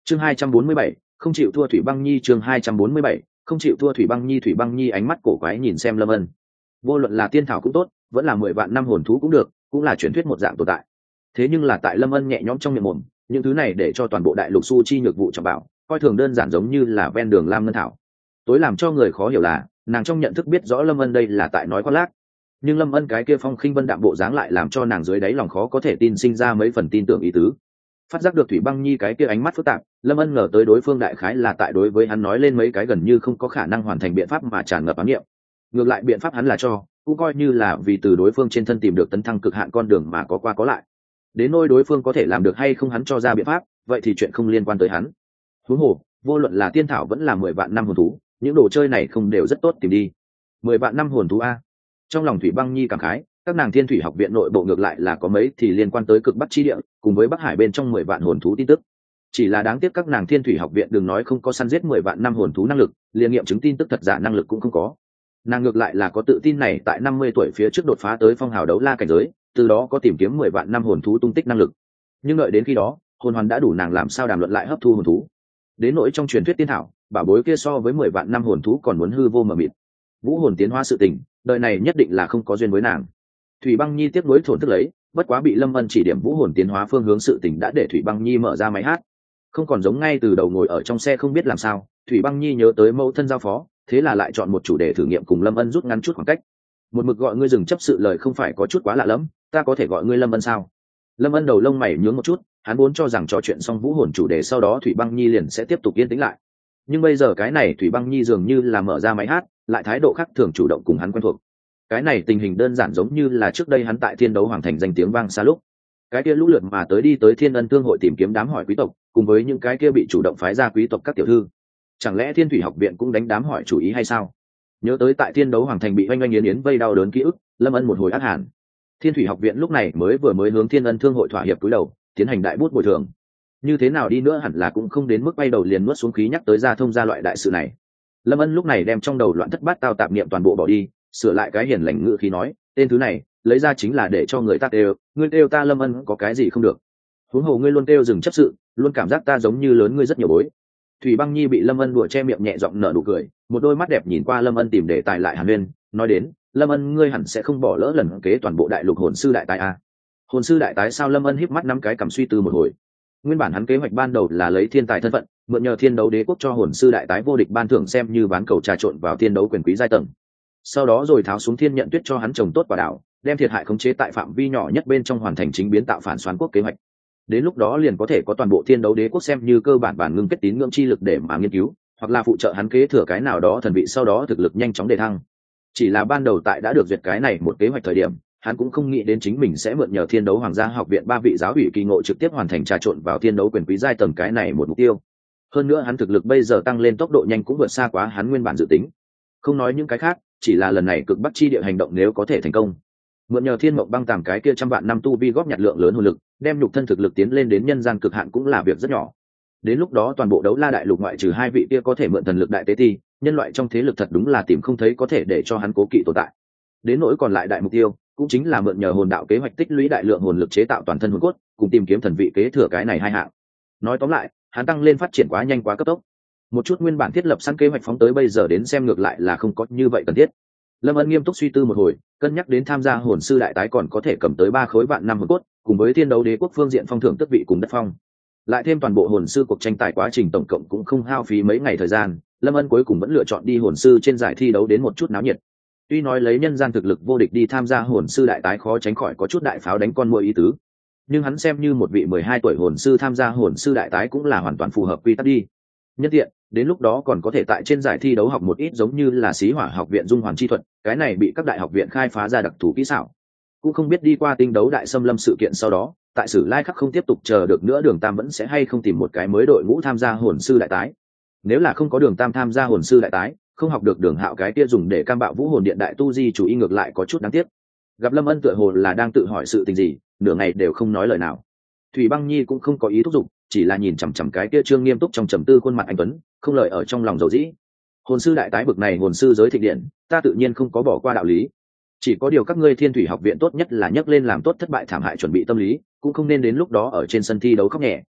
Chương 247, không chịu thua Thủy Băng Nhi. Chương 247, không chịu thua Thủy Băng Nhi. Thủy Băng Nhi ánh mắt cổ quái nhìn xem Lâm Ân. Vô luận là tiên thảo cũng tốt, vẫn là 10 vạn năm hồn thú cũng được, cũng là truyền thuyết một dạng tồn tại. Thế nhưng là tại Lâm Ân nhẹ nhõm trong miệng mồm, những thứ này để cho toàn bộ đại lục su chi nhược vụ trọng bảo, coi thường đơn giản giống như là ven đường lam ngân thảo. Tối làm cho người khó hiểu là, nàng trong nhận thức biết rõ Lâm Ân đây là tại nói khoác lác, nhưng Lâm Ân cái kia phong khinh vân đạm bộ dáng lại làm cho nàng dưới đáy lòng khó có thể tin sinh ra mấy phần tin tưởng ý tứ. Phát giác được Thủy Băng Nhi cái kia ánh mắt phức tạp, Lâm Ân ngờ tới đối phương đại khái là tại đối với hắn nói lên mấy cái gần như không có khả năng hoàn thành biện pháp mà tràn ngập ám niệm. Ngược lại biện pháp hắn là cho, cũng coi như là vì từ đối phương trên thân tìm được tấn thăng cực hạn con đường mà có qua có lại. Đến nỗi đối phương có thể làm được hay không hắn cho ra biện pháp, vậy thì chuyện không liên quan tới hắn. Huống hồ, vô luận là tiên thảo vẫn là 10 vạn năm hồn thú, những đồ chơi này không đều rất tốt tìm đi. 10 vạn năm hồn thú a. Trong lòng Thủy Băng Nhi cảm khái, các nàng Thiên Thủy học viện nội bộ ngược lại là có mấy thì liên quan tới cực bắc chi địa, cùng với Bắc Hải bên trong 10 vạn hồn thú tin tức. Chỉ là đáng tiếc các nàng Thiên Thủy học viện đừng nói không có săn giết 10 vạn năm hồn thú năng lực, liền nghiệm chứng tin tức thật giả năng lực cũng không có. Nàng ngược lại là có tự tin này tại 50 tuổi phía trước đột phá tới phong hào đấu la cảnh giới, từ đó có tìm kiếm 10 vạn năm hồn thú tung tích năng lực. Nhưng đợi đến khi đó, hồn hoàn đã đủ nàng làm sao đàm luận lại hấp thu hồn thú. Đến nỗi trong truyền thuyết tiên thảo, bảo bối kia so với 10 vạn năm hồn thú còn muốn hư vô mờ mịt. Vũ hồn tiến hóa sự tình, đời này nhất định là không có duyên với nàng. Thủy Băng Nhi tiếc nuối thổn thức lấy, bất quá bị Lâm Ân chỉ điểm vũ hồn tiến hóa phương hướng sự tình đã để Thủy Băng Nhi mở ra máy hát. Không còn giống ngay từ đầu ngồi ở trong xe không biết làm sao, Thủy Băng Nhi nhớ tới mẫu thân giao phó, thế là lại chọn một chủ đề thử nghiệm cùng Lâm Ân rút ngắn chút khoảng cách. Một mực gọi ngươi dừng chấp sự lời không phải có chút quá lạ lắm, ta có thể gọi ngươi Lâm Ân sao? Lâm Ân đầu lông mày nhướng một chút, hắn vốn cho rằng trò chuyện xong vũ hồn chủ đề sau đó Thủy Băng Nhi liền sẽ tiếp tục yên tĩnh lại. Nhưng bây giờ cái này Thủy Băng Nhi dường như là mở ra máy hát, lại thái độ khác thường chủ động cùng hắn quen thuộc. Cái này tình hình đơn giản giống như là trước đây hắn tại Thiên Đấu Hoàng Thành danh tiếng vang xa lúc, cái kia lũ lượt mà tới đi tới Thiên Ân Thương hội tìm kiếm đám hỏi quý tộc, cùng với những cái kia bị chủ động phái ra quý tộc các tiểu thư. Chẳng lẽ Thiên Thủy học viện cũng đánh đám hỏi chủ ý hay sao? Nhớ tới tại Thiên Đấu Hoàng Thành bị oanh oanh yến yến vây đau đớn ký ức, Lâm Ân một hồi ác hàn. Thiên Thủy học viện lúc này mới hướng Thiên Ân Thương hội thỏa hiệp cúi đầu, tiến hành đại bút bồi thường. Như thế nào đi nữa hẳn là cũng không đến mức bay đầu liền nuốt xuống khí nhắc tới ra thông gia loại đại sự này. Lâm Ân lúc này đem trong đầu loạn thất bát tao tạp niệm toàn bộ bỏ đi, sửa lại cái hiền lành ngữ khí nói, tên thứ này lấy ra chính là để cho người ta kêu, ngươi kêu ta Lâm Ân có cái gì không được? Huống hồ ngươi luôn kêu dừng chấp sự, luôn cảm giác ta giống như lớn ngươi rất nhiều bối. Thủy Băng Nhi bị Lâm Ân đùa che miệng nhẹ giọng nở nụ cười, một đôi mắt đẹp nhìn qua Lâm Ân tìm để tài lại hàn huyên, nói đến, Lâm Ân ngươi hẳn sẽ không bỏ lỡ lần kế toàn bộ đại lục hồn sư đại tái a. Hồn sư đại tái sao? Lâm Ân híp mắt năm cái cầm suy tư một hồi. Nguyên bản hắn kế hoạch ban đầu là lấy thiên tài thân phận, mượn nhờ Thiên Đấu Đế quốc cho hồn sư đại tái vô địch ban thưởng xem như ván cầu trà trộn vào thiên đấu quyền quý giai tầng. Sau đó rồi tháo xuống Thiên Nhận Tuyết cho hắn trồng tốt quả đảo, đem thiệt hại khống chế tại phạm vi nhỏ nhất bên trong hoàn thành chính biến tạo phản xoán quốc kế hoạch. Đến lúc đó liền có thể có toàn bộ Thiên Đấu Đế quốc xem như cơ bản bản ngưng kết tín ngưỡng chi lực để mà nghiên cứu, hoặc là phụ trợ hắn kế thừa cái nào đó thần vị sau đó thực lực nhanh chóng đề thăng. Chỉ là ban đầu tại đã được duyệt cái này một kế hoạch thời điểm, hắn cũng không nghĩ đến chính mình sẽ mượn nhờ Thiên Đấu Hoàng gia học viện 3 vị giáo ủy kỳ ngộ trực tiếp hoàn thành trà trộn vào thiên đấu quyền quý giai tầng cái này một mục tiêu. Hơn nữa hắn thực lực bây giờ tăng lên tốc độ nhanh cũng vượt xa quá hắn nguyên bản dự tính. Không nói những cái khác, chỉ là lần này cực bắc chi địa hành động nếu có thể thành công, mượn nhờ Thiên Mộng Băng Tàm cái kia trăm vạn năm tu vi góp nhặt lượng lớn hồn lực, đem nhục thân thực lực tiến lên đến nhân gian cực hạn cũng là việc rất nhỏ. Đến lúc đó toàn bộ đấu la đại lục ngoại trừ 2 vị kia có thể mượn thần lực đại tế ti, nhân loại trong thế lực thật đúng là tìm không thấy có thể để cho hắn cố kỵ tồn tại. Đến nỗi còn lại đại mục tiêu, cũng chính là mượn nhờ hồn đạo kế hoạch tích lũy đại lượng hồn lực chế tạo toàn thân hồn cốt, cùng tìm kiếm thần vị kế thừa cái này hai hạng. Nói tóm lại, hắn tăng lên phát triển quá nhanh quá cấp tốc. Một chút nguyên bản thiết lập sẵn kế hoạch phóng tới bây giờ đến xem ngược lại là không có như vậy cần thiết. Lâm Ân nghiêm túc suy tư một hồi, cân nhắc đến tham gia hồn sư đại tái còn có thể cầm tới 3 khối vạn năm hồn cốt, cùng với Thiên Đấu Đế quốc phương diện phong thưởng tước vị cùng đất phong. Lại thêm toàn bộ hồn sư cuộc tranh tài quá trình tổng cộng cũng không hao phí mấy ngày thời gian, Lâm Ân cuối cùng vẫn lựa chọn đi hồn sư trên giải thi đấu đến một chút náo nhiệt. Tuy nói lấy nhân gian thực lực vô địch đi tham gia hồn sư đại tái khó tránh khỏi có chút đại pháo đánh con muỗi ý tứ, nhưng hắn xem như một vị 12 tuổi hồn sư tham gia hồn sư đại tái cũng là hoàn toàn phù hợp quy tắc đi. Nhân tiện, đến lúc đó còn có thể tại trên giải thi đấu học một ít giống như là Xí Hỏa học viện dung hoàn chi thuật, cái này bị các đại học viện khai phá ra đặc thù kỹ xảo. Cũng không biết đi qua tinh đấu đại xâm lâm sự kiện sau đó, tại Sử Lai Khắc không tiếp tục chờ được nữa Đường Tam vẫn sẽ hay không tìm một cái mới đội ngũ tham gia hồn sư đại tái. Nếu là không có Đường Tam tham gia hồn sư đại tái, không học được Đường Hạo cái kia dùng để cam bạo vũ hồn điện đại tu di chủ ý ngược lại có chút đáng tiếc. Gặp Lâm Ân tựa hồ là đang tự hỏi sự tình gì, nửa ngày đều không nói lời nào. Thủy Băng Nhi cũng không có ý thúc giục, chỉ là nhìn chằm chằm cái kia trương nghiêm túc trong trầm tư khuôn mặt anh tuấn, không lời ở trong lòng dầu dĩ. Hồn sư đại tái bực này hồn sư giới thịnh điện, ta tự nhiên không có bỏ qua đạo lý. Chỉ có điều các ngươi Thiên Thủy học viện tốt nhất là nhấc lên làm tốt thất bại thảm hại chuẩn bị tâm lý, cũng không nên đến lúc đó ở trên sân thi đấu khóc nhẹ.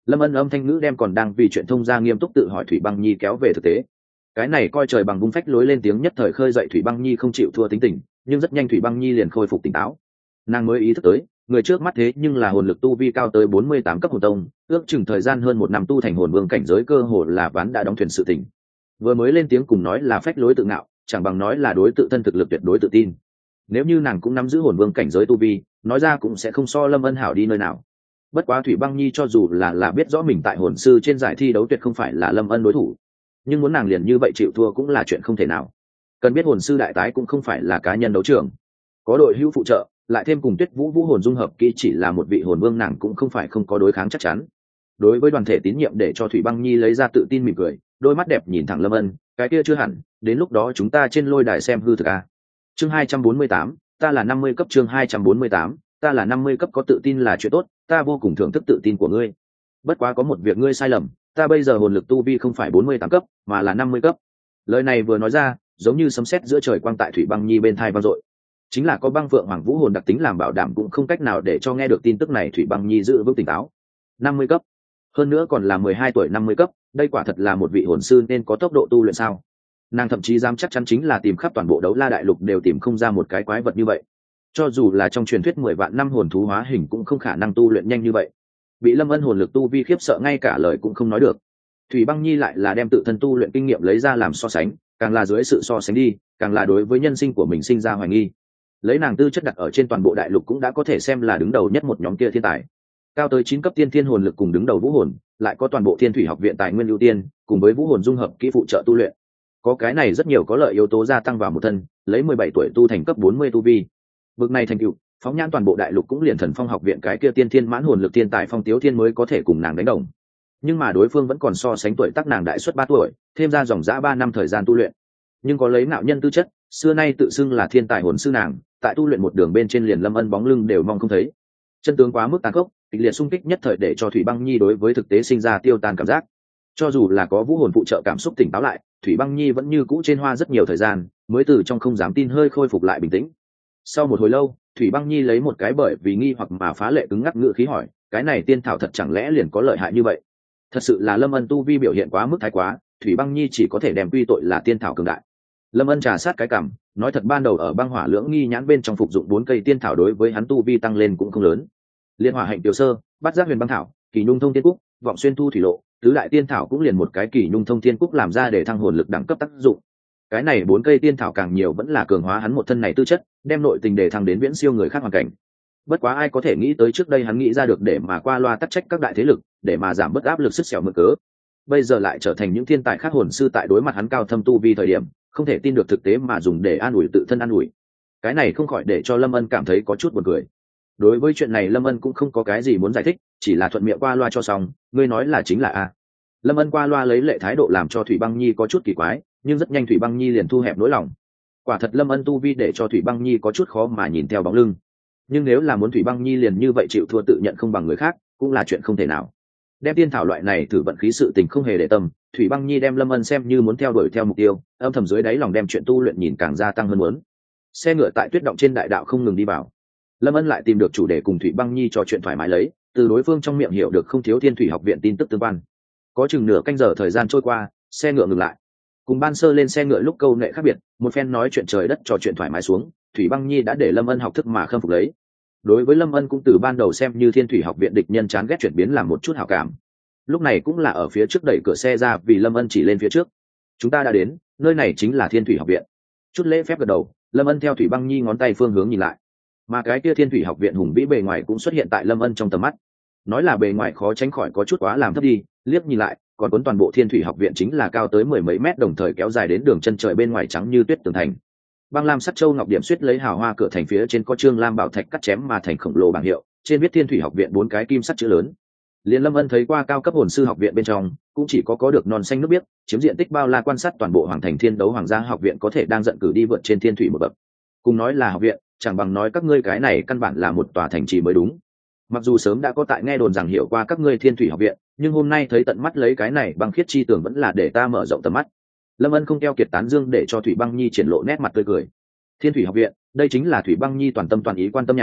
Lâm Ân âm thanh ngữ đem còn đang vì chuyện thông gia nghiêm túc tự hỏi Thủy Băng Nhi kéo về thực tế. Cái này coi trời bằng bung phách lối lên tiếng nhất thời khơi dậy Thủy Băng Nhi không chịu thua tính tình, nhưng rất nhanh Thủy Băng Nhi liền khôi phục tỉnh táo. Nàng mới ý thức tới, người trước mắt thế nhưng là hồn lực tu vi cao tới 48 cấp hồn tông, ước chừng thời gian hơn 1 năm tu thành hồn vương cảnh giới cơ hồ là ván đã đóng thuyền sự tình. Vừa mới lên tiếng cùng nói là phách lối tự ngạo, chẳng bằng nói là đối tự thân thực lực tuyệt đối tự tin. Nếu như nàng cũng nắm giữ hồn vương cảnh giới tu vi, nói ra cũng sẽ không so Lâm Ân hảo đi nơi nào. Bất quá Thủy Băng Nhi cho dù là biết rõ mình tại hồn sư trên giải thi đấu tuyệt không phải là Lâm Ân đối thủ, nhưng muốn nàng liền như vậy chịu thua cũng là chuyện không thể nào. Cần biết hồn sư đại tái cũng không phải là cá nhân đấu trường, có đội hữu phụ trợ, lại thêm cùng Tuyết Vũ vũ hồn dung hợp kỹ chỉ là một vị hồn vương, nàng cũng không phải không có đối kháng chắc chắn. Đối với đoàn thể tín nhiệm để cho Thủy Băng Nhi lấy ra tự tin mỉm cười, đôi mắt đẹp nhìn thẳng Lâm Ân, cái kia chưa hẳn, đến lúc đó chúng ta trên lôi đài xem hư thực a. Chương 248, ta là 50 cấp. Chương 248, ta là 50 cấp. Có tự tin là chuyện tốt, ta vô cùng thưởng thức tự tin của ngươi. Bất quá có một việc ngươi sai lầm, ta bây giờ hồn lực tu vi không phải 48 cấp, mà là 50 cấp. Lời này vừa nói ra, giống như sấm sét giữa trời quang tại Thủy Băng Nhi bên tai vang dội. Chính là có băng phượng hoàng vũ hồn đặc tính làm bảo đảm cũng không cách nào để cho nghe được tin tức này Thủy Băng Nhi giữ vững tỉnh táo. 50 cấp, hơn nữa còn là 12 tuổi 50 cấp, đây quả thật là một vị hồn sư nên có tốc độ tu luyện sao? Nàng thậm chí dám chắc chắn chính là tìm khắp toàn bộ Đấu La đại lục đều tìm không ra một cái quái vật như vậy. Cho dù là trong truyền thuyết 10 vạn năm hồn thú hóa hình cũng không khả năng tu luyện nhanh như vậy. Bị Lâm Ân hồn lực tu vi khiếp sợ ngay cả lời cũng không nói được. Thủy Băng Nhi lại là đem tự thân tu luyện kinh nghiệm lấy ra làm so sánh, càng là dưới sự so sánh đi, càng là đối với nhân sinh của mình sinh ra hoài nghi. Lấy nàng tư chất đặt ở trên toàn bộ đại lục cũng đã có thể xem là đứng đầu nhất một nhóm kia thiên tài. Cao tới 9 cấp tiên thiên hồn lực cùng đứng đầu vũ hồn, lại có toàn bộ Thiên Thủy học viện tài nguyên ưu tiên, cùng với vũ hồn dung hợp kỹ phụ trợ tu luyện. Có cái này rất nhiều có lợi yếu tố gia tăng vào một thân, lấy 17 tuổi tu thành cấp 40 tu vi. Bực này thành tựu, phóng nhãn toàn bộ đại lục cũng liền Thần Phong học viện cái kia tiên thiên mãn hồn lực thiên tài Phong Tiếu Thiên mới có thể cùng nàng đánh đồng. Nhưng mà đối phương vẫn còn so sánh tuổi tác nàng đại suất 3 tuổi, thêm ra dòng dã 3 năm thời gian tu luyện. Nhưng có lấy nạo nhân tư chất, xưa nay tự xưng là thiên tài hồn sư nàng, tại tu luyện một đường bên trên liền Lâm Ân bóng lưng đều mong không thấy. Chân tướng quá mức tàn khốc, kịch liệt xung kích nhất thời để cho Thủy Băng Nhi đối với thực tế sinh ra tiêu tan cảm giác. Cho dù là có vũ hồn phụ trợ cảm xúc tỉnh táo lại, Thủy Băng Nhi vẫn như cũ trên hoa rất nhiều thời gian, mới từ trong không dám tin hơi khôi phục lại bình tĩnh. Sau một hồi lâu, Thủy Băng Nhi lấy một cái bởi vì nghi hoặc mà phá lệ cứng ngắc ngữ khí hỏi, cái này tiên thảo thật chẳng lẽ liền có lợi hại như vậy? Thật sự là Lâm Ân tu vi biểu hiện quá mức thái quá, Thủy Băng Nhi chỉ có thể đem quy tội là tiên thảo cường đại. Lâm Ân trà sát cái cằm, nói thật ban đầu ở băng hỏa lưỡng nghi nhãn bên trong phục dụng 4 cây tiên thảo đối với hắn tu vi tăng lên cũng không lớn. Liên hỏa hạnh tiểu sơ, bát giác huyền băng thảo, kỳ nhung thông thiên cúc, vọng xuyên thu thủy lộ, tứ đại tiên thảo cũng liền một cái kỳ nhung thông thiên cúc làm ra để thăng hồn lực đẳng cấp tác dụng. Cái này 4 cây tiên thảo càng nhiều vẫn là cường hóa hắn một thân này tư chất, đem nội tình để thăng đến viễn siêu người khác hoàn cảnh. Bất quá ai có thể nghĩ tới trước đây hắn nghĩ ra được để mà qua loa tắc trách các đại thế lực, để mà giảm bớt áp lực sức sẹo mượn cớ. Bây giờ lại trở thành những thiên tài khác hồn sư tại đối mặt hắn cao thâm tu vi thời điểm, không thể tin được thực tế mà dùng để an ủi tự thân an ủi. Cái này không khỏi để cho Lâm Ân cảm thấy có chút buồn cười. Đối với chuyện này Lâm Ân cũng không có cái gì muốn giải thích, chỉ là thuận miệng qua loa cho xong, ngươi nói là chính là a. Lâm Ân qua loa lấy lệ thái độ làm cho Thủy Băng Nhi có chút kỳ quái, nhưng rất nhanh Thủy Băng Nhi liền thu hẹp nỗi lòng. Quả thật Lâm Ân tu vi để cho Thủy Băng Nhi có chút khó mà nhìn theo bóng lưng. Nhưng nếu là muốn Thủy Băng Nhi liền như vậy chịu thua tự nhận không bằng người khác, cũng là chuyện không thể nào. Đem tiên thảo loại này thử vận khí sự tình không hề để tâm, Thủy Băng Nhi đem Lâm Ân xem như muốn theo đuổi theo mục tiêu, âm thầm dưới đáy lòng đem chuyện tu luyện nhìn càng gia tăng hơn muốn. Xe ngựa tại tuyết động trên đại đạo không ngừng đi vào. Lâm Ân lại tìm được chủ đề cùng Thủy Băng Nhi trò chuyện thoải mái lấy, từ đối phương trong miệng hiểu được không thiếu Thiên Thủy học viện tin tức tương quan. Có chừng nửa canh giờ thời gian trôi qua, xe ngựa ngừng lại. Cùng ban sơ lên xe ngựa lúc câu nệ khác biệt, một phen nói chuyện trời đất trò chuyện thoải mái xuống, Thủy Băng Nhi đã để Lâm Ân học thức mà khâm phục lấy. Đối với Lâm Ân cũng từ ban đầu xem như Thiên Thủy học viện địch nhân chán ghét chuyển biến làm một chút hảo cảm. Lúc này cũng là ở phía trước đẩy cửa xe ra vì Lâm Ân chỉ lên phía trước. Chúng ta đã đến, nơi này chính là Thiên Thủy học viện. Chút lễ phép gật đầu, Lâm Ân theo Thủy Băng Nhi ngón tay phương hướng nhìn lại. Mà cái kia Thiên Thủy học viện hùng vĩ bề ngoài cũng xuất hiện tại Lâm Ân trong tầm mắt. Nói là bề ngoài khó tránh khỏi có chút quá làm thấp đi, liếc nhìn lại, còn cuốn toàn bộ Thiên Thủy học viện chính là cao tới 10 mấy mét đồng thời kéo dài đến đường chân trời bên ngoài trắng như tuyết tường thành. Băng lam sắt châu ngọc điểm suýt lấy hào hoa cửa thành phía trên có trương lam bảo thạch cắt chém mà thành khổng lồ bảng hiệu, trên viết Thiên Thủy học viện 4 cái kim sắt chữ lớn. Liên Lâm Ân thấy qua cao cấp hồn sư học viện bên trong, cũng chỉ có được non xanh nước biếc, chiếm diện tích bao la quan sát toàn bộ hoàng thành Thiên Đấu Hoàng gia học viện có thể đang giận cử đi vượt trên Thiên Thủy một bậc. Cùng nói là học viện, chẳng bằng nói các ngươi cái này căn bản là một tòa thành trì mới đúng. Mặc dù sớm đã có tại nghe đồn rằng hiểu qua các ngươi Thiên Thủy học viện, nhưng hôm nay thấy tận mắt lấy cái này băng khiết chi tường vẫn là để ta mở rộng tầm mắt. Lâm Ân không keo kiệt tán dương để cho Thủy Băng Nhi triển lộ nét mặt tươi cười. Thiên Thủy học viện, đây chính là Thủy Băng Nhi toàn tâm toàn ý quan tâm nhà,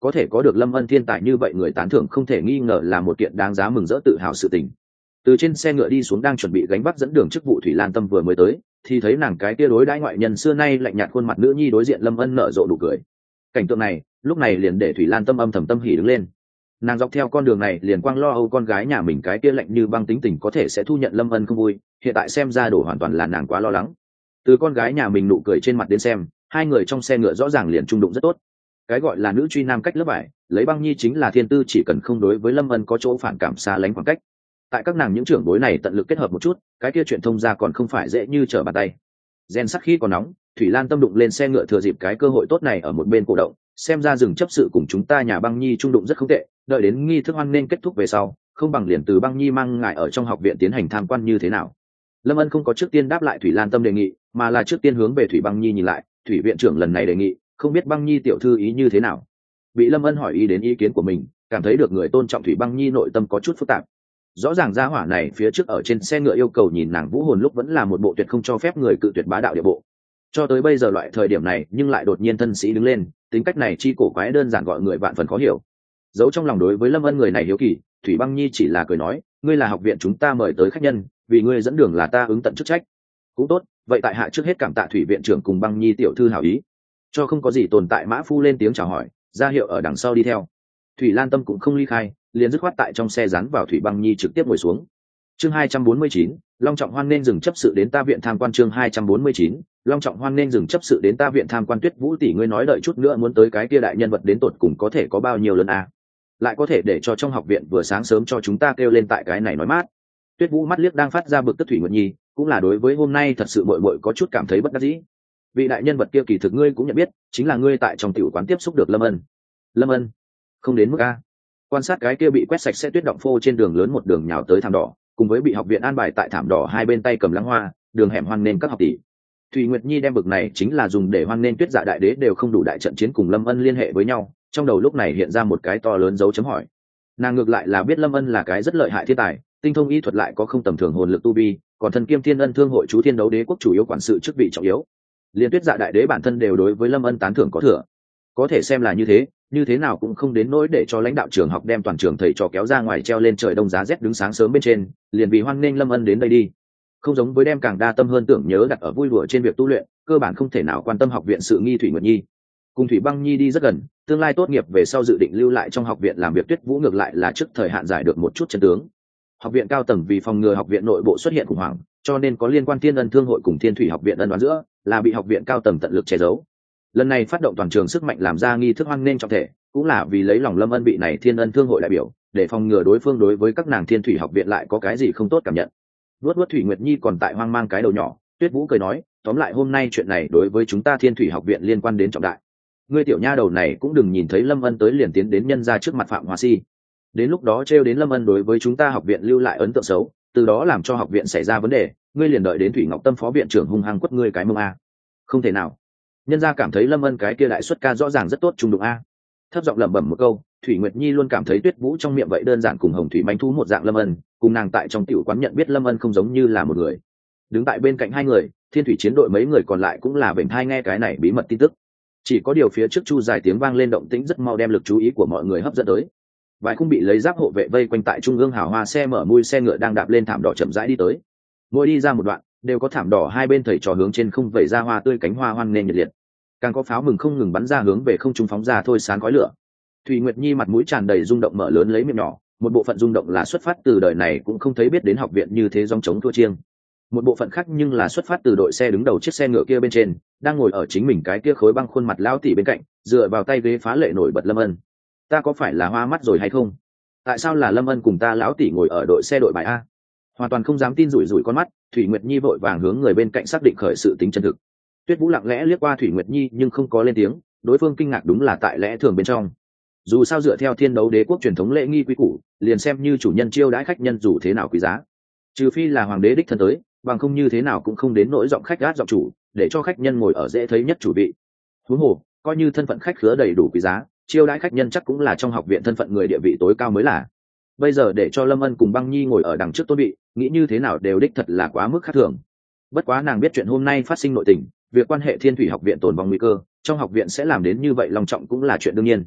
có thể có được Lâm Ân thiên tài như vậy người tán thưởng không thể nghi ngờ là một kiện đáng giá mừng rỡ tự hào sự tình. Từ trên xe ngựa đi xuống đang chuẩn bị gánh vác dẫn đường chức vụ Thủy Lan Tâm vừa mới tới thì thấy nàng cái kia đối đãi ngoại nhân xưa nay lạnh nhạt khuôn mặt nữ nhi đối diện Lâm Ân nở rộ nụ cười. Cảnh tượng này lúc này liền để Thủy Lan Tâm âm thầm tâm hỉ đứng lên. Nàng dọc theo con đường này liền quang lo âu con gái nhà mình cái kia lạnh như băng tính tình có thể sẽ thu nhận Lâm Ân không vui, hiện tại xem ra đổ hoàn toàn là nàng quá lo lắng. Từ con gái nhà mình nụ cười trên mặt đến xem, hai người trong xe ngựa rõ ràng liền trung đụng rất tốt. Cái gọi là nữ truy nam cách lớp vải, lấy Băng Nhi chính là thiên tư chỉ cần không đối với Lâm Ân có chỗ phản cảm xa lánh khoảng cách. Tại các nàng những trưởng bối này tận lực kết hợp một chút, cái kia chuyện thông ra còn không phải dễ như trở bàn tay. Gen sắc khi còn nóng, Thủy Lan Tâm đụng lên xe ngựa thừa dịp cái cơ hội tốt này ở một bên cổ động, xem ra rừng chấp sự cùng chúng ta nhà Băng Nhi trung đụng rất không tệ, đợi đến nghi thức hoan nên kết thúc về sau, không bằng liền từ Băng Nhi mang ngài ở trong học viện tiến hành tham quan như thế nào. Lâm Ân không có trước tiên đáp lại Thủy Lan Tâm đề nghị, mà là trước tiên hướng về Thủy Băng Nhi nhìn lại, Thủy viện trưởng lần này đề nghị, không biết Băng Nhi tiểu thư ý như thế nào. Bị Lâm Ân hỏi ý đến ý kiến của mình, cảm thấy được người tôn trọng Thủy Băng Nhi nội tâm có chút phức tạp. Rõ ràng gia hỏa này phía trước ở trên xe ngựa yêu cầu nhìn nàng vũ hồn lúc vẫn là một bộ tuyệt không cho phép người cự tuyệt bá đạo địa bộ, cho tới bây giờ loại thời điểm này nhưng lại đột nhiên thân sĩ đứng lên, tính cách này chi cổ quái đơn giản gọi người vạn phần khó hiểu. Giấu trong lòng đối với Lâm Ân người này hiếu kỳ, Thủy Băng Nhi chỉ là cười nói, ngươi là học viện chúng ta mời tới khách nhân, vì ngươi dẫn đường là ta ứng tận chức trách. Cũng tốt, vậy tại hạ trước hết cảm tạ Thủy viện trưởng cùng Băng Nhi tiểu thư hảo ý. Cho không có gì tồn tại, Mã Phu lên tiếng chào hỏi, ra hiệu ở đằng sau đi theo. Thủy Lan Tâm cũng không ly khai, liền dứt khoát tại trong xe dán vào Thủy Băng Nhi trực tiếp ngồi xuống. Chương 249, long trọng hoan nên dừng chấp sự đến ta viện tham quan. Chương 249, long trọng hoan nên dừng chấp sự đến ta viện tham quan. Tuyết Vũ tỷ, ngươi nói đợi chút nữa muốn tới cái kia đại nhân vật đến tột cùng có thể có bao nhiêu lần à? Lại có thể để cho trong học viện vừa sáng sớm cho chúng ta kêu lên tại cái này nói mát. Tuyết Vũ mắt liếc đang phát ra bực tức Thủy Nguyệt Nhi, cũng là đối với hôm nay thật sự muội muội có chút cảm thấy bất đắc dĩ. Vị đại nhân vật kia kỳ thực ngươi cũng nhận biết, chính là ngươi tại trong tiểu quán tiếp xúc được Lâm Ân. Lâm Ân? Không đến mức a. Quan sát cái kia bị quét sạch sẽ tuyết động phô trên đường lớn một đường nhào tới thảm đỏ, cùng với bị học viện an bài tại thảm đỏ hai bên tay cầm lăng hoa, đường hẻm hoan nên các học tỷ. Thủy Nguyệt Nhi đem bực này chính là dùng để hoan nên Tuyết Dạ đại đế đều không đủ đại trận chiến cùng Lâm Ân liên hệ với nhau, trong đầu lúc này hiện ra một cái to lớn dấu chấm hỏi. Nàng ngược lại là biết Lâm Ân là cái rất lợi hại thiên tài, tinh thông y thuật lại có không tầm thường hồn lực tu vi, còn thân kiêm Thiên Ân Thương hội chú Thiên Đấu Đế quốc chủ yếu quản sự chức vị trọng yếu. Liên Tuyết Dạ đại đế bản thân đều đối với Lâm Ân tán thưởng có thừa. Có thể xem là như thế nào cũng không đến nỗi để cho lãnh đạo trường học đem toàn trường thầy trò kéo ra ngoài treo lên trời đông giá rét đứng sáng sớm bên trên, liền vì hoan nghênh Lâm Ân đến đây đi. Không giống với đem càng đa tâm hơn tưởng nhớ đặt ở vui đùa trên việc tu luyện, cơ bản không thể nào quan tâm học viện sự nghi. Thủy Nguyệt Nhi cùng Thủy Băng Nhi đi rất gần, tương lai tốt nghiệp về sau dự định lưu lại trong học viện làm việc. Tuyết Vũ ngược lại là trước thời hạn giải được một chút chân tướng. Học viện cao tầng vì phòng ngừa học viện nội bộ xuất hiện khủng hoảng, cho nên có liên quan Thiên Ân Thương hội cùng Thiên Thủy học viện ân đoán giữa, là bị học viện cao tầng tận lực che giấu. Lần này phát động toàn trường sức mạnh làm ra nghi thức hoan nghênh trọng thể, cũng là vì lấy lòng Lâm Ân vị này Thiên Ân Thương hội đại biểu, để phòng ngừa đối phương đối với các nàng Thiên Thủy học viện lại có cái gì không tốt cảm nhận. Vuốt Thủy Nguyệt Nhi còn tại hoang mang cái đầu nhỏ, Tuyết Vũ cười nói, tóm lại hôm nay chuyện này đối với chúng ta Thiên Thủy học viện liên quan đến trọng đại. Ngươi tiểu nha đầu này cũng đừng nhìn thấy Lâm Ân tới liền tiến đến nhân ra trước mặt Phạm Hoa Si. Đến lúc đó trêu đến Lâm Ân đối với chúng ta học viện lưu lại ấn tượng xấu, từ đó làm cho học viện xảy ra vấn đề, ngươi liền đợi đến Thủy Ngọc Tâm phó viện trưởng hung hăng quất ngươi cái mông a. Không thể nào. Nhân gia cảm thấy Lâm Ân cái kia đại xuất ca rõ ràng rất tốt trung đụng a. Thấp giọng lẩm bẩm một câu, Thủy Nguyệt Nhi luôn cảm thấy Tuyết Vũ trong miệng vậy đơn giản cùng Hồng Thủy manh thú một dạng Lâm Ân, cùng nàng tại trong tiểu quán nhận biết Lâm Ân không giống như là một người. Đứng tại bên cạnh hai người, Thiên Thủy chiến đội mấy người còn lại cũng là vểnh thai nghe cái này bí mật tin tức. Chỉ có điều phía trước chu dài tiếng vang lên động tĩnh rất mau đem lực chú ý của mọi người hấp dẫn tới. Vài khung bị lấy giáp hộ vệ vây quanh tại trung ương hào hoa xe mở mui xe ngựa đang đạp lên thảm đỏ chậm rãi đi tới. Mỗi đi ra một đoạn, đều có thảm đỏ hai bên thầy trò hướng trên không vẩy ra hoa tươi cánh hoa hoan nghênh nhiệt liệt. Càng có pháo mừng không ngừng bắn ra hướng về không trung phóng ra thôi sáng khói lửa. Thủy Nguyệt Nhi mặt mũi tràn đầy rung động mở lớn lấy miệng nhỏ, một bộ phận rung động là xuất phát từ đời này cũng không thấy biết đến học viện như thế dòng chống thua chiêng. Một bộ phận khác nhưng là xuất phát từ đội xe đứng đầu chiếc xe ngựa kia bên trên, đang ngồi ở chính mình cái kia khối băng khuôn mặt lão tỷ bên cạnh, dựa vào tay ghế phá lệ nổi bật Lâm Ân. Ta có phải là hoa mắt rồi hay không? Tại sao là Lâm Ân cùng ta lão tỷ ngồi ở đội xe đội bài a? Hoàn toàn không dám tin, rủi rủi con mắt, Thủy Nguyệt Nhi vội vàng hướng người bên cạnh xác định khởi sự tính chân thực. Tuyết Vũ lặng lẽ liếc qua Thủy Nguyệt Nhi nhưng không có lên tiếng, đối phương kinh ngạc đúng là tại lẽ thường bên trong. Dù sao dựa theo Thiên Đấu Đế quốc truyền thống lễ nghi quý củ, liền xem như chủ nhân chiêu đãi khách nhân dù thế nào quý giá, trừ phi là hoàng đế đích thân tới, bằng không như thế nào cũng không đến nỗi giọng khách gát giọng chủ, để cho khách nhân ngồi ở dễ thấy nhất chủ vị. Huống hồ, coi như thân phận khách khứa đầy đủ quý giá, chiêu đãi khách nhân chắc cũng là trong học viện thân phận người địa vị tối cao mới là. Bây giờ để cho Lâm Ân cùng Băng Nhi ngồi ở đằng trước tôn vị, nghĩ như thế nào đều đích thật là quá mức khác thường. Bất quá nàng biết chuyện hôm nay phát sinh nội tình, việc quan hệ Thiên Thủy học viện tồn vong nguy cơ, trong học viện sẽ làm đến như vậy long trọng cũng là chuyện đương nhiên.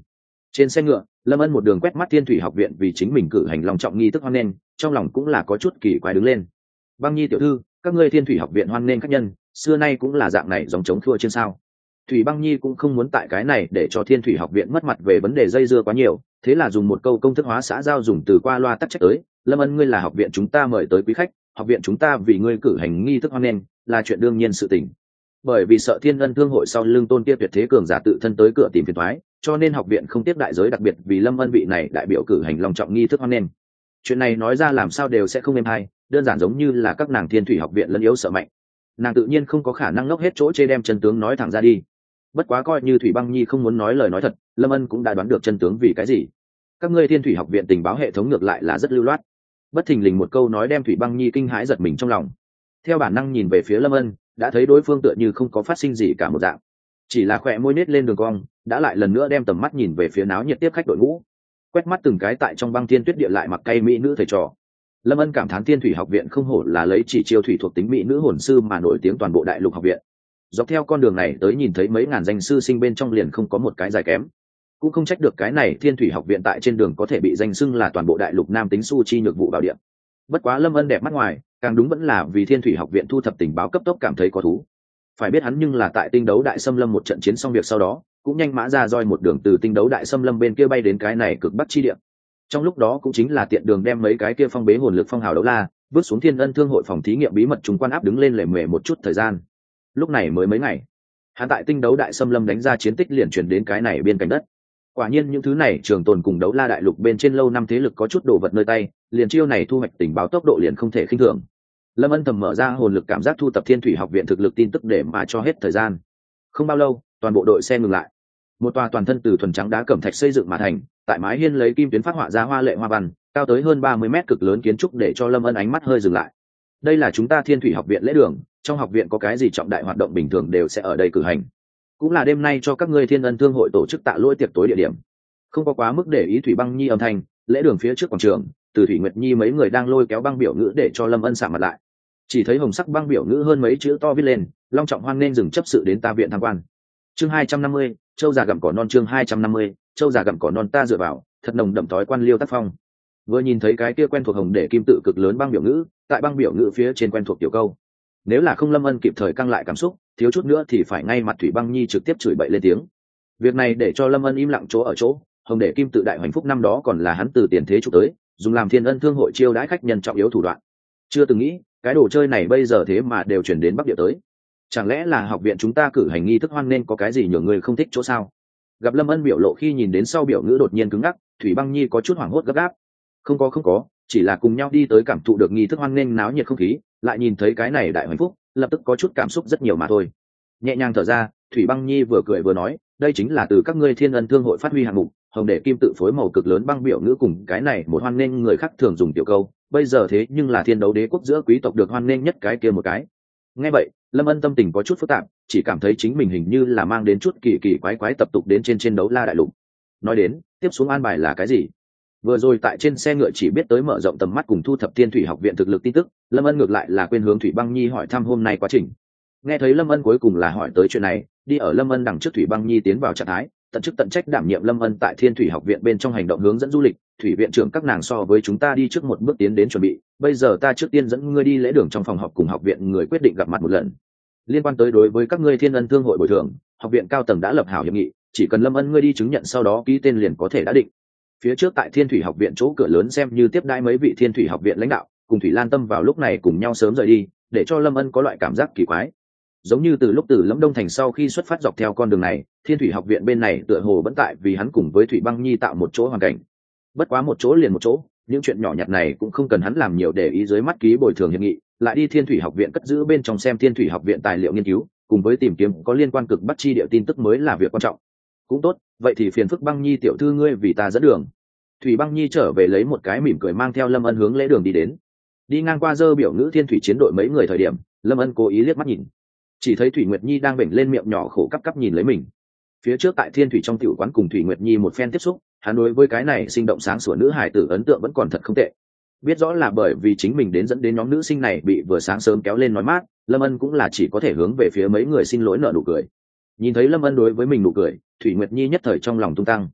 Trên xe ngựa, Lâm Ân một đường quét mắt Thiên Thủy học viện vì chính mình cử hành long trọng nghi thức hoan nghênh, trong lòng cũng là có chút kỳ quái đứng lên. Băng Nhi tiểu thư, các ngươi Thiên Thủy học viện hoan nghênh khách nhân, xưa nay cũng là dạng này dòng chống khua trên sao? Thủy Băng Nhi cũng không muốn tại cái này để cho Thiên Thủy học viện mất mặt về vấn đề dây dưa quá nhiều, thế là dùng một câu công thức hóa xã giao dùng từ qua loa tắc trách tới. Lâm Ân, ngươi là học viện chúng ta mời tới quý khách, học viện chúng ta vì ngươi cử hành nghi thức hoan nghênh là chuyện đương nhiên sự tình. Bởi vì sợ Thiên Ân thương hội sau lưng tôn kia tuyệt thế cường giả tự thân tới cửa tìm phiền toái, cho nên học viện không tiếp đại giới đặc biệt vì Lâm Ân vị này đại biểu cử hành long trọng nghi thức hoan nghênh. Chuyện này nói ra làm sao đều sẽ không êm hay, đơn giản giống như là các nàng Thiên Thủy học viện lẫn yếu sợ mạnh. Nàng tự nhiên không có khả năng ngốc hết chỗ chê đem chân tướng nói thẳng ra đi. Bất quá coi như Thủy Băng Nhi không muốn nói lời nói thật, Lâm Ân cũng đã đoán được chân tướng vì cái gì. Các ngươi Thiên Thủy học viện tình báo hệ thống ngược lại là rất lưu loát. Bất thình lình một câu nói đem Thủy Băng Nhi kinh hãi giật mình trong lòng. Theo bản năng nhìn về phía Lâm Ân, đã thấy đối phương tựa như không có phát sinh gì cả một dạng, chỉ là khỏe môi nết lên đường cong, đã lại lần nữa đem tầm mắt nhìn về phía náo nhiệt tiếp khách đội ngũ, quét mắt từng cái tại trong băng thiên tuyết địa lại mặc cay mỹ nữ thầy trò. Lâm Ân cảm thán Thiên Thủy học viện không hổ là lấy chỉ chiêu thủy thuộc tính mỹ nữ hồn sư mà nổi tiếng toàn bộ đại lục học viện. Dọc theo con đường này tới nhìn thấy mấy ngàn danh sư sinh bên trong liền không có một cái dài kém, cũng không trách được cái này Thiên Thủy học viện tại trên đường có thể bị danh xưng là toàn bộ đại lục nam tính su chi nhược vụ bảo điện. Bất quá Lâm Ân đẹp mắt ngoài, càng đúng vẫn là vì Thiên Thủy học viện thu thập tình báo cấp tốc cảm thấy có thú. Phải biết hắn nhưng là tại tinh đấu đại xâm lâm một trận chiến xong việc sau đó, cũng nhanh mã ra roi một đường từ tinh đấu đại xâm lâm bên kia bay đến cái này cực bắc chi địa. Trong lúc đó cũng chính là tiện đường đem mấy cái kia phong bế hồn lực phong hào đấu la bước xuống Thiên Ân thương hội phòng thí nghiệm bí mật chúng quan áp đứng lên lề mề một chút thời gian. Lúc này mới mấy ngày, hắn tại tinh đấu đại xâm lâm đánh ra chiến tích liền chuyển đến cái này biên cảnh đất. Quả nhiên những thứ này trường tồn cùng đấu la đại lục bên trên lâu năm thế lực có chút đồ vật nơi tay, liền chiêu này thu hoạch tình báo tốc độ liền không thể khinh thường. Lâm Ân thầm mở ra hồn lực cảm giác thu tập Thiên Thủy học viện thực lực tin tức để mà cho hết thời gian. Không bao lâu, toàn bộ đội xe ngừng lại. Một tòa toàn thân từ thuần trắng đá cẩm thạch xây dựng mà thành, tại mái hiên lấy kim tuyến phát họa ra hoa lệ hoa văn, cao tới hơn 30 mét cực lớn kiến trúc để cho Lâm Ân ánh mắt hơi dừng lại. Đây là chúng ta Thiên Thủy học viện lễ đường, trong học viện có cái gì trọng đại hoạt động bình thường đều sẽ ở đây cử hành. Cũng là đêm nay cho các ngươi Thiên Ân thương hội tổ chức tạ lỗi tiệc tối địa điểm. Không có quá mức để ý Thủy Băng Nhi âm thanh, lễ đường phía trước quảng trường, từ Thủy Nguyệt Nhi mấy người đang lôi kéo băng biểu ngữ để cho Lâm Ân sạm mặt lại. Chỉ thấy hồng sắc băng biểu ngữ hơn mấy chữ to viết lên, long trọng hoan nghênh dừng chấp sự đến ta viện tham quan. Chương 250, châu già gặm cỏ non. Chương 250, châu già gặm cỏ non. Ta dựa vào, thật nồng đậm thói quan liêu tác phong. Vừa nhìn thấy cái kia quen thuộc hồng để kim tự cực lớn băng biểu ngữ, tại băng biểu ngữ phía trên quen thuộc tiểu câu. Nếu là không Lâm Ân kịp thời căng lại cảm xúc, thiếu chút nữa thì phải ngay mặt Thủy Băng Nhi trực tiếp chửi bậy lên tiếng. Việc này để cho Lâm Ân im lặng chỗ ở chỗ, hồng để kim tự đại hoành phúc năm đó còn là hắn từ tiền thế chụp tới, dùng làm Thiên Ân thương hội chiêu đãi khách nhân trọng yếu thủ đoạn. Chưa từng nghĩ, cái đồ chơi này bây giờ thế mà đều chuyển đến Bắc Địa tới. Chẳng lẽ là học viện chúng ta cử hành nghi thức hoan nên có cái gì nhường người không thích chỗ sao? Gặp Lâm Ân biểu lộ khi nhìn đến sau biểu ngữ đột nhiên cứng ngắc, Thủy Băng Nhi có chút hoảng hốt gấp gáp. Không có, chỉ là cùng nhau đi tới cảm thụ được nghi thức hoan nên náo nhiệt không khí, lại nhìn thấy cái này đại hoành phúc, lập tức có chút cảm xúc rất nhiều mà thôi. Nhẹ nhàng thở ra, Thủy Băng Nhi vừa cười vừa nói, đây chính là từ các ngươi Thiên Ân thương hội phát huy hạng mục, hồng để kim tự phối màu cực lớn băng biểu ngữ cùng cái này một hoan nên người khác thường dùng tiểu câu, bây giờ thế nhưng là thiên đấu đế quốc giữa quý tộc được hoan nên nhất cái kia một cái. Nghe vậy, Lâm Ân tâm tình có chút phức tạp, chỉ cảm thấy chính mình hình như là mang đến chút kỳ kỳ quái quái tập tục đến trên đấu la đại lục. Nói đến, tiếp xuống an bài là cái gì? Vừa rồi tại trên xe ngựa chỉ biết tới mở rộng tầm mắt cùng thu thập Thiên Thủy học viện thực lực tin tức, Lâm Ân ngược lại là quên hướng Thủy Băng Nhi hỏi thăm hôm nay quá trình. Nghe thấy Lâm Ân cuối cùng là hỏi tới chuyện này, đi ở Lâm Ân đằng trước Thủy Băng Nhi tiến vào trạng thái, tận chức tận trách đảm nhiệm Lâm Ân tại Thiên Thủy học viện bên trong hành động hướng dẫn du lịch. Thủy viện trưởng các nàng so với chúng ta đi trước một bước tiến đến chuẩn bị, bây giờ ta trước tiên dẫn ngươi đi lễ đường trong phòng họp cùng học viện người quyết định gặp mặt một lần. Liên quan tới đối với các ngươi Thiên Ân thương hội bồi thường, học viện cao tầng đã lập hảo hiệp nghị, chỉ cần Lâm Ân ngươi đi chứng nhận sau đó ký tên liền có thể đã định. Phía trước tại Thiên Thủy học viện chỗ cửa lớn xem như tiếp đãi mấy vị Thiên Thủy học viện lãnh đạo, cùng Thủy Lan Tâm vào lúc này cùng nhau sớm rời đi, để cho Lâm Ân có loại cảm giác kỳ quái. Giống như từ lúc từ Lâm Đông thành sau khi xuất phát dọc theo con đường này, Thiên Thủy học viện bên này tựa hồ vẫn tại vì hắn cùng với Thủy Băng Nhi tạo một chỗ hoàn cảnh. Bất quá một chỗ liền một chỗ, những chuyện nhỏ nhặt này cũng không cần hắn làm nhiều để ý, dưới mắt ký bồi thường hiệp nghị, lại đi Thiên Thủy học viện cất giữ bên trong xem Thiên Thủy học viện tài liệu nghiên cứu, cùng với tìm kiếm có liên quan cực Bắc chi địa tin tức mới là việc quan trọng. Cũng tốt, vậy thì phiền phức Băng Nhi tiểu thư ngươi vì ta dẫn đường. Thủy Băng Nhi trở về lấy một cái mỉm cười mang theo Lâm Ân hướng lễ đường đi đến. Đi ngang qua dơ biểu ngữ Thiên Thủy chiến đội mấy người thời điểm, Lâm Ân cố ý liếc mắt nhìn, chỉ thấy Thủy Nguyệt Nhi đang bểnh lên miệng nhỏ khổ cắp nhìn lấy mình. Phía trước tại Thiên Thủy trong tiểu quán cùng Thủy Nguyệt Nhi một phen tiếp xúc, hắn đối với cái này sinh động sáng sủa nữ hải tử ấn tượng vẫn còn thật không tệ. Biết rõ là bởi vì chính mình đến dẫn đến nhóm nữ sinh này bị vừa sáng sớm kéo lên nói mát, Lâm Ân cũng là chỉ có thể hướng về phía mấy người xin lỗi nở nụ cười. Nhìn thấy Lâm Ân đối với mình nụ cười, Thủy Nguyệt Nhi nhất thời trong lòng tung tăng.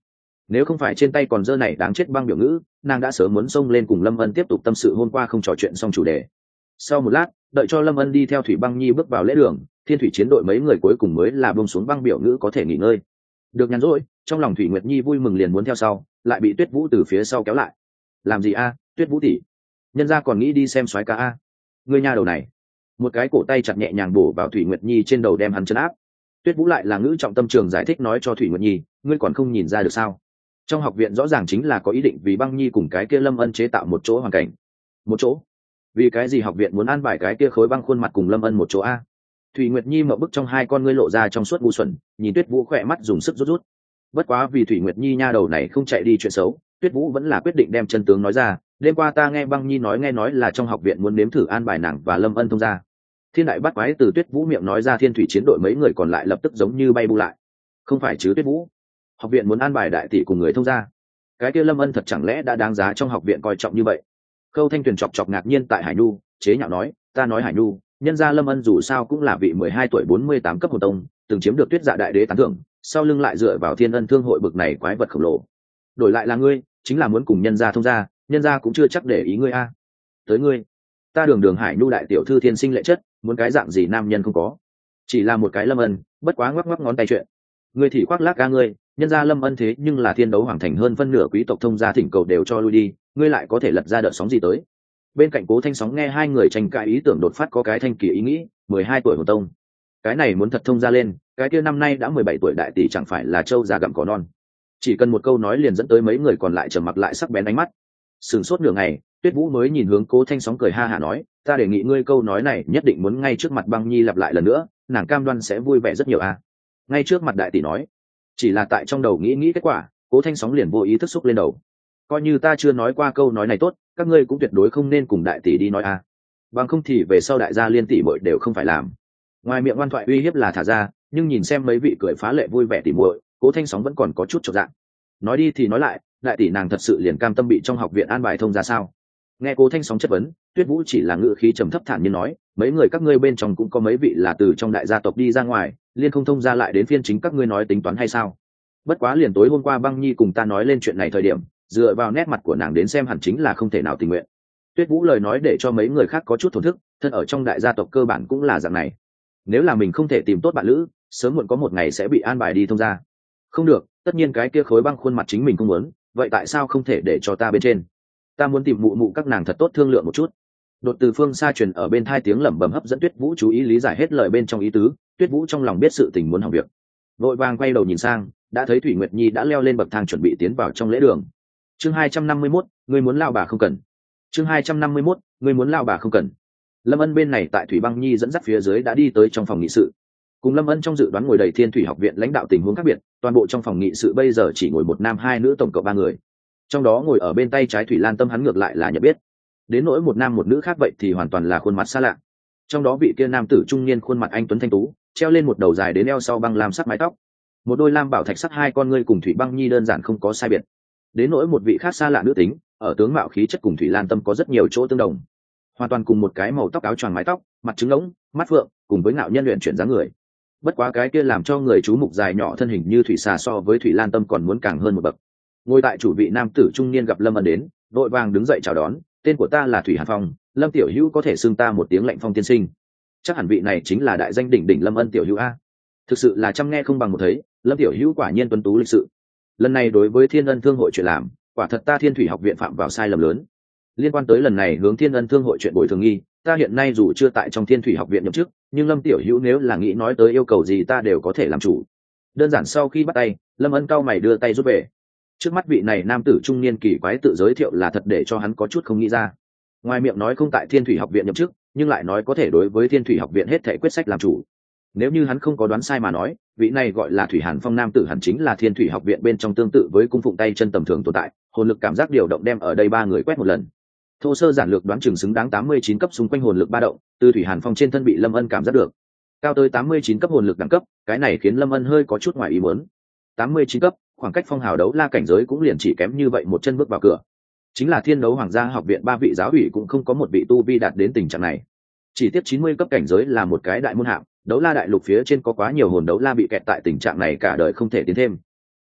nếu không phải trên tay còn dơ này đáng chết băng biểu ngữ, nàng đã sớm muốn xông lên cùng Lâm Ân tiếp tục tâm sự hôm qua không trò chuyện xong chủ đề. Sau một lát, đợi cho Lâm Ân đi theo Thủy Băng Nhi bước vào lễ đường, Thiên Thủy chiến đội mấy người cuối cùng mới là buông xuống băng biểu ngữ có thể nghỉ ngơi. Được nhàn rỗi, trong lòng Thủy Nguyệt Nhi vui mừng liền muốn theo sau, lại bị Tuyết Vũ từ phía sau kéo lại. Làm gì a, Tuyết Vũ tỷ? Nhân gia còn nghĩ đi xem soái ca a. Ngươi nha đầu này. Một cái cổ tay chặt nhẹ nhàng bổ vào Thủy Nguyệt Nhi trên đầu đem hắn trấn áp. Tuyết Vũ lại là ngữ trọng tâm trường giải thích nói cho Thủy Nguyệt Nhi, ngươi còn không nhìn ra được sao? Trong học viện rõ ràng chính là có ý định vì Băng Nhi cùng cái kia Lâm Ân chế tạo một chỗ hoàn cảnh. Một chỗ? Vì cái gì học viện muốn an bài cái kia khối băng khuôn mặt cùng Lâm Ân một chỗ a? Thủy Nguyệt Nhi mở bức trong hai con ngươi lộ ra trong suốt ngu xuẩn, nhìn Tuyết Vũ khỏe mắt dùng sức rút rút. Bất quá vì Thủy Nguyệt Nhi nha đầu này không chạy đi chuyện xấu, Tuyết Vũ vẫn là quyết định đem chân tướng nói ra. Đêm qua ta nghe Băng Nhi nghe nói là trong học viện muốn nếm thử an bài nàng và Lâm Ân thông gia. Thiên đại bắt quái từ Tuyết Vũ miệng nói ra, Thiên Thủy chiến đội mấy người còn lại lập tức giống như bay bu lại. Không phải chứ Tuyết Vũ? Học viện muốn an bài đại tỷ cùng người thông gia? Cái kia Lâm Ân thật chẳng lẽ đã đáng giá trong học viện coi trọng như vậy? Khâu Thanh Tuyền chọc ngạc nhiên tại Hải Nhu, chế nhạo nói, ta nói Hải Nhu, nhân gia Lâm Ân dù sao cũng là vị 12 tuổi 48 cấp hồn tông, từng chiếm được Tuyết Dạ đại đế tán thưởng, sau lưng lại dựa vào Thiên Ân thương hội bực này quái vật khổng lồ. Đổi lại là ngươi, chính là muốn cùng nhân gia thông gia, nhân gia cũng chưa chắc để ý ngươi a. Tới ngươi, ta đường Hải Nhu đại tiểu thư thiên sinh lệ chất, muốn cái dạng gì nam nhân không có, chỉ là một cái Lâm Ân, bất quá ngoắc ngón tay chuyện. Ngươi thì khoác lác ca ngươi, nhân gia Lâm Ân thế nhưng là thiên đấu hoàng thành hơn phân nửa quý tộc thông gia thỉnh cầu đều cho lui đi, ngươi lại có thể lật ra đợt sóng gì tới? Bên cạnh Cố Thanh Sóng nghe hai người tranh cãi ý tưởng đột phát có cái thanh kỳ ý nghĩ, 12 tuổi hồn tông, cái này muốn thật thông gia lên, cái kia năm nay đã 17 tuổi đại tỷ chẳng phải là trâu già gặm cỏ non. Chỉ cần một câu nói liền dẫn tới mấy người còn lại trầm mặc lại sắc bén ánh mắt. Sửng sốt nửa ngày, Tuyết Vũ mới nhìn hướng Cố Thanh Sóng cười ha hả nói, ta đề nghị ngươi câu nói này nhất định muốn ngay trước mặt Băng Nhi lặp lại lần nữa, nàng cam đoan sẽ vui vẻ rất nhiều a. Ngay trước mặt đại tỷ nói. Chỉ là tại trong đầu nghĩ kết quả, Cố Thanh Sóng liền vô ý thức xúc lên đầu. Coi như ta chưa nói qua câu nói này tốt, các ngươi cũng tuyệt đối không nên cùng đại tỷ đi nói a. Bằng không thì về sau đại gia liên tỷ muội đều không phải làm. Ngoài miệng ngoan thoại uy hiếp là thả ra, nhưng nhìn xem mấy vị cười phá lệ vui vẻ tỷ muội, Cố Thanh Sóng vẫn còn có chút chột dạ. Nói đi thì nói lại, đại tỷ nàng thật sự liền cam tâm bị trong học viện an bài thông ra sao? Nghe Cố Thanh Sóng chất vấn, Tuyết Vũ chỉ là ngữ khí trầm thấp thản nhiên nói, mấy người các ngươi bên trong cũng có mấy vị là từ trong đại gia tộc đi ra ngoài, liên không thông ra lại đến phiên chính các ngươi nói tính toán hay sao? Bất quá liền tối hôm qua Băng Nhi cùng ta nói lên chuyện này thời điểm, dựa vào nét mặt của nàng đến xem hẳn chính là không thể nào tình nguyện. Tuyết Vũ lời nói để cho mấy người khác có chút thổn thức, thân ở trong đại gia tộc cơ bản cũng là dạng này. Nếu là mình không thể tìm tốt bạn lữ, sớm muộn có một ngày sẽ bị an bài đi thông gia. Không được, tất nhiên cái kia khối băng khuôn mặt chính mình không muốn, vậy tại sao không thể để cho ta bên trên? Ta muốn tìm mụ các nàng thật tốt thương lượng một chút. Đột từ phương xa truyền ở bên tai tiếng lẩm bẩm hấp dẫn Tuyết Vũ chú ý lý giải hết lời bên trong ý tứ. Tuyết Vũ trong lòng biết sự tình muốn hỏng việc, vội vàng quay đầu nhìn sang, đã thấy Thủy Nguyệt Nhi đã leo lên bậc thang chuẩn bị tiến vào trong lễ đường. Chương 251, ngươi muốn lao bà không cần. Chương 251, ngươi muốn lao bà không cần. Lâm Ân bên này tại Thủy Băng Nhi dẫn dắt phía dưới đã đi tới trong phòng nghị sự. Cùng Lâm Ân trong dự đoán ngồi đầy Thiên Thủy học viện lãnh đạo tình huống khác biệt, toàn bộ trong phòng nghị sự bây giờ chỉ ngồi một nam hai nữ tổng cộng 3 người. Trong đó ngồi ở bên tay trái Thủy Lan Tâm hắn ngược lại là nhận biết. Đến nỗi một nam một nữ khác vậy thì hoàn toàn là khuôn mặt xa lạ. Trong đó vị kia nam tử trung niên khuôn mặt anh tuấn thanh tú, treo lên một đầu dài đến eo sau băng lam sắc mái tóc. Một đôi lam bảo thạch sắc hai con ngươi cùng Thủy Băng Nhi đơn giản không có sai biệt. Đến nỗi một vị khác xa lạ nữ tính, ở tướng mạo khí chất cùng Thủy Lan Tâm có rất nhiều chỗ tương đồng. Hoàn toàn cùng một cái màu tóc áo choàng mái tóc, mặt trứng ngỗng, mắt phượng, cùng với ngạo nhân luyện chuyển dáng người. Bất quá cái kia làm cho người chú mục dài nhỏ thân hình như thủy xà so với Thủy Lan Tâm còn muốn càng hơn một bậc. Ngồi tại chủ vị nam tử trung niên gặp Lâm Ân đến, vội vàng đứng dậy chào đón, tên của ta là Thủy Hàn Phong, Lâm tiểu hữu có thể xưng ta một tiếng Lệnh Phong tiên sinh. Chắc hẳn vị này chính là đại danh đỉnh đỉnh Lâm Ân tiểu hữu a. Thực sự là chăm nghe không bằng một thấy, Lâm tiểu hữu quả nhiên tuấn tú lịch sự. Lần này đối với Thiên Ân thương hội chuyện làm, quả thật ta Thiên Thủy học viện phạm vào sai lầm lớn. Liên quan tới lần này hướng Thiên Ân thương hội chuyện bồi thường nghi, ta hiện nay dù chưa tại trong Thiên Thủy học viện nhậm chức, nhưng Lâm tiểu hữu nếu là nghĩ nói tới yêu cầu gì ta đều có thể làm chủ. Đơn giản sau khi bắt tay, Lâm Ân cau mày đưa tay rút về. Trước mắt vị này nam tử trung niên kỳ quái tự giới thiệu là thật để cho hắn có chút không nghĩ ra. Ngoài miệng nói không tại Thiên Thủy học viện nhậm chức, nhưng lại nói có thể đối với Thiên Thủy học viện hết thảy quyết sách làm chủ. Nếu như hắn không có đoán sai mà nói, vị này gọi là Thủy Hàn Phong nam tử hẳn chính là Thiên Thủy học viện bên trong tương tự với cung phụng tay chân tầm thường tồn tại, hồn lực cảm giác điều động đem ở đây 3 người quét một lần. Thô sơ giản lược đoán chừng xứng đáng 89 cấp xung quanh hồn lực ba động, từ Thủy Hàn Phong trên thân bị Lâm Ân cảm giác được. Cao tới 89 cấp hồn lực đẳng cấp, cái này khiến Lâm Ân hơi có chút ngoài ý muốn. 89 cấp, khoảng cách phong hào đấu la cảnh giới cũng liền chỉ kém như vậy một chân bước vào cửa. Chính là Thiên Đấu Hoàng gia học viện 3 vị giáo ủy cũng không có một vị tu vi đạt đến tình trạng này. Chỉ tiếp 90 cấp cảnh giới là một cái đại môn hạng, đấu la đại lục phía trên có quá nhiều hồn đấu la bị kẹt tại tình trạng này cả đời không thể tiến thêm.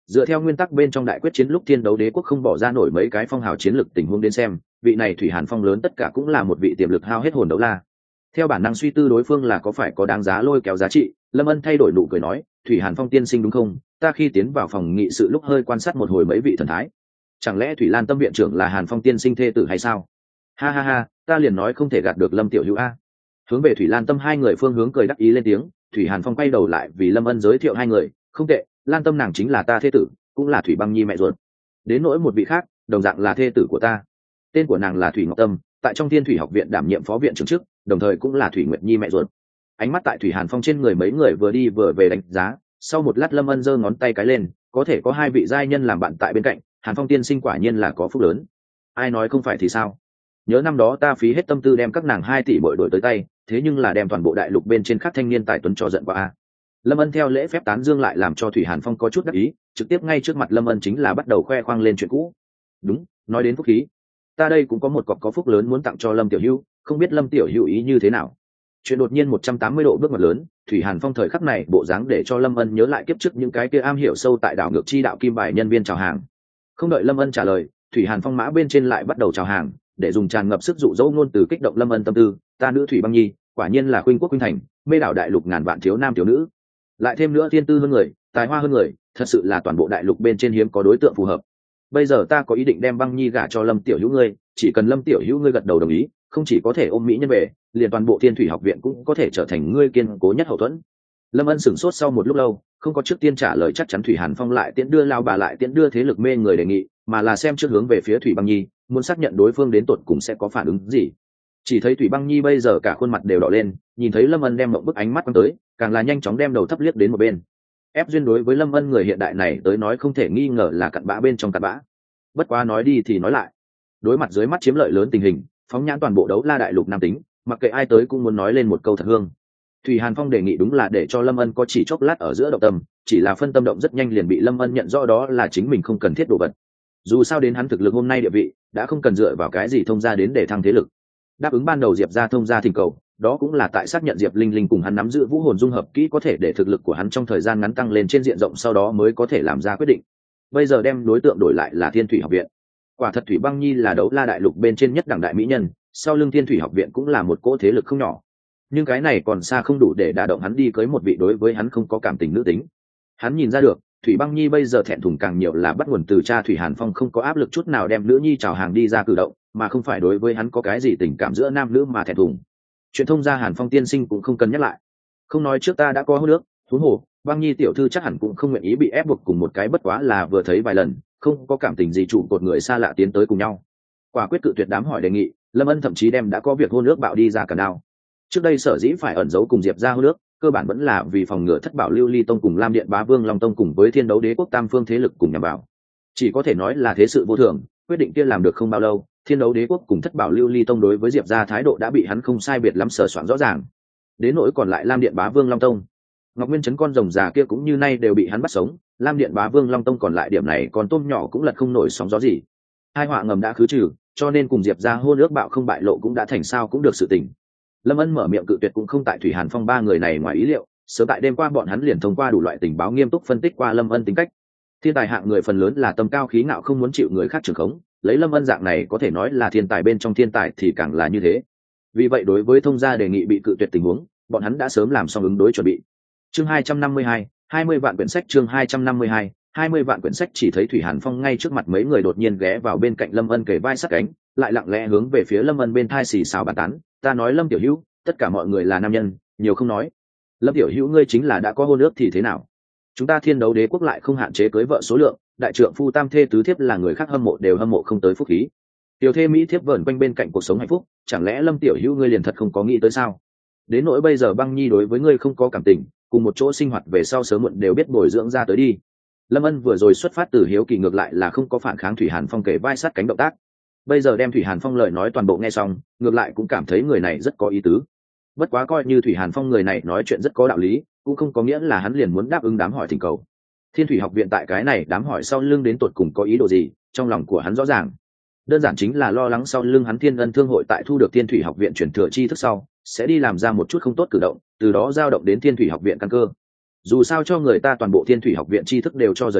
Dựa theo nguyên tắc bên trong đại quyết chiến lúc thiên đấu đế quốc không bỏ ra nổi mấy cái phong hào chiến lực tình huống đến xem, vị này thủy hàn phong lớn tất cả cũng là một vị tiềm lực hao hết hồn đấu la. Theo bản năng suy tư đối phương là có phải có đáng giá lôi kéo giá trị, Lâm Ân thay đổi nụ cười nói, thủy hàn phong tiên sinh đúng không? Ta khi tiến vào phòng nghị sự lúc hơi quan sát một hồi mấy vị thần thái, chẳng lẽ thủy lan tâm viện trưởng là hàn phong tiên sinh thê tử hay sao? Ha ha ha, ta liền nói không thể gạt được Lâm tiểu hữu a. Hướng về thủy lan tâm hai người phương hướng cười đắc ý lên tiếng, thủy hàn phong quay đầu lại vì Lâm Ân giới thiệu hai người, không tệ, lan tâm nàng chính là ta thê tử, cũng là thủy băng nhi mẹ ruột. Đến nỗi một vị khác đồng dạng là thê tử của ta, tên của nàng là thủy ngọc tâm, tại trong thiên thủy học viện đảm nhiệm phó viện trưởng chức, đồng thời cũng là thủy nguyệt nhi mẹ ruột. Ánh mắt tại thủy hàn phong trên người mấy người vừa đi vừa về đánh giá, sau một lát Lâm Ân giơ ngón tay cái lên, có thể có hai vị giai nhân làm bạn tại bên cạnh, hàn phong tiên sinh quả nhiên là có phúc lớn. Ai nói không phải thì sao? Nhớ năm đó ta phí hết tâm tư đem các nàng 2 tỷ bội đổi tới tay, thế nhưng là đem toàn bộ đại lục bên trên các thanh niên tài tuấn cho giận qua a. Lâm Ân theo lễ phép tán dương lại làm cho thủy hàn phong có chút đắc ý, trực tiếp ngay trước mặt Lâm Ân chính là bắt đầu khoe khoang lên chuyện cũ. Đúng, nói đến phúc khí, ta đây cũng có một cọc có phúc lớn muốn tặng cho Lâm tiểu hữu, không biết Lâm tiểu hữu ý như thế nào? Chuyện đột nhiên 180 độ bước ngoặt lớn, thủy hàn phong thời khắc này bộ dáng để cho Lâm Ân nhớ lại kiếp trước những cái kia am hiểu sâu tại đảo ngược chi đạo kim bài nhân viên chào hàng. Không đợi Lâm Ân trả lời, thủy hàn phong mã bên trên lại bắt đầu chào hàng, để dùng tràn ngập sức dụ dỗ ngôn từ kích động Lâm Ân tâm tư. Ta nữ thủy băng nhi, quả nhiên là khuynh quốc khuynh thành, mê đảo đại lục ngàn vạn thiếu nam thiếu nữ, lại thêm nữa thiên tư hơn người, tài hoa hơn người, thật sự là toàn bộ đại lục bên trên hiếm có đối tượng phù hợp. Bây giờ ta có ý định đem băng nhi gả cho Lâm tiểu hữu ngươi, chỉ cần Lâm tiểu hữu ngươi gật đầu đồng ý, không chỉ có thể ôm mỹ nhân về, liền toàn bộ thiên thủy học viện cũng có thể trở thành ngươi kiên cố nhất hậu thuẫn. Lâm Ân sửng sốt sau một lúc lâu, không có trước tiên trả lời chắc chắn thủy hàn phong lại tiễn đưa lao bà lại tiễn đưa thế lực mê người đề nghị, mà là xem trước hướng về phía thủy băng nhi, muốn xác nhận đối phương đến tột cùng sẽ có phản ứng gì. Chỉ thấy thủy băng nhi bây giờ cả khuôn mặt đều đỏ lên, nhìn thấy Lâm Ân đem mộng bức ánh mắt quăng tới, càng là nhanh chóng đem đầu thấp liếc đến một bên. Ép duyên đối với Lâm Ân người hiện đại này tới nói không thể nghi ngờ là cặn bã bên trong cặn bã. Bất quá nói đi thì nói lại, đối mặt dưới mắt chiếm lợi lớn tình hình, phóng nhãn toàn bộ đấu la đại lục nam tính, mặc kệ ai tới cũng muốn nói lên một câu thật hương. Thủy hàn phong đề nghị đúng là để cho Lâm Ân có chỉ chốc lát ở giữa động tâm, chỉ là phân tâm động rất nhanh liền bị Lâm Ân nhận rõ đó là chính mình không cần thiết đồ vật. Dù sao đến hắn thực lực hôm nay địa vị đã không cần dựa vào cái gì thông gia đến để thăng thế lực. Đáp ứng ban đầu Diệp ra thông gia thỉnh cầu, đó cũng là tại xác nhận Diệp Linh Linh cùng hắn nắm giữ vũ hồn dung hợp kỹ có thể để thực lực của hắn trong thời gian ngắn tăng lên trên diện rộng, sau đó mới có thể làm ra quyết định. Bây giờ đem đối tượng đổi lại là thiên thủy học viện. Quả thật thủy băng nhi là đấu la đại lục bên trên nhất đẳng đại mỹ nhân, sau lưng thiên thủy học viện cũng là một cỗ thế lực không nhỏ, nhưng cái này còn xa không đủ để đả động hắn đi cưới một vị đối với hắn không có cảm tình nữ tính. Hắn nhìn ra được thủy băng nhi bây giờ thẹn thùng càng nhiều là bắt nguồn từ cha thủy hàn phong không có áp lực chút nào đem nữ nhi chào hàng đi ra cử động, mà không phải đối với hắn có cái gì tình cảm giữa nam nữ mà thẹn thùng. Chuyện thông gia Hàn Phong tiên sinh cũng không cần nhắc lại, không nói trước ta đã có hôn nước, huống hồ băng nhi tiểu thư chắc hẳn cũng không nguyện ý bị ép buộc cùng một cái bất quá là vừa thấy vài lần không có cảm tình gì trụ cột người xa lạ tiến tới cùng nhau. Quả quyết cự tuyệt đám hỏi đề nghị, Lâm Ân thậm chí đem đã có việc hôn nước bạo đi ra cả đao. Trước đây sở dĩ phải ẩn giấu cùng Diệp ra hôn nước, cơ bản vẫn là vì phòng ngừa thất bảo lưu ly tông cùng lam điện bá vương long tông cùng với thiên đấu đế quốc tam phương thế lực cùng nhằm vào. Chỉ có thể nói là thế sự vô thường, quyết định kia làm được không bao lâu, thiên đấu đế quốc cùng thất bảo lưu ly tông đối với Diệp ra thái độ đã bị hắn không sai biệt lắm sờ soạn rõ ràng. Đến nỗi còn lại lam điện bá vương long tông, ngọc nguyên chấn con rồng già kia cũng như nay đều bị hắn bắt sống, lam điện bá vương long tông còn lại điểm này còn tôm nhỏ cũng lật không nổi sóng gió gì. Hai họa ngầm đã khứ trừ, cho nên cùng Diệp ra hôn ước bạo không bại lộ cũng đã thành sao cũng được sự tình. Lâm Ân mở miệng cự tuyệt cũng không tại thủy hàn phong ba người này ngoài ý liệu, sớm tại đêm qua bọn hắn liền thông qua đủ loại tình báo nghiêm túc phân tích qua Lâm Ân tính cách. Thiên tài hạng người phần lớn là tâm cao khí ngạo không muốn chịu người khác trưởng khống, lấy Lâm Ân dạng này có thể nói là thiên tài bên trong thiên tài thì càng là như thế. Vì vậy đối với thông gia đề nghị bị cự tuyệt tình huống, bọn hắn đã sớm làm xong ứng đối chuẩn bị. Chương 252, 20 vạn quyển sách. Chương 252, 20 vạn quyển sách. Chỉ thấy Thủy Hàn Phong ngay trước mặt mấy người đột nhiên ghé vào bên cạnh Lâm Ân kề vai sát cánh, lại lặng lẽ hướng về phía Lâm Ân bên thai xì xào bàn tán, ta nói Lâm tiểu hữu, tất cả mọi người là nam nhân, nhiều không nói. Lâm tiểu hữu ngươi chính là đã có hôn ước thì thế nào? Chúng ta thiên đấu đế quốc lại không hạn chế cưới vợ số lượng, đại trượng phu tam thê tứ thiếp là người khác hâm mộ đều hâm mộ không tới phúc khí. Tiểu thê mỹ thiếp vẩn quanh bên cạnh cuộc sống hạnh phúc, chẳng lẽ Lâm tiểu hữu ngươi liền thật không có nghĩ tới sao? Đến nỗi bây giờ băng nhi đối với ngươi không có cảm tình, cùng một chỗ sinh hoạt về sau sớm muộn đều biết bồi dưỡng ra tới đi. Lâm Ân vừa rồi xuất phát từ hiếu kỳ ngược lại là không có phản kháng Thủy Hàn Phong kể vai sát cánh động tác. Bây giờ đem Thủy Hàn Phong lời nói toàn bộ nghe xong, ngược lại cũng cảm thấy người này rất có ý tứ. Bất quá coi như Thủy Hàn Phong người này nói chuyện rất có đạo lý, cũng không có nghĩa là hắn liền muốn đáp ứng đám hỏi thỉnh cầu. Thiên Thủy học viện tại cái này đám hỏi sau lưng đến tột cùng có ý đồ gì, trong lòng của hắn rõ ràng. Đơn giản chính là lo lắng sau lưng hắn Thiên Ân thương hội tại thu được Thiên Thủy học viện chuyển thừa tri thức sau, sẽ đi làm ra một chút không tốt cử động, từ đó dao động đến Thiên Thủy học viện căn cơ. Dù sao cho người ta toàn bộ Thiên Thủy học viện tri thức đều cho rời trống,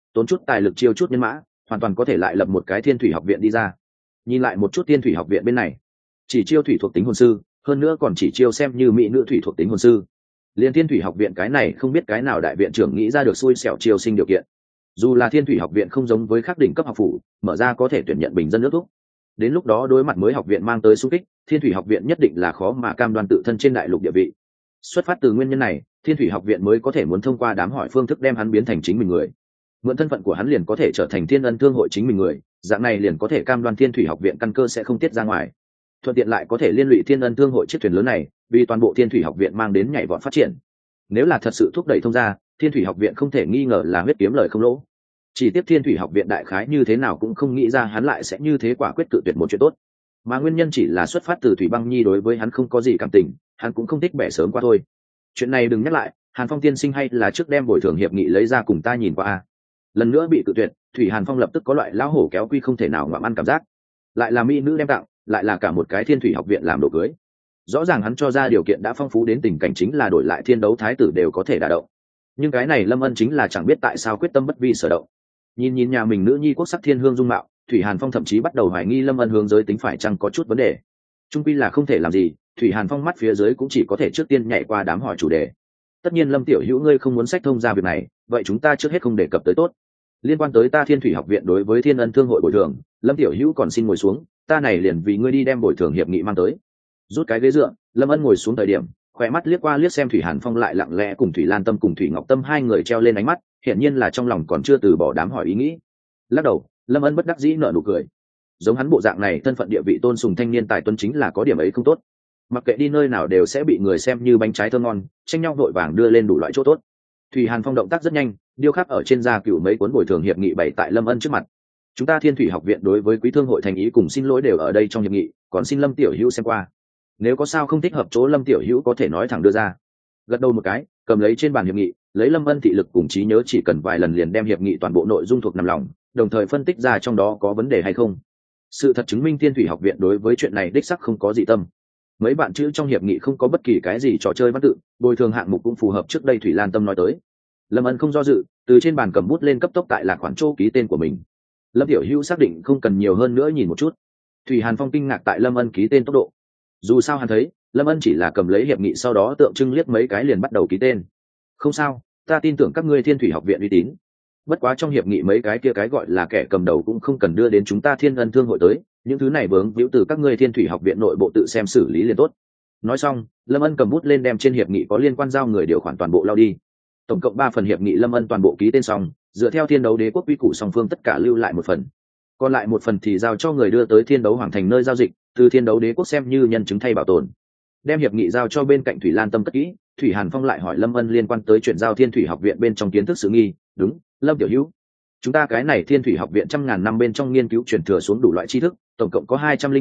tốn chút tài lực chiêu chút nhân mã, hoàn toàn có thể lại lập một cái thiên thủy học viện đi ra. Nhìn lại một chút thiên thủy học viện bên này, chỉ chiêu thủy thuộc tính hồn sư, hơn nữa còn chỉ chiêu xem như mỹ nữ thủy thuộc tính hồn sư. Liên thiên thủy học viện cái này không biết cái nào đại viện trưởng nghĩ ra được xui xẻo chiêu sinh điều kiện. Dù là thiên thủy học viện không giống với các đỉnh cấp học phủ, mở ra có thể tuyển nhận bình dân nước thúc. Đến lúc đó đối mặt mới học viện mang tới xung kích, thiên thủy học viện nhất định là khó mà cam đoan tự thân trên đại lục địa vị. Xuất phát từ nguyên nhân này, thiên thủy học viện mới có thể muốn thông qua đám hỏi phương thức đem hắn biến thành chính mình người. Mượn thân phận của hắn liền có thể trở thành thiên ân thương hội chính mình người, dạng này liền có thể cam đoan thiên thủy học viện căn cơ sẽ không tiết ra ngoài, thuận tiện lại có thể liên lụy thiên ân thương hội chiếc thuyền lớn này, vì toàn bộ thiên thủy học viện mang đến nhảy vọt phát triển. Nếu là thật sự thúc đẩy thông ra, thiên thủy học viện không thể nghi ngờ là huyết kiếm lời không lỗ. Chỉ tiếp thiên thủy học viện đại khái như thế nào cũng không nghĩ ra hắn lại sẽ như thế quả quyết cự tuyệt một chuyện tốt, mà nguyên nhân chỉ là xuất phát từ thủy băng nhi đối với hắn không có gì cảm tình, hắn cũng không thích bẻ sớm qua thôi. Chuyện này đừng nhắc lại, Hàn Phong tiên sinh hay là trước đem bồi thường hiệp nghị lấy ra cùng ta nhìn qua a. Lần nữa bị cự tuyệt, thủy Hàn Phong lập tức có loại lão hổ kéo quy không thể nào ngoạm ăn cảm giác. Lại là mỹ nữ đem tặng, lại là cả một cái thiên thủy học viện làm đồ cưới. Rõ ràng hắn cho ra điều kiện đã phong phú đến tình cảnh chính là đổi lại thiên đấu thái tử đều có thể đả động, nhưng cái này Lâm Ân chính là chẳng biết tại sao quyết tâm bất vi sở động. Nhìn nhà mình nữ nhi quốc sắc thiên hương dung mạo, thủy Hàn Phong thậm chí bắt đầu hoài nghi Lâm Ân hướng giới tính phải chăng có chút vấn đề. Trung quy là không thể làm gì, thủy Hàn Phong mắt phía dưới cũng chỉ có thể trước tiên nhảy qua đám hỏi chủ đề. Tất nhiên Lâm tiểu hữu ngươi không muốn sách thông ra việc này, vậy chúng ta trước hết không đề cập tới tốt. Liên quan tới ta thiên thủy học viện đối với thiên ân thương hội bồi thường, Lâm tiểu hữu còn xin ngồi xuống, ta này liền vì ngươi đi đem bồi thường hiệp nghị mang tới. Rút cái ghế dựa, Lâm Ân ngồi xuống thời điểm, khỏe mắt liếc qua liếc xem thủy Hàn Phong lại lặng lẽ cùng thủy Lan Tâm cùng thủy Ngọc Tâm hai người treo lên ánh mắt, hiển nhiên là trong lòng còn chưa từ bỏ đám hỏi ý nghĩ. Lắc đầu, Lâm Ân bất đắc dĩ nở nụ cười. Giống hắn bộ dạng này thân phận địa vị tôn sùng thanh niên tài tuấn chính là có điểm ấy không tốt, mặc kệ đi nơi nào đều sẽ bị người xem như bánh trái thơm ngon, tranh nhau vội vàng đưa lên đủ loại chỗ tốt. Thủy Hàn Phong động tác rất nhanh, điêu khắc ở trên da cựu mấy cuốn bồi thường hiệp nghị bày tại Lâm Ân trước mặt. Chúng ta thiên thủy học viện đối với quý thương hội thành ý cùng xin lỗi đều ở đây trong hiệp nghị, còn xin Lâm tiểu hữu xem qua, nếu có sao không thích hợp chỗ Lâm tiểu hữu có thể nói thẳng đưa ra. Gật đầu một cái, cầm lấy trên bàn hiệp nghị, lấy Lâm Ân thị lực cùng trí nhớ chỉ cần vài lần liền đem hiệp nghị toàn bộ nội dung thuộc nằm lòng, đồng thời phân tích ra trong đó có vấn đề hay không. Sự thật chứng minh thiên thủy học viện đối với chuyện này đích sắc không có dị tâm. Mấy bạn chữ trong hiệp nghị không có bất kỳ cái gì trò chơi văn tự, bồi thường hạng mục cũng phù hợp trước đây thủy Lan Tâm nói tới. Lâm Ân không do dự, từ trên bàn cầm bút lên cấp tốc tại là khoản chỗ ký tên của mình. Lâm tiểu hữu xác định không cần nhiều hơn nữa nhìn một chút. Thủy Hàn Phong kinh ngạc tại Lâm Ân ký tên tốc độ. Dù sao hắn thấy Lâm Ân chỉ là cầm lấy hiệp nghị sau đó tượng trưng liếc mấy cái liền bắt đầu ký tên. Không sao, ta tin tưởng các ngươi thiên thủy học viện uy tín. Bất quá trong hiệp nghị mấy cái kia cái gọi là kẻ cầm đầu cũng không cần đưa đến chúng ta thiên ân thương hội tới, những thứ này vướng víu từ các ngươi thiên thủy học viện nội bộ tự xem xử lý liền tốt. Nói xong, Lâm Ân cầm bút lên đem trên hiệp nghị có liên quan giao người điều khoản toàn bộ lao đi. Tổng cộng 3 phần hiệp nghị Lâm Ân toàn bộ ký tên xong, dựa theo thiên đấu đế quốc quy củ song phương tất cả lưu lại 1 phần, còn lại 1 phần thì giao cho người đưa tới thiên đấu hoàng thành nơi giao dịch, từ thiên đấu đế quốc xem như nhân chứng thay bảo tồn. Đem hiệp nghị giao cho bên cạnh thủy Lan Tâm cất kỹ, thủy Hàn Phong lại hỏi Lâm Ân liên quan tới chuyển giao thiên thủy học viện bên trong kiến thức sự nghi. Đúng, Lâm tiểu hữu, chúng ta cái này thiên thủy học viện trăm ngàn năm bên trong nghiên cứu truyền thừa xuống đủ loại tri thức, tổng cộng có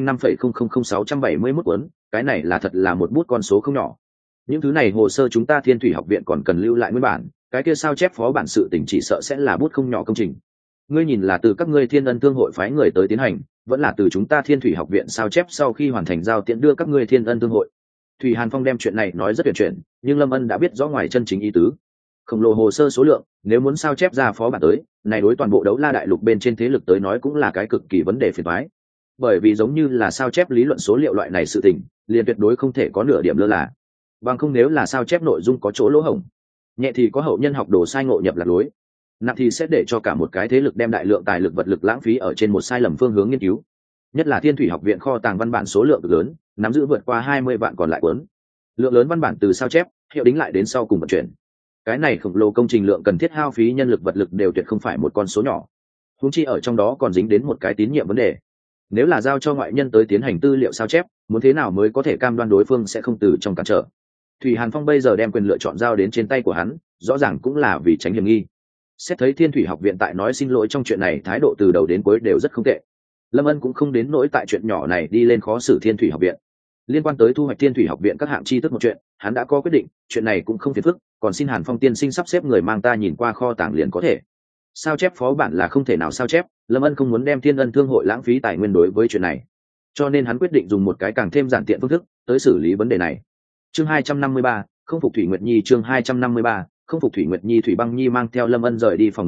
205,000671 cuốn, cái này là thật là một bút con số không nhỏ. Những thứ này hồ sơ chúng ta thiên thủy học viện còn cần lưu lại nguyên bản, cái kia sao chép phó bản sự tình chỉ sợ sẽ là bút không nhỏ công trình. Ngươi nhìn là từ các ngươi thiên ân thương hội phái người tới tiến hành, vẫn là từ chúng ta thiên thủy học viện sao chép sau khi hoàn thành giao tiễn đưa các ngươi thiên ân thương hội. Thủy Hàn Phong đem chuyện này nói rất tuyệt chuyển, nhưng Lâm Ân đã biết rõ ngoài chân chính ý tứ. Khổng lồ hồ sơ số lượng, nếu muốn sao chép ra phó bản tới, này đối toàn bộ đấu la đại lục bên trên thế lực tới nói cũng là cái cực kỳ vấn đề phiền toái. Bởi vì giống như là sao chép lý luận số liệu loại này sự tình, liền tuyệt đối không thể có nửa điểm lơ là. Bằng không nếu là sao chép nội dung có chỗ lỗ hổng, nhẹ thì có hậu nhân học đồ sai ngộ nhập lạc lối, nặng thì sẽ để cho cả một cái thế lực đem đại lượng tài lực vật lực lãng phí ở trên một sai lầm phương hướng nghiên cứu. Nhất là thiên thủy học viện kho tàng văn bản số lượng cực lớn, nắm giữ vượt qua 20 vạn còn lại cuốn. Lượng lớn văn bản từ sao chép, hiệu đính lại đến sau cùng vận chuyển. Cái này khổng lồ công trình lượng cần thiết hao phí nhân lực vật lực đều tuyệt không phải một con số nhỏ. Huống chi ở trong đó còn dính đến một cái tín nhiệm vấn đề. Nếu là giao cho ngoại nhân tới tiến hành tư liệu sao chép, muốn thế nào mới có thể cam đoan đối phương sẽ không từ trong cản trở. Thủy Hàn Phong bây giờ đem quyền lựa chọn giao đến trên tay của hắn, rõ ràng cũng là vì tránh hiểm nghi. Xét thấy thiên thủy học viện tại nói xin lỗi trong chuyện này thái độ từ đầu đến cuối đều rất không tệ, Lâm Ân cũng không đến nỗi tại chuyện nhỏ này đi lên khó xử thiên thủy học viện. Liên quan tới thu hoạch thiên thủy học viện các hạng chi tiết một chuyện, hắn đã có quyết định, chuyện này cũng không phiền phức, còn xin Hàn Phong tiên sinh sắp xếp người mang ta nhìn qua kho tàng liền có thể. Sao chép phó bản là không thể nào sao chép, Lâm Ân không muốn đem thiên ân thương hội lãng phí tài nguyên đối với chuyện này, cho nên hắn quyết định dùng một cái càng thêm giản tiện phương thức tới xử lý vấn đề này. Chương 253, không phục Thủy Nguyệt Nhi. Chương 253, không phục Thủy Nguyệt Nhi. Thủy Băng Nhi mang theo Lâm Ân rời đi phòng nghị sự,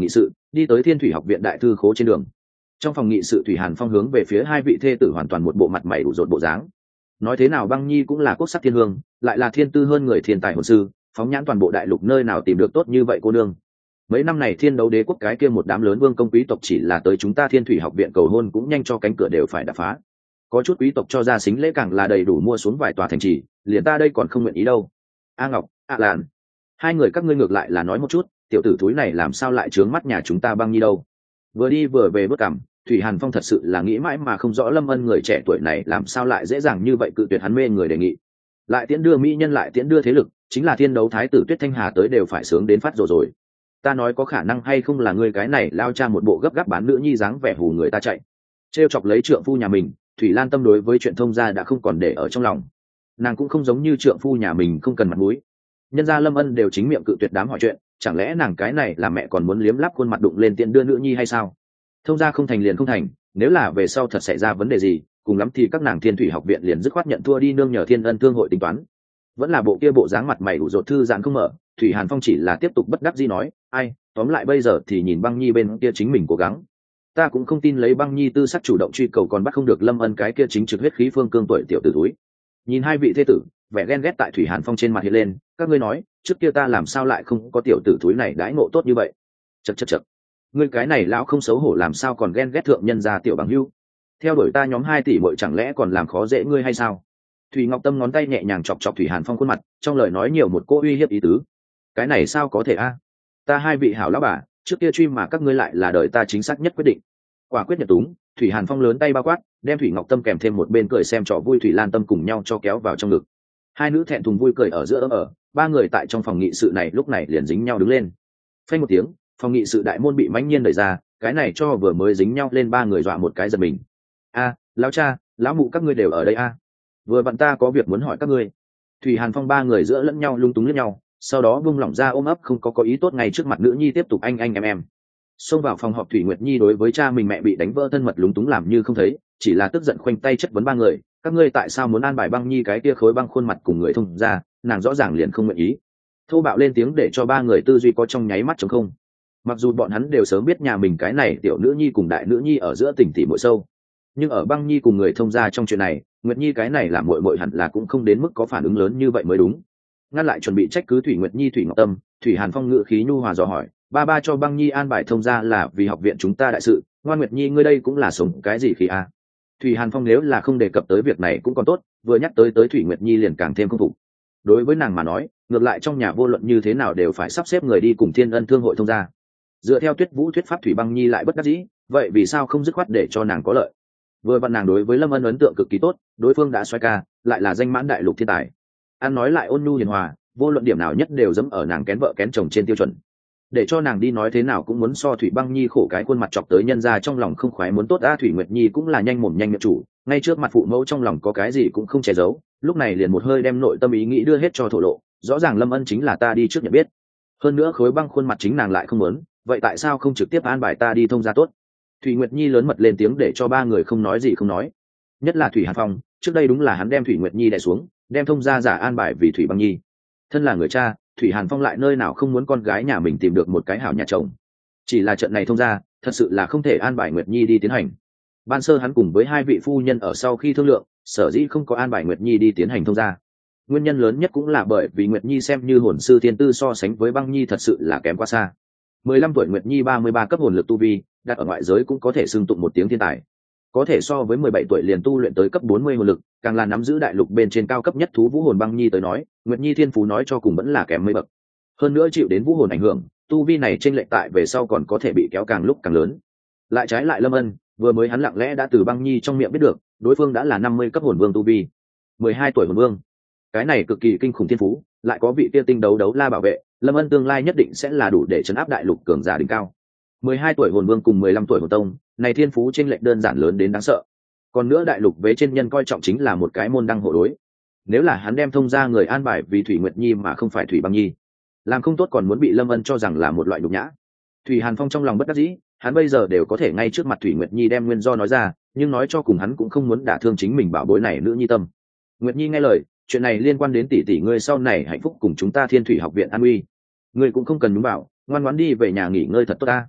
đi tới thiên thủy học viện đại thư khố trên đường. Trong phòng nghị sự, Thủy Hàn Phong hướng về phía hai vị thê tử hoàn toàn một bộ mặt mày ủ rột bộ dáng. Nói thế nào băng nhi cũng là quốc sắc thiên hương, lại là thiên tư hơn người thiên tài hồn sư, phóng nhãn toàn bộ đại lục nơi nào tìm được tốt như vậy cô nương. Mấy năm này thiên đấu đế quốc cái kia một đám lớn vương công quý tộc chỉ là tới chúng ta thiên thủy học viện cầu hôn cũng nhanh cho cánh cửa đều phải đập phá. Có chút quý tộc cho ra xính lễ càng là đầy đủ mua xuống vài tòa thành trì, liền ta đây còn không nguyện ý đâu. A Ngọc, A Lạn, hai người các ngươi ngược lại là nói một chút, tiểu tử thúi này làm sao lại trướng mắt nhà chúng ta băng nhi đâu. Vừa đi vừa về bước cằm, Thủy Hàn Phong thật sự là nghĩ mãi mà không rõ Lâm Ân người trẻ tuổi này làm sao lại dễ dàng như vậy cự tuyệt hắn mê người đề nghị. Lại tiễn đưa mỹ nhân, lại tiễn đưa thế lực, chính là thiên đấu thái tử Tuyết Thanh Hà tới đều phải sướng đến phát rồi. Ta nói có khả năng hay không là ngươi cái này lao cha một bộ gấp gáp bán nữ nhi dáng vẻ hù người ta chạy. Trêu chọc lấy trượng phu nhà mình, Thủy Lan Tâm đối với chuyện thông gia đã không còn để ở trong lòng. Nàng cũng không giống như trượng phu nhà mình không cần mặt mũi. Nhân gia Lâm Ân đều chính miệng cự tuyệt đám hỏi chuyện, chẳng lẽ nàng cái này là mẹ còn muốn liếm lắp khuôn mặt đụng lên tiện đưa nữ nhi hay sao? Thông gia không thành liền không thành, nếu là về sau thật xảy ra vấn đề gì, cùng lắm thì các nàng thiên thủy học viện liền dứt khoát nhận thua đi nương nhờ thiên ân thương hội tính toán. Vẫn là bộ kia bộ dáng mặt mày ủ rột thư giãn không mở, Thủy Hàn Phong chỉ là tiếp tục bất đắc dĩ nói, ai, tóm lại bây giờ thì nhìn băng nhi bên kia chính mình cố gắng. Ta cũng không tin lấy băng nhi tư sắc chủ động truy cầu còn bắt không được Lâm Ân cái kia chính trực huyết khí phương cương tuổi tiểu tử túi. Nhìn hai vị thế tử, vẻ ghen ghét tại Thủy Hàn Phong trên mặt hiện lên, các ngươi nói, trước kia ta làm sao lại không có tiểu tử túi này đãi ngộ tốt như vậy. Chậc chậc chậc, ngươi cái này lão không xấu hổ làm sao còn ghen ghét thượng nhân gia tiểu bằng hữu. Theo đuổi ta nhóm 2 tỷ muội chẳng lẽ còn làm khó dễ ngươi hay sao? Thủy Ngọc Tâm ngón tay nhẹ nhàng chọc chọc Thủy Hàn Phong khuôn mặt, trong lời nói nhiều một cô uy hiếp ý tứ. Cái này sao có thể a? Ta hai vị hảo lão bà, trước kia truy mà các ngươi lại là đời ta chính xác nhất quyết định. Quả quyết nhật túng, Thủy Hàn Phong lớn tay bao quát, đem Thủy Ngọc Tâm kèm thêm một bên cười xem trò vui Thủy Lan Tâm cùng nhau cho kéo vào trong ngực. Hai nữ thẹn thùng vui cười ở giữa ở, ba người tại trong phòng nghị sự này lúc này liền dính nhau đứng lên. Phanh một tiếng, phòng nghị sự đại môn bị mãnh nhiên đẩy ra, cái này cho vừa mới dính nhau lên ba người dọa một cái giật mình. A, lão cha, lão mụ các ngươi đều ở đây a? Vừa vặn ta có việc muốn hỏi các ngươi. Thủy Hàn Phong ba người giữa lẫn nhau lung túng lẫn nhau, sau đó buông lỏng ra ôm ấp không có ý tốt ngay trước mặt nữ nhi tiếp tục anh em. Xông vào phòng họp, Thủy Nguyệt Nhi đối với cha mình mẹ bị đánh vỡ thân mật lúng túng làm như không thấy, chỉ là tức giận khoanh tay chất vấn ba người, các ngươi tại sao muốn an bài băng nhi cái kia khối băng khuôn mặt cùng người thông ra, nàng rõ ràng liền không nguyện ý. Thô bạo lên tiếng để cho ba người tư duy có trong nháy mắt trống không. Mặc dù bọn hắn đều sớm biết nhà mình cái này tiểu nữ nhi cùng đại nữ nhi ở giữa tình tỉ muội sâu, nhưng ở băng nhi cùng người thông gia trong chuyện này, Nguyệt Nhi cái này là muội hẳn là cũng không đến mức có phản ứng lớn như vậy mới đúng. Ngăn lại chuẩn bị trách cứ Thủy Nguyệt Nhi Thủy Ngọc Tâm, Thủy Hàn Phong ngự khí nhu hòa dò hỏi, ba cho băng nhi an bài thông gia là vì học viện chúng ta đại sự, ngoan Nguyệt Nhi ngươi đây cũng là sống cái gì khí a? Thủy Hàn Phong nếu là không đề cập tới việc này cũng còn tốt, vừa nhắc tới Thủy Nguyệt Nhi liền càng thêm không phục. Đối với nàng mà nói, ngược lại trong nhà vô luận như thế nào đều phải sắp xếp người đi cùng Thiên Ân Thương hội thông gia. Dựa theo Tuyết Vũ thuyết pháp Thủy Băng Nhi lại bất đắc dĩ, vậy vì sao không dứt khoát để cho nàng có lợi? Vừa vặn nàng đối với Lâm Ân ấn tượng cực kỳ tốt, đối phương đã xoay ca, lại là danh mãn đại lục thiên tài. Ăn nói lại ôn nhu hiền hòa, vô luận điểm nào nhất đều dẫm ở nàng kén vợ kén chồng trên tiêu chuẩn. Để cho nàng đi nói thế nào cũng muốn so Thủy Băng Nhi khổ cái khuôn mặt chọc tới nhân ra trong lòng không khoái muốn tốt. Thủy Nguyệt Nhi cũng là nhanh mồm nhanh miệng chủ, ngay trước mặt phụ mẫu trong lòng có cái gì cũng không che giấu, lúc này liền một hơi đem nội tâm ý nghĩ đưa hết cho thổ lộ, rõ ràng Lâm Ân chính là ta đi trước nhận biết. Hơn nữa khối băng khuôn mặt chính nàng lại không muốn, vậy tại sao không trực tiếp an bài ta đi thông gia tốt? Thủy Nguyệt Nhi lớn mật lên tiếng để cho ba người không nói gì không nói. Nhất là Thủy Hàn Phong, trước đây đúng là hắn đem Thủy Nguyệt Nhi đè xuống, đem thông gia giả an bài vì Thủy Băng Nhi. Thân là người cha, Thủy Hàn Phong lại nơi nào không muốn con gái nhà mình tìm được một cái hảo nhà chồng. Chỉ là trận này thông gia, thật sự là không thể an bài Nguyệt Nhi đi tiến hành. Ban sơ hắn cùng với hai vị phu nhân ở sau khi thương lượng, sở dĩ không có an bài Nguyệt Nhi đi tiến hành thông gia. Nguyên nhân lớn nhất cũng là bởi vì Nguyệt Nhi xem như hồn sư thiên tư so sánh với Băng Nhi thật sự là kém quá xa. 15 tuổi Nguyệt Nhi 33 cấp hồn lực tu vi, đặt ở ngoại giới cũng có thể xưng tụng một tiếng thiên tài. Có thể so với 17 tuổi liền tu luyện tới cấp 40 hồn lực, càng là nắm giữ đại lục bên trên cao cấp nhất thú vũ hồn Băng Nhi tới nói, Nguyệt Nhi thiên phú nói cho cùng vẫn là kém mấy bậc. Hơn nữa chịu đến vũ hồn ảnh hưởng, tu vi này chênh lệch tại về sau còn có thể bị kéo càng lúc càng lớn. Lại trái lại Lâm Ân, vừa mới hắn lặng lẽ đã từ Băng Nhi trong miệng biết được, đối phương đã là 50 cấp hồn vương tu vi, 12 tuổi hồn vương. Cái này cực kỳ kinh khủng thiên phú, lại có vị tiên tinh đấu la bảo vệ, Lâm Ân tương lai nhất định sẽ là đủ để trấn áp đại lục cường giả đỉnh cao. 12 tuổi hồn vương cùng 15 tuổi hồn tông, này thiên phú chênh lệch đơn giản lớn đến đáng sợ. Còn nữa đại lục vế trên nhân coi trọng chính là một cái môn đăng hộ đối. Nếu là hắn đem thông gia người an bài vì Thủy Nguyệt Nhi mà không phải Thủy Băng Nhi, làm không tốt còn muốn bị Lâm Ân cho rằng là một loại nhục nhã. Thủy Hàn Phong trong lòng bất đắc dĩ, hắn bây giờ đều có thể ngay trước mặt Thủy Nguyệt Nhi đem nguyên do nói ra, nhưng nói cho cùng hắn cũng không muốn đả thương chính mình bảo bối này nữ nhi tâm. Nguyệt Nhi nghe lời, chuyện này liên quan đến tỷ tỷ ngươi sau này hạnh phúc cùng chúng ta Thiên Thủy học viện an uy, ngươi cũng không cần nhúng vào, ngoan ngoãn đi về nhà nghỉ ngơi thật tốt ta.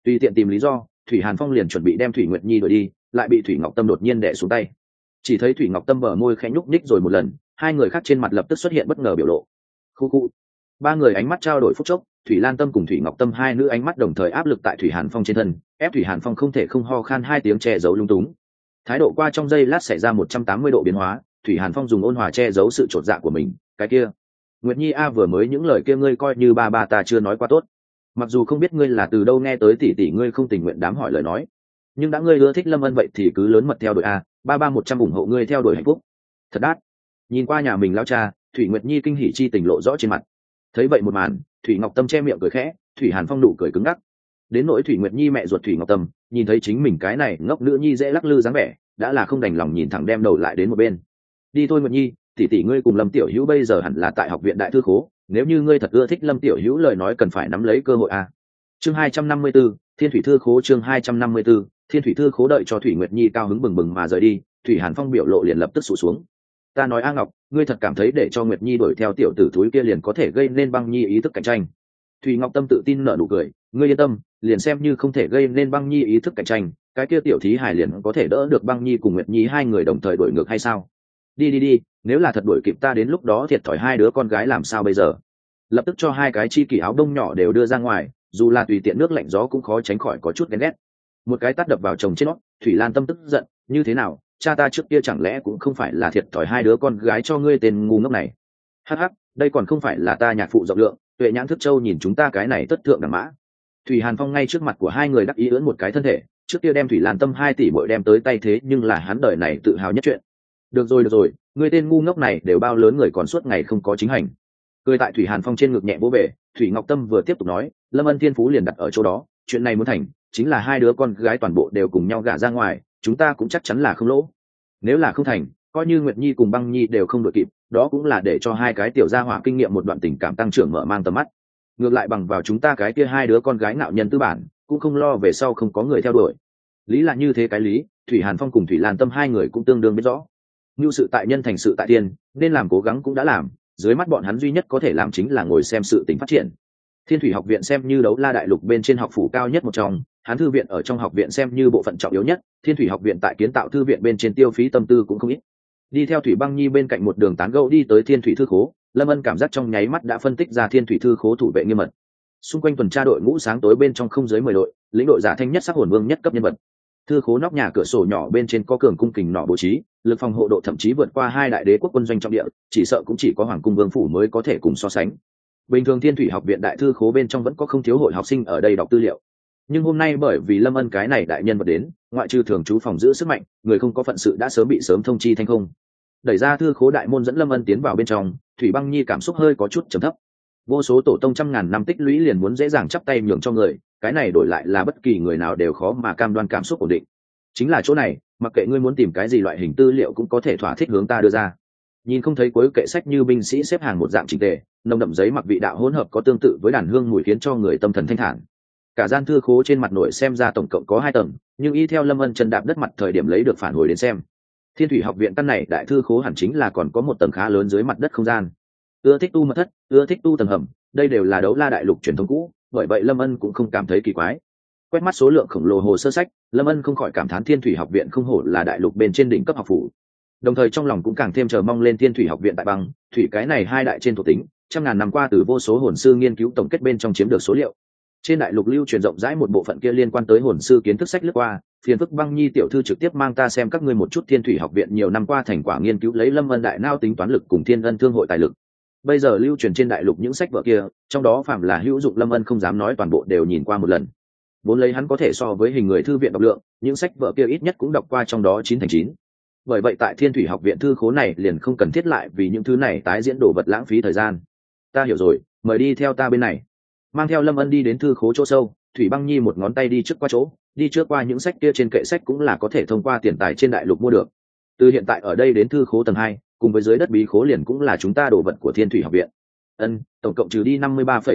Tùy tiện tìm lý do, Thủy Hàn Phong liền chuẩn bị đem Thủy Nguyệt Nhi đuổi đi, lại bị Thủy Ngọc Tâm đột nhiên đè xuống tay. Chỉ thấy Thủy Ngọc Tâm bờ môi khẽ nhúc nhích rồi một lần, hai người khác trên mặt lập tức xuất hiện bất ngờ biểu lộ. Khu khu. Ba người ánh mắt trao đổi phút chốc, Thủy Lan Tâm cùng Thủy Ngọc Tâm hai nữ ánh mắt đồng thời áp lực tại Thủy Hàn Phong trên thân, ép Thủy Hàn Phong không thể không ho khan hai tiếng che giấu lung túng. Thái độ qua trong giây lát xảy ra 180 độ biến hóa, Thủy Hàn Phong dùng ôn hòa che giấu sự chột dạ của mình. Cái kia, Nguyệt Nhi a, vừa mới những lời kia ngươi coi như ba ta chưa nói qua tốt. Mặc dù không biết ngươi là từ đâu nghe tới, tỷ ngươi không tình nguyện đám hỏi lời nói, nhưng đã ngươi ưa thích Lâm Ân vậy thì cứ lớn mật theo đuổi a, ba 100 ủng hộ ngươi theo đuổi hạnh phúc. Thật đắt. Nhìn qua nhà mình lao cha, Thủy Nguyệt Nhi kinh hỉ chi tình lộ rõ trên mặt. Thấy vậy một màn, Thủy Ngọc Tâm che miệng cười khẽ, Thủy Hàn Phong nụ cười cứng ngắc. Đến nỗi Thủy Nguyệt Nhi mẹ ruột Thủy Ngọc Tâm, nhìn thấy chính mình cái này ngốc nữ nhi dễ lắc lư dáng vẻ, đã là không đành lòng nhìn thẳng đem đầu lại đến một bên. Đi thôi Nguyệt Nhi, tỷ ngươi cùng Lâm Tiểu Hữu bây giờ hẳn là tại học viện Đại Thư Khố, nếu như ngươi thật ưa thích Lâm Tiểu Hữu lời nói cần phải nắm lấy cơ hội a. Chương 254, Thiên Thủy Thư Khố. Chương 254, Thiên Thủy Thư Khố. Đợi cho Thủy Nguyệt Nhi cao hứng bừng bừng mà rời đi, Thủy Hàn Phong biểu lộ liền lập tức sụt xuống. Ta nói A Ngọc, ngươi thật cảm thấy để cho Nguyệt Nhi đuổi theo tiểu tử thúi kia liền có thể gây nên Băng Nhi ý thức cạnh tranh? Thủy Ngọc Tâm tự tin nở nụ cười, ngươi yên tâm, liền xem như không thể gây nên Băng Nhi ý thức cạnh tranh, cái kia tiểu thí hải liền có thể đỡ được Băng Nhi cùng Nguyệt Nhi hai người đồng thời đuổi ngược hay sao? Đi, nếu là thật đuổi kịp ta đến lúc đó thiệt thòi hai đứa con gái làm sao bây giờ? Lập tức cho hai cái chi kỷ áo đông nhỏ đều đưa ra ngoài, dù là tùy tiện nước lạnh gió cũng khó tránh khỏi có chút ghen ghét. Một cái tát đập vào chồng trên nó, Thủy Lan Tâm tức giận, như thế nào, cha ta trước kia chẳng lẽ cũng không phải là thiệt thòi hai đứa con gái cho ngươi tên ngu ngốc này? Hắc, đây còn không phải là ta nhạc phụ rộng lượng, tuệ nhãn thức châu nhìn chúng ta cái này tất thượng đẳng mã. Thủy Hàn Phong ngay trước mặt của hai người đắc ý ưỡn một cái thân thể, trước kia đem Thủy Lan Tâm 2 tỷ bội đem tới tay thế nhưng là hắn đời này tự hào nhất chuyện. Được rồi, ngươi tên ngu ngốc này đều bao lớn người còn suốt ngày không có chính hành. Cười tại Thủy Hàn Phong trên ngực nhẹ vỗ về, Thủy Ngọc Tâm vừa tiếp tục nói, Lâm Ân Thiên Phú liền đặt ở chỗ đó, chuyện này muốn thành, chính là hai đứa con gái toàn bộ đều cùng nhau gả ra ngoài, chúng ta cũng chắc chắn là không lỗ. Nếu là không thành, coi như Nguyệt Nhi cùng Băng Nhi đều không đội kịp, đó cũng là để cho hai cái tiểu gia hỏa kinh nghiệm một đoạn tình cảm tăng trưởng mở mang tầm mắt. Ngược lại bằng vào chúng ta cái kia hai đứa con gái ngạo nhân tư bản, cũng không lo về sau không có người theo đuổi. Lý là như thế cái lý, Thủy Hàn Phong cùng Thủy Lan Tâm hai người cũng tương đương biết rõ. Như sự tại nhân thành sự tại tiên, nên làm cố gắng cũng đã làm, dưới mắt bọn hắn duy nhất có thể làm chính là ngồi xem sự tình phát triển. Thiên Thủy học viện xem như đấu la đại lục bên trên học phủ cao nhất một trong, Hán thư viện ở trong học viện xem như bộ phận trọng yếu nhất, Thiên Thủy học viện tại kiến tạo thư viện bên trên tiêu phí tâm tư cũng không ít. Đi theo Thủy Băng Nhi bên cạnh một đường tán gẫu đi tới Thiên Thủy thư khố, Lâm Ân cảm giác trong nháy mắt đã phân tích ra Thiên Thủy thư khố thủ vệ nghiêm mật. Xung quanh tuần tra đội ngũ sáng tối bên trong không dưới 10 đội, lĩnh đội giả thanh nhất sắc hồn vương nhất cấp nhân vật. Thư khố nóc nhà cửa sổ nhỏ bên trên có cường cung kình nỏ bố trí, lực phòng hộ độ thậm chí vượt qua hai đại đế quốc quân doanh trọng địa, chỉ sợ cũng chỉ có hoàng cung vương phủ mới có thể cùng so sánh. Bình thường Thiên Thủy học viện đại thư khố bên trong vẫn có không thiếu hội học sinh ở đây đọc tư liệu, nhưng hôm nay bởi vì Lâm Ân cái này đại nhân vật đến, ngoại trừ thường trú phòng giữ sức mạnh, người không có phận sự đã sớm bị thông chi thanh không. Đẩy ra thư khố đại môn dẫn Lâm Ân tiến vào bên trong, Thủy Băng Nhi cảm xúc hơi có chút trầm thấp. Vô số tổ tông trăm ngàn năm tích lũy liền muốn dễ dàng chắp tay nhường cho người, cái này đổi lại là bất kỳ người nào đều khó mà cam đoan cảm xúc ổn định. Chính là chỗ này, mặc kệ ngươi muốn tìm cái gì loại hình tư liệu cũng có thể thỏa thích hướng ta đưa ra. Nhìn không thấy cuối kệ sách như binh sĩ xếp hàng một dạng chỉnh tề, nồng đậm giấy mặc vị đạo hỗn hợp có tương tự với đàn hương mùi khiến cho người tâm thần thanh thản. Cả gian thư khố trên mặt nội xem ra tổng cộng có 2 tầng, nhưng y theo Lâm Ân chân đạp đất mặt thời điểm lấy được phản hồi đến xem, Thiên Thủy học viện căn này đại thư khố hẳn chính là còn có một tầng khá lớn dưới mặt đất không gian. Ưa thích tu mật thất, ưa thích tu tầng hầm, đây đều là đấu la đại lục truyền thống cũ, bởi vậy Lâm Ân cũng không cảm thấy kỳ quái. Quét mắt số lượng khổng lồ hồ sơ sách, Lâm Ân không khỏi cảm thán Thiên Thủy học viện không hổ là đại lục bên trên đỉnh cấp học phủ. Đồng thời trong lòng cũng càng thêm chờ mong lên Thiên Thủy học viện tại băng thủy cái này hai đại trên thuộc tính, trăm ngàn năm qua từ vô số hồn sư nghiên cứu tổng kết bên trong chiếm được số liệu. Trên đại lục lưu truyền rộng rãi một bộ phận kia liên quan tới hồn sư kiến thức sách lướt qua, phiền phức Băng Nhi tiểu thư trực tiếp mang ta xem các ngươi một chút Thiên Thủy học viện nhiều năm qua thành quả nghiên cứu lấy Lâm Ân đại nao tính toán lực cùng Thiên Ân thương hội tài lực. Bây giờ lưu truyền trên đại lục những sách vở kia, trong đó phạm là hữu dụng Lâm Ân không dám nói toàn bộ đều nhìn qua một lần. Vốn lấy hắn có thể so với hình người thư viện đọc lượng, những sách vở kia ít nhất cũng đọc qua trong đó 9/9. Bởi vậy tại Thiên Thủy học viện thư khố này liền không cần thiết lại vì những thứ này tái diễn đồ vật lãng phí thời gian. Ta hiểu rồi, mời đi theo ta bên này. Mang theo Lâm Ân đi đến thư khố chỗ sâu, Thủy Băng Nhi một ngón tay đi trước qua chỗ, đi trước qua những sách kia trên kệ sách cũng là có thể thông qua tiền tài trên đại lục mua được. Từ hiện tại ở đây đến thư khố tầng 2, cùng với dưới đất bí khố liền cũng là chúng ta đồ vật của Thiên Thủy học viện. Tổng cộng trừ đi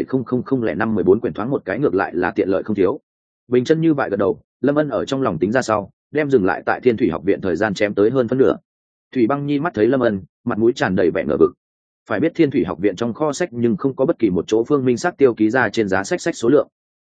53,0000514 quyển thoáng một cái ngược lại là tiện lợi không thiếu. Bình chân như vậy gật đầu, Lâm Ân ở trong lòng tính ra sau, đem dừng lại tại Thiên Thủy học viện thời gian chém tới hơn phân nửa. Thủy Băng Nhi mắt thấy Lâm Ân, mặt mũi tràn đầy vẻ ngờ vực. Phải biết Thiên Thủy học viện trong kho sách nhưng không có bất kỳ một chỗ phương minh sắc tiêu ký ra trên giá sách số lượng.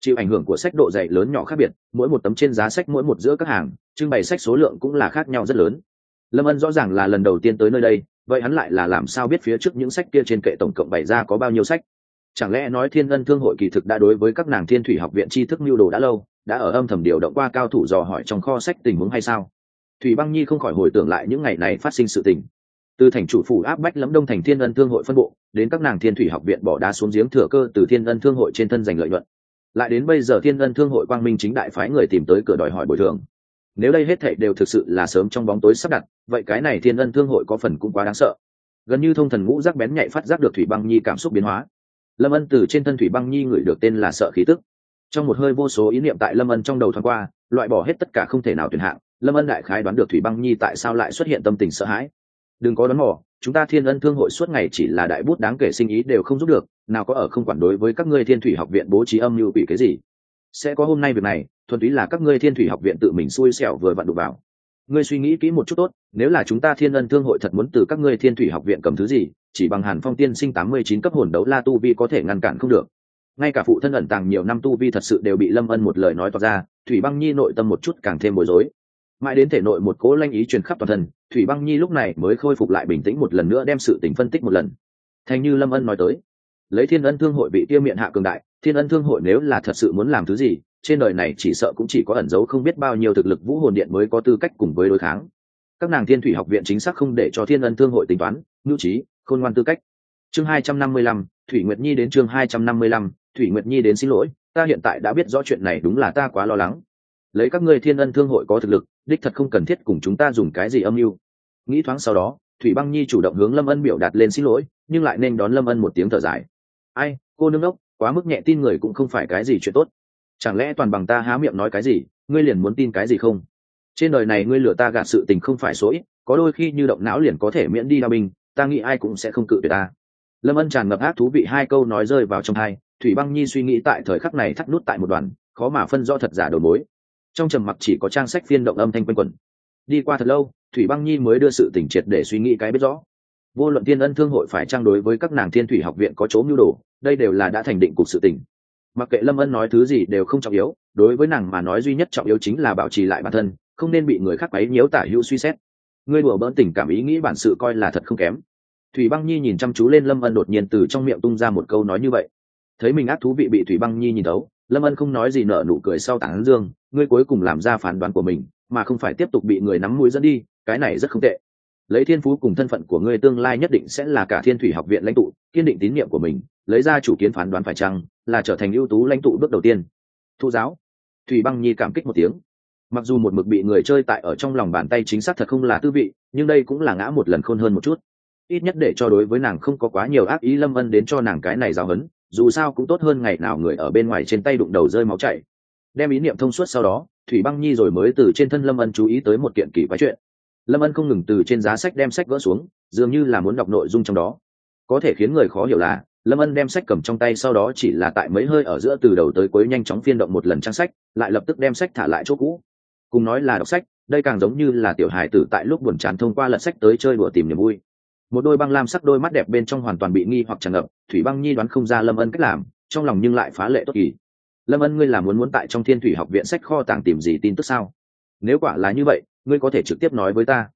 chịu ảnh hưởng của sách độ dày lớn nhỏ khác biệt, mỗi một tấm trên giá sách mỗi một giữa các hàng trưng bày sách số lượng cũng là khác nhau rất lớn. Lâm Ân rõ ràng là lần đầu tiên tới nơi đây, vậy hắn lại là làm sao biết phía trước những sách kia trên kệ tổng cộng bày ra có bao nhiêu sách? Chẳng lẽ nói Thiên Ân Thương hội kỳ thực đã đối với các nàng Thiên Thủy học viện tri thức mưu đồ đã lâu, đã ở âm thầm điều động qua cao thủ dò hỏi trong kho sách tình huống hay sao? Thủy Băng Nhi không khỏi hồi tưởng lại những ngày này phát sinh sự tình. Từ thành chủ phủ áp bách lẫm đông thành Thiên Ân Thương hội phân bộ, đến các nàng Thiên Thủy học viện bỏ đá xuống giếng thừa cơ từ Thiên Ân Thương hội trên thân giành lợi nhuận, lại đến bây giờ Thiên Ân Thương hội quang minh chính đại phái người tìm tới cửa đòi hỏi bồi thường. Nếu đây hết thảy đều thực sự là sớm trong bóng tối sắp đặt, vậy cái này Thiên Ân Thương hội có phần cũng quá đáng sợ. Gần như thông thần ngũ giác bén nhạy phát giác được Thủy Băng Nhi cảm xúc biến hóa. Lâm Ân từ trên thân Thủy Băng Nhi ngửi được tên là sợ khí tức. Trong một hơi vô số ý niệm tại Lâm Ân trong đầu thoáng qua, loại bỏ hết tất cả không thể nào tuyển hạng, Lâm Ân đại khái đoán được Thủy Băng Nhi tại sao lại xuất hiện tâm tình sợ hãi. Đừng có đoán mò, chúng ta Thiên Ân Thương hội suốt ngày chỉ là đại bút đáng kể sinh ý đều không giúp được, nào có ở không quản đối với các ngươi Thiên Thủy học viện bố trí âm mưu quỷ cái gì. Sẽ có hôm nay việc này, thuần túy là các ngươi Thiên Thủy học viện tự mình xui xẻo vừa vặn đụng vào. Ngươi suy nghĩ kỹ một chút tốt, nếu là chúng ta Thiên Ân Thương hội thật muốn từ các ngươi Thiên Thủy học viện cầm thứ gì, chỉ bằng Hàn Phong tiên sinh 89 cấp hồn đấu la tu vi có thể ngăn cản không được. Ngay cả phụ thân ẩn tàng nhiều năm tu vi thật sự đều bị Lâm Ân một lời nói toạc ra, Thủy Băng Nhi nội tâm một chút càng thêm bối rối. Mãi đến thể nội một cỗ lanh ý truyền khắp toàn thân, Thủy Băng Nhi lúc này mới khôi phục lại bình tĩnh một lần nữa đem sự tình phân tích một lần. Thành như Lâm Ân nói tới, lấy Thiên Ân Thương hội vị tiêu miệng hạ cường đại, Thiên Ân Thương hội nếu là thật sự muốn làm thứ gì, trên đời này chỉ sợ cũng chỉ có ẩn giấu không biết bao nhiêu thực lực vũ hồn điện mới có tư cách cùng với đối kháng. Các nàng Thiên Thủy học viện chính xác không để cho Thiên Ân Thương hội tính toán, nhu trí, khôn ngoan tư cách. Chương 255, Thủy Nguyệt Nhi đến chương 255, Thủy Nguyệt Nhi đến xin lỗi, ta hiện tại đã biết rõ chuyện này đúng là ta quá lo lắng. Lấy các ngươi Thiên Ân Thương hội có thực lực, đích thật không cần thiết cùng chúng ta dùng cái gì âm mưu. Nghĩ thoáng sau đó, Thủy Băng Nhi chủ động hướng Lâm Ân biểu đạt lên xin lỗi, nhưng lại nên đón Lâm Ân một tiếng thở dài. Ai, cô nương ốc, quá mức nhẹ tin người cũng không phải cái gì chuyện tốt. Chẳng lẽ toàn bằng ta há miệng nói cái gì, ngươi liền muốn tin cái gì không? Trên đời này ngươi lừa ta gạt sự tình không phải số ít, có đôi khi như động não liền có thể miễn đi đao binh, ta nghĩ ai cũng sẽ không cự tuyệt ta. Lâm Ân tràn ngập ác thú vị hai câu nói rơi vào trong tai, Thủy Băng Nhi suy nghĩ tại thời khắc này thắt nút tại một đoàn, khó mà phân rõ thật giả đầu mối. Trong trầm mặc chỉ có trang sách phiên động âm thanh quanh quẩn. Đi qua thật lâu, Thủy Băng Nhi mới đưa sự tỉnh triệt để suy nghĩ cái biết rõ. Vô luận Thiên Ân Thương hội phải trang đối với các nàng Thiên Thủy học viện có chỗ mưu đồ, đây đều là đã thành định cục sự tình. Mặc kệ Lâm Ân nói thứ gì đều không trọng yếu, đối với nàng mà nói duy nhất trọng yếu chính là bảo trì lại bản thân, không nên bị người khác quấy nhiễu tả hữu suy xét. Ngươi đùa bỡn tình cảm ý nghĩ bản sự coi là thật không kém. Thủy Băng Nhi nhìn chăm chú lên Lâm Ân đột nhiên từ trong miệng tung ra một câu nói như vậy. Thấy mình ác thú vị bị Thủy Băng Nhi nhìn thấu, Lâm Ân không nói gì nở nụ cười sau tán dương, ngươi cuối cùng làm ra phán đoán của mình, mà không phải tiếp tục bị người nắm mũi dẫn đi, cái này rất không tệ. Lấy thiên phú cùng thân phận của ngươi tương lai nhất định sẽ là cả Thiên Thủy học viện lãnh tụ, kiên định tín nhiệm của mình, lấy ra chủ kiến phán đoán phải chăng là trở thành ưu tú lãnh tụ bước đầu tiên. Thu giáo. Thủy Băng Nhi cảm kích một tiếng. Mặc dù một mực bị người chơi tại ở trong lòng bàn tay chính xác thật không là tư vị, nhưng đây cũng là ngã một lần khôn hơn một chút. Ít nhất để cho đối với nàng không có quá nhiều ác ý, Lâm Ân đến cho nàng cái này giáo huấn, dù sao cũng tốt hơn ngày nào người ở bên ngoài trên tay đụng đầu rơi máu chảy. Đem ý niệm thông suốt sau đó, Thủy Băng Nhi rồi mới từ trên thân Lâm Ân chú ý tới một kiện kỳ quái chuyện. Lâm Ân không ngừng từ trên giá sách đem sách gỡ xuống, dường như là muốn đọc nội dung trong đó. Có thể khiến người khó hiểu là, Lâm Ân đem sách cầm trong tay sau đó chỉ là tại mấy hơi ở giữa từ đầu tới cuối nhanh chóng phiên động một lần trang sách, lại lập tức đem sách thả lại chỗ cũ. Cùng nói là đọc sách, đây càng giống như là tiểu hài tử tại lúc buồn chán thông qua lật sách tới chơi đùa tìm niềm vui. Một đôi băng lam sắc đôi mắt đẹp bên trong hoàn toàn bị nghi hoặc tràn ngập, Thủy Băng Nhi đoán không ra Lâm Ân cách làm, trong lòng nhưng lại phá lệ tốt kỳ. Lâm Ân, ngươi là muốn tại trong Thiên Thủy học viện sách kho tàng tìm gì tin tức sao? Nếu quả là như vậy, ngươi có thể trực tiếp nói với ta.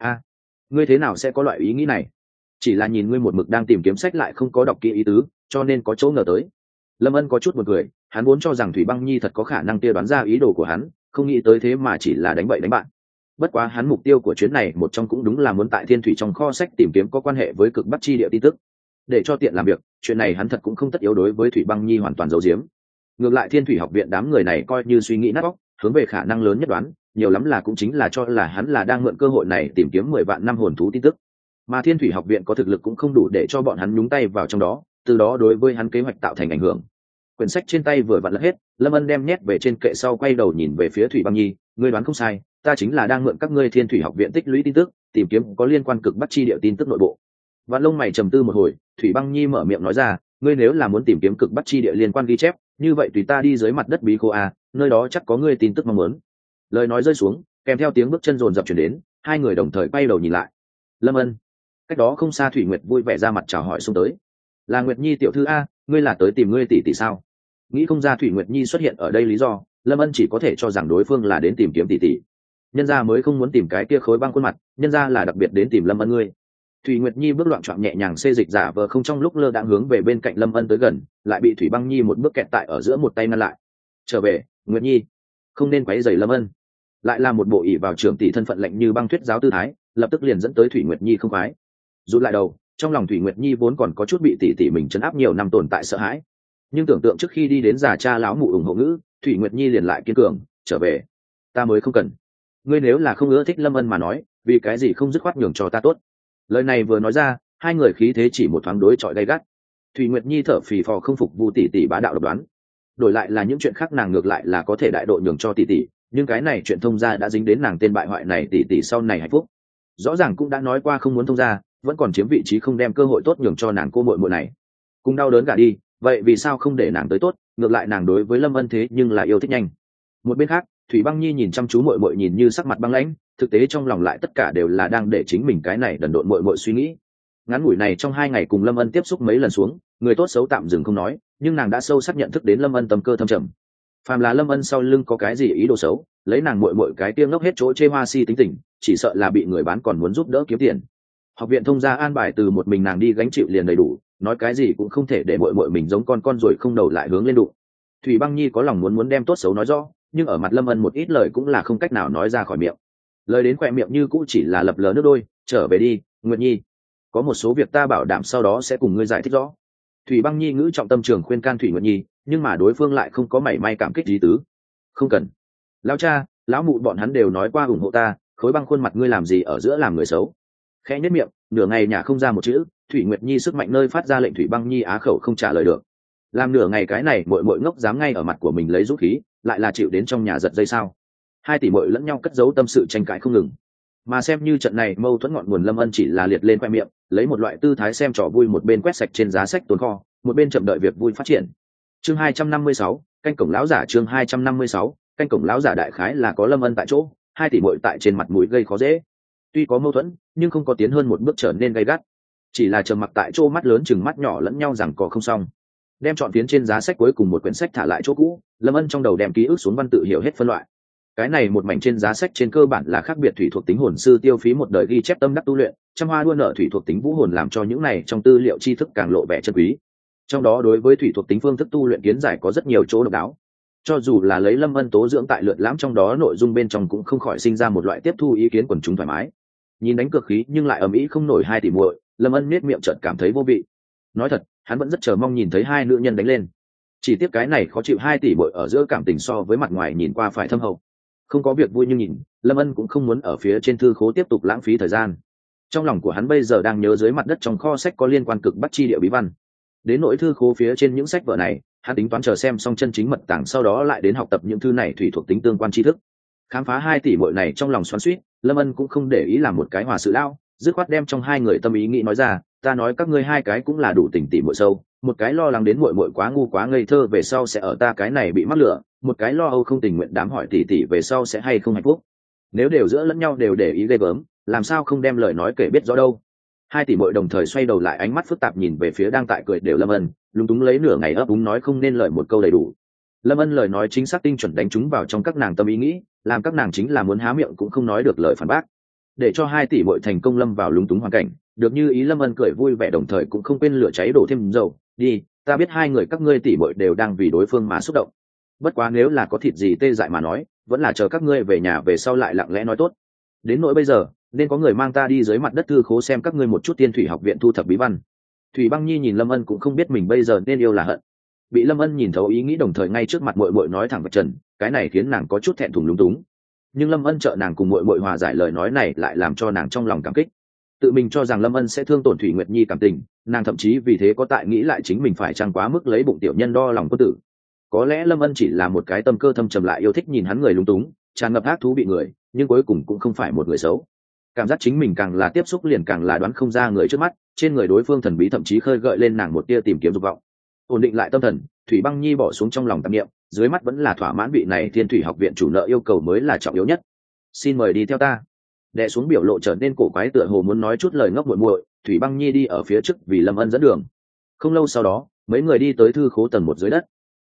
Ngươi thế nào sẽ có loại ý nghĩ này? Chỉ là nhìn ngươi một mực đang tìm kiếm sách lại không có đọc kỹ ý tứ, cho nên có chỗ ngờ tới. Lâm Ân có chút buồn cười, hắn vốn cho rằng Thủy Băng Nhi thật có khả năng kia đoán ra ý đồ của hắn, không nghĩ tới thế mà chỉ là đánh bậy đánh bạn. Bất quá hắn mục tiêu của chuyến này một trong cũng đúng là muốn tại Thiên Thủy trong kho sách tìm kiếm có quan hệ với cực Bắc chi địa tin tức. Để cho tiện làm việc, chuyện này hắn thật cũng không tất yếu đối với Thủy Băng Nhi hoàn toàn giấu giếm. Ngược lại Thiên Thủy học viện đám người này coi như suy nghĩ nát óc, hướng về khả năng lớn nhất đoán, nhiều lắm là cũng chính là cho là hắn là đang mượn cơ hội này tìm kiếm 10 vạn năm hồn thú tin tức. Mà Thiên Thủy học viện có thực lực cũng không đủ để cho bọn hắn nhúng tay vào trong đó, từ đó đối với hắn kế hoạch tạo thành ảnh hưởng. Quyển sách trên tay vừa vặn lật hết, Lâm Ân đem nhét về trên kệ sau quay đầu nhìn về phía Thủy Băng Nhi, ngươi đoán không sai, ta chính là đang mượn các ngươi Thiên Thủy học viện tích lũy tin tức, tìm kiếm có liên quan cực Bắc chi địa tin tức nội bộ. Vạn lông mày trầm tư một hồi, Thủy Băng Nhi mở miệng nói ra, ngươi nếu là muốn tìm kiếm cực Bắc chi địa liên quan ghi chép, như vậy tùy ta đi dưới mặt đất bí khô a, nơi đó chắc có ngươi tin tức mong muốn. Lời nói rơi xuống, kèm theo tiếng bước chân rồn rập chuyển đến, hai người đồng thời quay đầu nhìn lại. Lâm Ân. Cách đó không xa Thủy Nguyệt vui vẻ ra mặt chào hỏi xông tới. Là Nguyệt Nhi tiểu thư a, ngươi là tới tìm ngươi tỷ tỷ sao? nghĩ không ra thủy nguyệt nhi xuất hiện ở đây lý do, lâm ân chỉ có thể cho rằng đối phương là đến tìm kiếm tỷ tỷ. Nhân gia mới không muốn tìm cái kia khối băng khuôn mặt, nhân gia là đặc biệt đến tìm lâm ân ngươi. Thủy Nguyệt Nhi bước loạn trọn nhẹ nhàng xê dịch giả vờ không trong lúc lơ đãng hướng về bên cạnh Lâm Ân tới gần, lại bị Thủy Băng Nhi một bước kẹt tại ở giữa một tay ngăn lại. Trở về, Nguyệt Nhi, không nên quấy rầy Lâm Ân. Lại là một bộ ỷ vào trưởng tỷ thân phận lạnh như băng thuyết giáo tư thái, lập tức liền dẫn tới Thủy Nguyệt Nhi không khoái. Rút lại đầu, trong lòng Thủy Nguyệt Nhi vốn còn có chút bị tỷ tỷ mình trấn áp nhiều năm tồn tại sợ hãi, nhưng tưởng tượng trước khi đi đến già cha lão mụ ủng hộ ngữ, Thủy Nguyệt Nhi liền lại kiên cường, trở về, ta mới không cần. Ngươi nếu là không ưa thích Lâm Ân mà nói, vì cái gì không dứt khoát nhường cho ta tốt. Lời này vừa nói ra, hai người khí thế chỉ một thoáng đối chọi gay gắt. Thủy Nguyệt Nhi thở phì phò không phục Vu tỷ tỷ bá đạo độc đoán, đổi lại là những chuyện khác nàng ngược lại là có thể đại độ nhường cho tỷ tỷ, nhưng cái này chuyện thông gia đã dính đến nàng tên bại hoại này tỷ tỷ sau này hạnh phúc. Rõ ràng cũng đã nói qua không muốn thông gia, vẫn còn chiếm vị trí không đem cơ hội tốt nhường cho nàng cô muội muội này. Cùng đau đớn cả đi, vậy vì sao không để nàng tới tốt, ngược lại nàng đối với Lâm Ân thế nhưng là yêu thích nhanh. Một bên khác, Thủy Băng Nhi nhìn chăm chú muội muội nhìn như sắc mặt băng lãnh, thực tế trong lòng lại tất cả đều là đang để chính mình cái này đần độn muội muội suy nghĩ. Ngắn ngủi này trong 2 ngày cùng Lâm Ân tiếp xúc mấy lần xuống, người tốt xấu tạm dừng không nói, nhưng nàng đã sâu sắc nhận thức đến Lâm Ân tâm cơ thâm trầm. Phàm là Lâm Ân sau lưng có cái gì ý đồ xấu, lấy nàng muội muội cái tiêm ngốc hết chỗ chê hoa si tính tình, chỉ sợ là bị người bán còn muốn giúp đỡ kiếm tiền. Học viện thông gia an bài từ một mình nàng đi gánh chịu liền đầy đủ, nói cái gì cũng không thể để muội muội mình giống con rồi không đầu lại hướng lên đụng. Thủy Băng Nhi có lòng muốn đem tốt xấu nói rõ, nhưng ở mặt Lâm Ân một ít lời cũng là không cách nào nói ra khỏi miệng. Lời đến khỏe miệng như cũ chỉ là lập lờ nước đôi, trở về đi, Nguyệt Nhi. Có một số việc ta bảo đảm sau đó sẽ cùng ngươi giải thích rõ. Thủy Băng Nhi ngữ trọng tâm trường khuyên can Thủy Nguyệt Nhi, nhưng mà đối phương lại không có mảy may cảm kích gì tứ. Không cần. Lão cha, lão mụ bọn hắn đều nói qua ủng hộ ta, khối băng khuôn mặt ngươi làm gì ở giữa làm người xấu. Khẽ nhếch miệng, nửa ngày nhả không ra một chữ, Thủy Nguyệt Nhi sức mạnh nơi phát ra lệnh Thủy Băng Nhi á khẩu không trả lời được. Làm nửa ngày cái này muội ngốc dám ngay ở mặt của mình lấy dũng khí, lại là chịu đến trong nhà giật dây sao? Hai tỷ muội lẫn nhau cất giấu tâm sự tranh cãi không ngừng, mà xem như trận này mâu thuẫn ngọn nguồn Lâm Ân chỉ là liệt lên khoe miệng, lấy một loại tư thái xem trò vui, một bên quét sạch trên giá sách tồn kho, một bên chậm đợi việc vui phát triển. Chương 256, canh cổng lão giả. Chương 256, canh cổng lão giả. Đại khái là có Lâm Ân tại chỗ, hai tỷ muội tại trên mặt mũi gây khó dễ. Tuy có mâu thuẫn, nhưng không có tiến hơn một bước trở nên gay gắt, chỉ là trầm mặc tại chỗ, mắt lớn chừng mắt nhỏ lẫn nhau rằng có không xong. Đem chọn phiến trên giá sách cuối cùng một quyển sách thả lại chỗ cũ, Lâm Ân trong đầu đem ký ức xuống văn tự hiểu hết phân loại. Cái này một mảnh trên giá sách trên cơ bản là khác biệt thủy thuộc tính hồn sư tiêu phí một đời ghi chép tâm đắc tu luyện, trăm hoa đua nở thủy thuộc tính vũ hồn làm cho những này trong tư liệu tri thức càng lộ vẻ chân quý. Trong đó đối với thủy thuộc tính phương thức tu luyện kiến giải có rất nhiều chỗ độc đáo. Cho dù là lấy Lâm Ân tố dưỡng tại lượt lãm trong đó, nội dung bên trong cũng không khỏi sinh ra một loại tiếp thu ý kiến quần chúng thoải mái. Nhìn đánh cược khí nhưng lại ầm ĩ không nổi hai tỷ muội, Lâm Ân nết miệng chợt cảm thấy vô vị. Nói thật, hắn vẫn rất chờ mong nhìn thấy hai nữ nhân đánh lên. Chỉ tiếc cái này khó chịu, hai tỷ muội ở giữa cảm tình so với mặt ngoài nhìn qua phải thâm hậu. Không có việc vui như nhìn, Lâm Ân cũng không muốn ở phía trên thư khố tiếp tục lãng phí thời gian. Trong lòng của hắn bây giờ đang nhớ dưới mặt đất trong kho sách có liên quan cực bắc chi địa bí văn. Đến nỗi thư khố phía trên những sách vở này, hắn tính toán chờ xem xong chân chính mật tàng sau đó lại đến học tập những thư này thủy thuộc tính tương quan tri thức. Khám phá hai tỷ muội này trong lòng xoắn xuýt, Lâm Ân cũng không để ý làm một cái hòa sự lao, dứt khoát đem trong hai người tâm ý nghĩ nói ra, ta nói các ngươi hai cái cũng là đủ tình tỉ muội sâu, một cái lo lắng đến muội muội quá ngu quá ngây thơ về sau sẽ ở ta cái này bị mắc lửa, một cái lo âu không tình nguyện đám hỏi tỉ tỉ về sau sẽ hay không hạnh phúc. Nếu đều giữa lẫn nhau đều để ý ghê gớm, làm sao không đem lời nói kể biết rõ đâu. Hai tỷ muội đồng thời xoay đầu lại, ánh mắt phức tạp nhìn về phía đang tại cười đều Lâm Ân, lúng túng lấy nửa ngày ấp úng nói không nên lời một câu đầy đủ. Lâm Ân lời nói chính xác tinh chuẩn đánh trúng vào trong các nàng tâm ý nghĩ, làm các nàng chính là muốn há miệng cũng không nói được lời phản bác. Để cho hai tỷ muội thành công lâm vào lúng túng hoàn cảnh, được như ý Lâm Ân cười vui vẻ, đồng thời cũng không quên lửa cháy đổ thêm dầu. Đi, ta biết hai người các ngươi tỷ muội đều đang vì đối phương mà xúc động. Bất quá nếu là có thịt gì tê dại mà nói, vẫn là chờ các ngươi về nhà về sau lại lặng lẽ nói tốt. Đến nỗi bây giờ, nên có người mang ta đi dưới mặt đất thư khố xem các ngươi một chút Tiên Thủy học viện thu thập bí văn. Thủy Băng Nhi nhìn Lâm Ân cũng không biết mình bây giờ nên yêu là hận. Bị Lâm Ân nhìn thấu ý nghĩ, đồng thời ngay trước mặt muội muội nói thẳng vạch trần, cái này khiến nàng có chút thẹn thùng lúng túng. Nhưng Lâm Ân trợ nàng cùng muội muội hòa giải lời nói này lại làm cho nàng trong lòng cảm kích. Tự mình cho rằng Lâm Ân sẽ thương tổn Thủy Nguyệt Nhi cảm tình, nàng thậm chí vì thế có tại nghĩ lại chính mình phải chăng quá mức lấy bụng tiểu nhân đo lòng quân tử. Có lẽ Lâm Ân chỉ là một cái tâm cơ thâm trầm lại yêu thích nhìn hắn người lúng túng, tràn ngập ác thú bị người, nhưng cuối cùng cũng không phải một người xấu. Cảm giác chính mình càng là tiếp xúc liền càng là đoán không ra người trước mắt, trên người đối phương thần bí thậm chí khơi gợi lên nàng một tia tìm kiếm dục vọng. Ổn định lại tâm thần, Thủy Băng Nhi bỏ xuống trong lòng tạp niệm, dưới mắt vẫn là thỏa mãn vị này Thiên Thủy học viện chủ nợ yêu cầu mới là trọng yếu nhất. Xin mời đi theo ta. Đè xuống biểu lộ trở nên cổ quái, tựa hồ muốn nói chút lời ngốc muội muội, Thủy Băng Nhi đi ở phía trước vì Lâm Ân dẫn đường. Không lâu sau đó, mấy người đi tới thư khố tầng 1 dưới đất.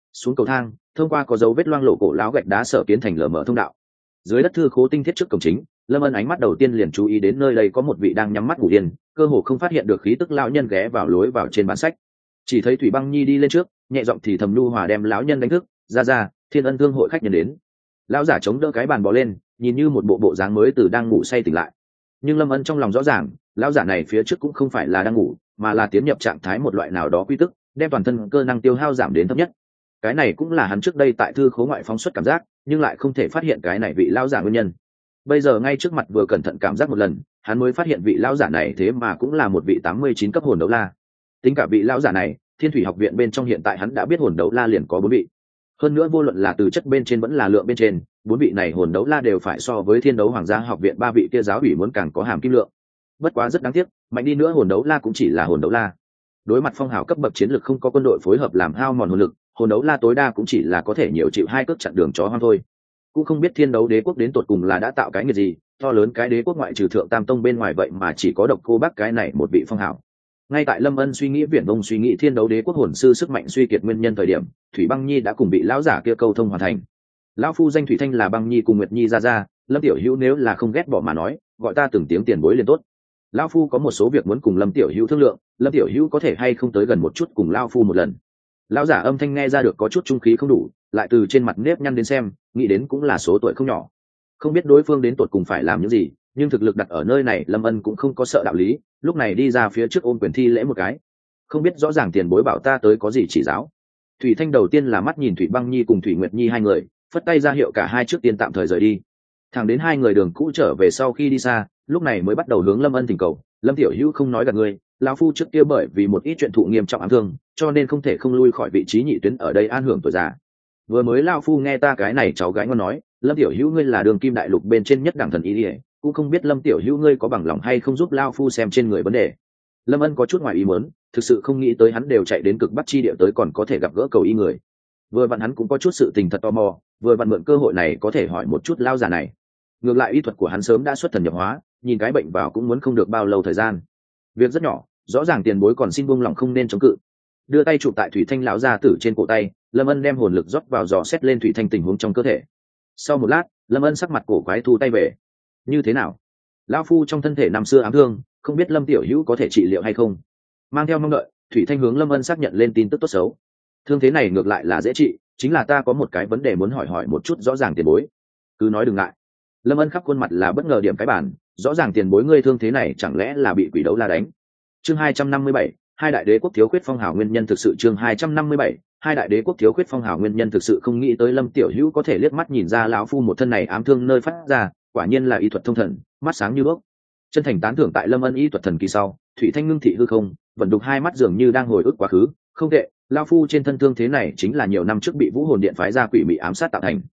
xuống cầu thang, thông qua có dấu vết loang lổ cổ lão gạch đá sở kiến thành lở mở thông đạo. Dưới đất thư khố tinh thiết trước cổng chính, Lâm Ân ánh mắt đầu tiên liền chú ý đến nơi đây có một vị đang nhắm mắt ngủ yên, cơ hồ không phát hiện được khí tức lão nhân ghé vào lối vào trên bản sách. Chỉ thấy Thủy Băng Nhi đi lên trước, nhẹ giọng thì thầm nhu hòa đem lão nhân đánh thức, ra, Thiên Ân Thương hội khách nhân đến. Lão giả chống đỡ cái bàn bò lên, nhìn như một bộ dáng mới từ đang ngủ say tỉnh lại. Nhưng Lâm Ân trong lòng rõ ràng, lão giả này phía trước cũng không phải là đang ngủ, mà là tiến nhập trạng thái một loại nào đó quy tức, đem toàn thân cơ năng tiêu hao giảm đến thấp nhất. Cái này cũng là hắn trước đây tại thư khố ngoại phóng xuất cảm giác, nhưng lại không thể phát hiện cái này vị lão giả nguyên nhân. Bây giờ ngay trước mặt vừa cẩn thận cảm giác một lần, hắn mới phát hiện vị lão giả này thế mà cũng là một vị 89 cấp hồn đấu la. Tính cả vị lão giả này, Thiên Thủy học viện bên trong hiện tại hắn đã biết hồn đấu la liền có 4 vị. Hơn nữa vô luận là từ chất bên trên vẫn là lượng bên trên, 4 vị này hồn đấu la đều phải so với Thiên Đấu Hoàng gia học viện 3 vị kia giáo ủy muốn càng có hàm kim lượng. Bất quá rất đáng tiếc, mạnh đi nữa hồn đấu la cũng chỉ là hồn đấu la. Đối mặt phong hào cấp bậc chiến lược không có quân đội phối hợp làm hao mòn hồn lực, hồn đấu la tối đa cũng chỉ là có thể nhiều chịu 2 cước chặn đường chó hoang thôi. Cũng không biết Thiên Đấu Đế quốc đến tột cùng là đã tạo cái nghiệp gì, to lớn cái đế quốc ngoại trừ Thượng Tam Tông bên ngoài vậy mà chỉ có độc cô bác cái này một vị phong hào. Ngay tại Lâm Ân suy nghĩ viển vông suy nghĩ Thiên Đấu Đế quốc hồn sư sức mạnh suy kiệt nguyên nhân thời điểm, Thủy Băng Nhi đã cùng bị lão giả kia câu thông hoàn thành. Lão phu danh Thủy Thanh là Băng Nhi cùng Nguyệt Nhi ra, Lâm tiểu hữu nếu là không ghét bỏ mà nói, gọi ta từng tiếng tiền bối liền tốt. Lão phu có một số việc muốn cùng Lâm tiểu hữu thương lượng, Lâm tiểu hữu có thể hay không tới gần một chút cùng lão phu một lần. Lão giả âm thanh nghe ra được có chút trung khí không đủ, lại từ trên mặt nếp nhăn đến xem, nghĩ đến cũng là số tuổi không nhỏ. Không biết đối phương đến tột cùng phải làm những gì, nhưng thực lực đặt ở nơi này Lâm Ân cũng không có sợ đạo lý, lúc này đi ra phía trước ôm quyền thi lễ một cái. Không biết rõ ràng tiền bối bảo ta tới có gì chỉ giáo. Thủy Thanh đầu tiên là mắt nhìn Thủy Băng Nhi cùng Thủy Nguyệt Nhi hai người, phất tay ra hiệu cả hai trước tiên tạm thời rời đi. Thẳng đến hai người đường cũ trở về sau khi đi xa, lúc này mới bắt đầu hướng Lâm Ân thỉnh cầu. Lâm tiểu hữu không nói gạt ngươi, lão phu trước kia bởi vì một ít chuyện thụ nghiêm trọng ám thương, cho nên không thể không lui khỏi vị trí nhị tuyến ở đây an hưởng tuổi già. Vừa mới lão phu nghe ta cái này cháu gái ngon nói, Lâm tiểu hữu ngươi là đường kim đại lục bên trên nhất đẳng thần ý ỉa, cũng không biết Lâm tiểu hữu ngươi có bằng lòng hay không giúp lão phu xem trên người vấn đề. Lâm Ân có chút ngoài ý muốn, thực sự không nghĩ tới hắn đều chạy đến cực bắc chi địa tới còn có thể gặp gỡ cầu y người. Vừa vặn hắn cũng có chút sự tình thật tò mò, vừa vặn mượn cơ hội này có thể hỏi một chút lao già này. Ngược lại y thuật của hắn sớm đã xuất thần nhập hóa, nhìn cái bệnh vào cũng muốn không được bao lâu thời gian. Việc rất nhỏ, rõ ràng tiền bối còn xin buông lòng không nên chống cự. Đưa tay chụp tại Thủy Thanh lão gia tử trên cổ tay, Lâm Ân đem hồn lực rót vào dò xét lên Thủy Thanh tình huống trong cơ thể. Sau một lát, Lâm Ân sắc mặt cổ quái thu tay về. Như thế nào? Lão phu trong thân thể năm xưa ám thương, không biết Lâm tiểu hữu có thể trị liệu hay không? Mang theo mong đợi, Thủy Thanh hướng Lâm Ân xác nhận lên tin tức tốt xấu. Thương thế này ngược lại là dễ trị, chính là ta có một cái vấn đề muốn hỏi một chút rõ ràng tiền bối. Cứ nói đừng ngại. Lâm Ân khắp khuôn mặt là bất ngờ điểm cái bản, rõ ràng tiền bối ngươi thương thế này chẳng lẽ là bị quỷ đấu la đánh. Chương 257, hai đại đế quốc thiếu khuyết phong hào nguyên nhân thực sự. Chương 257, hai đại đế quốc thiếu khuyết phong hào nguyên nhân thực sự. Không nghĩ tới Lâm tiểu hữu có thể liếc mắt nhìn ra lão phu một thân này ám thương nơi phát ra, quả nhiên là y thuật thông thần, mắt sáng như đuốc. Chân thành tán thưởng tại Lâm Ân y thuật thần kỳ sau, Thủy Thanh ngưng thị hư không, vận đục hai mắt dường như đang hồi ức quá khứ. Không tệ, lão phu trên thân thương thế này chính là nhiều năm trước bị Vũ Hồn Điện phái ra quỷ mị ám sát tạo thành.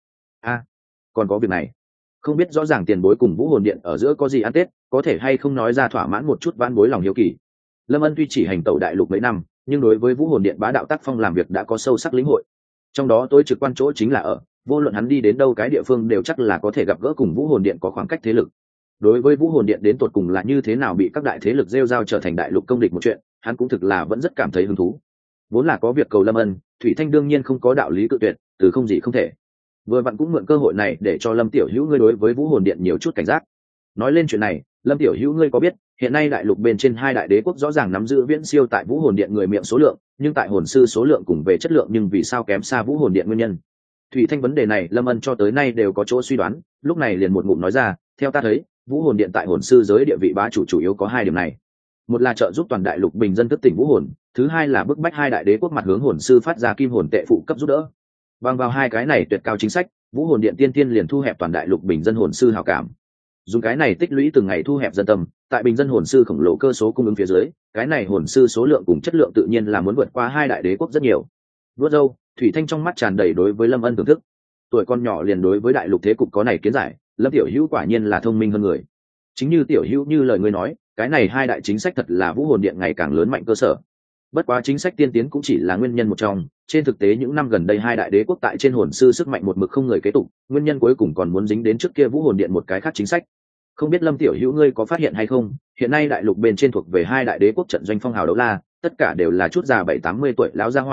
Còn có việc này, không biết rõ ràng tiền bối cùng Vũ Hồn Điện ở giữa có gì ăn tết, có thể hay không nói ra thỏa mãn một chút vãn bối lòng hiếu kỳ. Lâm Ân tuy chỉ hành tẩu đại lục mấy năm, nhưng đối với Vũ Hồn Điện bá đạo tác phong làm việc đã có sâu sắc lĩnh hội. Trong đó tối trực quan chỗ chính là ở, vô luận hắn đi đến đâu cái địa phương đều chắc là có thể gặp gỡ cùng Vũ Hồn Điện có khoảng cách thế lực. Đối với Vũ Hồn Điện đến tột cùng là như thế nào bị các đại thế lực rêu rao trở thành đại lục công địch một chuyện, hắn cũng thực là vẫn rất cảm thấy hứng thú. Vốn là có việc cầu Lâm Ân, Thủy Thanh đương nhiên không có đạo lý cự tuyệt, từ không gì không thể. Vừa vặn cũng mượn cơ hội này để cho Lâm tiểu hữu ngươi đối với Vũ Hồn Điện nhiều chút cảnh giác. Nói lên chuyện này, Lâm tiểu hữu ngươi có biết, hiện nay đại lục bên trên hai đại đế quốc rõ ràng nắm giữ viễn siêu tại Vũ Hồn Điện người miệng số lượng, nhưng tại hồn sư số lượng cùng về chất lượng nhưng vì sao kém xa Vũ Hồn Điện nguyên nhân? Thủy Thanh vấn đề này Lâm Ân cho tới nay đều có chỗ suy đoán, lúc này liền một ngụm nói ra, theo ta thấy, Vũ Hồn Điện tại hồn sư giới địa vị bá chủ chủ yếu có hai điểm này. Một là trợ giúp toàn đại lục bình dân thức tỉnh vũ hồn, thứ hai là bức bách hai đại đế quốc mặt hướng hồn sư phát ra kim hồn tệ phụ cấp giúp đỡ. Bằng vào hai cái này tuyệt cao chính sách, Vũ Hồn Điện tiên tiên liền thu hẹp toàn đại lục bình dân hồn sư hảo cảm. Dùng cái này tích lũy từng ngày thu hẹp dân tâm, tại bình dân hồn sư khổng lồ cơ số cung ứng phía dưới, cái này hồn sư số lượng cùng chất lượng tự nhiên là muốn vượt qua hai đại đế quốc rất nhiều. Vuốt râu, Thủy Thanh trong mắt tràn đầy đối với Lâm Ân thưởng thức. Tuổi con nhỏ liền đối với đại lục thế cục có này kiến giải, Lâm tiểu hữu quả nhiên là thông minh hơn người. Chính như tiểu hữu như lời ngươi nói, cái này hai đại chính sách thật là Vũ Hồn Điện ngày càng lớn mạnh cơ sở. Bất quá chính sách tiên tiến cũng chỉ là nguyên nhân một trong, trên thực tế những năm gần đây hai đại đế quốc tại trên hồn sư sức mạnh một mực không người kế tục, nguyên nhân cuối cùng còn muốn dính đến trước kia Vũ Hồn Điện một cái khác chính sách. Không biết Lâm tiểu hữu ngươi có phát hiện hay không, hiện nay đại lục bên trên thuộc về hai đại đế quốc trận doanh phong hào đấu la, tất cả đều là chút già 70-80 tuổi lão gia hỏa,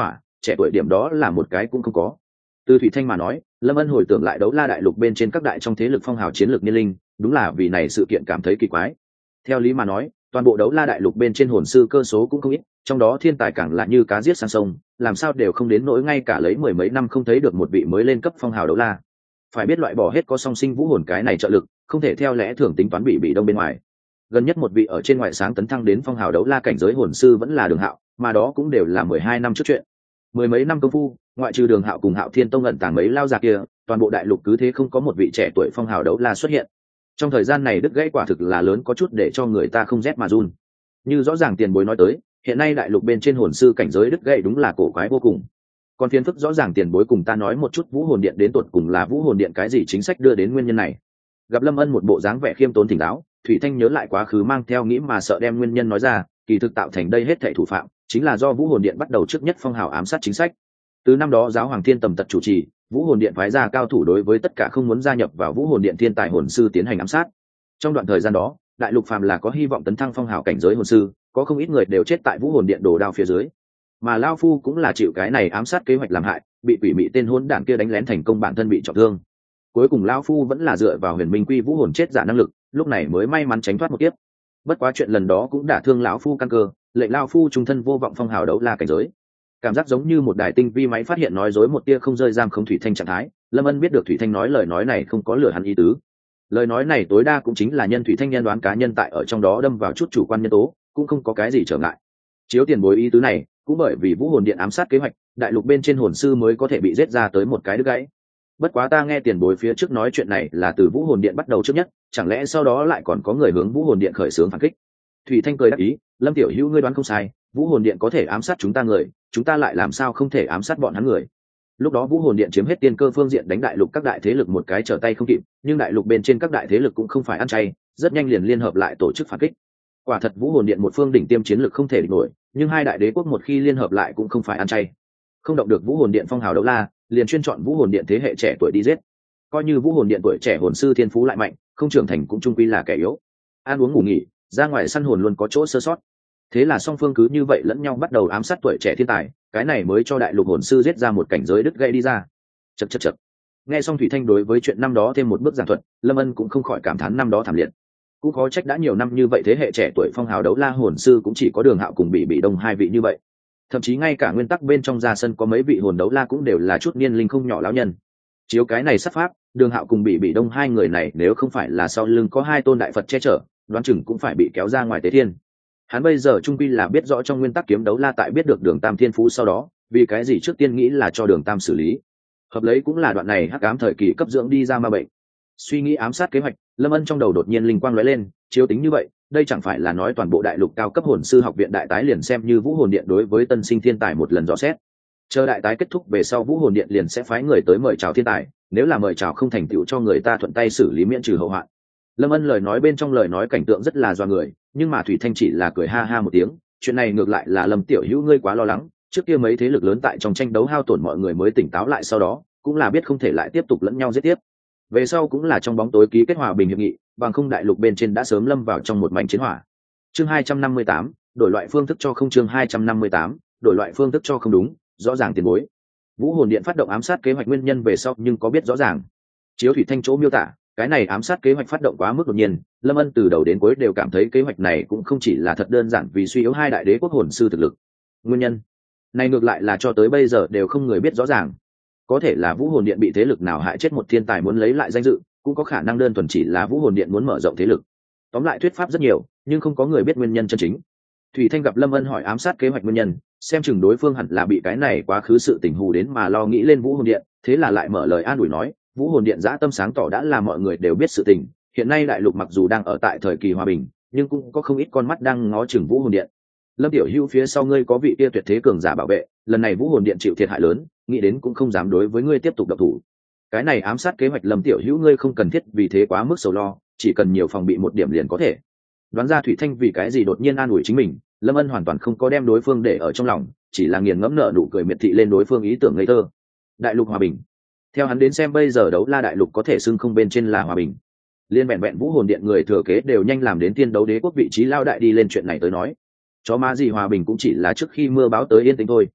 trẻ tuổi điểm đó là một cái cũng không có. Từ Thủy Thanh mà nói, Lâm Ân hồi tưởng lại đấu la đại lục bên trên các đại trong thế lực phong hào chiến lược niên linh, đúng là vì này sự kiện cảm thấy kỳ quái. Theo lý mà nói, toàn bộ đấu la đại lục bên trên hồn sư cơ số cũng không ít, trong đó thiên tài càng là như cá giết sang sông, làm sao đều không đến nỗi ngay cả lấy mười mấy năm không thấy được một vị mới lên cấp phong hào đấu la. Phải biết loại bỏ hết có song sinh vũ hồn cái này trợ lực, không thể theo lẽ thường tính toán bị đông bên ngoài. Gần nhất một vị ở trên ngoại sáng tấn thăng đến phong hào đấu la cảnh giới hồn sư vẫn là Đường Hạo, mà đó cũng đều là 12 năm trước chuyện. Mười mấy năm công phu, ngoại trừ Đường Hạo cùng Hạo Thiên Tông ẩn tàng mấy lao già kia, toàn bộ đại lục cứ thế không có một vị trẻ tuổi phong hào đấu la xuất hiện. Trong thời gian này đứt gãy quả thực là lớn có chút để cho người ta không rét mà run. Như rõ ràng tiền bối nói tới, hiện nay đại lục bên trên hồn sư cảnh giới đứt gãy đúng là cổ quái vô cùng. Còn phiền phức rõ ràng tiền bối cùng ta nói một chút Vũ Hồn Điện đến tột cùng là Vũ Hồn Điện cái gì chính sách đưa đến nguyên nhân này. Gặp Lâm Ân một bộ dáng vẻ khiêm tốn thỉnh giáo, Thủy Thanh nhớ lại quá khứ mang theo nghĩ mà sợ đem nguyên nhân nói ra, kỳ thực tạo thành đây hết thảy thủ phạm chính là do Vũ Hồn Điện bắt đầu trước nhất phong hào ám sát chính sách. Từ năm đó giáo hoàng Thiên Tầm Tật chủ trì, Vũ Hồn Điện phái ra cao thủ đối với tất cả không muốn gia nhập vào Vũ Hồn Điện thiên tài hồn sư tiến hành ám sát. Trong đoạn thời gian đó, đại lục phàm là có hy vọng tấn thăng phong hào cảnh giới hồn sư, có không ít người đều chết tại Vũ Hồn Điện đồ đao phía dưới. Mà Lao Phu cũng là chịu cái này ám sát kế hoạch làm hại, bị quỷ mị tên hỗn đản kia đánh lén thành công, bản thân bị trọng thương. Cuối cùng Lao Phu vẫn là dựa vào Huyền Minh Quy Vũ Hồn chết giả năng lực, lúc này mới may mắn tránh thoát một kiếp. Bất quá chuyện lần đó cũng đả thương lão phu căn cơ, lệnh Lao Phu trung thân vô vọng phong hào đấu la cảnh giới. Cảm giác giống như một đài tinh vi máy phát hiện nói dối một tia không rơi giam không Thủy Thanh trạng thái. Lâm Ân biết được Thủy Thanh nói lời nói này không có lừa hắn ý tứ. Lời nói này tối đa cũng chính là nhân Thủy Thanh nhân đoán cá nhân tại ở trong đó đâm vào chút chủ quan nhân tố, cũng không có cái gì trở ngại. Chiếu tiền bối ý tứ này, cũng bởi vì Vũ Hồn Điện ám sát kế hoạch, đại lục bên trên hồn sư mới có thể bị giết ra tới một cái đứt gãy. Bất quá ta nghe tiền bối phía trước nói chuyện này là từ Vũ Hồn Điện bắt đầu trước nhất, chẳng lẽ sau đó lại còn có người hướng Vũ Hồn Điện khởi xướng phản kích? Thủy Thanh cười đáp ý, Lâm tiểu hữu ngươi đoán không sai, Vũ Hồn Điện có thể ám sát chúng ta người, chúng ta lại làm sao không thể ám sát bọn hắn người? Lúc đó Vũ Hồn Điện chiếm hết tiên cơ phương diện đánh đại lục các đại thế lực một cái trở tay không kịp, nhưng đại lục bên trên các đại thế lực cũng không phải ăn chay, rất nhanh liền liên hợp lại tổ chức phản kích. Quả thật Vũ Hồn Điện một phương đỉnh tiêm chiến lực không thể địch nổi, nhưng hai đại đế quốc một khi liên hợp lại cũng không phải ăn chay. Không động được Vũ Hồn Điện phong hào đấu la, liền chuyên chọn Vũ Hồn Điện thế hệ trẻ tuổi đi giết. Coi như Vũ Hồn Điện tuổi trẻ hồn sư thiên phú lại mạnh, không trưởng thành cũng trung quy là kẻ yếu. Ăn uống ngủ nghỉ, ra ngoài săn hồn luôn có chỗ sơ sót. Thế là song phương cứ như vậy lẫn nhau bắt đầu ám sát tuổi trẻ thiên tài, cái này mới cho đại lục hồn sư giết ra một cảnh giới đứt gãy đi ra. Chậc. Nghe xong Thủy Thanh đối với chuyện năm đó thêm một bước giảng thuật, Lâm Ân cũng không khỏi cảm thán năm đó thảm liệt. Cũng khó trách đã nhiều năm như vậy thế hệ trẻ tuổi phong hào đấu la hồn sư cũng chỉ có Đường Hạo cùng bị đông hai vị như vậy. Thậm chí ngay cả nguyên tắc bên trong ra sân có mấy vị hồn đấu la cũng đều là chút niên linh không nhỏ lão nhân. Chiếu cái này sắp pháp, Đường Hạo cùng bị đông hai người này nếu không phải là sau lưng có hai tôn đại Phật che chở, đoán chừng cũng phải bị kéo ra ngoài tế thiên. Hắn bây giờ trung quy là biết rõ trong nguyên tắc kiếm đấu la tại biết được Đường Tam thiên phú sau đó, vì cái gì trước tiên nghĩ là cho Đường Tam xử lý. Hợp lấy cũng là đoạn này hắc ám thời kỳ cấp dưỡng đi ra ma bệnh. Suy nghĩ ám sát kế hoạch, Lâm Ân trong đầu đột nhiên linh quang lóe lên, chiếu tính như vậy, đây chẳng phải là nói toàn bộ đại lục cao cấp hồn sư học viện đại tái liền xem như Vũ Hồn Điện đối với tân sinh thiên tài một lần dò xét. Chờ đại tái kết thúc về sau Vũ Hồn Điện liền sẽ phái người tới mời chào thiên tài, nếu là mời chào không thành tựu cho người ta thuận tay xử lý miễn trừ hậu hoạn. Lâm Ân lời nói bên trong lời nói cảnh tượng rất là doa người, nhưng mà Thủy Thanh chỉ là cười ha ha một tiếng, chuyện này ngược lại là Lâm tiểu hữu ngươi quá lo lắng, trước kia mấy thế lực lớn tại trong tranh đấu hao tổn mọi người mới tỉnh táo lại sau đó, cũng là biết không thể lại tiếp tục lẫn nhau giết tiếp. Về sau cũng là trong bóng tối ký kết hòa bình hiệp nghị, bằng không đại lục bên trên đã sớm lâm vào trong một mảnh chiến hỏa. Chương 258, đổi loại phương thức cho không chương 258, đổi loại phương thức cho không đúng, rõ ràng tiền bối. Vũ Hồn Điện phát động ám sát kế hoạch nguyên nhân về sau nhưng có biết rõ ràng. Chiếu Thủy Thanh chỗ miêu tả, cái này ám sát kế hoạch phát động quá mức đột nhiên, Lâm Ân từ đầu đến cuối đều cảm thấy kế hoạch này cũng không chỉ là thật đơn giản vì suy yếu hai đại đế quốc hồn sư thực lực. Nguyên nhân này ngược lại là cho tới bây giờ đều không người biết rõ ràng. Có thể là Vũ Hồn Điện bị thế lực nào hại chết một thiên tài muốn lấy lại danh dự, cũng có khả năng đơn thuần chỉ là Vũ Hồn Điện muốn mở rộng thế lực. Tóm lại thuyết pháp rất nhiều, nhưng không có người biết nguyên nhân chân chính. Thủy Thanh gặp Lâm Ân hỏi ám sát kế hoạch nguyên nhân, xem chừng đối phương hẳn là bị cái này quá khứ sự tình hù đến mà lo nghĩ lên Vũ Hồn Điện, thế là lại mở lời an ủi nói, Vũ Hồn Điện dã tâm sáng tỏ đã là mọi người đều biết sự tình, hiện nay đại lục mặc dù đang ở tại thời kỳ hòa bình, nhưng cũng có không ít con mắt đang ngó chừng Vũ Hồn Điện. Lâm tiểu hữu phía sau ngươi có vị kia tuyệt thế cường giả bảo vệ, lần này Vũ Hồn Điện chịu thiệt hại lớn, nghĩ đến cũng không dám đối với ngươi tiếp tục động thủ. Cái này ám sát kế hoạch Lâm tiểu hữu ngươi không cần thiết vì thế quá mức sầu lo, chỉ cần nhiều phòng bị một điểm liền có thể. Đoán ra Thủy Thanh vì cái gì đột nhiên an ủi chính mình, Lâm Ân hoàn toàn không có đem đối phương để ở trong lòng, chỉ là nghiền ngẫm nợ nụ cười miệt thị lên đối phương ý tưởng ngây thơ. Đại lục hòa bình, theo hắn đến xem bây giờ đấu la đại lục có thể xưng không bên trên là hòa bình. Liên vẹn vẹn Vũ Hồn Điện người thừa kế đều nhanh làm đến tiên đấu đế quốc vị trí lao đại đi lên chuyện này tới nói, chó má gì hòa bình cũng chỉ là trước khi mưa báo tới yên tĩnh thôi.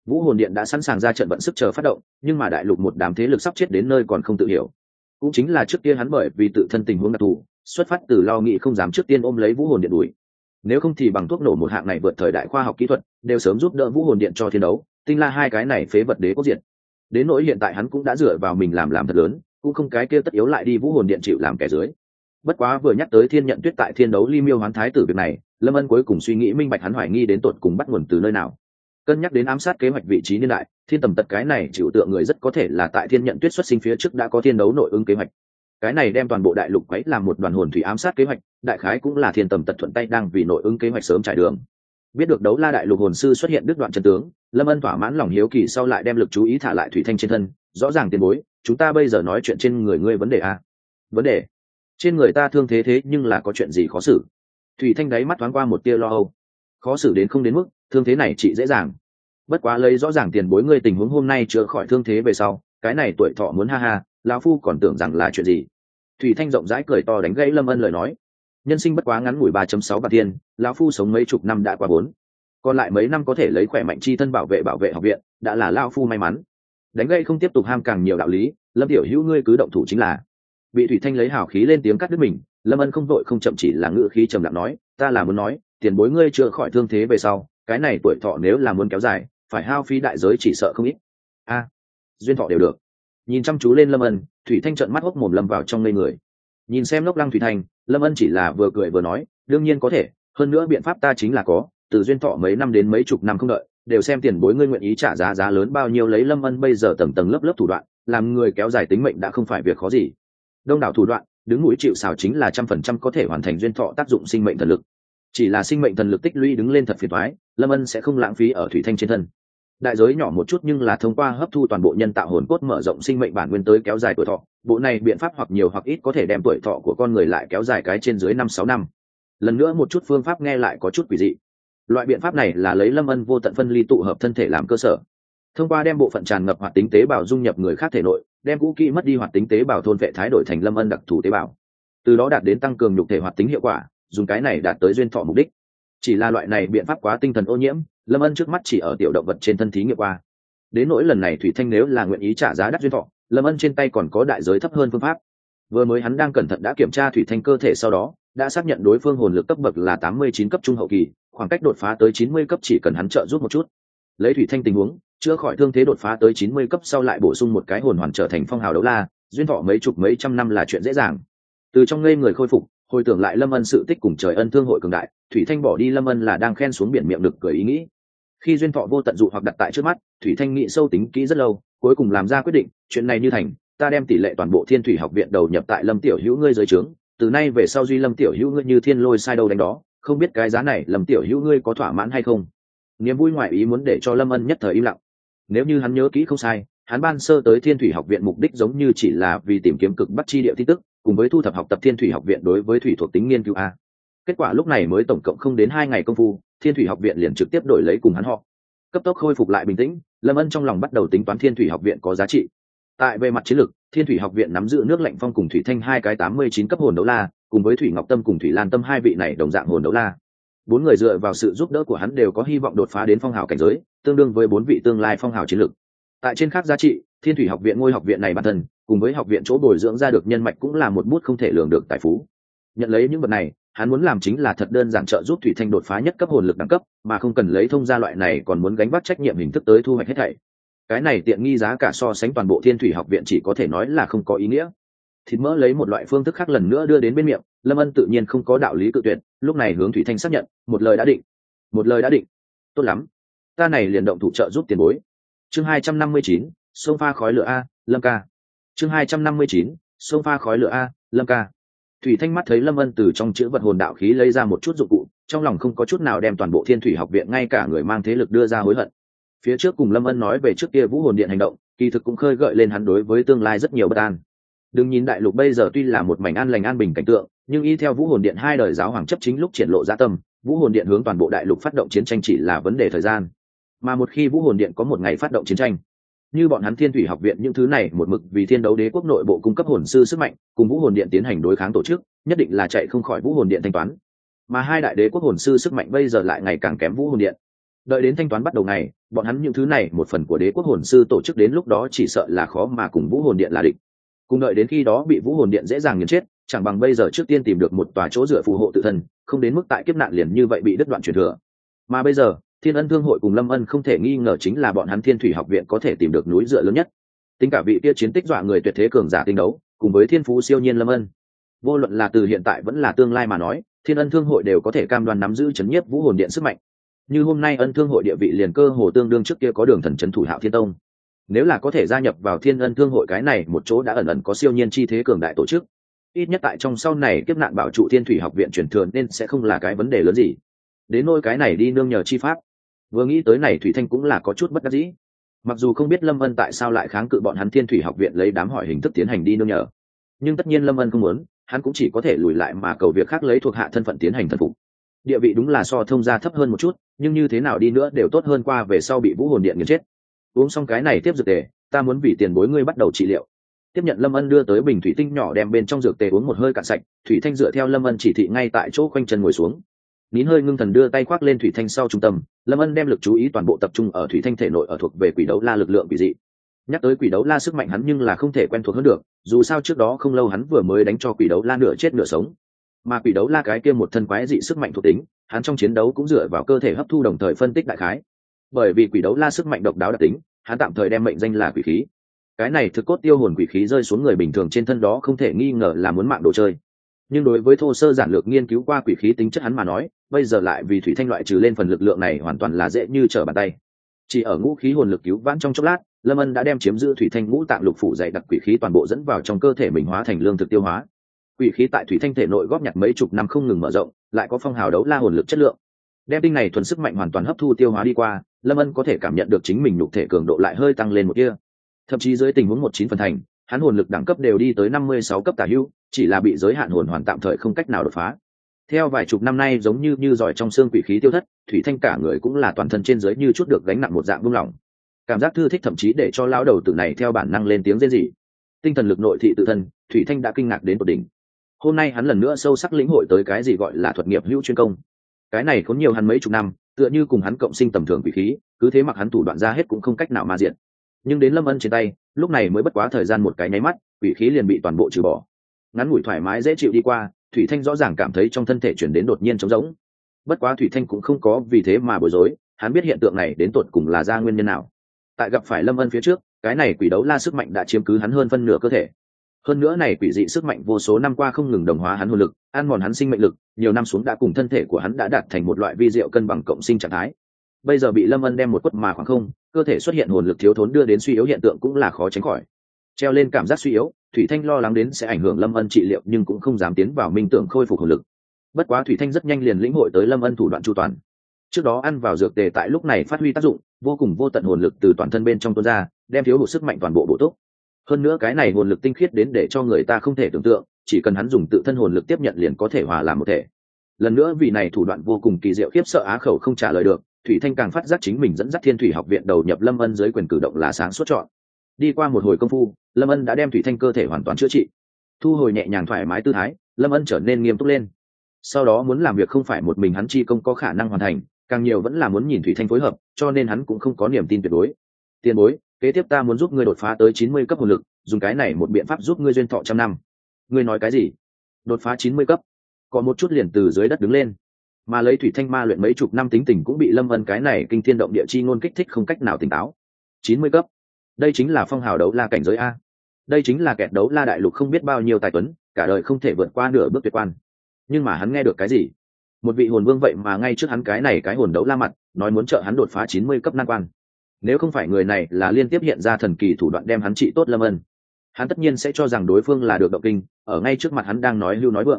Vũ hồn điện đã sẵn sàng ra trận vận sức chờ phát động, nhưng mà đại lục một đám thế lực sắp chết đến nơi còn không tự hiểu. Cũng chính là trước kia hắn bởi vì tự thân tình huống đặc thù, xuất phát từ lo nghĩ không dám trước tiên ôm lấy Vũ hồn điện đuổi. Nếu không thì bằng thuốc nổ một hạng này vượt thời đại khoa học kỹ thuật, đều sớm giúp đỡ Vũ hồn điện cho thiên đấu, tinh la hai cái này phế vật đế quốc diệt. Đến nỗi hiện tại hắn cũng đã dựa vào mình làm thật lớn, cũng không cái kia tất yếu lại đi Vũ hồn điện chịu làm kẻ dưới. Bất quá vừa nhắc tới Thiên Nhận Tuyết tại thiên đấu Ly Miêu Hoán Thái tử việc này, Lâm Ân cuối cùng suy nghĩ minh bạch hắn hoài nghi đến tột cùng bắt nguồn từ nơi nào. Cân nhắc đến ám sát kế hoạch vị trí niên đại, Thiên Tầm Tật cái này chịu tượng người rất có thể là tại Thiên Nhận Tuyết xuất sinh phía trước đã có thiên đấu nội ứng kế hoạch. Cái này đem toàn bộ đại lục quấy làm một đoàn hồn thủy ám sát kế hoạch, đại khái cũng là Thiên Tầm Tật thuận tay đang vì nội ứng kế hoạch sớm trải đường. Biết được đấu la đại lục hồn sư xuất hiện đứt đoạn chân tướng, Lâm Ân thỏa mãn lòng hiếu kỳ sau lại đem lực chú ý thả lại Thủy Thanh trên thân. Rõ ràng tiền bối, chúng ta bây giờ nói chuyện trên người ngươi vấn đề a? Vấn đề? Trên người ta thương thế nhưng là có chuyện gì khó xử? Thủy Thanh đáy mắt thoáng qua một tia lo âu. Khó xử đến không đến mức, thương thế này chỉ dễ dàng. Bất quá lấy rõ ràng tiền bối ngươi tình huống hôm nay chữa khỏi thương thế về sau, cái này tuổi thọ muốn ha ha, lão phu còn tưởng rằng là chuyện gì. Thủy Thanh rộng rãi cười to đánh gãy Lâm Ân lời nói. Nhân sinh bất quá ngắn ngủi 3.6 vạn tiền, lão phu sống mấy chục năm đã qua 4. Còn lại mấy năm có thể lấy khỏe mạnh chi thân bảo vệ học viện, đã là lão phu may mắn. Đánh gãy không tiếp tục ham càng nhiều đạo lý, Lâm tiểu hữu ngươi cứ động thủ chính là. Bị Thủy Thanh lấy hào khí lên tiếng cắt đứt mình, Lâm Ân không vội không chậm chỉ là ngữ khí trầm lặng nói, ta là muốn nói, tiền bối ngươi chữa khỏi thương thế về sau, cái này tuổi thọ nếu là muốn kéo dài, phải hao phí đại giới chỉ sợ không ít. A, duyên thọ đều được. Nhìn chăm chú lên Lâm Ân, Thủy Thanh trợn mắt hốc mồm lâm vào trong ngây người. Nhìn xem Lốc Lăng Thủy Thanh, Lâm Ân chỉ là vừa cười vừa nói, đương nhiên có thể, hơn nữa biện pháp ta chính là có, từ duyên thọ mấy năm đến mấy chục năm không đợi, đều xem tiền bối ngươi nguyện ý trả giá lớn bao nhiêu. Lấy Lâm Ân bây giờ tầng tầng lớp lớp thủ đoạn, làm người kéo dài tính mệnh đã không phải việc khó gì. Đông đảo thủ đoạn, đứng mũi chịu sào chính là 100% có thể hoàn thành duyên thọ tác dụng sinh mệnh thần lực. Chỉ là sinh mệnh thần lực tích lũy đứng lên thật phiền toái, Lâm Ân sẽ không lãng phí ở Thủy Thanh trên thân. Đại giới nhỏ một chút nhưng là thông qua hấp thu toàn bộ nhân tạo hồn cốt mở rộng sinh mệnh bản nguyên tới kéo dài tuổi thọ. Bộ này biện pháp hoặc nhiều hoặc ít có thể đem tuổi thọ của con người lại kéo dài cái trên dưới 5-6 năm. Lần nữa một chút phương pháp nghe lại có chút quỷ dị. Loại biện pháp này là lấy Lâm Ân vô tận phân ly tụ hợp thân thể làm cơ sở, thông qua đem bộ phận tràn ngập hoạt tính tế bào dung nhập người khác thể nội, đem cũ kỹ mất đi hoạt tính tế bào thôn vệ thái đổi thành Lâm Ân đặc thù tế bào, từ đó đạt đến tăng cường nhục thể hoạt tính hiệu quả, dùng cái này đạt tới duyên thọ mục đích. Chỉ là loại này biện pháp quá tinh thần ô nhiễm, Lâm Ân trước mắt chỉ ở tiểu động vật trên thân thí nghiệm qua. Đến nỗi lần này Thủy Thanh nếu là nguyện ý trả giá đắt duyên thọ, Lâm Ân trên tay còn có đại giới thấp hơn phương pháp. Vừa mới hắn đang cẩn thận đã kiểm tra Thủy Thanh cơ thể, sau đó đã xác nhận đối phương hồn lực cấp bậc là 89 cấp trung hậu kỳ, khoảng cách đột phá tới 90 cấp chỉ cần hắn trợ giúp một chút. Lấy Thủy Thanh tình huống, chữa khỏi thương thế đột phá tới 90 cấp sau lại bổ sung một cái hồn hoàn trở thành phong hào đấu la, duyên thọ mấy chục mấy trăm năm là chuyện dễ dàng. Từ trong ngây người khôi phục, hồi tưởng lại Lâm Ân sự tích cùng trời ân thương hội cường đại, Thủy Thanh bỏ đi Lâm Ân là đang khen xuống biển miệng được cười ý nghĩ. Khi duyên thọ vô tận dụ hoặc đặt tại trước mắt, Thủy Thanh nghĩ sâu tính kỹ rất lâu, cuối cùng làm ra quyết định, chuyện này như thành, ta đem tỷ lệ toàn bộ Thiên Thủy học viện đầu nhập tại Lâm tiểu hữu ngươi dưới trướng, từ nay về sau duy Lâm tiểu hữu ngươi như thiên lôi sai đâu đánh đó, không biết cái giá này Lâm tiểu hữu ngươi có thỏa mãn hay không. Niềm vui ngoại ý muốn để cho Lâm Ân nhất thời im lặng. Nếu như hắn nhớ kỹ không sai, hắn ban sơ tới Thiên Thủy học viện mục đích giống như chỉ là vì tìm kiếm cực bắc chi địa tin tức, cùng với thu thập học tập Thiên Thủy học viện đối với thủy thuộc tính nghiên cứu a. Kết quả lúc này mới tổng cộng không đến 2 ngày công phu, Thiên Thủy học viện liền trực tiếp đổi lấy cùng hắn họ. Cấp tốc khôi phục lại bình tĩnh, Lâm Ân trong lòng bắt đầu tính toán Thiên Thủy học viện có giá trị. Tại về mặt chiến lược, Thiên Thủy học viện nắm giữ nước lạnh phong cùng Thủy Thanh hai cái 89 cấp hồn đấu la, cùng với Thủy Ngọc Tâm cùng Thủy Lan Tâm hai vị này đồng dạng hồn đấu la. 4 người dựa vào sự giúp đỡ của hắn đều có hy vọng đột phá đến phong hào cảnh giới, tương đương với 4 vị tương lai phong hào chiến lược. Tại trên khác giá trị, Thiên Thủy học viện ngôi học viện này bản thân, cùng với học viện chỗ bồi dưỡng ra được nhân mạch cũng là một bút không thể lường được tài phú. Nhận lấy những vật này, hắn muốn làm chính là thật đơn giản trợ giúp Thủy Thanh đột phá nhất cấp hồn lực đẳng cấp, mà không cần lấy thông gia loại này còn muốn gánh vác trách nhiệm hình thức tới thu hoạch hết thảy. Cái này tiện nghi giá cả so sánh toàn bộ Thiên Thủy học viện chỉ có thể nói là không có ý nghĩa. Thịt mỡ lấy một loại phương thức khác lần nữa đưa đến bên miệng, Lâm Ân tự nhiên không có đạo lý cự tuyệt, lúc này hướng Thủy Thanh xác nhận, một lời đã định. Một lời đã định. Tốt lắm, ta này liền động thủ trợ giúp tiền bối. Chương 259, sông pha khói lửa a, Lâm ca. Chương 259, sông pha khói lửa a, Lâm ca. Thủy Thanh mắt thấy Lâm Ân từ trong chữ vật hồn đạo khí lấy ra một chút dụng cụ, trong lòng không có chút nào đem toàn bộ Thiên Thủy học viện ngay cả người mang thế lực đưa ra hối hận. Phía trước cùng Lâm Ân nói về trước kia Vũ Hồn Điện hành động, kỳ thực cũng khơi gợi lên hắn đối với tương lai rất nhiều bất an. Đừng nhìn đại lục bây giờ tuy là một mảnh an lành an bình cảnh tượng, nhưng y theo Vũ Hồn Điện hai đời giáo hoàng chấp chính lúc triển lộ dã tâm, Vũ Hồn Điện hướng toàn bộ đại lục phát động chiến tranh chỉ là vấn đề thời gian. Mà một khi Vũ Hồn Điện có một ngày phát động chiến tranh, như bọn hắn Thiên Thủy học viện những thứ này một mực vì Thiên Đấu Đế quốc nội bộ cung cấp hồn sư sức mạnh, cùng Vũ Hồn Điện tiến hành đối kháng tổ chức, nhất định là chạy không khỏi Vũ Hồn Điện thanh toán. Mà hai đại đế quốc hồn sư sức mạnh bây giờ lại ngày càng kém Vũ Hồn Điện. Đợi đến thanh toán bắt đầu ngày, bọn hắn những thứ này một phần của đế quốc hồn sư tổ chức đến lúc đó chỉ sợ là khó mà cùng vũ hồn điện là địch. Cùng đợi đến khi đó bị vũ hồn điện dễ dàng nghiền chết, chẳng bằng bây giờ trước tiên tìm được một tòa chỗ dựa phù hộ tự thân, không đến mức tại kiếp nạn liền như vậy bị đứt đoạn truyền thừa. Mà bây giờ Thiên Ân Thương hội cùng Lâm Ân không thể nghi ngờ chính là bọn hắn Thiên Thủy học viện có thể tìm được núi dựa lớn nhất. Tính cả vị kia chiến tích dọa người tuyệt thế cường giả tinh đấu, cùng với thiên phú siêu nhiên Lâm Ân, vô luận là từ hiện tại vẫn là tương lai mà nói, Thiên Ân Thương hội đều có thể cam đoan nắm giữ chấn nhiếp vũ hồn điện sức mạnh. Như hôm nay Ân Thương hội địa vị liền cơ hồ tương đương trước kia có Đường Thần trấn thủ Hạo Thiên Tông. Nếu là có thể gia nhập vào Thiên Ân Thương hội cái này một chỗ đã ẩn ẩn có siêu nhiên chi thế cường đại tổ chức, ít nhất tại trong sau này kiếp nạn bảo trụ Thiên Thủy học viện truyền thừa nên sẽ không là cái vấn đề lớn gì. Đến nỗi cái này đi nương nhờ chi pháp, vừa nghĩ tới này Thủy Thanh cũng là có chút bất đắc dĩ. Mặc dù không biết Lâm Ân tại sao lại kháng cự bọn hắn Thiên Thủy học viện lấy đám hỏi hình thức tiến hành đi nương nhờ, nhưng tất nhiên Lâm Ân không muốn, hắn cũng chỉ có thể lùi lại mà cầu việc khác lấy thuộc hạ thân phận tiến hành thần phục. Địa vị đúng là so thông gia thấp hơn một chút, nhưng như thế nào đi nữa đều tốt hơn qua về sau bị vũ hồn điện nghiền chết. Uống xong cái này tiếp dược tề, ta muốn vì tiền bối ngươi bắt đầu trị liệu. Tiếp nhận Lâm Ân đưa tới bình thủy tinh nhỏ đem bên trong dược tề uống một hơi cạn sạch, Thủy Thanh dựa theo Lâm Ân chỉ thị ngay tại chỗ khoanh chân ngồi xuống. Nín hơi ngưng thần đưa tay khoác lên Thủy Thanh sau trung tâm, Lâm Ân đem lực chú ý toàn bộ tập trung ở Thủy Thanh thể nội ở thuộc về quỷ đấu la lực lượng quỷ dị. Nhắc tới quỷ đấu la sức mạnh hắn nhưng là không thể quen thuộc hơn được, dù sao trước đó không lâu hắn vừa mới đánh cho quỷ đấu la nửa chết nửa sống. Mà quỷ đấu la cái kia một thân quái dị sức mạnh thuộc tính, hắn trong chiến đấu cũng dựa vào cơ thể hấp thu đồng thời phân tích đại khái. Bởi vì quỷ đấu la sức mạnh độc đáo đặc tính, hắn tạm thời đem mệnh danh là quỷ khí. Cái này thực cốt tiêu hồn quỷ khí rơi xuống người bình thường trên thân đó không thể nghi ngờ là muốn mạng đồ chơi. Nhưng đối với thô sơ giản lược nghiên cứu qua quỷ khí tính chất hắn mà nói, bây giờ lại vì Thủy Thanh loại trừ lên phần lực lượng này hoàn toàn là dễ như trở bàn tay. Chỉ ở ngũ khí hồn lực cứu vãn trong chốc lát, Lâm Ân đã đem chiếm giữ Thủy Thanh ngũ tạng lục phủ dày đặc quỷ khí toàn bộ dẫn vào trong cơ thể mình hóa thành lương thực tiêu hóa. Quỷ khí tại Thủy Thanh thể nội góp nhặt mấy chục năm không ngừng mở rộng, lại có phong hào đấu la hồn lực chất lượng. Đem tinh này thuần sức mạnh hoàn toàn hấp thu tiêu hóa đi qua, Lâm Ân có thể cảm nhận được chính mình nhục thể cường độ lại hơi tăng lên một kia. Thậm chí dưới tình huống 19 phần thành, hắn hồn lực đẳng cấp đều đi tới 56 cấp tả hữu, chỉ là bị giới hạn hồn hoàn tạm thời không cách nào đột phá. Theo vài chục năm nay giống như giỏi trong xương quỷ khí tiêu thất, Thủy Thanh cả người cũng là toàn thân trên dưới như chút được gánh nặng một dạng buông lỏng. Cảm giác thư thích thậm chí để cho lão đầu tử này theo bản năng lên tiếng rên rỉ. Tinh thần lực nội thị tự thân, Thủy Thanh đã kinh ngạc đến tột đỉnh. Hôm nay hắn lần nữa sâu sắc lĩnh hội tới cái gì gọi là thuật nghiệp hữu chuyên công. Cái này khốn nhiều hắn mấy chục năm, tựa như cùng hắn cộng sinh tầm thường quỷ khí, cứ thế mặc hắn thủ đoạn ra hết cũng không cách nào ma diện. Nhưng đến Lâm Ân trên tay, lúc này mới bất quá thời gian một cái nháy mắt, quỷ khí liền bị toàn bộ trừ bỏ. Ngắn ngủi thoải mái dễ chịu đi qua, Thủy Thanh rõ ràng cảm thấy trong thân thể chuyển đến đột nhiên trống rỗng. Bất quá Thủy Thanh cũng không có vì thế mà bối rối, hắn biết hiện tượng này đến tột cùng là ra nguyên nhân nào. Tại gặp phải Lâm Ân phía trước, cái này quỷ đấu la sức mạnh đã chiếm cứ hắn hơn phân nửa cơ thể. Hơn nữa này quỷ dị sức mạnh vô số năm qua không ngừng đồng hóa hắn hồn lực, ăn mòn hắn sinh mệnh lực, nhiều năm xuống đã cùng thân thể của hắn đã đạt thành một loại vi diệu cân bằng cộng sinh trạng thái. Bây giờ bị Lâm Ân đem một quất mà khoảng không, cơ thể xuất hiện hồn lực thiếu thốn đưa đến suy yếu hiện tượng cũng là khó tránh khỏi. Treo lên cảm giác suy yếu, Thủy Thanh lo lắng đến sẽ ảnh hưởng Lâm Ân trị liệu nhưng cũng không dám tiến vào minh tưởng khôi phục hồn lực. Bất quá Thủy Thanh rất nhanh liền lĩnh hội tới Lâm Ân thủ đoạn chu toàn. Trước đó ăn vào dược tề tại lúc này phát huy tác dụng, vô cùng vô tận hồn lực từ toàn thân bên trong tuôn ra, đem thiếu hụt sức mạnh toàn bộ bổ túc. Hơn nữa cái này hồn lực tinh khiết đến để cho người ta không thể tưởng tượng, chỉ cần hắn dùng tự thân hồn lực tiếp nhận liền có thể hòa làm một thể. Lần nữa vì này thủ đoạn vô cùng kỳ diệu khiếp sợ á khẩu không trả lời được, Thủy Thanh càng phát giác chính mình dẫn dắt Thiên Thủy học viện đầu nhập Lâm Ân dưới quyền cử động là sáng suốt chọn. Đi qua một hồi công phu, Lâm Ân đã đem Thủy Thanh cơ thể hoàn toàn chữa trị. Thu hồi nhẹ nhàng thoải mái tư thái, Lâm Ân trở nên nghiêm túc lên. Sau đó muốn làm việc không phải một mình hắn chi công có khả năng hoàn thành, càng nhiều vẫn là muốn nhìn Thủy Thanh phối hợp, cho nên hắn cũng không có niềm tin tuyệt đối. Tiền bối, kế tiếp ta muốn giúp ngươi đột phá tới 90 cấp hồn lực, dùng cái này một biện pháp giúp ngươi duyên thọ 100 năm. Ngươi nói cái gì? Đột phá 90 cấp? Có một chút liền từ dưới đất đứng lên. Mà lấy Thủy Thanh ma luyện mấy chục năm tính tình cũng bị Lâm Ân cái này kinh thiên động địa chi ngôn kích thích không cách nào tỉnh táo. 90 cấp? Đây chính là phong hào đấu la cảnh giới a. Đây chính là kẹt đấu la đại lục không biết bao nhiêu tài tuấn, cả đời không thể vượt qua nửa bước tuyệt quan. Nhưng mà hắn nghe được cái gì? Một vị hồn vương vậy mà ngay trước hắn cái này cái hồn đấu la mặt, nói muốn trợ hắn đột phá 90 cấp nan quan. Nếu không phải người này là liên tiếp hiện ra thần kỳ thủ đoạn đem hắn trị tốt Lâm Ân, hắn tất nhiên sẽ cho rằng đối phương là được động kinh, ở ngay trước mặt hắn đang nói hưu nói vượng.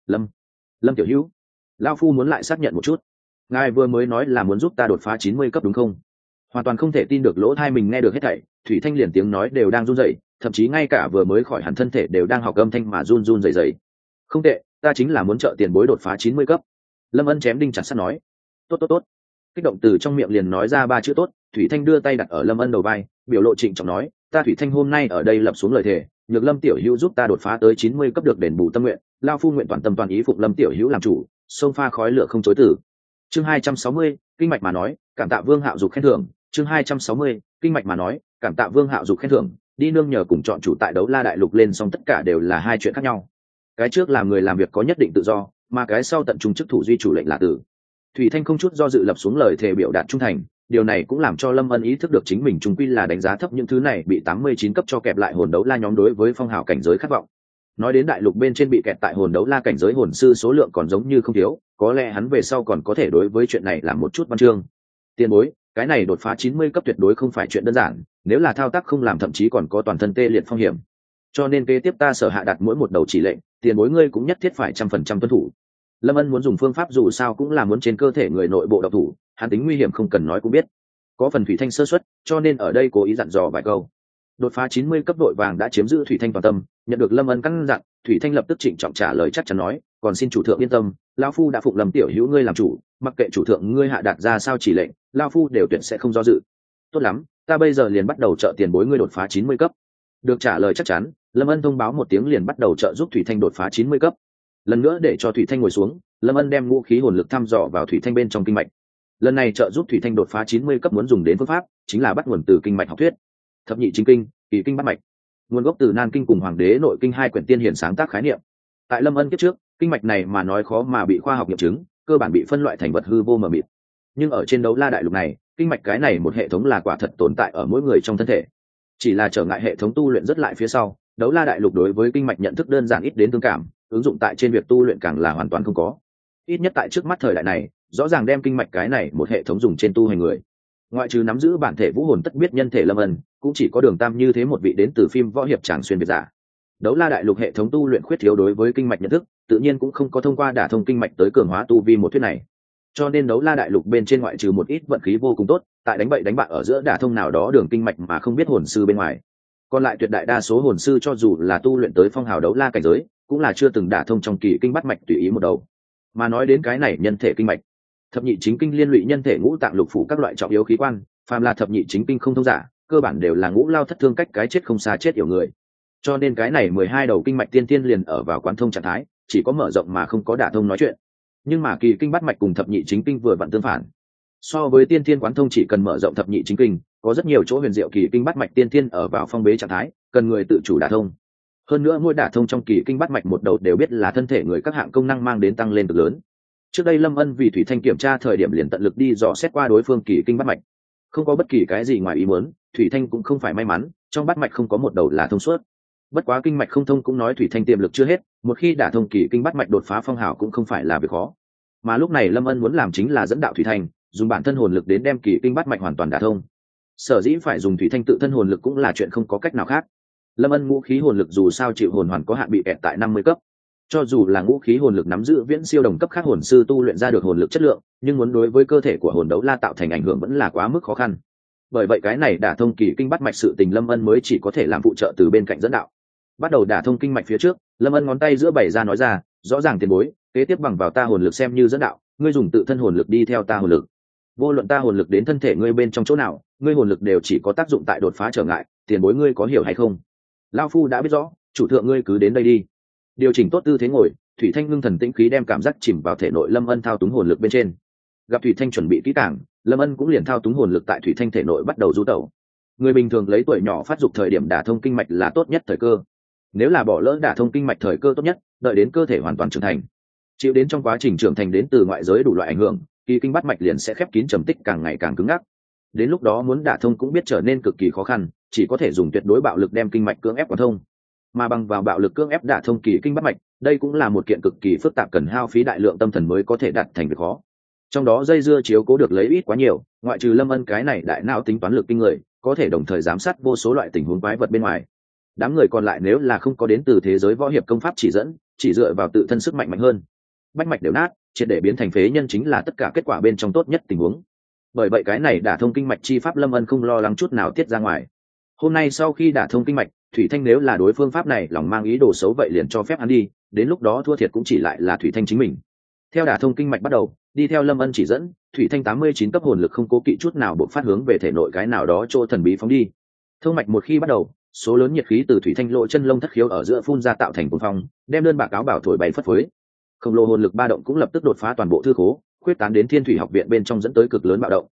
Lâm tiểu hữu, lão phu muốn lại xác nhận một chút, ngài vừa mới nói là muốn giúp ta đột phá 90 cấp đúng không? Hoàn toàn không thể tin được lỗ tai mình nghe được hết thảy, Thủy Thanh liền tiếng nói đều đang run rẩy, thậm chí ngay cả vừa mới khỏi hẳn thân thể đều đang học âm thanh mà run run rẩy rẩy. Không tệ, ta chính là muốn trợ tiền bối đột phá 90 cấp. Lâm Ân chém đinh chặt sắt nói. Tốt. Kích động từ trong miệng liền nói ra ba chữ tốt. Thủy Thanh đưa tay đặt ở Lâm Ân đầu vai, biểu lộ trịnh trọng nói, ta Thủy Thanh hôm nay ở đây lập xuống lời thề, nhược Lâm tiểu hữu giúp ta đột phá tới 90 cấp được đền bù tâm nguyện, lao phu nguyện toàn tâm toàn ý phụng Lâm tiểu hữu làm chủ, xông pha khói lửa không chối từ. Chương 260, kinh mạch mà nói, cảm tạ Vương Hạo Dục khen thưởng. Chương 260, kinh mạch mà nói, cảm tạ Vương Hạo Dục khen thưởng. Đi nương nhờ cùng chọn chủ tại Đấu La đại lục lên xong tất cả đều là hai chuyện khác nhau. Cái trước làm người làm việc có nhất định tự do, mà cái sau tận trung chức thủ duy chủ lệnh là tử. Thủy Thanh không chút do dự lập xuống lời thề biểu đạt trung thành, điều này cũng làm cho Lâm Ân ý thức được chính mình trung quy là đánh giá thấp những thứ này bị 89 cấp cho kẹp lại hồn đấu la nhóm đối với phong hào cảnh giới khát vọng. Nói đến đại lục bên trên bị kẹt tại hồn đấu la cảnh giới hồn sư số lượng còn giống như không thiếu, có lẽ hắn về sau còn có thể đối với chuyện này làm một chút văn chương. Tiền bối, cái này đột phá 90 cấp tuyệt đối không phải chuyện đơn giản, nếu là thao tác không làm thậm chí còn có toàn thân tê liệt phong hiểm. Cho nên kế tiếp ta sở hạ đặt mỗi một đầu chỉ lệnh, tiền bối ngươi cũng nhất thiết phải 100% tuân thủ. Lâm Ân muốn dùng phương pháp dù sao cũng là muốn trên cơ thể người nội bộ độc thủ, hắn tính nguy hiểm không cần nói cũng biết. Có phần Thủy Thanh sơ suất, cho nên ở đây cố ý dặn dò vài câu. Đột phá 90 cấp đội vàng đã chiếm giữ Thủy Thanh toàn tâm, nhận được Lâm Ân căn dặn, Thủy Thanh lập tức trịnh trọng trả lời chắc chắn nói, còn xin chủ thượng yên tâm, lão phu đã phụng Lâm tiểu hữu ngươi làm chủ, mặc kệ chủ thượng ngươi hạ đạt ra sao chỉ lệnh, lão phu đều tuyệt sẽ không do dự. Tốt lắm, ta bây giờ liền bắt đầu trợ tiền bối ngươi đột phá 90 cấp. Được trả lời chắc chắn, Lâm Ân thông báo một tiếng liền bắt đầu trợ giúp Thủy Thanh đột phá 90 cấp. Lần nữa để cho Thủy Thanh ngồi xuống, Lâm Ân đem ngũ khí hồn lực thăm dò vào Thủy Thanh bên trong kinh mạch. Lần này trợ giúp Thủy Thanh đột phá 90 cấp muốn dùng đến phương pháp, chính là bắt nguồn từ kinh mạch học thuyết. Thập nhị chính kinh, kỳ kinh bát mạch. Nguồn gốc từ Nan kinh cùng Hoàng đế nội kinh hai quyển tiên hiển sáng tác khái niệm. Tại Lâm Ân kiếp trước, kinh mạch này mà nói khó mà bị khoa học nghiệm chứng, cơ bản bị phân loại thành vật hư vô mờ mịt. Nhưng ở trên Đấu La đại lục này, kinh mạch cái này một hệ thống là quả thật tồn tại ở mỗi người trong thân thể. Chỉ là trở ngại hệ thống tu luyện rất lại phía sau, Đấu La đại lục đối với kinh mạch nhận thức đơn giản ít đến tương cảm, ứng dụng tại trên việc tu luyện càng là hoàn toàn không có. Ít nhất tại trước mắt thời đại này, rõ ràng đem kinh mạch cái này một hệ thống dùng trên tu hành người. Ngoại trừ nắm giữ bản thể vũ hồn tất biết nhân thể Lâm Ân, cũng chỉ có Đường Tam như thế một vị đến từ phim võ hiệp tràng xuyên biệt giả. Đấu La đại lục hệ thống tu luyện khuyết thiếu đối với kinh mạch nhận thức, tự nhiên cũng không có thông qua đả thông kinh mạch tới cường hóa tu vi một thuyết này. Cho nên Đấu La đại lục bên trên ngoại trừ một ít vận khí vô cùng tốt, tại đánh bậy đánh bạ ở giữa đả thông nào đó đường kinh mạch mà không biết hồn sư bên ngoài. Còn lại tuyệt đại đa số hồn sư cho dù là tu luyện tới phong hào đấu la cảnh giới, cũng là chưa từng đả thông trong kỳ kinh bắt mạch tùy ý một đầu. Mà nói đến cái này nhân thể kinh mạch, thập nhị chính kinh liên lụy nhân thể ngũ tạng lục phủ các loại trọng yếu khí quan, phàm là thập nhị chính kinh không thông giả, cơ bản đều là ngũ lao thất thương cách cái chết không xa chết yểu người. Cho nên cái này 12 đầu kinh mạch tiên tiên liền ở vào quán thông trạng thái, chỉ có mở rộng mà không có đả thông nói chuyện. Nhưng mà kỳ kinh bắt mạch cùng thập nhị chính kinh vừa vặn tương phản. So với tiên tiên quán thông chỉ cần mở rộng thập nhị chính kinh, có rất nhiều chỗ huyền diệu kỳ kinh bắt mạch tiên tiên ở vào phong bế trạng thái, cần người tự chủ đả thông. Hơn nữa mỗi đả thông trong kỳ kinh bắt mạch một đầu đều biết là thân thể người các hạng công năng mang đến tăng lên cực lớn. Trước đây Lâm Ân vì Thủy Thanh kiểm tra thời điểm liền tận lực đi dò xét qua đối phương kỳ kinh bắt mạch, không có bất kỳ cái gì ngoài ý muốn. Thủy Thanh cũng không phải may mắn, trong bắt mạch không có một đầu là thông suốt. Bất quá kinh mạch không thông cũng nói Thủy Thanh tiềm lực chưa hết, một khi đả thông kỳ kinh bắt mạch đột phá phong hào cũng không phải là việc khó. Mà lúc này Lâm Ân muốn làm chính là dẫn đạo Thủy Thanh, dùng bản thân hồn lực đến đem kỳ kinh bắt mạch hoàn toàn đả thông. Sở dĩ phải dùng Thủy Thanh tự thân hồn lực cũng là chuyện không có cách nào khác. Lâm Ân ngũ khí hồn lực dù sao chịu hồn hoàn có hạn bị kẹt tại 50 cấp. Cho dù là ngũ khí hồn lực nắm giữ viễn siêu đồng cấp khác hồn sư tu luyện ra được hồn lực chất lượng, nhưng muốn đối với cơ thể của hồn đấu la tạo thành ảnh hưởng vẫn là quá mức khó khăn. Bởi vậy cái này đả thông kỳ kinh bắt mạch sự tình Lâm Ân mới chỉ có thể làm phụ trợ từ bên cạnh dẫn đạo. Bắt đầu đả thông kinh mạch phía trước, Lâm Ân ngón tay giữa bày ra nói ra, rõ ràng tiền bối, kế tiếp bằng vào ta hồn lực xem như dẫn đạo, ngươi dùng tự thân hồn lực đi theo ta hồn lực. Vô luận ta hồn lực đến thân thể ngươi bên trong chỗ nào, ngươi hồn lực đều chỉ có tác dụng tại đột phá trở ngại, tiền bối ngươi có hiểu hay không? Lão phu đã biết rõ, chủ thượng ngươi cứ đến đây đi. Điều chỉnh tốt tư thế ngồi, Thủy Thanh ngưng thần tĩnh khí đem cảm giác chìm vào thể nội Lâm Ân thao túng hồn lực bên trên. Gặp Thủy Thanh chuẩn bị kỹ càng, Lâm Ân cũng liền thao túng hồn lực tại Thủy Thanh thể nội bắt đầu du tẩu. Người bình thường lấy tuổi nhỏ phát dục thời điểm đả thông kinh mạch là tốt nhất thời cơ. Nếu là bỏ lỡ đả thông kinh mạch thời cơ tốt nhất, đợi đến cơ thể hoàn toàn trưởng thành. Chịu đến trong quá trình trưởng thành đến từ ngoại giới đủ loại ảnh hưởng, kỳ kinh bắt mạch liền sẽ khép kín trầm tích càng ngày càng cứng ngắc. Đến lúc đó muốn đả thông cũng biết trở nên cực kỳ khó khăn, chỉ có thể dùng tuyệt đối bạo lực đem kinh mạch cưỡng ép quán thông. Mà bằng vào bạo lực cưỡng ép đả thông kỳ kinh bắt mạch, đây cũng là một kiện cực kỳ phức tạp cần hao phí đại lượng tâm thần mới có thể đạt thành việc khó. Trong đó dây dưa chiếu cố được lấy ít quá nhiều, ngoại trừ Lâm Ân cái này đại não tính toán lực kinh người, có thể đồng thời giám sát vô số loại tình huống quái vật bên ngoài. Đám người còn lại nếu là không có đến từ thế giới võ hiệp công pháp chỉ dẫn, chỉ dựa vào tự thân sức mạnh mạnh hơn, bách mạch đều nát, triệt để biến thành phế nhân chính là tất cả kết quả bên trong tốt nhất tình huống. Bởi vậy cái này đả thông kinh mạch chi pháp Lâm Ân không lo lắng chút nào tiết ra ngoài. Hôm nay sau khi đả thông kinh mạch, Thủy Thanh nếu là đối phương pháp này lòng mang ý đồ xấu vậy liền cho phép hắn đi, đến lúc đó thua thiệt cũng chỉ lại là Thủy Thanh chính mình. Theo đả thông kinh mạch bắt đầu, đi theo Lâm Ân chỉ dẫn, Thủy Thanh 89 cấp hồn lực không cố kỵ chút nào bộc phát hướng về thể nội cái nào đó chỗ thần bí phóng đi. Thông mạch một khi bắt đầu, số lớn nhiệt khí từ Thủy Thanh lộ chân lông thất khiếu ở giữa phun ra tạo thành cuồng phong, đem đơn bạc áo bảo thổi bay phất phới. Khổng lồ hồn lực ba động cũng lập tức đột phá toàn bộ thư khố, khuyết tán đến Thiên Thủy học viện bên trong dẫn tới cực lớn bạo động.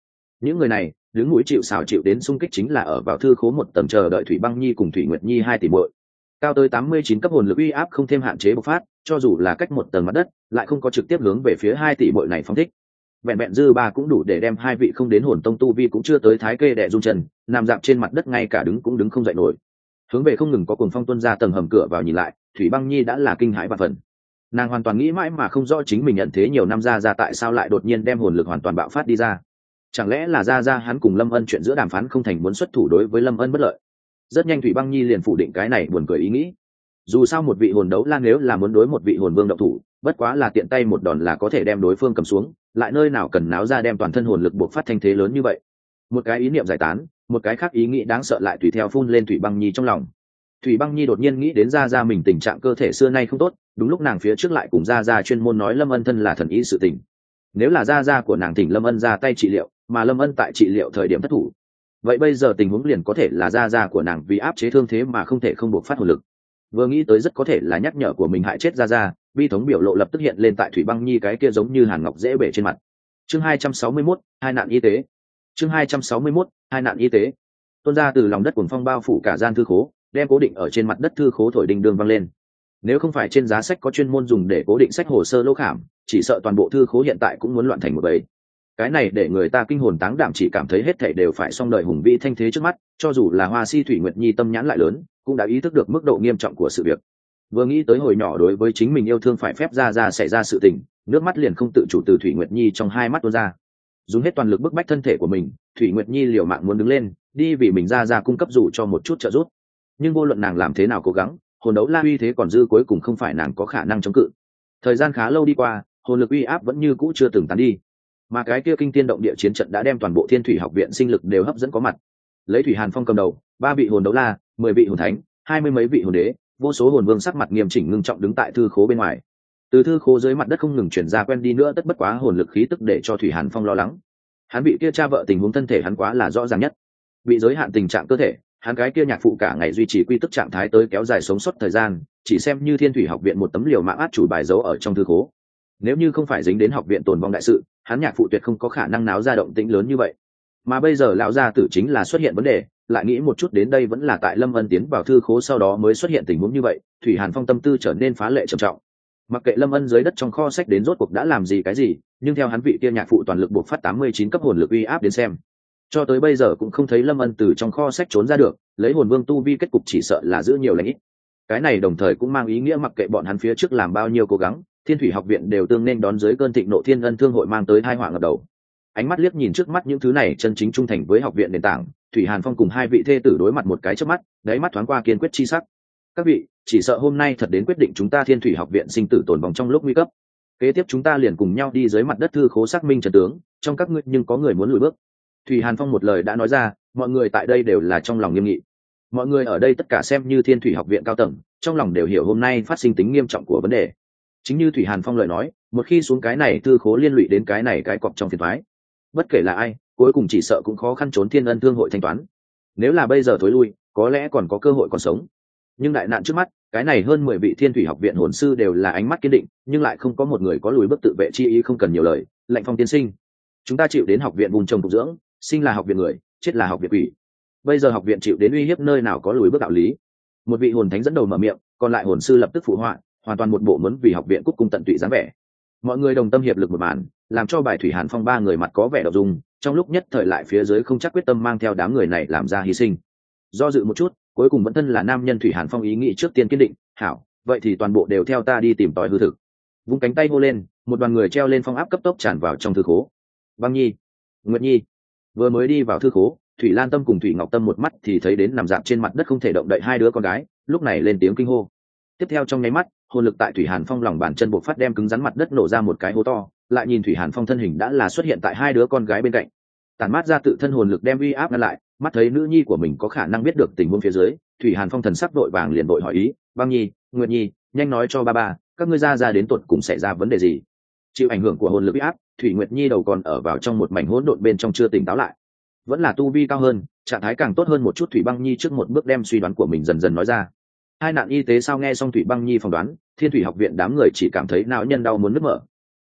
Những người này đứng mũi chịu sào chịu đến xung kích chính là ở vào thư khố một tầng chờ đợi Thủy Băng Nhi cùng Thủy Nguyệt Nhi hai tỷ muội. Cao tới 89 cấp hồn lực uy áp không thêm hạn chế bộc phát, cho dù là cách một tầng mặt đất, lại không có trực tiếp hướng về phía hai tỷ muội này phóng thích. Vẹn vẹn dư ba cũng đủ để đem hai vị không đến hồn tông tu vi cũng chưa tới thái kê đè rung chân, nằm dạp trên mặt đất ngay cả đứng cũng đứng không dậy nổi. Hướng về không ngừng có cuồng phong tuôn ra tầng hầm cửa vào nhìn lại, Thủy Băng Nhi đã là kinh hãi vạn phần. Nàng hoàn toàn nghĩ mãi mà không rõ chính mình nhận thế nhiều năm ra tại sao lại đột nhiên đem hồn lực hoàn toàn bạo phát đi ra. Chẳng lẽ là ra hắn cùng Lâm Ân chuyện giữa đàm phán không thành muốn xuất thủ đối với Lâm Ân bất lợi. Rất nhanh Thủy Băng Nhi liền phủ định cái này buồn cười ý nghĩ. Dù sao một vị hồn đấu la nếu là muốn đối một vị hồn vương động thủ, bất quá là tiện tay một đòn là có thể đem đối phương cầm xuống, lại nơi nào cần náo ra đem toàn thân hồn lực buộc phát thanh thế lớn như vậy. Một cái ý niệm giải tán, một cái khác ý nghĩ đáng sợ lại tùy theo phun lên Thủy Băng Nhi trong lòng. Thủy Băng Nhi đột nhiên nghĩ đến ra mình tình trạng cơ thể xưa nay không tốt, đúng lúc nàng phía trước lại cùng ra chuyên môn nói Lâm Ân thân là thần ý sự tình. Nếu là ra của nàng thỉnh Lâm Ân ra tay trị liệu, mà Lâm Ân tại trị liệu thời điểm thất thủ, vậy bây giờ tình huống liền có thể là ra của nàng vì áp chế thương thế mà không thể không buộc phát hồn lực. Vừa nghĩ tới rất có thể là nhắc nhở của mình hại chết ra, vi thống biểu lộ lập tức hiện lên tại Thủy Băng Nhi cái kia giống như hàn ngọc dễ bể trên mặt. Chương 261, hai nạn y tế. Chương 261, hai nạn y tế. Tuôn ra từ lòng đất cuồng phong bao phủ cả gian thư khố, đem cố định ở trên mặt đất thư khố thổi đinh đường văng lên. Nếu không phải trên giá sách có chuyên môn dùng để cố định sách hồ sơ lỗ khảm, chỉ sợ toàn bộ thư khố hiện tại cũng muốn loạn thành một bầy. Cái này để người ta kinh hồn táng đảm, chỉ cảm thấy hết thảy đều phải xong đời hùng vĩ thanh thế trước mắt, cho dù là Hoa Si Thủy Nguyệt Nhi tâm nhãn lại lớn, cũng đã ý thức được mức độ nghiêm trọng của sự việc. Vừa nghĩ tới hồi nhỏ đối với chính mình yêu thương phải phép ra xảy ra sự tình, nước mắt liền không tự chủ từ Thủy Nguyệt Nhi trong hai mắt tuôn ra. Dùng hết toàn lực bức bách thân thể của mình, Thủy Nguyệt Nhi liều mạng muốn đứng lên, đi vì mình ra cung cấp dù cho một chút trợ giúp. Nhưng vô luận nàng làm thế nào cố gắng, hồn đấu la uy thế còn dư cuối cùng không phải nàng có khả năng chống cự. Thời gian khá lâu đi qua, hồn lực uy áp vẫn như cũ chưa từng tán đi, mà cái kia kinh thiên động địa chiến trận đã đem toàn bộ Thiên Thủy Học viện sinh lực đều hấp dẫn có mặt. Lấy Thủy Hàn Phong cầm đầu, 3 vị hồn đấu la, 10 vị hồn thánh, 20 mấy vị hồn đế, vô số hồn vương sắc mặt nghiêm chỉnh ngưng trọng đứng tại thư khố bên ngoài. Từ thư khố dưới mặt đất không ngừng chuyển ra quen đi nữa tất bất quá hồn lực khí tức để cho Thủy Hàn Phong lo lắng. Hắn bị kia cha vợ tình huống thân thể hắn quá là rõ ràng nhất, bị giới hạn tình trạng cơ thể, hắn cái kia nhạc phụ cả ngày duy trì quy tức trạng thái tới kéo dài sống sót thời gian, chỉ xem như Thiên Thủy Học viện một tấm liều mạng át chủ bài giấu ở trong thư khố. Nếu như không phải dính đến học viện tồn vong đại sự, hắn nhạc phụ tuyệt không có khả năng náo ra động tĩnh lớn như vậy. Mà bây giờ lão gia tử chính là xuất hiện vấn đề, lại nghĩ một chút đến đây vẫn là tại Lâm Ân tiến vào thư khố sau đó mới xuất hiện tình huống như vậy, Thủy Hàn Phong tâm tư trở nên phá lệ trầm trọng. Mặc kệ Lâm Ân dưới đất trong kho sách đến rốt cuộc đã làm gì cái gì, nhưng theo hắn vị kia nhạc phụ toàn lực buộc phát 89 cấp hồn lực uy áp đến xem, cho tới bây giờ cũng không thấy Lâm Ân từ trong kho sách trốn ra được, lấy hồn vương tu vi kết cục chỉ sợ là giữ nhiều lành ít. Cái này đồng thời cũng mang ý nghĩa mặc kệ bọn hắn phía trước làm bao nhiêu cố gắng, Thiên Thủy Học viện đều tương nên đón dưới cơn thịnh nộ Thiên Ân Thương hội mang tới tai họa ngập đầu. Ánh mắt liếc nhìn trước mắt những thứ này chân chính trung thành với học viện nền tảng, Thủy Hàn Phong cùng hai vị thê tử đối mặt một cái chớp mắt, đáy mắt thoáng qua kiên quyết chi sắc. Các vị, chỉ sợ hôm nay thật đến quyết định chúng ta Thiên Thủy Học viện sinh tử tồn vong trong lúc nguy cấp. Kế tiếp chúng ta liền cùng nhau đi dưới mặt đất thư khố xác minh trận tướng, trong các ngươi nhưng có người muốn lùi bước. Thủy Hàn Phong một lời đã nói ra, mọi người tại đây đều là trong lòng nghiêm nghị. Mọi người ở đây tất cả xem như Thiên Thủy Học viện cao tầng, trong lòng đều hiểu hôm nay phát sinh tính nghiêm trọng của vấn đề. Chính như Thủy Hàn Phong lời nói, một khi xuống cái này thư khố liên lụy đến cái này cái cọp trong phiền toái, bất kể là ai, cuối cùng chỉ sợ cũng khó khăn trốn Thiên Ân Thương hội thanh toán. Nếu là bây giờ thối lui, có lẽ còn có cơ hội còn sống. Nhưng đại nạn trước mắt, cái này hơn 10 vị Thiên Thủy Học viện hồn sư đều là ánh mắt kiên định, nhưng lại không có một người có lùi bước tự vệ chi ý. Không cần nhiều lời, Lệnh Phong tiên sinh, chúng ta chịu đến học viện vùng trồng phục dưỡng, sinh là học viện người, chết là học viện quỷ. Bây giờ học viện chịu đến uy hiếp, nơi nào có lùi bước đạo lý. Một vị hồn thánh dẫn đầu mở miệng, còn lại hồn sư lập tức phụ họa, hoàn toàn một bộ muốn vì học viện cúc cung tận tụy dáng vẻ. Mọi người đồng tâm hiệp lực một màn, làm cho bài Thủy Hàn Phong ba người mặt có vẻ động dung, trong lúc nhất thời lại phía dưới không chắc quyết tâm mang theo đám người này làm ra hy sinh. Do dự một chút, cuối cùng vẫn thân là nam nhân Thủy Hàn Phong ý nghĩ trước tiên kiên định, hảo, vậy thì toàn bộ đều theo ta đi tìm tòi hư thực. Vung cánh tay hô lên, một đoàn người treo lên phong áp cấp tốc tràn vào trong thư khố. Băng Nhi, Nguyệt Nhi vừa mới đi vào thư khố, Thủy Lan Tâm cùng Thủy Ngọc Tâm một mắt thì thấy đến nằm dạp trên mặt đất không thể động đậy hai đứa con gái, lúc này lên tiếng kinh hô. Tiếp theo trong nháy mắt, hồn lực tại Thủy Hàn Phong lòng bàn chân buộc phát đem cứng rắn mặt đất nổ ra một cái hố to, lại nhìn Thủy Hàn Phong thân hình đã là xuất hiện tại hai đứa con gái bên cạnh. Tản mát ra tự thân hồn lực đem uy áp ngăn lại, mắt thấy nữ nhi của mình có khả năng biết được tình huống phía dưới, Thủy Hàn Phong thần sắc vội vàng liền vội hỏi ý, Băng Nhi, Nguyệt Nhi, nhanh nói cho ba, các ngươi ra đến tột cùng xảy ra vấn đề gì? Chịu ảnh hưởng của hồn lực uy áp, Thủy Nguyệt Nhi đầu còn ở vào trong một mảnh hỗn độn bên trong chưa tỉnh táo lại. Vẫn là tu vi cao hơn, trạng thái càng tốt hơn một chút, Thủy Băng Nhi trước một bước đem suy đoán của mình dần dần nói ra. Hai nạn y tế sao? Nghe xong Thủy Băng Nhi phỏng đoán, Thiên Thủy Học viện đám người chỉ cảm thấy não nhân đau muốn nứt mở.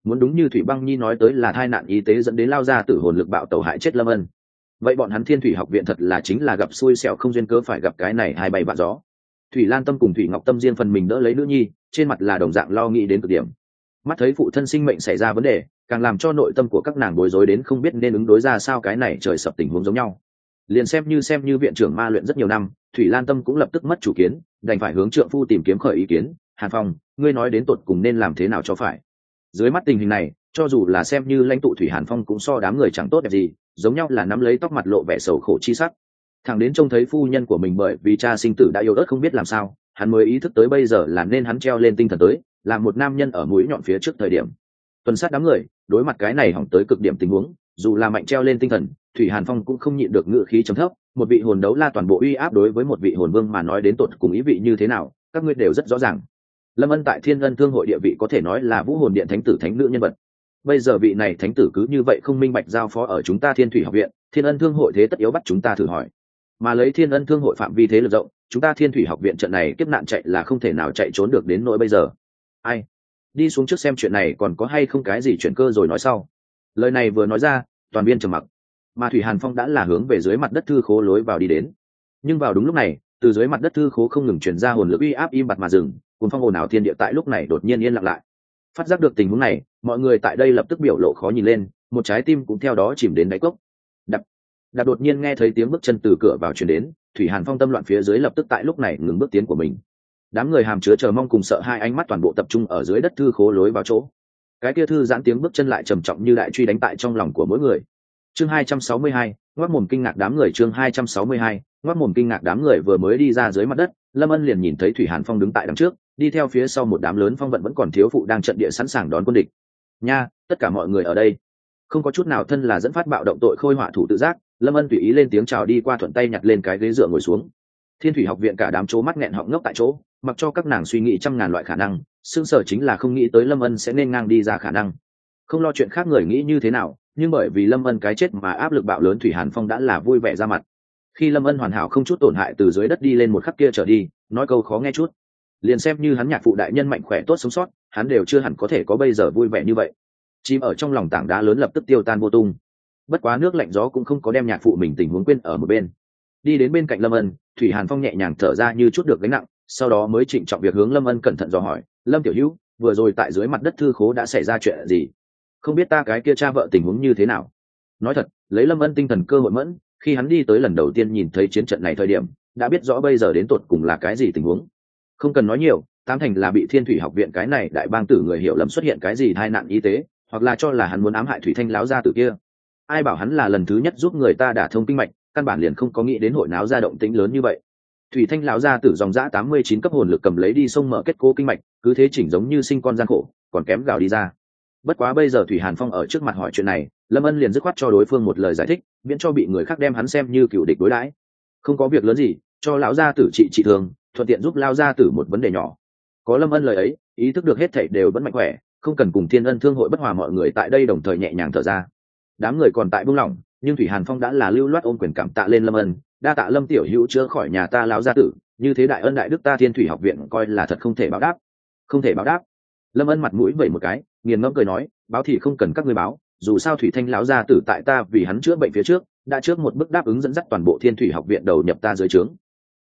muốn đúng như thủy băng nhi nói tới là tai nạn y tế dẫn đến lao ra tử hồn lực bạo tẩu hại chết lâm ân, vậy bọn hắn thiên thủy học viện thật là chính là gặp xui xẻo không duyên cớ phải gặp cái này hai bay vạ gió. Thủy Lan Tâm cùng Thủy Ngọc Tâm riêng phần mình đỡ lấy nữ nhi, trên mặt là đồng dạng lo nghĩ đến cực điểm. Mắt thấy phụ thân sinh mệnh xảy ra vấn đề, càng làm cho nội tâm của các nàng bối rối đến không biết nên ứng đối ra sao cái này trời sập tình huống giống nhau. Liền xem như viện trưởng ma luyện rất nhiều năm, Thủy Lan Tâm cũng lập tức mất chủ kiến, đành phải hướng trượng phu tìm kiếm khởi ý kiến. Hàn Phong, ngươi nói đến tột cùng nên làm thế nào cho phải? Dưới mắt tình hình này, cho dù là xem như lãnh tụ Thủy Hàn Phong cũng so đám người chẳng tốt đẹp gì, giống nhau là nắm lấy tóc mặt lộ vẻ sầu khổ chi sắc. Thằng đến trông thấy phu nhân của mình bởi vì cha sinh tử đã yếu ớt không biết làm sao, hắn mới ý thức tới bây giờ là nên hắn treo lên tinh thần tới, làm một nam nhân ở mũi nhọn phía trước thời điểm. Tuần sát đám người, đối mặt cái này hỏng tới cực điểm tình huống, dù là mạnh treo lên tinh thần, Thủy Hàn Phong cũng không nhịn được ngự khí trầm thấp, một vị hồn đấu la toàn bộ uy áp đối với một vị hồn vương mà nói đến tột cùng ý vị như thế nào, các ngươi đều rất rõ ràng. Lâm Ân tại Thiên Ân Thương hội địa vị có thể nói là Vũ Hồn Điện thánh tử thánh nữ nhân vật. Bây giờ vị này thánh tử cứ như vậy không minh bạch giao phó ở chúng ta Thiên Thủy học viện, Thiên Ân Thương hội thế tất yếu bắt chúng ta thử hỏi. Mà lấy Thiên Ân Thương hội phạm vi thế lực rộng, chúng ta Thiên Thủy học viện trận này kiếp nạn chạy là không thể nào chạy trốn được đến nỗi bây giờ. Ai? Đi xuống trước xem chuyện này còn có hay không cái gì chuyển cơ rồi nói sau. Lời này vừa nói ra, toàn viên trầm mặc. Mà Thủy Hàn Phong đã là hướng về dưới mặt đất thư khố lối vào đi đến. Nhưng vào đúng lúc này, từ dưới mặt đất thư khố không ngừng truyền ra hồn lực uy áp im bặt mà dừng, cuốn phong ồn ào thiên địa tại lúc này đột nhiên yên lặng lại. Phát giác được tình huống này, mọi người tại đây lập tức biểu lộ khó nhìn lên, một trái tim cũng theo đó chìm đến đáy cốc. Đập, đập đột nhiên nghe thấy tiếng bước chân từ cửa vào truyền đến, Thủy Hàn Phong tâm loạn phía dưới lập tức tại lúc này ngừng bước tiến của mình. Đám người hàm chứa chờ mong cùng sợ hai ánh mắt toàn bộ tập trung ở dưới đất thư khố lối vào chỗ. Cái kia thư giãn tiếng bước chân lại trầm trọng như đại truy đánh tại trong lòng của mỗi người. Chương 262, ngoác mồm kinh ngạc đám người chương 262, ngoác mồm kinh ngạc đám người vừa mới đi ra dưới mặt đất, Lâm Ân liền nhìn thấy Thủy Hàn Phong đứng tại đằng trước, đi theo phía sau một đám lớn phong vận vẫn còn thiếu phụ đang trận địa sẵn sàng đón quân địch. Nha, tất cả mọi người ở đây. Không có chút nào thân là dẫn phát bạo động tội khôi họa thủ tự giác, Lâm Ân tùy ý lên tiếng chào đi qua thuận tay nhặt lên cái ghế dựa ngồi xuống. Thiên Thủy học viện cả đám chố mắt nghẹn họng ngốc tại chỗ, mặc cho các nàng suy nghĩ trăm ngàn loại khả năng, xương sở chính là không nghĩ tới Lâm Ân sẽ nên ngang đi ra khả năng. Không lo chuyện khác người nghĩ như thế nào, nhưng bởi vì Lâm Ân cái chết mà áp lực bạo lớn, Thủy Hàn Phong đã là vui vẻ ra mặt. Khi Lâm Ân hoàn hảo không chút tổn hại từ dưới đất đi lên một khắc kia trở đi, nói câu khó nghe chút, liền xem như hắn nhạc phụ đại nhân mạnh khỏe tốt sống sót, hắn đều chưa hẳn có thể có bây giờ vui vẻ như vậy. Chìm ở trong lòng tảng đá lớn lập tức tiêu tan vô tung. Bất quá nước lạnh gió cũng không có đem nhạc phụ mình tình huống quên ở một bên. Đi đến bên cạnh Lâm Ân, Thủy Hàn Phong nhẹ nhàng thở ra như chút được gánh nặng, sau đó mới trịnh trọng việc hướng Lâm Ân cẩn thận dò hỏi, Lâm tiểu hữu, vừa rồi tại dưới mặt đất thư khố đã xảy ra chuyện gì? Không biết ta cái kia cha vợ tình huống như thế nào? Nói thật, lấy Lâm Ân tinh thần cơ hội mẫn, khi hắn đi tới lần đầu tiên nhìn thấy chiến trận này thời điểm, đã biết rõ bây giờ đến tột cùng là cái gì tình huống. Không cần nói nhiều, tám thành là bị Thiên Thủy học viện cái này đại bang tử người hiểu lầm xuất hiện cái gì tai nạn y tế, hoặc là cho là hắn muốn ám hại Thủy Thanh láo gia tử kia. Ai bảo hắn là lần thứ nhất giúp người ta đả thông kinh mạch, căn bản liền không có nghĩ đến hội náo ra động tĩnh lớn như vậy. Thủy Thanh lão gia tử dòng dã 89 cấp hồn lực cầm lấy đi sông mở kết cố kinh mạch, cứ thế chỉnh giống như sinh con gian khổ, còn kém gào đi ra. Bất quá bây giờ Thủy Hàn Phong ở trước mặt hỏi chuyện này, Lâm Ân liền dứt khoát cho đối phương một lời giải thích, miễn cho bị người khác đem hắn xem như cựu địch đối đãi. Không có việc lớn gì, cho lão gia tử trị thương, thuận tiện giúp lão gia tử một vấn đề nhỏ. Có Lâm Ân lời ấy, ý thức được hết thảy đều vẫn mạnh khỏe, không cần cùng Thiên Ân Thương hội bất hòa, mọi người tại đây đồng thời nhẹ nhàng thở ra. Đám người còn tại buông lỏng, nhưng Thủy Hàn Phong đã là lưu loát ôm quyền cảm tạ lên Lâm Ân, đa tạ Lâm tiểu hữu chữa khỏi nhà ta lão gia tử, như thế đại ân đại đức ta Thiên Thủy học viện coi là thật không thể báo đáp. Không thể báo đáp. Lâm Ân mặt mũi vẩy một cái, nghiền ngẫm cười nói, báo thì không cần các ngươi báo, dù sao Thủy Thanh lão gia tử tại ta vì hắn chữa bệnh phía trước, đã trước một bước đáp ứng dẫn dắt toàn bộ Thiên Thủy học viện đầu nhập ta dưới trướng.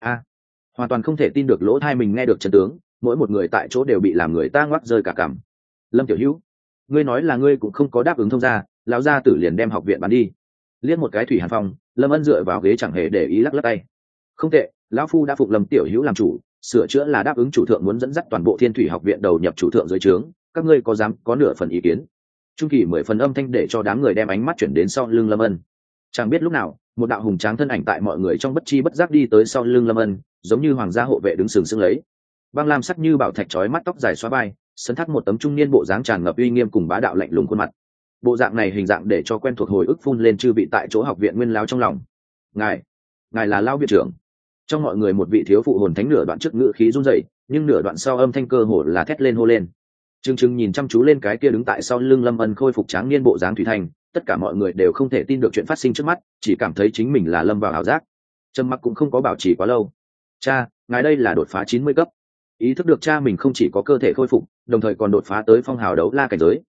Hoàn toàn không thể tin được lỗ tai mình nghe được chân tướng, mỗi một người tại chỗ đều bị làm người ta ngoác rơi cả cằm. Lâm tiểu hữu, ngươi nói là ngươi cũng không có đáp ứng thông gia, lão gia tử liền đem học viện bán đi. Liếc một cái Thủy Hàn Phong, Lâm Ân dựa vào ghế chẳng hề để ý lắc lắc tay. Không tệ, lão phu đã phục Lâm tiểu hữu làm chủ, sửa chữa là đáp ứng chủ thượng muốn dẫn dắt toàn bộ Thiên Thủy học viện đầu nhập chủ thượng dưới trướng, các ngươi có dám có nửa phần ý kiến? Trung kỳ 10 phần âm thanh để cho đám người đem ánh mắt chuyển đến sau lưng Lâm Ân. Chẳng biết lúc nào, một đạo hùng tráng thân ảnh tại mọi người trong bất chi bất giác đi tới sau lưng Lâm Ân, giống như hoàng gia hộ vệ đứng sừng sững lấy. Băng lam sắc như bảo thạch chói mắt, tóc dài xóa vai, sấn thắt một tấm trung niên bộ dáng tràn ngập uy nghiêm cùng bá đạo lạnh lùng khuôn mặt. Bộ dạng này hình dạng để cho quen thuộc hồi ức phun lên chư vị tại chỗ học viện nguyên lão trong lòng. Ngài là lão viện trưởng. Trong mọi người một vị thiếu phụ hồn thánh nửa đoạn trước ngữ khí run rẩy, nhưng nửa đoạn sau âm thanh cơ hồ là thét lên hô lên. Trừng nhìn chăm chú lên cái kia đứng tại sau lưng Lâm Ân khôi phục tráng niên bộ dáng Thủy Thanh, tất cả mọi người đều không thể tin được chuyện phát sinh trước mắt, chỉ cảm thấy chính mình là lâm vào ảo giác. Trầm mặc cũng không có bảo trì quá lâu. Cha, ngài đây là đột phá 90 cấp. Ý thức được cha mình không chỉ có cơ thể khôi phục, đồng thời còn đột phá tới phong hào đấu la cảnh giới,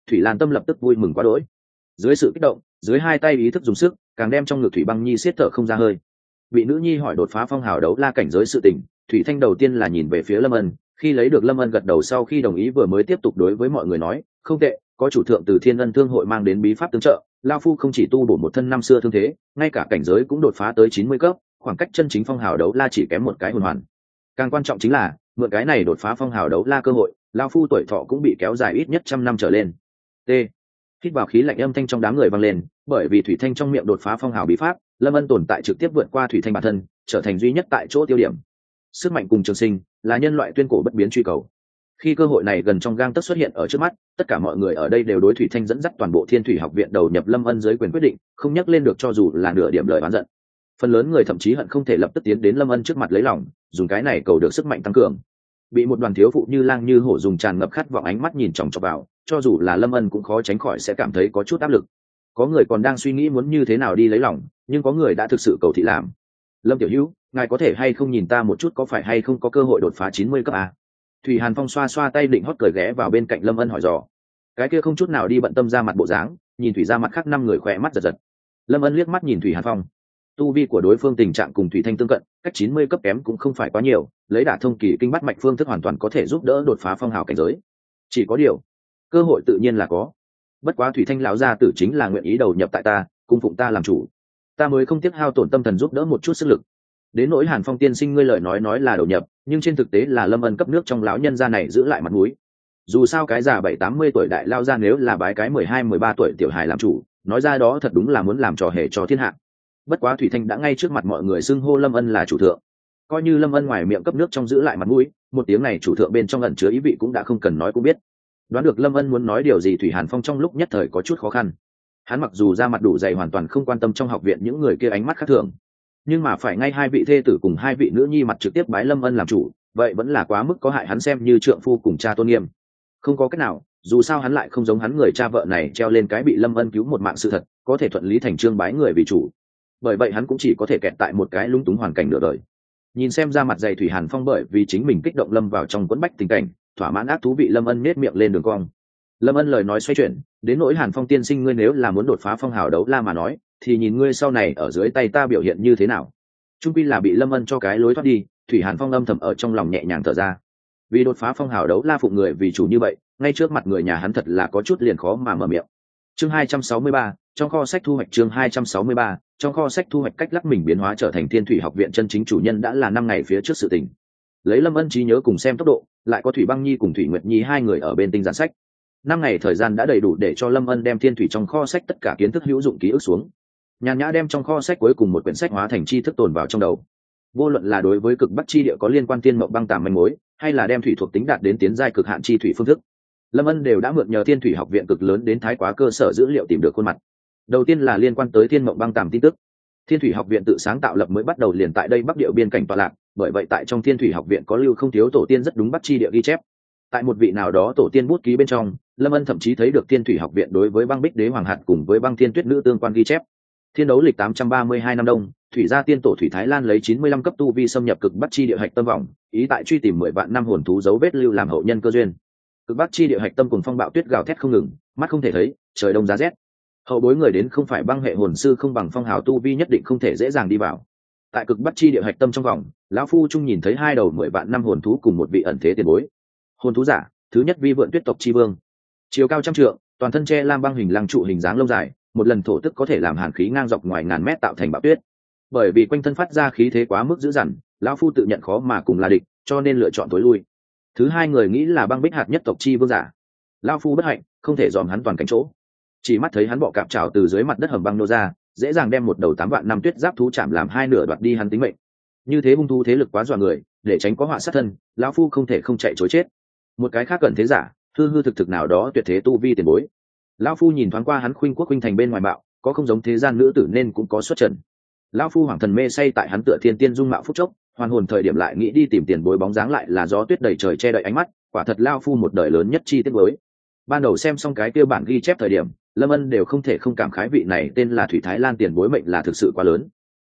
Thủy Lan Tâm lập tức vui mừng quá đỗi. Dưới sự kích động, dưới hai tay ý thức dùng sức, càng đem trong ngực Thủy Băng Nhi siết thở không ra hơi. Bị nữ nhi hỏi đột phá phong hào đấu la cảnh giới sự tình, Thủy Thanh đầu tiên là nhìn về phía Lâm Ân, khi lấy được Lâm Ân gật đầu sau khi đồng ý vừa mới tiếp tục đối với mọi người nói, không tệ, có chủ thượng từ Thiên Ân Thương hội mang đến bí pháp tương trợ, lão phu không chỉ tu bổ một thân năm xưa thương thế, ngay cả cảnh giới cũng đột phá tới 90 cấp, khoảng cách chân chính phong hào đấu la chỉ kém một cái hồn hoàn. Càng quan trọng chính là, mượn cái này đột phá phong hào đấu la cơ hội, lão phu tuổi thọ cũng bị kéo dài ít nhất 100 năm trở lên. T. Hít vào khí lạnh âm thanh trong đám người vang lên, bởi vì Thủy Thanh trong miệng đột phá phong hào bí pháp, Lâm Ân tồn tại trực tiếp vượt qua Thủy Thanh bản thân, trở thành duy nhất tại chỗ tiêu điểm. Sức mạnh cùng trường sinh là nhân loại tuyên cổ bất biến truy cầu. Khi cơ hội này gần trong gang tấc xuất hiện ở trước mắt, tất cả mọi người ở đây đều đối Thủy Thanh dẫn dắt toàn bộ Thiên Thủy học viện đầu nhập Lâm Ân dưới quyền quyết định, không nhắc lên được cho dù là nửa điểm lời oán giận. Phần lớn người thậm chí hận không thể lập tức tiến đến Lâm Ân trước mặt lấy lòng, dùng cái này cầu được sức mạnh tăng cường. Bị một đoàn thiếu phụ như lang như hổ dùng tràn ngập khát vọng ánh mắt nhìn chòng chọc vào, cho dù là Lâm Ân cũng khó tránh khỏi sẽ cảm thấy có chút áp lực. Có người còn đang suy nghĩ muốn như thế nào đi lấy lòng, nhưng có người đã thực sự cầu thị làm. Lâm tiểu hữu, ngài có thể hay không nhìn ta một chút, có phải hay không có cơ hội đột phá 90 cấp a? Thủy Hàn Phong xoa xoa tay định hót cười ghé vào bên cạnh Lâm Ân hỏi dò. Cái kia không chút nào đi bận tâm ra mặt bộ dáng, nhìn Thủy ra mặt khác 5 người khỏe mắt giật giật. Lâm Ân liếc mắt nhìn Thủy Hàn Phong. Tu vi của đối phương tình trạng cùng Thủy Thanh tương cận, cách 90 cấp kém cũng không phải quá nhiều, lấy đả thông kỳ kinh bắt mạch phương thức hoàn toàn có thể giúp đỡ đột phá phong hào cảnh giới. Chỉ có điều, cơ hội tự nhiên là có. Bất quá Thủy Thanh lão gia tử chính là nguyện ý đầu nhập tại ta, cung phụng ta làm chủ, ta mới không tiếc hao tổn tâm thần giúp đỡ một chút sức lực. Đến nỗi Hàn Phong tiên sinh ngươi lời nói là đầu nhập, nhưng trên thực tế là Lâm Ân cấp nước trong lão nhân gia này giữ lại mặt mũi. Dù sao cái già 70-80 tuổi đại lao ra nếu là bái cái 12-13 tuổi tiểu hài làm chủ, nói ra đó thật đúng là muốn làm trò hề cho thiên hạ. Bất quá Thủy Thanh đã ngay trước mặt mọi người xưng hô Lâm Ân là chủ thượng, coi như Lâm Ân ngoài miệng cấp nước trong giữ lại mặt mũi, một tiếng này chủ thượng bên trong ẩn chứa ý vị cũng đã không cần nói cũng biết. Đoán được Lâm Ân muốn nói điều gì, Thủy Hàn Phong trong lúc nhất thời có chút khó khăn. Hắn mặc dù ra mặt đủ dày hoàn toàn không quan tâm trong học viện những người kia ánh mắt khác thường, nhưng mà phải ngay hai vị thê tử cùng hai vị nữ nhi mặt trực tiếp bái Lâm Ân làm chủ, vậy vẫn là quá mức có hại hắn xem như trượng phu cùng cha tôn nghiêm. Không có cách nào, dù sao hắn lại không giống hắn người cha vợ này treo lên cái bị Lâm Ân cứu một mạng sự thật, có thể thuận lý thành trương bái người vì chủ. Bởi vậy hắn cũng chỉ có thể kẹt tại một cái lung túng hoàn cảnh nửa đời. Nhìn xem ra mặt dày Thủy Hàn Phong bởi vì chính mình kích động lâm vào trong quẫn bách tình cảnh, thỏa mãn ác thú vị Lâm Ân nết miệng lên đường cong. Lâm Ân lời nói xoay chuyển, đến nỗi Hàn Phong tiên sinh ngươi nếu là muốn đột phá phong hào đấu la mà nói, thì nhìn ngươi sau này ở dưới tay ta biểu hiện như thế nào. Trung quy là bị Lâm Ân cho cái lối thoát đi, Thủy Hàn Phong âm thầm ở trong lòng nhẹ nhàng thở ra. Vì đột phá phong hào đấu la phụng người vì chủ như vậy, ngay trước mặt người nhà hắn thật là có chút liền khó mà mở miệng. Chương 263, trong kho sách thu hoạch. Chương 263, trong kho sách thu hoạch. Cách lắc mình biến hóa trở thành Thiên Thủy học viện chân chính chủ nhân đã là 5 ngày phía trước sự tình. Lấy Lâm Ân trí nhớ cùng xem tốc độ, lại có Thủy Băng Nhi cùng Thủy Nguyệt Nhi hai người ở bên tinh giản sách. 5 ngày thời gian đã đầy đủ để cho Lâm Ân đem Thiên Thủy trong kho sách tất cả kiến thức hữu dụng ký ức xuống. Nhàn nhã đem trong kho sách cuối cùng một quyển sách hóa thành tri thức tồn vào trong đầu. Vô luận là đối với cực bắc chi địa có liên quan tiên mộng băng tàm manh mối, hay là đem thủy thuộc tính đạt đến tiến giai cực hạn chi thủy phương thức, Lâm Ân đều đã mượn nhờ Thiên Thủy học viện cực lớn đến thái quá cơ sở dữ liệu tìm được khuôn mặt. Đầu tiên là liên quan tới tiên mộng băng tàm tin tức. Thiên Thủy học viện tự sáng tạo lập mới bắt đầu liền tại đây bắc địa biên cảnh tọa lạc, bởi vậy tại trong Thiên Thủy học viện có lưu không thiếu tổ tiên rất đúng bắc chi địa ghi chép. Tại một vị nào đó tổ tiên bút ký bên trong, Lâm Ân thậm chí thấy được Thiên Thủy học viện đối với băng bích đế hoàng hạt cùng với băng thiên tuyết nữ tương quan ghi chép. Thiên đấu lịch 832 năm đông, thủy gia tiên tổ Thủy Thái Lan lấy 95 cấp tu vi xâm nhập cực bắc chi địa hạch tâm vòng, ý tại truy tìm 10 vạn năm hồn thú dấu vết lưu làm hậu nhân cơ duyên. Cực bắc chi địa hạch tâm cùng phong bạo tuyết gào thét không ngừng, mắt không thể thấy, trời đông giá rét. Hậu bối người đến không phải băng hệ hồn sư không bằng phong hào tu vi nhất định không thể dễ dàng đi vào. Tại cực bắc chi địa hạch tâm trong vòng, lão phu trung nhìn thấy hai đầu 10 vạn năm hồn thú cùng một vị ẩn thế tiền bối. Hồn thú giả, thứ nhất vi vượn tuyết tộc chi vương, chiều cao 100 trượng, toàn thân che lam băng hình lăng trụ hình dáng lông dài, một lần thổ tức có thể làm hàn khí ngang dọc ngoài ngàn mét tạo thành bão tuyết. Bởi vì quanh thân phát ra khí thế quá mức dữ dằn, lão phu tự nhận khó mà cùng là địch, cho nên lựa chọn tối lui. Thứ hai người nghĩ là băng bích hạt nhất tộc chi vương giả. Lão phu bất hạnh, không thể dòm hắn toàn cánh chỗ. Chỉ mắt thấy hắn bọ cạp trào từ dưới mặt đất hầm băng nô ra, dễ dàng đem một đầu 8 vạn năm tuyết giáp thú chạm làm hai nửa đoạt đi hắn tính mệnh. Như thế hung thú thế lực quá dọa người, để tránh có họa sát thân, lão phu không thể không chạy chối chết. Một cái khác cần thế giả, hư hư thực thực nào đó tuyệt thế tu vi tiền bối. Lão phu nhìn thoáng qua hắn khuynh quốc khuynh thành bên ngoài bạo, có không giống thế gian nữ tử nên cũng có xuất trần. Lão phu hoàng thần mê say tại hắn tựa thiên tiên dung mạo phúc chốc, hoàn hồn thời điểm lại nghĩ đi tìm tiền bối bóng dáng lại là gió tuyết đầy trời che đậy ánh mắt, quả thật lão phu một đời lớn nhất chi tiết với. Ban đầu xem xong cái kia bản ghi chép thời điểm, Lâm Ân đều không thể không cảm khái vị này tên là Thủy Thái Lan tiền bối mệnh là thực sự quá lớn.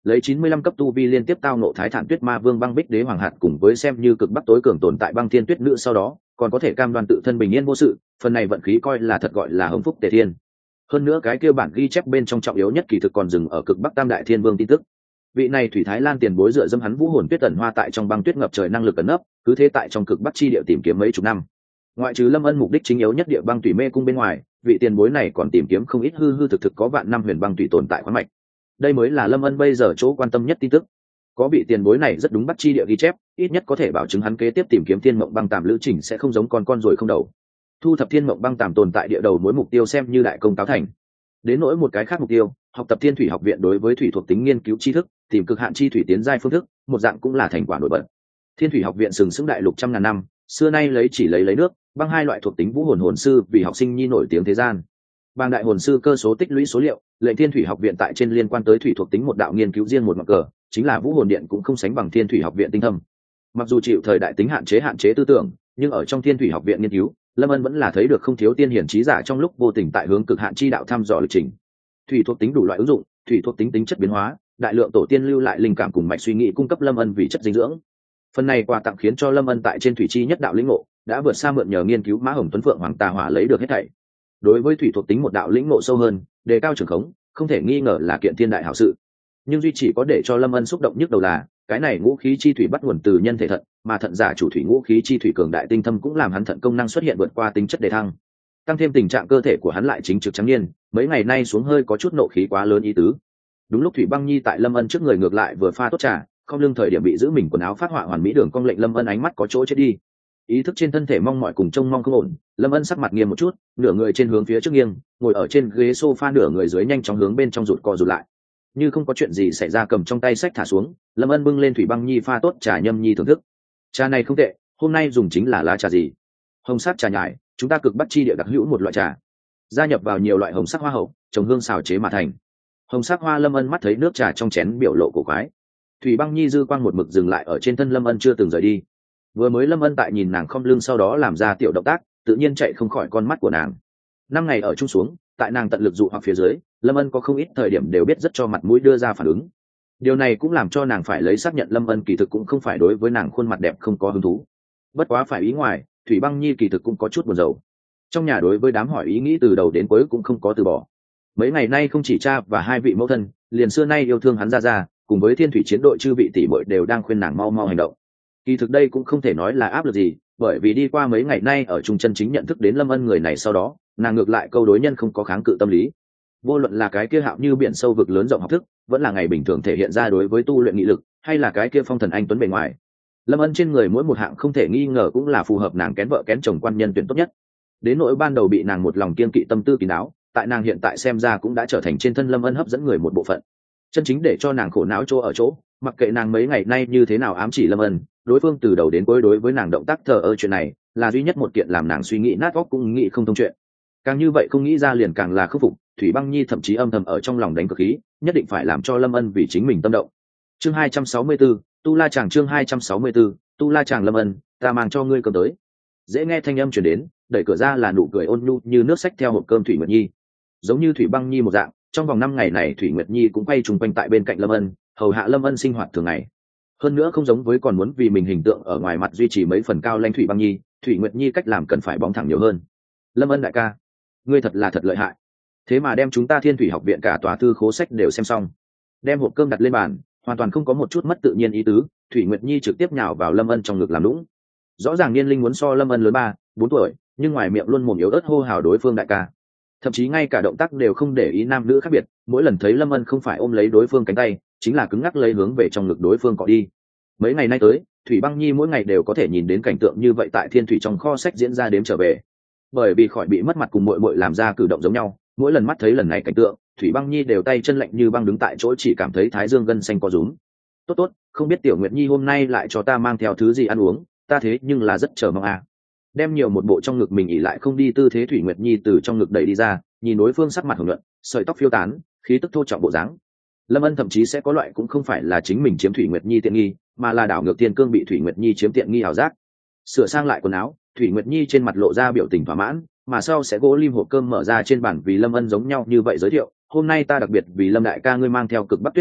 lấy 95 cấp tu vi liên tiếp tao nộ Thái Thản Tuyết Ma Vương Băng Bích Đế Hoàng Hạt cùng với xem như cực bắc tối cường tồn tại Băng Thiên Tuyết Nữ sau đó, còn có thể cam đoan tự thân bình yên vô sự, phần này vận khí coi là thật gọi là hồng phúc tề thiên. Hơn nữa cái kia bản ghi chép bên trong trọng yếu nhất kỳ thực còn dừng ở cực bắc Tam Đại Thiên Vương tin tức. Vị này Thủy Thái Lan tiền bối dựa dâm hắn vũ hồn tuyết ẩn hoa tại trong băng tuyết ngập trời năng lực ẩn nấp, cứ thế tại trong cực bắc chi địa tìm kiếm mấy chục năm. Ngoại trừ Lâm Ân mục đích chính yếu nhất địa băng thủy mê cung bên ngoài, vị tiền bối này còn tìm kiếm không ít hư hư thực thực có vạn năm huyền băng thủy tồn tại khoáng mạch. Đây mới là Lâm Ân bây giờ chỗ quan tâm nhất tin tức. Có vị tiền bối này rất đúng bắt chi địa ghi chép, ít nhất có thể bảo chứng hắn kế tiếp tìm kiếm thiên mộng băng tàm lữ trình sẽ không giống con ruồi không đầu. Thu thập thiên mộng băng tàm tồn tại địa đầu mối mục tiêu xem như đại công cáo thành. Đến nỗi một cái khác mục tiêu, học tập Thiên Thủy học viện đối với thủy thuộc tính nghiên cứu tri thức, tìm cực hạn chi thủy tiến giai phương thức, một dạng cũng là thành quả nổi bật. Thiên Thủy học viện sừng sững đại lục trăm ngàn năm, xưa nay lấy nước, băng hai loại thuộc tính vũ hồn hồn sư vì học sinh nhi nổi tiếng thế gian. Bang đại hồn sư cơ số tích lũy số liệu, lệnh Thiên Thủy học viện tại trên liên quan tới thủy thuộc tính một đạo nghiên cứu riêng một mặt cờ, chính là vũ hồn điện cũng không sánh bằng Thiên Thủy học viện tinh thâm. Mặc dù chịu thời đại tính hạn chế tư tưởng, nhưng ở trong Thiên Thủy học viện nghiên cứu, Lâm Ân vẫn là thấy được không thiếu tiên hiển trí giả trong lúc vô tình tại hướng cực hạn chi đạo thăm dò lịch trình. Thủy thuộc tính đủ loại ứng dụng, thủy thuộc tính tính chất biến hóa, đại lượng tổ tiên lưu lại linh cảm cùng mạch suy nghĩ cung cấp Lâm Ân vì chất dinh dưỡng. Phần này quà tặng khiến cho Lâm Ân tại trên thủy chi nhất đạo lĩnh ngộ, đã vượt xa mượn nhờ nghiên cứu Mã Hồng Tuấn Phượng Hoàng Tà Hỏa lấy được hết thảy. Đối với thủy thuộc tính một đạo lĩnh ngộ sâu hơn, đề cao trường khống, không thể nghi ngờ là kiện thiên đại hảo sự. Nhưng duy chỉ có để cho Lâm Ân xúc động nhất đầu là, cái này ngũ khí chi thủy bắt nguồn từ nhân thể thận, mà thận giả chủ thủy ngũ khí chi thủy cường đại tinh thâm cũng làm hắn thận công năng xuất hiện vượt qua tính chất đề thăng. Tăng thêm tình trạng cơ thể của hắn lại chính trực trắng niên, mấy ngày nay xuống hơi có chút nộ khí quá lớn ý tứ. Đúng lúc Thủy Băng Nhi tại Lâm Ân trước người ngược lại vừa pha tốt trà, không lưng thời điểm bị giữ mình quần áo phát họa hoàn mỹ đường cong lệnh Lâm Ân ánh mắt có chỗ chết đi. Ý thức trên thân thể mong mỏi cùng trông mong không ổn, Lâm Ân sắc mặt nghiêm một chút, nửa người trên hướng phía trước nghiêng, ngồi ở trên ghế sofa nửa người dưới nhanh chóng hướng bên trong rụt co rụt lại. Như không có chuyện gì xảy ra cầm trong tay sách thả xuống, Lâm Ân bưng lên Thủy Băng Nhi pha tốt trà nhâm nhi thưởng thức. Trà này không tệ, hôm nay dùng chính là lá trà gì? Hồng sắc trà nhài, chúng ta cực bắc chi địa đặc hữu một loại trà, gia nhập vào nhiều loại hồng sắc hoa hậu, trồng hương xào chế mà thành. Hồng sắc hoa. Lâm Ân mắt thấy nước trà trong chén biểu lộ cổ quái. Thủy Băng Nhi dư quang một mực dừng lại ở trên thân Lâm Ân chưa từng rời đi. Vừa mới Lâm Ân tại nhìn nàng khom lưng sau đó làm ra tiểu động tác, tự nhiên chạy không khỏi con mắt của nàng. 5 ngày ở chung xuống, tại nàng tận lực dụ hoặc phía dưới, Lâm Ân có không ít thời điểm đều biết rất cho mặt mũi đưa ra phản ứng. Điều này cũng làm cho nàng phải lấy xác nhận Lâm Ân kỳ thực cũng không phải đối với nàng khuôn mặt đẹp không có hứng thú. Bất quá phải ý ngoài, Thủy Băng Nhi kỳ thực cũng có chút buồn rầu. Trong nhà đối với đám hỏi ý nghĩ từ đầu đến cuối cũng không có từ bỏ. Mấy ngày nay không chỉ cha và hai vị mẫu thân, liền xưa nay yêu thương hắn ra, cùng với Thiên Thủy chiến đội chư vị tỷ muội đều đang khuyên nàng mau mau hành động. Kỳ thực đây cũng không thể nói là áp lực gì, bởi vì đi qua mấy ngày nay ở trung chân chính nhận thức đến Lâm Ân người này sau đó, nàng ngược lại câu đối nhân không có kháng cự tâm lý. Vô luận là cái kia hạo như biển sâu vực lớn rộng học thức, vẫn là ngày bình thường thể hiện ra đối với tu luyện nghị lực, hay là cái kia phong thần anh tuấn bề ngoài, Lâm Ân trên người mỗi một hạng không thể nghi ngờ cũng là phù hợp nàng kén vợ kén chồng quan nhân tuyển tốt nhất. Đến nỗi ban đầu bị nàng một lòng kiên kỵ tâm tư kín đáo, tại nàng hiện tại xem ra cũng đã trở thành trên thân Lâm Ân hấp dẫn người một bộ phận. Chân chính để cho nàng khổ não chỗ ở chỗ, mặc kệ nàng mấy ngày nay như thế nào ám chỉ Lâm Ân, đối phương từ đầu đến cuối đối với nàng động tác thờ ơ chuyện này, là duy nhất một kiện làm nàng suy nghĩ nát óc cũng nghĩ không thông chuyện. Càng như vậy không nghĩ ra liền càng là khắc phục, Thủy Băng Nhi thậm chí âm thầm ở trong lòng đánh cực khí, nhất định phải làm cho Lâm Ân vì chính mình tâm động. Chương 264, Tu La Chàng chương 264, Tu La Chàng. Lâm Ân, ta mang cho ngươi cơm tới. Dễ nghe thanh âm truyền đến, đẩy cửa ra là nụ cười ôn nhu như nước xách theo hộp cơm Thủy Nguyệt Nhi. Giống như Thủy Băng Nhi một dạng, trong vòng 5 ngày này Thủy Nguyệt Nhi cũng quay trùng quanh tại bên cạnh Lâm Ân, hầu hạ Lâm Ân sinh hoạt thường ngày. Hơn nữa không giống với còn muốn vì mình hình tượng ở ngoài mặt duy trì mấy phần cao lãnh Thủy Băng Nhi, Thủy Nguyệt Nhi cách làm cần phải bóng thẳng nhiều hơn. Lâm Ân đại ca, ngươi thật là thật lợi hại, thế mà đem chúng ta Thiên Thủy học viện cả tòa thư khố sách đều xem xong. Đem hộp cơm đặt lên bàn, hoàn toàn không có một chút mất tự nhiên ý tứ, Thủy Nguyệt Nhi trực tiếp nhào vào Lâm Ân trong ngực làm lũng. Rõ ràng niên linh muốn so Lâm Ân lớn 3-4 tuổi, nhưng ngoài miệng luôn mồm yếu ớt hô hào đối phương đại ca. Thậm chí ngay cả động tác đều không để ý nam nữ khác biệt, mỗi lần thấy Lâm Ân không phải ôm lấy đối phương cánh tay, chính là cứng ngắc lấy hướng về trong ngực đối phương cọ đi. Mấy ngày nay tới, Thủy Băng Nhi mỗi ngày đều có thể nhìn đến cảnh tượng như vậy tại Thiên Thủy trong kho sách diễn ra đếm trở về. Bởi vì khỏi bị mất mặt cùng muội muội làm ra cử động giống nhau, mỗi lần mắt thấy lần này cảnh tượng, Thủy Băng Nhi đều tay chân lạnh như băng đứng tại chỗ chỉ cảm thấy thái dương gân xanh co rúm. Tốt, không biết Tiểu Nguyệt Nhi hôm nay lại cho ta mang theo thứ gì ăn uống, ta thế nhưng là rất chờ mong à. Đem nhiều một bộ trong ngực mình ỉ lại không đi tư thế Thủy Nguyệt Nhi từ trong ngực đẩy đi ra, nhìn đối phương sắc mặt hồng nhuận, sợi tóc phiêu tán, khí tức thô trọng bộ dáng. Lâm Ân thậm chí sẽ có loại cũng không phải là chính mình chiếm Thủy Nguyệt Nhi tiện nghi, mà là đảo ngược Thiên Cương bị Thủy Nguyệt Nhi chiếm tiện nghi ảo giác. Sửa sang lại quần áo, Thủy Nguyệt Nhi trên mặt lộ ra biểu tình thỏa mãn, mà sau sẽ gỗ lim hộp cơm mở ra trên bàn vì Lâm Ân giống nhau như vậy giới thiệu, hôm nay ta đặc biệt vì Lâm đại ca ngươi mang theo cực bắc tuyết hàn hảo,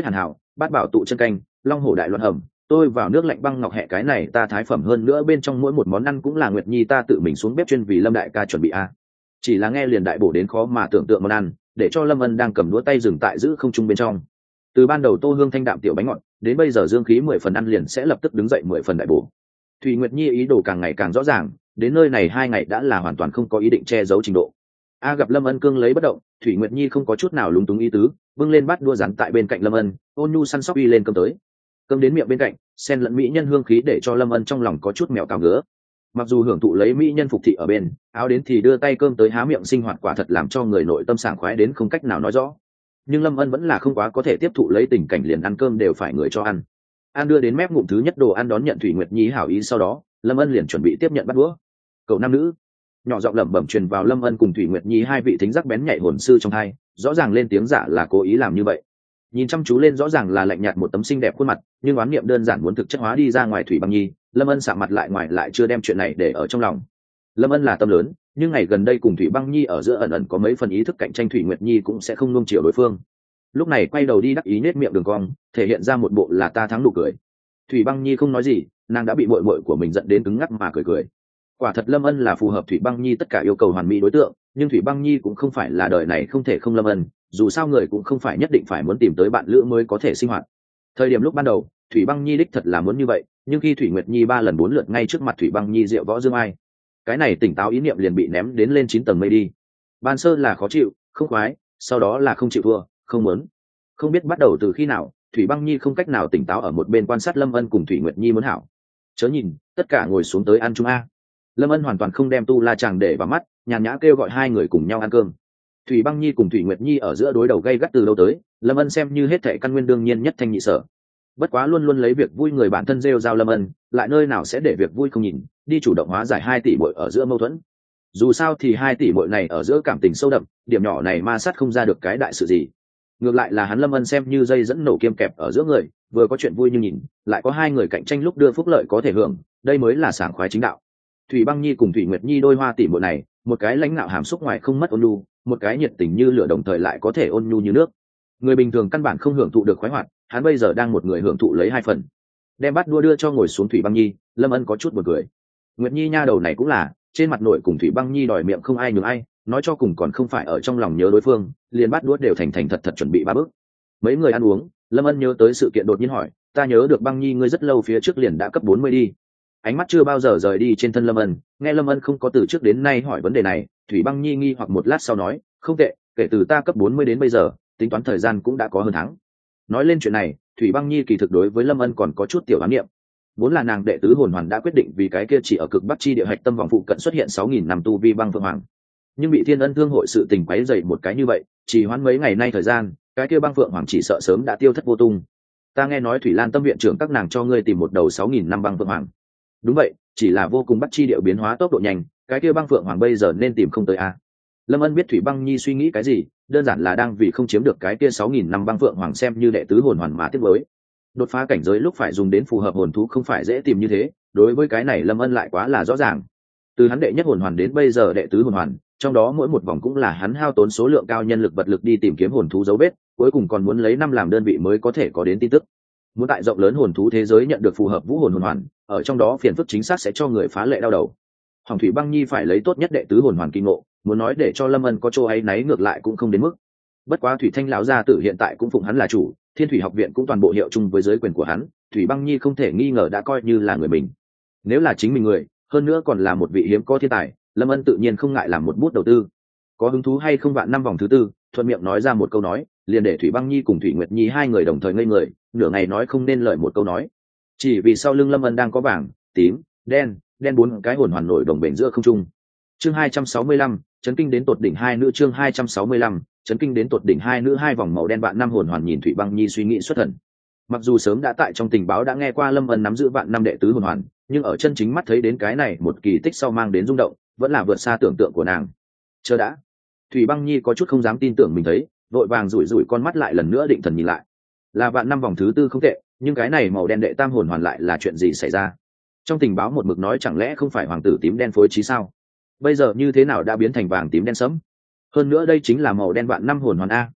bát bảo tụ chân canh, long hổ đại loạn hầm, tôi vào nước lạnh băng ngọc hẹ, cái này ta thái phẩm hơn nữa, bên trong mỗi một món ăn cũng là Nguyệt Nhi ta tự mình xuống bếp chuyên vì Lâm đại ca chuẩn bị a. Chỉ là nghe liền đại bổ đến khó mà tưởng tượng món ăn, để cho Lâm Ân đang cầm đũa tay dừng tại giữ không trung bên trong. Từ ban đầu tô hương thanh đạm tiểu bánh ngọt, đến bây giờ dương khí 10 phần ăn liền sẽ lập tức đứng dậy 10 phần đại bổ. Thủy Nguyệt Nhi ý đồ càng ngày càng rõ ràng, đến nơi này 2 ngày đã là hoàn toàn không có ý định che giấu trình độ. A gặp Lâm Ân cương lấy bất động, Thủy Nguyệt Nhi không có chút nào lúng túng ý tứ, bưng lên bát đua rắn tại bên cạnh Lâm Ân, ôn nhu săn sóc uy lên cơm tới. Cơm đến miệng bên cạnh, xen lẫn mỹ nhân hương khí để cho Lâm Ân trong lòng có chút mèo cào ngứa. Mặc dù hưởng thụ lấy mỹ nhân phục thị ở bên, áo đến thì đưa tay cơm tới há miệng sinh hoạt quả thật làm cho người nội tâm sảng khoái đến không cách nào nói rõ. Nhưng Lâm Ân vẫn là không quá có thể tiếp thụ lấy tình cảnh liền ăn cơm đều phải người cho ăn. Ăn đưa đến mép ngụm thứ nhất đồ ăn đón nhận Thủy Nguyệt Nhi hảo ý, sau đó Lâm Ân liền chuẩn bị tiếp nhận bắt đũa. Cậu nam nữ nhỏ giọng lẩm bẩm truyền vào Lâm Ân cùng Thủy Nguyệt Nhi hai vị thính giác bén nhạy hồn sư trong hai, rõ ràng lên tiếng giả là cố ý làm như vậy. Nhìn chăm chú lên rõ ràng là lạnh nhạt một tấm xinh đẹp khuôn mặt, nhưng oán niệm đơn giản muốn thực chất hóa đi ra ngoài Thủy Băng Nhi, Lâm Ân sạm mặt lại ngoài lại chưa đem chuyện này để ở trong lòng. Lâm Ân là tâm lớn, nhưng ngày gần đây cùng Thủy Băng Nhi ở giữa ẩn ẩn có mấy phần ý thức cạnh tranh, Thủy Nguyệt Nhi cũng sẽ không nuông chiều đối phương. Lúc này quay đầu đi đắc ý nết miệng đường cong, thể hiện ra một bộ là ta thắng nụ cười. Thủy Băng Nhi không nói gì, nàng đã bị muội muội của mình giận đến cứng ngắc mà cười cười. Quả thật Lâm Ân là phù hợp Thủy Băng Nhi tất cả yêu cầu hoàn mỹ đối tượng, nhưng Thủy Băng Nhi cũng không phải là đời này không thể không Lâm Ân, dù sao người cũng không phải nhất định phải muốn tìm tới bạn lữ mới có thể sinh hoạt. Thời điểm lúc ban đầu, Thủy Băng Nhi đích thật là muốn như vậy, nhưng khi Thủy Nguyệt Nhi 3 lần 4 lượt ngay trước mặt Thủy Băng Nhi diệu võ dương ai, cái này tỉnh táo ý niệm liền bị ném đến lên 9 tầng mây đi. Ban sơ là khó chịu, không khoái, sau đó là không chịu thua, không muốn. Không biết bắt đầu từ khi nào, Thủy Băng Nhi không cách nào tỉnh táo ở một bên quan sát Lâm Ân cùng Thủy Nguyệt Nhi muốn hảo. Chớ nhìn, tất cả ngồi xuống tới ăn chung a. Lâm Ân hoàn toàn không đem tu la chàng để vào mắt, nhàn nhã kêu gọi hai người cùng nhau ăn cơm. Thủy Băng Nhi cùng Thủy Nguyệt Nhi ở giữa đối đầu gay gắt từ lâu tới, Lâm Ân xem như hết thảy căn nguyên đương nhiên nhất thanh nhị sở. Bất quá luôn luôn lấy việc vui người bản thân rêu rao Lâm Ân, lại nơi nào sẽ để việc vui không nhìn, đi chủ động hóa giải 2 tỷ muội ở giữa mâu thuẫn. Dù sao thì 2 tỷ muội này ở giữa cảm tình sâu đậm, điểm nhỏ này ma sát không ra được cái đại sự gì. Ngược lại là hắn Lâm Ân xem như dây dẫn nổ kiêm kẹp ở giữa người, vừa có chuyện vui như nhìn, lại có 2 người cạnh tranh lúc đưa phúc lợi có thể hưởng, đây mới là sảng khoái chính đạo. Thủy Băng Nhi cùng Thủy Nguyệt Nhi đôi hoa tỷ muội này, một cái lãnh nạo hàm xúc ngoài không mất ôn nhu, một cái nhiệt tình như lửa đồng thời lại có thể ôn nhu như nước. Người bình thường căn bản không hưởng thụ được khoái hoạt, hắn bây giờ đang một người hưởng thụ lấy 2 phần. Đem bát đua đưa cho ngồi xuống Thủy Băng Nhi, Lâm Ân có chút buồn cười. Nguyệt Nhi nha đầu này cũng là, trên mặt nội cùng Thủy Băng Nhi đòi miệng không ai nhường ai, nói cho cùng còn không phải ở trong lòng nhớ đối phương, liền bát đũa đều thành thật thật chuẩn bị 3 bước. Mấy người ăn uống, Lâm Ân nhớ tới sự kiện đột nhiên hỏi, ta nhớ được Băng Nhi ngươi rất lâu phía trước liền đã cấp 40 đi. Ánh mắt chưa bao giờ rời đi trên thân Lâm Ân, nghe Lâm Ân không có từ trước đến nay hỏi vấn đề này, Thủy Băng Nhi nghi hoặc một lát sau nói, không tệ, kể từ ta cấp 40 đến bây giờ, tính toán thời gian cũng đã có hơn tháng. Nói lên chuyện này, Thủy Băng Nhi kỳ thực đối với Lâm Ân còn có chút tiểu ám niệm. Vốn là nàng đệ tứ hồn hoàn đã quyết định vì cái kia chỉ ở cực bắc chi địa hạch tâm vòng phụ cận xuất hiện 6.000 năm tu vi băng phượng hoàng, nhưng bị Thiên Ân thương hội sự tình quấy dậy một cái như vậy, chỉ hoãn mấy ngày nay thời gian, cái kia băng phượng hoàng chỉ sợ sớm đã tiêu thất vô tung. Ta nghe nói Thủy Lan Tâm viện trưởng các nàng cho ngươi tìm một đầu 6.000 năm băng phượng hoàng. Đúng vậy, chỉ là vô cùng bắt chi điệu biến hóa tốc độ nhanh, cái kia băng phượng hoàng bây giờ nên tìm không tới a. Lâm Ân biết Thủy Băng Nhi suy nghĩ cái gì, đơn giản là đang vì không chiếm được cái kia 6.000 năm băng phượng hoàng xem như đệ tứ hồn hoàn mà tiếc với. Đột phá cảnh giới lúc phải dùng đến phù hợp hồn thú không phải dễ tìm như thế, đối với cái này Lâm Ân lại quá là rõ ràng. Từ hắn đệ nhất hồn hoàn đến bây giờ đệ tứ hồn hoàn, trong đó mỗi một vòng cũng là hắn hao tốn số lượng cao nhân lực vật lực đi tìm kiếm hồn thú dấu vết, cuối cùng còn muốn lấy 5 làm đơn vị mới có thể có đến tin tức. Muốn tại rộng lớn hồn thú thế giới nhận được phù hợp vũ hồn hồn hoàn, ở trong đó phiền phức chính xác sẽ cho người phá lệ đau đầu. Hoàng Thủy Băng Nhi phải lấy tốt nhất đệ tứ hồn hoàn kinh ngộ, muốn nói để cho Lâm Ân có chỗ ấy náy ngược lại cũng không đến mức. Bất quá Thủy Thanh lão gia tử hiện tại cũng phụng hắn là chủ, Thiên Thủy học viện cũng toàn bộ hiệu chung với giới quyền của hắn, Thủy Băng Nhi không thể nghi ngờ đã coi như là người mình. Nếu là chính mình người, hơn nữa còn là một vị hiếm có thiên tài, Lâm Ân tự nhiên không ngại làm một bút đầu tư. Có hứng thú hay không vạn năm vòng thứ tư, thuận miệng nói ra một câu nói, liền để Thủy Băng Nhi cùng Thủy Nguyệt Nhi hai người đồng thời ngây người, nửa ngày nói không nên lời một câu nói. Chỉ vì sau lưng Lâm Ân đang có vàng, tím, đen 4 cái hồn hoàn nổi đồng bền giữa không trung. Chương 265, chấn kinh đến tột đỉnh hai nữ, chương 265, chấn kinh đến tột đỉnh hai nữ, hai vòng màu đen vạn năm hồn hoàn nhìn Thủy Băng Nhi suy nghĩ xuất thần. Mặc dù sớm đã tại trong tình báo đã nghe qua Lâm Ân nắm giữ vạn năm đệ tứ hồn hoàn, nhưng ở chân chính mắt thấy đến cái này một kỳ tích sau mang đến rung động, vẫn là vượt xa tưởng tượng của nàng. Chờ đã. Thủy Băng Nhi có chút không dám tin tưởng mình thấy, vội vàng rủi rủi con mắt lại lần nữa định thần nhìn lại. Là vạn năm vòng thứ tư không tệ, nhưng cái này màu đen đệ tam hồn hoàn lại là chuyện gì xảy ra? Trong tình báo một mực nói chẳng lẽ không phải hoàng tử tím đen phối trí sao? Bây giờ như thế nào đã biến thành vàng tím đen sẫm? Hơn nữa đây chính là màu đen vạn năm hồn hoàn a.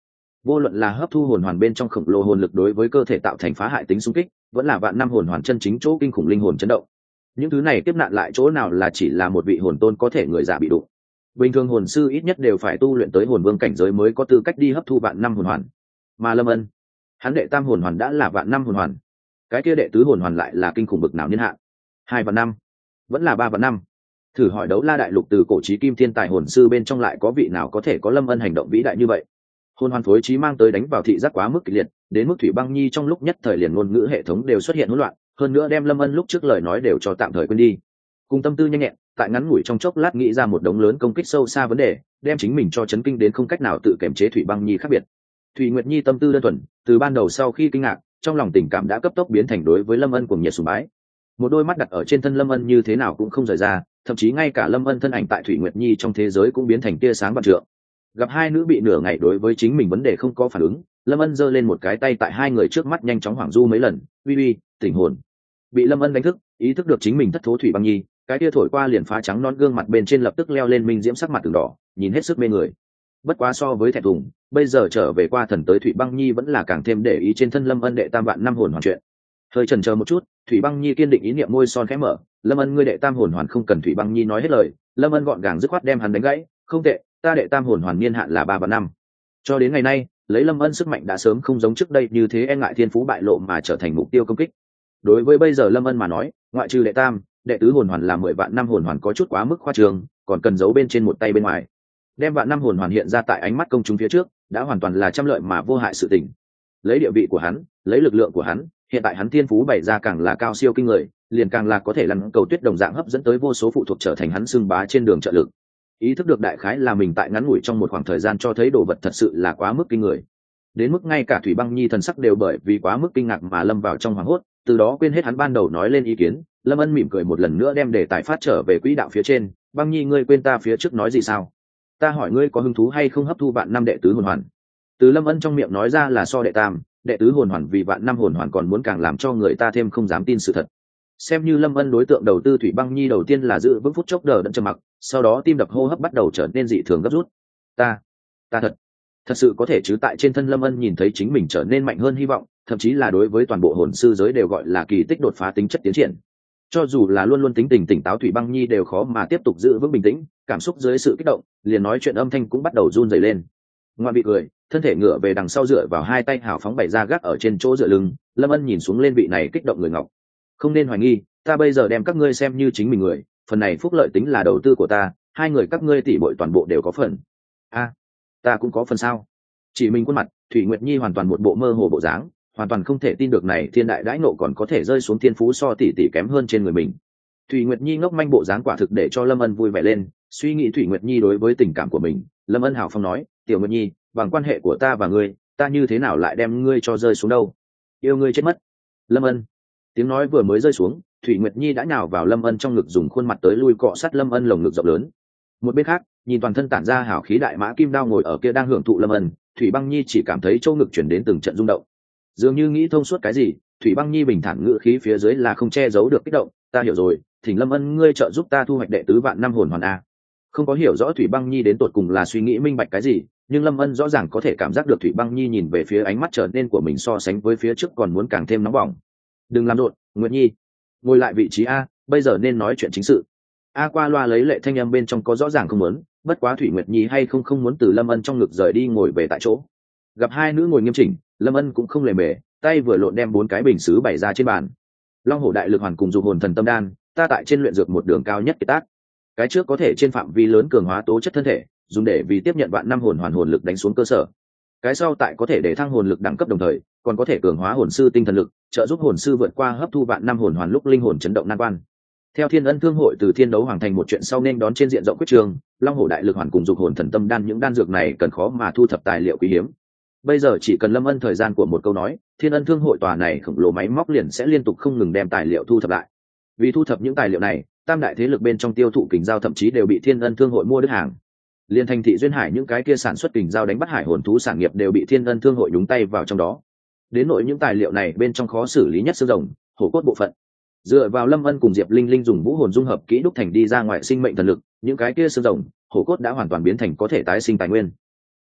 vô luận là hấp thu hồn hoàn bên trong khổng lồ hồn lực đối với cơ thể tạo thành phá hại tính xung kích, vẫn là vạn năm hồn hoàn chân chính chỗ kinh khủng linh hồn chấn động, những thứ này tiếp nạn lại chỗ nào là chỉ là một vị hồn tôn có thể người giả bị đụng. Bình thường hồn sư ít nhất đều phải tu luyện tới hồn vương cảnh giới mới có tư cách đi hấp thu vạn năm hồn hoàn, mà Lâm Ân, hắn đệ tam hồn hoàn đã là vạn năm hồn hoàn, cái kia đệ tứ hồn hoàn lại là kinh khủng bực nào niên hạn, 2 vạn năm, vẫn là 3 vạn năm. Thử hỏi đấu la đại lục từ cổ chí kim thiên tài hồn sư bên trong lại có vị nào có thể có Lâm Ân hành động vĩ đại như vậy. Hồn hoàn phối trí mang tới đánh vào thị giác quá mức kịch liệt, đến mức Thủy Băng Nhi trong lúc nhất thời liền ngôn ngữ hệ thống đều xuất hiện hỗn loạn, hơn nữa đem Lâm Ân lúc trước lời nói đều cho tạm thời quên đi. Cùng tâm tư nhanh nhẹn, tại ngắn ngủi trong chốc lát nghĩ ra một đống lớn công kích sâu xa vấn đề, đem chính mình cho chấn kinh đến không cách nào tự kiềm chế. Thủy Băng Nhi khác biệt. Thủy Nguyệt Nhi tâm tư đơn thuần, từ ban đầu sau khi kinh ngạc, trong lòng tình cảm đã cấp tốc biến thành đối với Lâm Ân cuồng nhiệt sùng bái. Một đôi mắt đặt ở trên thân Lâm Ân như thế nào cũng không rời ra, thậm chí ngay cả Lâm Ân thân ảnh tại Thủy Nguyệt Nhi trong thế giới cũng biến thành tia sáng vạn trượng. Gặp hai nữ bị nửa ngày đối với chính mình vấn đề không có phản ứng, Lâm Ân giơ lên một cái tay tại hai người trước mắt nhanh chóng hoảng du mấy lần, uy uy, tỉnh hồn. Bị Lâm Ân đánh thức, ý thức được chính mình thất thố. Thủy Băng Nhi, cái tia thổi qua liền phá trắng non gương mặt bên trên lập tức leo lên minh diễm sắc mặt từng đỏ, nhìn hết sức mê người. Bất quá so với thẹn thùng, bây giờ trở về qua thần tới Thủy Băng Nhi vẫn là càng thêm để ý trên thân Lâm Ân đệ tam vạn năm hồn hoàn chuyện. Hơi chần chờ một chút, Thủy Băng Nhi kiên định ý niệm, môi son khẽ mở, Lâm Ân ngươi đệ tam hồn hoàn không cần. Thủy Băng Nhi nói hết lời, Lâm Ân gọn gàng dứt khoát đem hắn đánh gãy, không tệ, ta đệ tam hồn hoàn niên hạn là 3 vạn năm. Cho đến ngày nay, lấy Lâm Ân sức mạnh đã sớm không giống trước đây như thế e ngại thiên phú bại lộ mà trở thành mục tiêu công kích. Đối với bây giờ Lâm Ân mà nói, ngoại trừ đệ tam, đệ tứ hồn hoàn là 10 vạn năm hồn hoàn có chút quá mức khoa trương, còn cần giấu bên trên một tay bên ngoài. Đem vạn năm hồn hoàn hiện ra tại ánh mắt công chúng phía trước, đã hoàn toàn là trăm lợi mà vô hại sự tình. Lấy địa vị của hắn, lấy lực lượng của hắn, hiện tại hắn thiên phú bày ra càng là cao siêu kinh người, liền càng là có thể lăn cầu tuyết đồng dạng hấp dẫn tới vô số phụ thuộc trở thành hắn xưng bá trên đường trợ lực. Ý thức được đại khái là mình tại ngắn ngủi trong một khoảng thời gian cho thấy đồ vật thật sự là quá mức kinh người, đến mức ngay cả Thủy Băng Nhi thần sắc đều bởi vì quá mức kinh ngạc mà lâm vào trong hoảng hốt, từ đó quên hết hắn ban đầu nói lên ý kiến. Lâm Ân mỉm cười một lần nữa đem đề tài phát trở về quỹ đạo phía trên. Băng Nhi, ngươi quên ta phía trước nói gì sao? Ta hỏi ngươi có hứng thú hay không hấp thu vạn năm đệ tứ hồn hoàn? Từ Lâm Ân trong miệng nói ra là so đệ tam, đệ tứ hồn hoàn vì vạn năm hồn hoàn còn muốn càng làm cho người ta thêm không dám tin sự thật. Xem như Lâm Ân đối tượng đầu tư, Thủy Băng Nhi đầu tiên là giữ vững phút chốc đờ đẫn trầm mặc, sau đó tim đập hô hấp bắt đầu trở nên dị thường gấp rút. Ta thật sự có thể chứ? Tại trên thân Lâm Ân nhìn thấy chính mình trở nên mạnh hơn hy vọng, thậm chí là đối với toàn bộ hồn sư giới đều gọi là kỳ tích đột phá tính chất tiến triển. Cho dù là luôn luôn tính tình tỉnh táo Thủy Băng Nhi đều khó mà tiếp tục giữ vững bình tĩnh, cảm xúc dưới sự kích động, liền nói chuyện âm thanh cũng bắt đầu run rẩy lên. Ngoại bị cười, thân thể ngửa về đằng sau dựa vào hai tay hào phóng bày ra gác ở trên chỗ dựa lưng. Lâm Ân nhìn xuống lên vị này kích động người ngọc. Không nên hoài nghi, ta bây giờ đem các ngươi xem như chính mình người, phần này phúc lợi tính là đầu tư của ta, hai người các ngươi tỷ muội toàn bộ đều có phần. Ta cũng có phần sao? Chỉ mình khuôn mặt, Thủy Nguyệt Nhi hoàn toàn một bộ mơ hồ bộ dáng, hoàn toàn không thể tin được này thiên đại đãi nộ còn có thể rơi xuống thiên phú so tỷ tỷ kém hơn trên người mình. Thủy Nguyệt Nhi ngốc manh bộ dáng quả thực để cho Lâm Ân vui vẻ lên. Suy nghĩ Thủy Nguyệt Nhi đối với tình cảm của mình, Lâm Ân hào phong nói, tiểu Nguyệt Nhi, bằng quan hệ của ta và ngươi, ta như thế nào lại đem ngươi cho rơi xuống đâu? Yêu ngươi chết mất. Lâm Ân. Tiếng nói vừa mới rơi xuống, Thủy Nguyệt Nhi đã nhào vào Lâm Ân trong ngực, dùng khuôn mặt tới lui cọ sát Lâm Ân lồng ngực rộng lớn. Một bên khác, nhìn toàn thân tản ra hào khí đại mã kim đao ngồi ở kia đang hưởng thụ Lâm Ân, Thủy Băng Nhi chỉ cảm thấy châu ngực chuyển đến từng trận rung động. Dường như nghĩ thông suốt cái gì, Thủy Băng Nhi bình thản ngữ khí phía dưới là không che giấu được kích động, ta hiểu rồi, thỉnh Lâm Ân ngươi trợ giúp ta thu hoạch đệ tứ vạn năm hồn hoàn a. Không có hiểu rõ Thủy Băng Nhi đến tột cùng là suy nghĩ minh bạch cái gì, nhưng Lâm Ân rõ ràng có thể cảm giác được Thủy Băng Nhi nhìn về phía ánh mắt trở nên của mình so sánh với phía trước còn muốn càng thêm nóng bỏng. Đừng làm rộn, Nguyệt Nhi, ngồi lại vị trí a, bây giờ nên nói chuyện chính sự. A qua loa lấy lệ thanh âm bên trong có rõ ràng không muốn, bất quá Thủy Nguyệt Nhi hay không muốn từ Lâm Ân trong ngực rời đi ngồi về tại chỗ. Gặp hai nữ ngồi nghiêm chỉnh, Lâm Ân cũng không lề mề, tay vừa lộn đem 4 cái bình sứ bày ra trên bàn. Long hổ đại lực hoàn cùng dục hồn thần tâm đan, ta tại trên luyện dược một đường cao nhất kiệt tác. Cái trước có thể trên phạm vi lớn cường hóa tố chất thân thể, dùng để vì tiếp nhận vạn năm hồn hoàn hồn lực đánh xuống cơ sở. Cái sau tại có thể để thăng hồn lực đẳng cấp đồng thời, còn có thể cường hóa hồn sư tinh thần lực, trợ giúp hồn sư vượt qua hấp thu vạn năm hồn hoàn lúc linh hồn chấn động nan quan. Theo Thiên Ân Thương hội từ Thiên Đấu Hoàng thành một chuyện sau nên đón trên diện rộng quyết trường, Long hổ đại lực hoàn cùng dục hồn thần tâm đan, những đan dược này cần khó mà thu thập tài liệu quý hiếm. Bây giờ chỉ cần Lâm Ân thời gian của một câu nói, Thiên Ân Thương hội tòa này khổng lồ máy móc liền sẽ liên tục không ngừng đem tài liệu thu thập lại. Vì thu thập những tài liệu này, tam đại thế lực bên trong tiêu thụ kình giao thậm chí đều bị Thiên Ân Thương hội mua đứt hàng. Liên thành thị duyên hải những cái kia sản xuất kình giao đánh bắt hải hồn thú sản nghiệp đều bị Thiên Ân Thương hội nhúng tay vào trong đó. Đến nỗi những tài liệu này bên trong khó xử lý nhất xương rồng, hổ cốt bộ phận. Dựa vào Lâm Ân cùng Diệp Linh Linh dùng vũ hồn dung hợp kỹ đúc thành đi ra ngoài sinh mệnh thần lực, những cái kia xương rồng, hổ cốt đã hoàn toàn biến thành có thể tái sinh tài nguyên.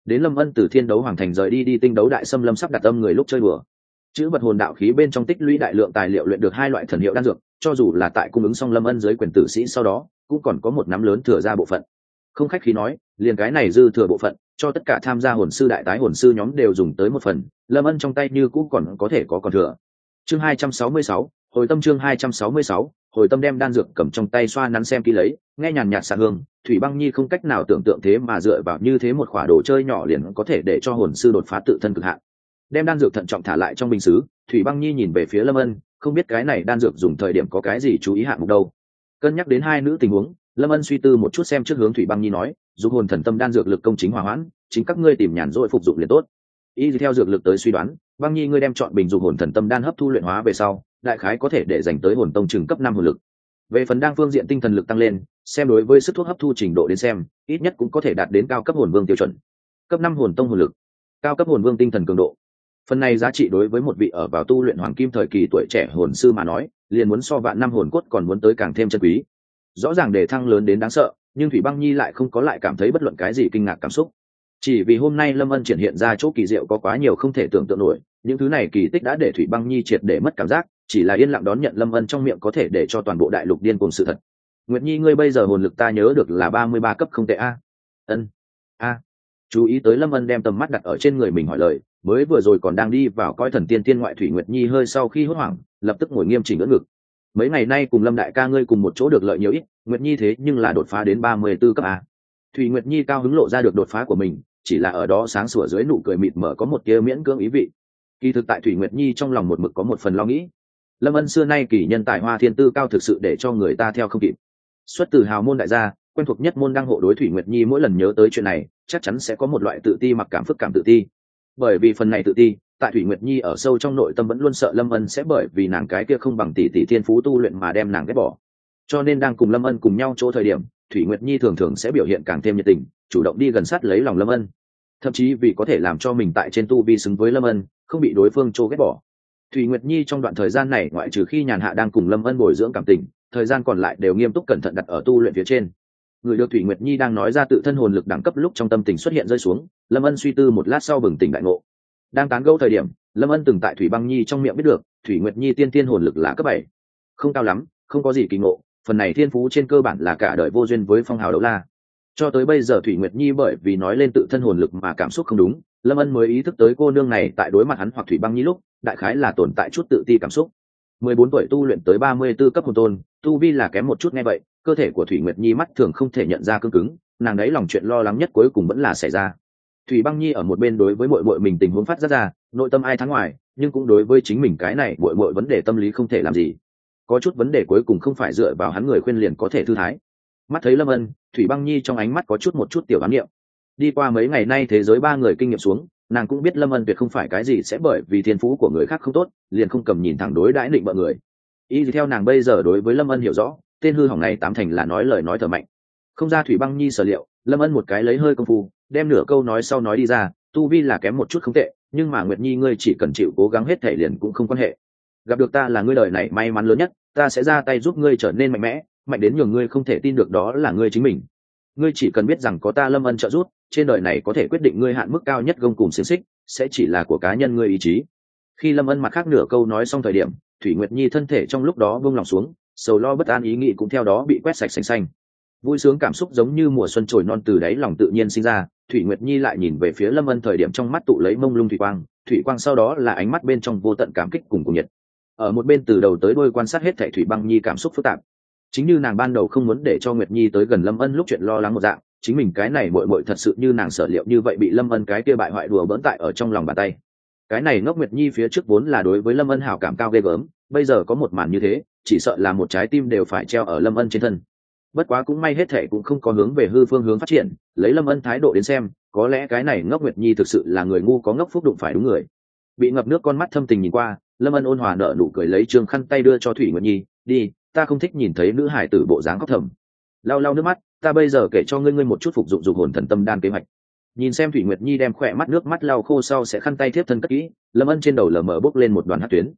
đến Lâm Ân từ Thiên Đấu Hoàng Thành rời đi Tinh Đấu Đại Xâm Lâm sắp đặt âm người lúc chơi đùa. Chữ vật hồn đạo khí bên trong tích lũy đại lượng tài liệu luyện được 2 loại thần hiệu đan dược, cho dù là tại cung ứng xong Lâm Ân dưới quyền tử sĩ sau đó, cũng còn có một nắm lớn thừa ra bộ phận. Không khách khí nói, liền cái này dư thừa bộ phận, cho tất cả tham gia hồn sư đại tái hồn sư nhóm đều dùng tới một phần, Lâm Ân trong tay như cũng còn có thể có còn thừa. Chương 266, hồi tâm chương 266, hồi tâm đem đan dược cầm trong tay xoa nắn xem kỹ lấy, nghe nhàn nhạt xạ hương, Thủy Băng Nhi không cách nào tưởng tượng thế mà dựa vào như thế một khỏa đồ chơi nhỏ liền có thể để cho hồn sư đột phá tự thân cực hạn. Đem đan dược thận trọng thả lại trong bình sứ, Thủy Băng Nhi nhìn về phía Lâm Ân, không biết cái này đan dược dùng thời điểm có cái gì chú ý hạng mục đâu. Cân nhắc đến hai nữ tình huống, Lâm Ân suy tư một chút xem trước hướng Thủy Băng Nhi nói, giúp hồn thần tâm đan dược lực công chính hòa hoãn, chính các ngươi tìm nhàn rỗi phục dụng liền tốt. Y theo dược lực tới suy đoán, Băng Nhi ngươi đem chọn bình dục hồn thần tâm đan hấp thu luyện hóa về sau, đại khái có thể để dành tới hồn tông trường cấp 5 hồn lực. Về phần đang phương diện tinh thần lực tăng lên, xem đối với sức thuốc hấp thu trình độ đến xem, ít nhất cũng có thể đạt đến cao cấp hồn vương tiêu chuẩn. Cấp 5 hồn tông hồn lực, cao cấp hồn vương tinh thần cường độ. Phần này giá trị đối với một vị ở vào tu luyện hoàng kim thời kỳ tuổi trẻ hồn sư mà nói, liền muốn so vạn năm hồn cốt còn muốn tới càng thêm chân quý. Rõ ràng đề thăng lớn đến đáng sợ, nhưng Thủy Băng Nhi lại không có lại cảm thấy bất luận cái gì kinh ngạc cảm xúc. Chỉ vì hôm nay Lâm Ân triển hiện ra chỗ kỳ diệu có quá nhiều không thể tưởng tượng nổi, những thứ này kỳ tích đã để Thủy Băng Nhi triệt để mất cảm giác, chỉ là yên lặng đón nhận Lâm Ân trong miệng có thể để cho toàn bộ đại lục điên cuồng sự thật. Nguyệt Nhi ngươi bây giờ hồn lực ta nhớ được là 33 cấp không tệ a. Ân. A. Chú ý tới Lâm Ân đem tầm mắt đặt ở trên người mình hỏi lời, mới vừa rồi còn đang đi vào coi thần tiên tiên ngoại Thủy Nguyệt Nhi hơi sau khi hốt hoảng, lập tức ngồi nghiêm chỉnh ưỡn ngực. Mấy ngày nay cùng Lâm đại ca ngươi cùng một chỗ được lợi nhiều ít, Nguyệt Nhi thế nhưng là đột phá đến 34 cấp a. Thủy Nguyệt Nhi cao hứng lộ ra được đột phá của mình, chỉ là ở đó sáng sủa dưới nụ cười mịt mờ có một tia miễn cưỡng ý vị. Kỳ thực tại Thủy Nguyệt Nhi trong lòng một mực có một phần lo nghĩ. Lâm Ân xưa nay kỳ nhân tài hoa thiên tư cao thực sự để cho người ta theo không kịp. Xuất từ hào môn đại gia, quen thuộc nhất môn đăng hộ đối Thủy Nguyệt Nhi mỗi lần nhớ tới chuyện này, chắc chắn sẽ có một loại tự ti mặc cảm phức cảm tự ti. Bởi vì phần này tự ti, tại Thủy Nguyệt Nhi ở sâu trong nội tâm vẫn luôn sợ Lâm Ân sẽ bởi vì nàng cái kia không bằng tỷ tỷ thiên phú tu luyện mà đem nàng ghét bỏ. Cho nên đang cùng Lâm Ân cùng nhau chỗ thời điểm, Thủy Nguyệt Nhi thường thường sẽ biểu hiện càng thêm nhiệt tình, chủ động đi gần sát lấy lòng Lâm Ân. Thậm chí vì có thể làm cho mình tại trên tu vi xứng với Lâm Ân, không bị đối phương chô ghét bỏ. Thủy Nguyệt Nhi trong đoạn thời gian này ngoại trừ khi nhàn hạ đang cùng Lâm Ân bồi dưỡng cảm tình, thời gian còn lại đều nghiêm túc cẩn thận đặt ở tu luyện phía trên. Người được Thủy Nguyệt Nhi đang nói ra tự thân hồn lực đẳng cấp lúc trong tâm tình xuất hiện rơi xuống, Lâm Ân suy tư một lát sau bừng tỉnh đại ngộ. Đang tán gẫu thời điểm, Lâm Ân từng tại Thủy Băng Nhi trong miệng biết được, Thủy Nguyệt Nhi tiên tiên hồn lực là cấp 7. Không cao lắm, không có gì kỳ ngộ, phần này thiên phú trên cơ bản là cả đời vô duyên với phong hào đấu la. Cho tới bây giờ Thủy Nguyệt Nhi bởi vì nói lên tự thân hồn lực mà cảm xúc không đúng, Lâm Ân mới ý thức tới cô nương này tại đối mặt hắn hoặc Thủy Băng Nhi lúc, đại khái là tồn tại chút tự ti cảm xúc. 14 tuổi tu luyện tới 34 cấp hồn tôn, tu vi là kém một chút nghe vậy, cơ thể của Thủy Nguyệt Nhi mắt thường không thể nhận ra cứng cứng, nàng đấy lòng chuyện lo lắng nhất cuối cùng vẫn là xảy ra. Thủy Băng Nhi ở một bên đối với muội muội mình tình huống phát ra, nội tâm ai thắng ngoài, nhưng cũng đối với chính mình cái này muội muội vấn đề tâm lý không thể làm gì. Có chút vấn đề cuối cùng không phải dựa vào hắn người khuyên liền có thể thư thái. Mắt thấy Lâm Ân, Thủy Băng Nhi trong ánh mắt có một chút tiểu ám niệm. Đi qua mấy ngày nay thế giới ba người kinh nghiệm xuống, nàng cũng biết Lâm Ân tuyệt không phải cái gì sẽ bởi vì thiên phú của người khác không tốt, liền không cầm nhìn thẳng đối đãi định mọi người. Y theo nàng bây giờ đối với Lâm Ân hiểu rõ, tên hư hỏng này tám thành là nói lời nói thở mạnh. Không ra Thủy Băng Nhi sở liệu, Lâm Ân một cái lấy hơi công phu, đem nửa câu nói sau nói đi ra, tu vi là kém một chút không tệ, nhưng mà Nguyệt Nhi ngươi chỉ cần chịu cố gắng hết thể liền cũng không quan hệ. Gặp được ta là ngươi đời này may mắn lớn nhất, ta sẽ ra tay giúp ngươi trở nên mạnh mẽ, mạnh đến nhường ngươi không thể tin được đó là ngươi chính mình. Ngươi chỉ cần biết rằng có ta Lâm Ân trợ giúp, trên đời này có thể quyết định ngươi hạn mức cao nhất gông cùng xiềng xích, sẽ chỉ là của cá nhân ngươi ý chí. Khi Lâm Ân mặt khác nửa câu nói xong thời điểm, Thủy Nguyệt Nhi thân thể trong lúc đó buông lòng xuống, sầu lo bất an ý nghĩ cũng theo đó bị quét sạch sành xanh. Vui sướng cảm xúc giống như mùa xuân trồi non từ đáy lòng tự nhiên sinh ra, Thủy Nguyệt Nhi lại nhìn về phía Lâm Ân thời điểm trong mắt tụ lấy mông lung thủy quang sau đó là ánh mắt bên trong vô tận cảm kích cùng nhiệt. Ở một bên từ đầu tới đuôi quan sát hết thảy Thủy Băng Nhi cảm xúc phức tạp. Chính như nàng ban đầu không muốn để cho Nguyệt Nhi tới gần Lâm Ân lúc chuyện lo lắng một dạng, chính mình cái này muội muội thật sự như nàng sở liệu như vậy bị Lâm Ân cái kia bại hoại đùa bỡn tại ở trong lòng bàn tay. Cái này ngốc Nguyệt Nhi phía trước vốn là đối với Lâm Ân hảo cảm cao ghê gớm, bây giờ có một màn như thế, chỉ sợ là một trái tim đều phải treo ở Lâm Ân trên thân. Bất quá cũng may hết thảy cũng không có hướng về hư phương hướng phát triển, lấy Lâm Ân thái độ đến xem, có lẽ cái này ngốc Nguyệt Nhi thực sự là người ngu có ngốc phúc đụng phải đúng người. Bị ngập nước con mắt thâm tình nhìn qua, Lâm Ân ôn hòa nở nụ cười lấy trương khăn tay đưa cho Thủy Nguyệt Nhi, đi, ta không thích nhìn thấy nữ hải tử bộ dáng khóc thầm. Lau lau nước mắt, ta bây giờ kể cho ngươi một chút phục dụng dục hồn thần tâm đan kế hoạch. Nhìn xem Thủy Nguyệt Nhi đem khỏe mắt nước mắt lau khô sau sẽ khăn tay tiếp thân cất kỹ, Lâm Ân trên đầu lờ mờ bốc lên một đoàn hắc tuyến.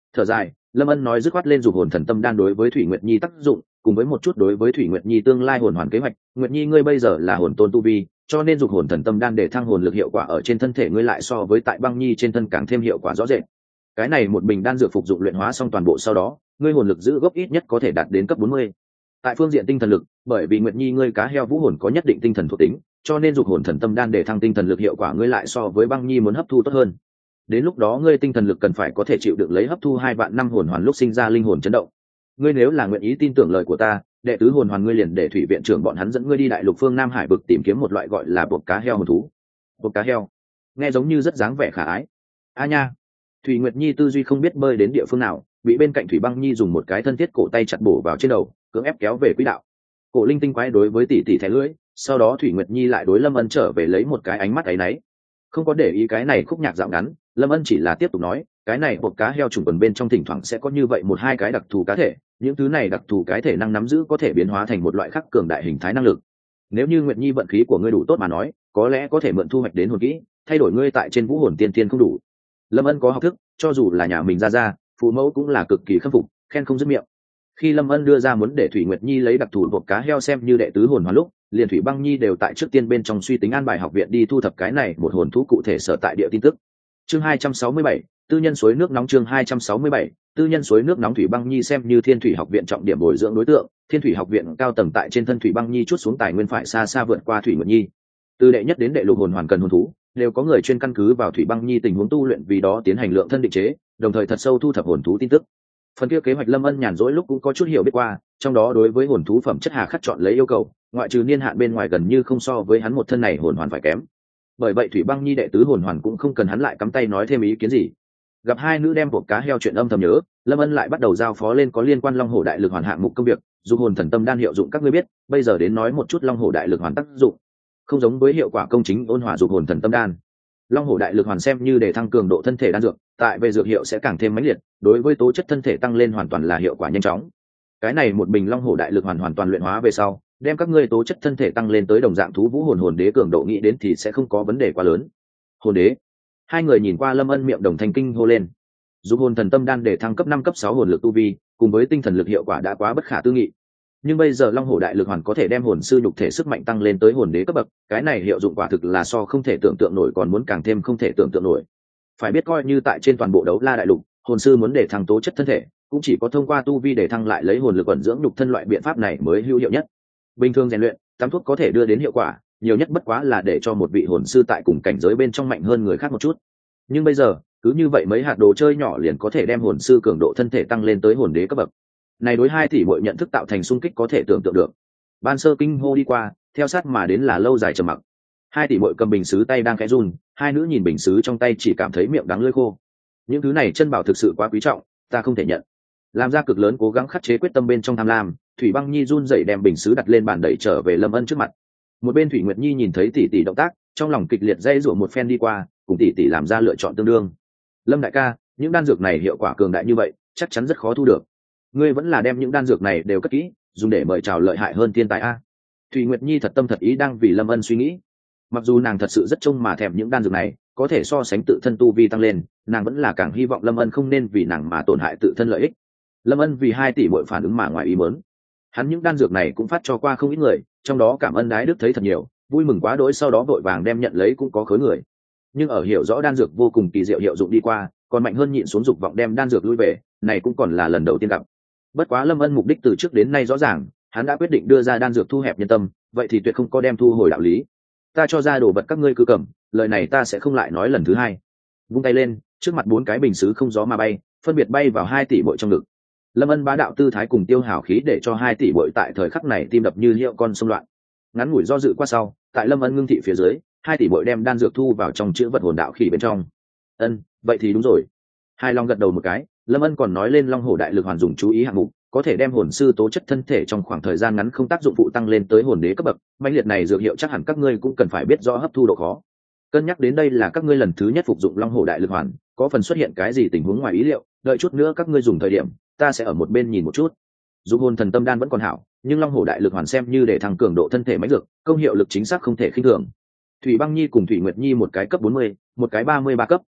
Thở dài, Lâm Ân nói dứt khoát lên dục hồn thần tâm đan đối với Thủy Nguyệt Nhi tác dụng, cùng với một chút đối với Thủy Nguyệt Nhi tương lai hồn hoàn kế hoạch. Nguyệt Nhi ngươi bây giờ là hồn tôn tu vi, cho nên dục hồn thần tâm đan để thăng hồn lực hiệu quả ở trên thân thể ngươi lại so với tại Băng Nhi trên thân càng thêm hiệu quả rõ rệt. Cái này một bình đan dược phục dụng luyện hóa xong toàn bộ sau đó, ngươi hồn lực giữ gốc ít nhất có thể đạt đến cấp 40. Tại phương diện tinh thần lực, bởi vì Nguyệt Nhi ngươi cá heo vũ hồn có nhất định tinh thần thuộc tính, cho nên dục hồn thần tâm đan để thăng tinh thần lực hiệu quả ngươi lại so với Băng Nhi muốn hấp thu tốt hơn. Đến lúc đó ngươi tinh thần lực cần phải có thể chịu đựng lấy hấp thu 2 vạn năm hồn hoàn lúc sinh ra linh hồn chấn động. Ngươi nếu là nguyện ý tin tưởng lời của ta, đệ tứ hồn hoàn ngươi liền để thủy viện trưởng bọn hắn dẫn ngươi đi đại lục phương Nam Hải vực tìm kiếm một loại gọi là bột cá heo hồn thú. Bột cá heo, nghe giống như rất dáng vẻ khả ái. A nha, Thủy Nguyệt Nhi tư duy không biết bơi đến địa phương nào, bị bên cạnh Thủy Băng Nhi dùng một cái thân thiết cổ tay chặt bổ vào trên đầu, cưỡng ép kéo về quỹ đạo. Cổ linh tinh quái đối với tỷ tỷ thẻ lưỡi, sau đó Thủy Nguyệt Nhi lại đối Lâm Ân trở về lấy một cái ánh mắt áy náy. Không có để ý cái này khúc nhạc dạo ngắn, Lâm Ân chỉ là tiếp tục nói, cái này bột cá heo trùng quần bên trong thỉnh thoảng sẽ có như vậy 1-2 cái đặc thù cá thể, những thứ này đặc thù cái thể năng nắm giữ có thể biến hóa thành một loại khắc cường đại hình thái năng lực. Nếu như Nguyệt Nhi vận khí của ngươi đủ tốt mà nói, có lẽ có thể mượn thu hoạch đến hồn kỹ, thay đổi ngươi tại trên vũ hồn tiên tiên không đủ. Lâm Ân có học thức, cho dù là nhà mình ra, phụ mẫu cũng là cực kỳ khâm phục, khen không dứt miệng. Khi Lâm Ân đưa ra muốn để Thủy Nguyệt Nhi lấy đặc thù bột cá heo xem như đệ tứ hồn hoàn lúc, liền Thủy Băng Nhi đều tại trước tiên bên trong suy tính an bài học viện đi thu thập cái này một hồn thú cụ thể sở tại địa tin tức. Chương 267, tư nhân suối nước nóng. Chương 267, tư nhân suối nước nóng. Thủy Băng Nhi xem như Thiên Thủy học viện trọng điểm bồi dưỡng đối tượng, Thiên Thủy học viện cao tầng tại trên thân Thủy Băng Nhi chút xuống tài nguyên phải xa xa vượt qua Thủy Nguyệt Nhi. Từ đệ nhất đến đệ lục hồn hoàn cần hồn thú, đều có người chuyên căn cứ vào Thủy Băng Nhi tình huống tu luyện vì đó tiến hành lượng thân định chế, đồng thời thật sâu thu thập hồn thú tin tức. Phần kia kế hoạch Lâm Ân nhàn rỗi lúc cũng có chút hiểu biết qua, trong đó đối với hồn thú phẩm chất hà khắc chọn lấy yêu cầu, ngoại trừ niên hạn bên ngoài gần như không so với hắn một thân này hồn hoàn phải kém. Bởi vậy Thủy Băng Nhi đệ tứ hồn hoàn cũng không cần hắn lại cắm tay nói thêm ý kiến gì. Gặp hai nữ đem hộp cá heo chuyện âm thầm nhớ, Lâm Ân lại bắt đầu giao phó lên có liên quan Long Hổ Đại Lực Hoàn hạng mục công việc, dùng hồn thần tâm đan hiệu dụng các ngươi biết, bây giờ đến nói một chút Long Hổ Đại Lực Hoàn tác dụng. Không giống với hiệu quả công chính ôn hòa dục hồn thần tâm đan, Long Hổ Đại Lực Hoàn xem như để tăng cường độ thân thể đan dược, tại về dược hiệu sẽ càng thêm mãnh liệt, đối với tố chất thân thể tăng lên hoàn toàn là hiệu quả nhanh chóng. Cái này một bình Long Hổ Đại Lực Hoàn hoàn toàn luyện hóa về sau, đem các ngươi tố chất thân thể tăng lên tới đồng dạng thú vũ hồn đế cường độ nghĩ đến thì sẽ không có vấn đề quá lớn. Hồn đế. Hai người nhìn qua Lâm Ân miệng đồng thanh kinh hô lên. Dục hồn thần tâm đan để thăng cấp 5 cấp 6 hồn lực tu vi, cùng với tinh thần lực hiệu quả đã quá bất khả tư nghị. Nhưng bây giờ Long Hổ Đại Lực Hoàn có thể đem hồn sư nhục thể sức mạnh tăng lên tới hồn đế cấp bậc, cái này hiệu dụng quả thực là so không thể tưởng tượng nổi còn muốn càng thêm không thể tưởng tượng nổi. Phải biết coi như tại trên toàn bộ đấu la đại lục, hồn sư muốn để thăng tố chất thân thể, cũng chỉ có thông qua tu vi để thăng lại lấy hồn lực ẩn dưỡng nhục thân loại biện pháp này mới hữu hiệu nhất. Bình thường rèn luyện, tắm thuốc có thể đưa đến hiệu quả, nhiều nhất bất quá là để cho một vị hồn sư tại cùng cảnh giới bên trong mạnh hơn người khác một chút. Nhưng bây giờ, cứ như vậy mấy hạt đồ chơi nhỏ liền có thể đem hồn sư cường độ thân thể tăng lên tới hồn đế cấp bậc. Này đối hai tỷ muội nhận thức tạo thành xung kích có thể tưởng tượng được. Ban sơ kinh hô đi qua, theo sát mà đến là lâu dài trầm mặc. Hai tỷ muội cầm bình sứ tay đang khẽ run, hai nữ nhìn bình sứ trong tay chỉ cảm thấy miệng đắng lưỡi khô. Những thứ này chân bảo thực sự quá quý trọng, ta không thể nhận. Làm ra cực lớn cố gắng khắc chế quyết tâm bên trong tham lam, Thủy Băng Nhi run rẩy đem bình sứ đặt lên bàn đẩy trở về Lâm Ân trước mặt. Một bên Thủy Nguyệt Nhi nhìn thấy tỷ tỷ động tác, trong lòng kịch liệt dây rủa một phen đi qua, cùng tỷ tỷ làm ra lựa chọn tương đương. Lâm đại ca, những đan dược này hiệu quả cường đại như vậy, chắc chắn rất khó thu được. Ngươi vẫn là đem những đan dược này đều cất kỹ, dùng để mời chào lợi hại hơn thiên tài a. Thủy Nguyệt Nhi thật tâm thật ý đang vì Lâm Ân suy nghĩ. Mặc dù nàng thật sự rất trông mà thèm những đan dược này, có thể so sánh tự thân tu vi tăng lên, nàng vẫn là càng hy vọng Lâm Ân không nên vì nàng mà tổn hại tự thân lợi ích. Lâm Ân vì hai tỷ muội phản ứng mà ngoài ý muốn. Hắn những đan dược này cũng phát cho qua không ít người, trong đó cảm ơn đái đức thấy thật nhiều, vui mừng quá đỗi sau đó vội vàng đem nhận lấy cũng có khối người. Nhưng ở hiểu rõ đan dược vô cùng kỳ diệu hiệu dụng đi qua, còn mạnh hơn nhịn xuống dục vọng đem đan dược lui về, này cũng còn là lần đầu tiên gặp. Bất quá Lâm Ân mục đích từ trước đến nay rõ ràng, hắn đã quyết định đưa ra đan dược thu hẹp nhân tâm, vậy thì tuyệt không có đem thu hồi đạo lý. Ta cho ra đồ vật các ngươi cứ cầm, lời này ta sẽ không lại nói lần thứ hai. Vung tay lên, trước mặt 4 cái bình sứ không gió mà bay, phân biệt bay vào hai tỷ muội trong ngực. Lâm Ân bá đạo tư thái cùng tiêu hào khí để cho hai tỷ muội tại thời khắc này tim đập như liệu con sông loạn. Ngắn ngủi do dự qua sau, tại Lâm Ân ngưng thị phía dưới, hai tỷ muội đem đan dược thu vào trong chữ vật hồn đạo khí bên trong. Vậy thì đúng rồi. Hai Long gật đầu một cái, Lâm Ân còn nói lên Long Hổ Đại Lực Hoàn dùng chú ý hạng mục, có thể đem hồn sư tố chất thân thể trong khoảng thời gian ngắn không tác dụng phụ tăng lên tới hồn đế cấp bậc, mãnh liệt này dược hiệu chắc hẳn các ngươi cũng cần phải biết rõ hấp thu độ khó. Cân nhắc đến đây là các ngươi lần thứ nhất phục dụng Long Hổ Đại Lực Hoàn, có phần xuất hiện cái gì tình huống ngoài ý liệu, đợi chút nữa các ngươi dùng thời điểm, ta sẽ ở một bên nhìn một chút. Dù hồn thần tâm đan vẫn còn hảo, nhưng Long Hổ Đại Lực Hoàn xem như để thăng cường độ thân thể mãnh dược, công hiệu lực chính xác không thể khinh thường. Thủy Băng Nhi cùng Thủy Nguyệt Nhi một cái cấp 40, một cái 33 cấp,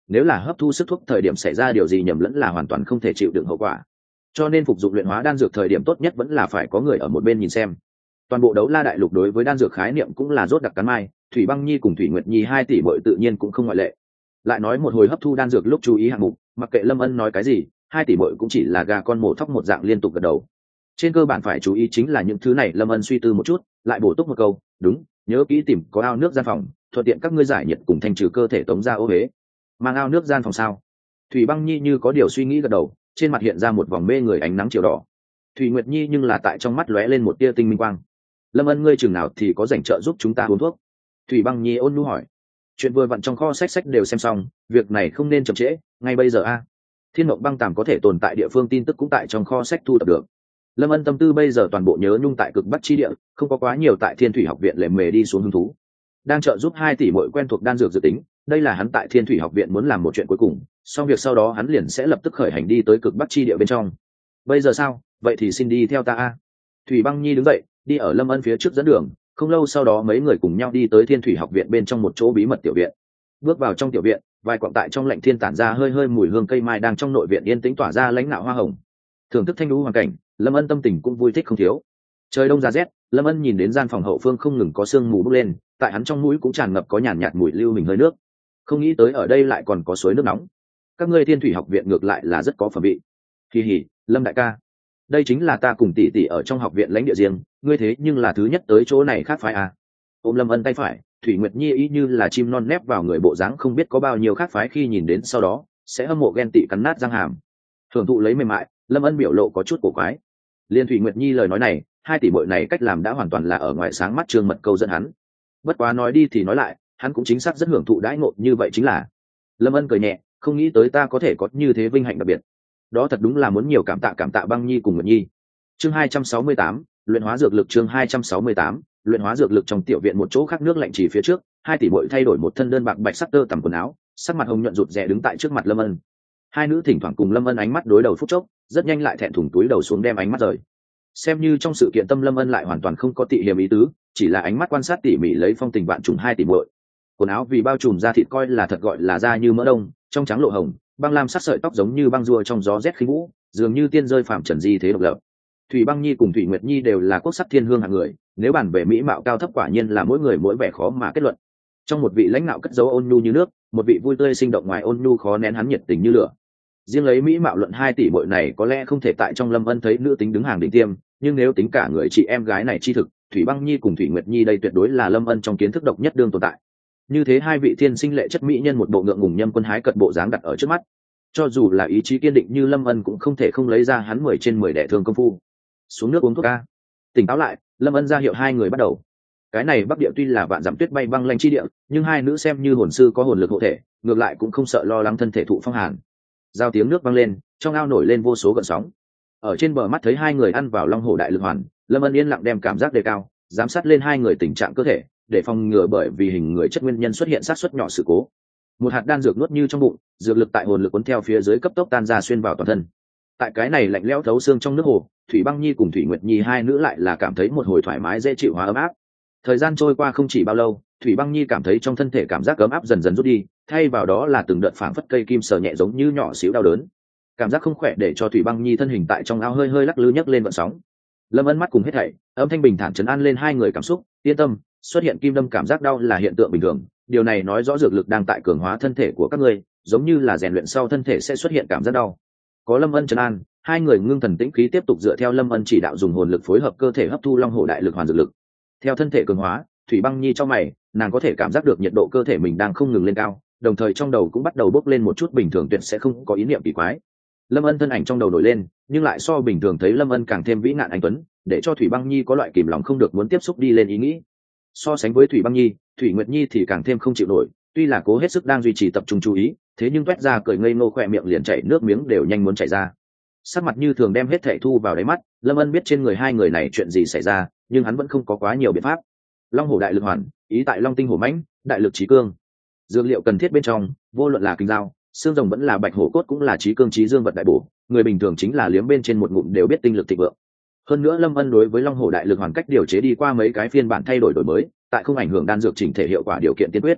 nếu là hấp thu sức thuốc thời điểm xảy ra điều gì nhầm lẫn là hoàn toàn không thể chịu đựng hậu quả. Cho nên phục dụng luyện hóa đan dược thời điểm tốt nhất vẫn là phải có người ở một bên nhìn xem. Toàn bộ Đấu La đại lục đối với đan dược khái niệm cũng là rốt đặc cắn mai, Thủy Băng Nhi cùng Thủy Nguyệt Nhi 2 tỷ muội tự nhiên cũng không ngoại lệ. Lại nói một hồi hấp thu đan dược lúc chú ý hạng mục, mặc kệ Lâm Ân nói cái gì, 2 tỷ muội cũng chỉ là gà con mổ thóc một dạng liên tục gật đầu. Trên cơ bản phải chú ý chính là những thứ này. Lâm Ân suy tư một chút, lại bổ túc một câu, đúng, nhớ kỹ tìm có ao nước gian phòng, thuận tiện các ngươi giải nhiệt cùng thanh trừ cơ thể tống ra ô huế. Mang ao nước gian phòng sao? Thủy Băng Nhi như có điều suy nghĩ gật đầu, trên mặt hiện ra một vòng mê người ánh nắng chiều đỏ. Thủy Nguyệt Nhi nhưng là tại trong mắt lóe lên một tia tinh minh quang. Lâm Ân ngươi chừng nào thì có rảnh trợ giúp chúng ta uống thuốc? Thủy Băng Nhi ôn nhu hỏi. Chuyện vừa vặn trong kho sách đều xem xong, việc này không nên chậm trễ, ngay bây giờ a. Thiên Mộng Băng Tàm có thể tồn tại địa phương tin tức cũng tại trong kho sách thu thập được. Lâm Ân tâm tư bây giờ toàn bộ nhớ nhung tại cực bắc chi địa, không có quá nhiều tại Thiên Thủy học viện lề mề đi xuống hứng thú. Đang trợ giúp 2 tỷ muội quen thuộc đan dược dự tính, đây là hắn tại Thiên Thủy học viện muốn làm một chuyện cuối cùng, xong việc sau đó hắn liền sẽ lập tức khởi hành đi tới cực bắc chi địa bên trong. Bây giờ sao? Vậy thì xin đi theo ta a. Thủy Băng Nhi đứng dậy, đi ở Lâm Ân phía trước dẫn đường, không lâu sau đó mấy người cùng nhau đi tới Thiên Thủy học viện bên trong một chỗ bí mật tiểu viện. Bước vào trong tiểu viện, vài quặng tại trong lạnh thiên tản ra hơi hơi mùi hương cây mai đang trong nội viện yên tĩnh tỏa ra lãnh nạo hoa hồng. Thưởng thức thanh đũ hoàn cảnh, Lâm Ân tâm tình cũng vui thích không thiếu. Trời đông giá rét, Lâm Ân nhìn đến gian phòng hậu phương không ngừng có sương mù bốc lên, tại hắn trong mũi cũng tràn ngập có nhàn nhạt mùi lưu mình hơi nước. Không nghĩ tới ở đây lại còn có suối nước nóng. Các ngươi Thiên Thủy học viện ngược lại là rất có phẩm vị. Kỳ hỉ, Lâm đại ca, đây chính là ta cùng tỷ tỷ ở trong học viện lãnh địa riêng, ngươi thế nhưng là thứ nhất tới chỗ này khác phái à? Ôm Lâm Ân tay phải, Thủy Nguyệt Nhi ý như là chim non nép vào người bộ dáng không biết có bao nhiêu khác phái khi nhìn đến sau đó sẽ hâm mộ ghen tị cắn nát răng hàm. Thưởng thụ lấy mềm mại, Lâm Ân biểu lộ có chút cổ quái. Liên Thủy Nguyệt Nhi lời nói này, 2 tỷ muội này cách làm đã hoàn toàn là ở ngoài sáng mắt trương mật câu dẫn hắn. Bất quá nói đi thì nói lại, hắn cũng chính xác rất hưởng thụ đãi ngộ như vậy chính là. Lâm Ân cười nhẹ, không nghĩ tới ta có thể có như thế vinh hạnh đặc biệt. Đó thật đúng là muốn nhiều cảm tạ Băng Nhi cùng Nguyệt Nhi. Chương 268, luyện hóa dược lực. Chương 268, luyện hóa dược lực. Trong tiểu viện một chỗ khác nước lạnh chỉ phía trước, 2 tỷ muội thay đổi một thân đơn bạc bạch sắc tơ tằm quần áo, sắc mặt hồng nhuận rụt rè đứng tại trước mặt Lâm Ân. Hai nữ thỉnh thoảng cùng Lâm Ân ánh mắt đối đầu phút chốc, rất nhanh lại thẹn thùng túi đầu xuống đem ánh mắt rời. Xem như trong sự kiện tâm Lâm Ân lại hoàn toàn không có tị hiềm ý tứ, chỉ là ánh mắt quan sát tỉ mỉ lấy phong tình vạn trùng 2 tỷ muội. Quần áo vì bao trùm da thịt coi là thật gọi là da như mỡ đông, trong trắng lộ hồng, băng lam sắc sợi tóc giống như băng rùa trong gió rét khí vũ, dường như tiên rơi phàm trần di thế độc lập. Thủy Băng Nhi cùng Thủy Nguyệt Nhi đều là quốc sắc thiên hương hạng người, nếu bàn về mỹ mạo cao thấp quả nhiên là mỗi người mỗi vẻ khó mà kết luận. Trong một vị lãnh đạo cất dấu ôn nhu như nước, một vị vui tươi sinh động ngoài ôn nhu khó nén hắn nhiệt tình như lửa. Riêng lấy mỹ mạo luận 2 tỷ muội này có lẽ không thể tại trong Lâm Ân thấy nữ tính đứng hàng đỉnh tiêm, nhưng nếu tính cả người chị em gái này chi thực, Thủy Băng Nhi cùng Thủy Nguyệt Nhi đây tuyệt đối là Lâm Ân trong kiến thức độc nhất đương tồn tại. Như thế hai vị thiên sinh lệ chất mỹ nhân một bộ ngượng ngùng nhâm quân hái cật bộ dáng đặt ở trước mắt, cho dù là ý chí kiên định như Lâm Ân cũng không thể không lấy ra hắn 10 trên 10 đẻ thương công phu. Xuống nước uống thuốc a. Tỉnh táo lại, Lâm Ân ra hiệu hai người bắt đầu. Cái này Bắc Địa tuy là vạn dặm tuyết bay băng lanh chi địa, nhưng hai nữ xem như hồn sư có hồn lực hộ thể, ngược lại cũng không sợ lo lắng thân thể thụ phong hàn. Giao tiếng nước vang lên, trong ao nổi lên vô số gợn sóng. Ở trên bờ mắt thấy hai người ăn vào Long Hổ đại lực hoàn, Lâm Ân yên lặng đem cảm giác đề cao, giám sát lên hai người tình trạng cơ thể, để phòng ngừa bởi vì hình người chất nguyên nhân xuất hiện sát suất nhỏ sự cố. Một hạt đan dược nuốt như trong bụng, dược lực tại hồn lực cuốn theo phía dưới cấp tốc tan ra xuyên vào toàn thân. Tại cái này lạnh lẽo thấu xương trong nước hồ, Thủy Băng Nhi cùng Thủy Nguyệt Nhi hai nữ lại là cảm thấy một hồi thoải mái dễ chịu hóa ấm áp. Thời gian trôi qua không chỉ bao lâu, Thủy Băng Nhi cảm thấy trong thân thể cảm giác ấm áp dần dần rút đi, thay vào đó là từng đợt phảng phất cây kim sờ nhẹ giống như nhỏ xíu đau đớn. Cảm giác không khỏe để cho Thủy Băng Nhi thân hình tại trong ao hơi hơi lắc lư nhấc lên vận sóng. Lâm Ân mắt cùng hết thảy, âm thanh bình thản trấn an lên hai người cảm xúc, yên tâm, xuất hiện kim đâm cảm giác đau là hiện tượng bình thường, điều này nói rõ dược lực đang tại cường hóa thân thể của các ngươi, giống như là rèn luyện sau thân thể sẽ xuất hiện cảm giác đau. Có Lâm Ân trấn an, hai người ngưng thần tĩnh khí tiếp tục dựa theo Lâm Ân chỉ đạo dùng hồn lực phối hợp cơ thể hấp thu Long Hổ đại lực hoàn dược lực. Theo thân thể cường hóa, Thủy Băng Nhi trong mày, nàng có thể cảm giác được nhiệt độ cơ thể mình đang không ngừng lên cao, đồng thời trong đầu cũng bắt đầu bốc lên một chút bình thường tuyệt sẽ không có ý niệm kỳ quái. Lâm Ân thân ảnh trong đầu nổi lên, nhưng lại so bình thường thấy Lâm Ân càng thêm vĩ nạn anh tuấn, để cho Thủy Băng Nhi có loại kìm lòng không được muốn tiếp xúc đi lên ý nghĩ. So sánh với Thủy Băng Nhi, Thủy Nguyệt Nhi thì càng thêm không chịu nổi, tuy là cố hết sức đang duy trì tập trung chú ý, thế nhưng toét ra cười ngây ngô khỏe miệng liền chảy nước miếng đều nhanh muốn chảy ra. Sắc mặt như thường đem hết thảy thu vào đáy mắt, Lâm Ân biết trên người hai người này chuyện gì xảy ra, nhưng hắn vẫn không có quá nhiều biện pháp. Long Hổ đại lực hoàn, ý tại Long tinh hổ mãnh, đại lực trí cương. Dược liệu cần thiết bên trong, vô luận là kinh dao, xương rồng vẫn là bạch hổ cốt cũng là trí cương trí dương vật đại bổ, người bình thường chính là liếm bên trên một ngụm đều biết tinh lực thịnh vượng. Hơn nữa Lâm Ân đối với Long Hổ đại lực hoàn cách điều chế đi qua mấy cái phiên bản thay đổi đổi mới, tại không ảnh hưởng đan dược chỉnh thể hiệu quả điều kiện tiên quyết.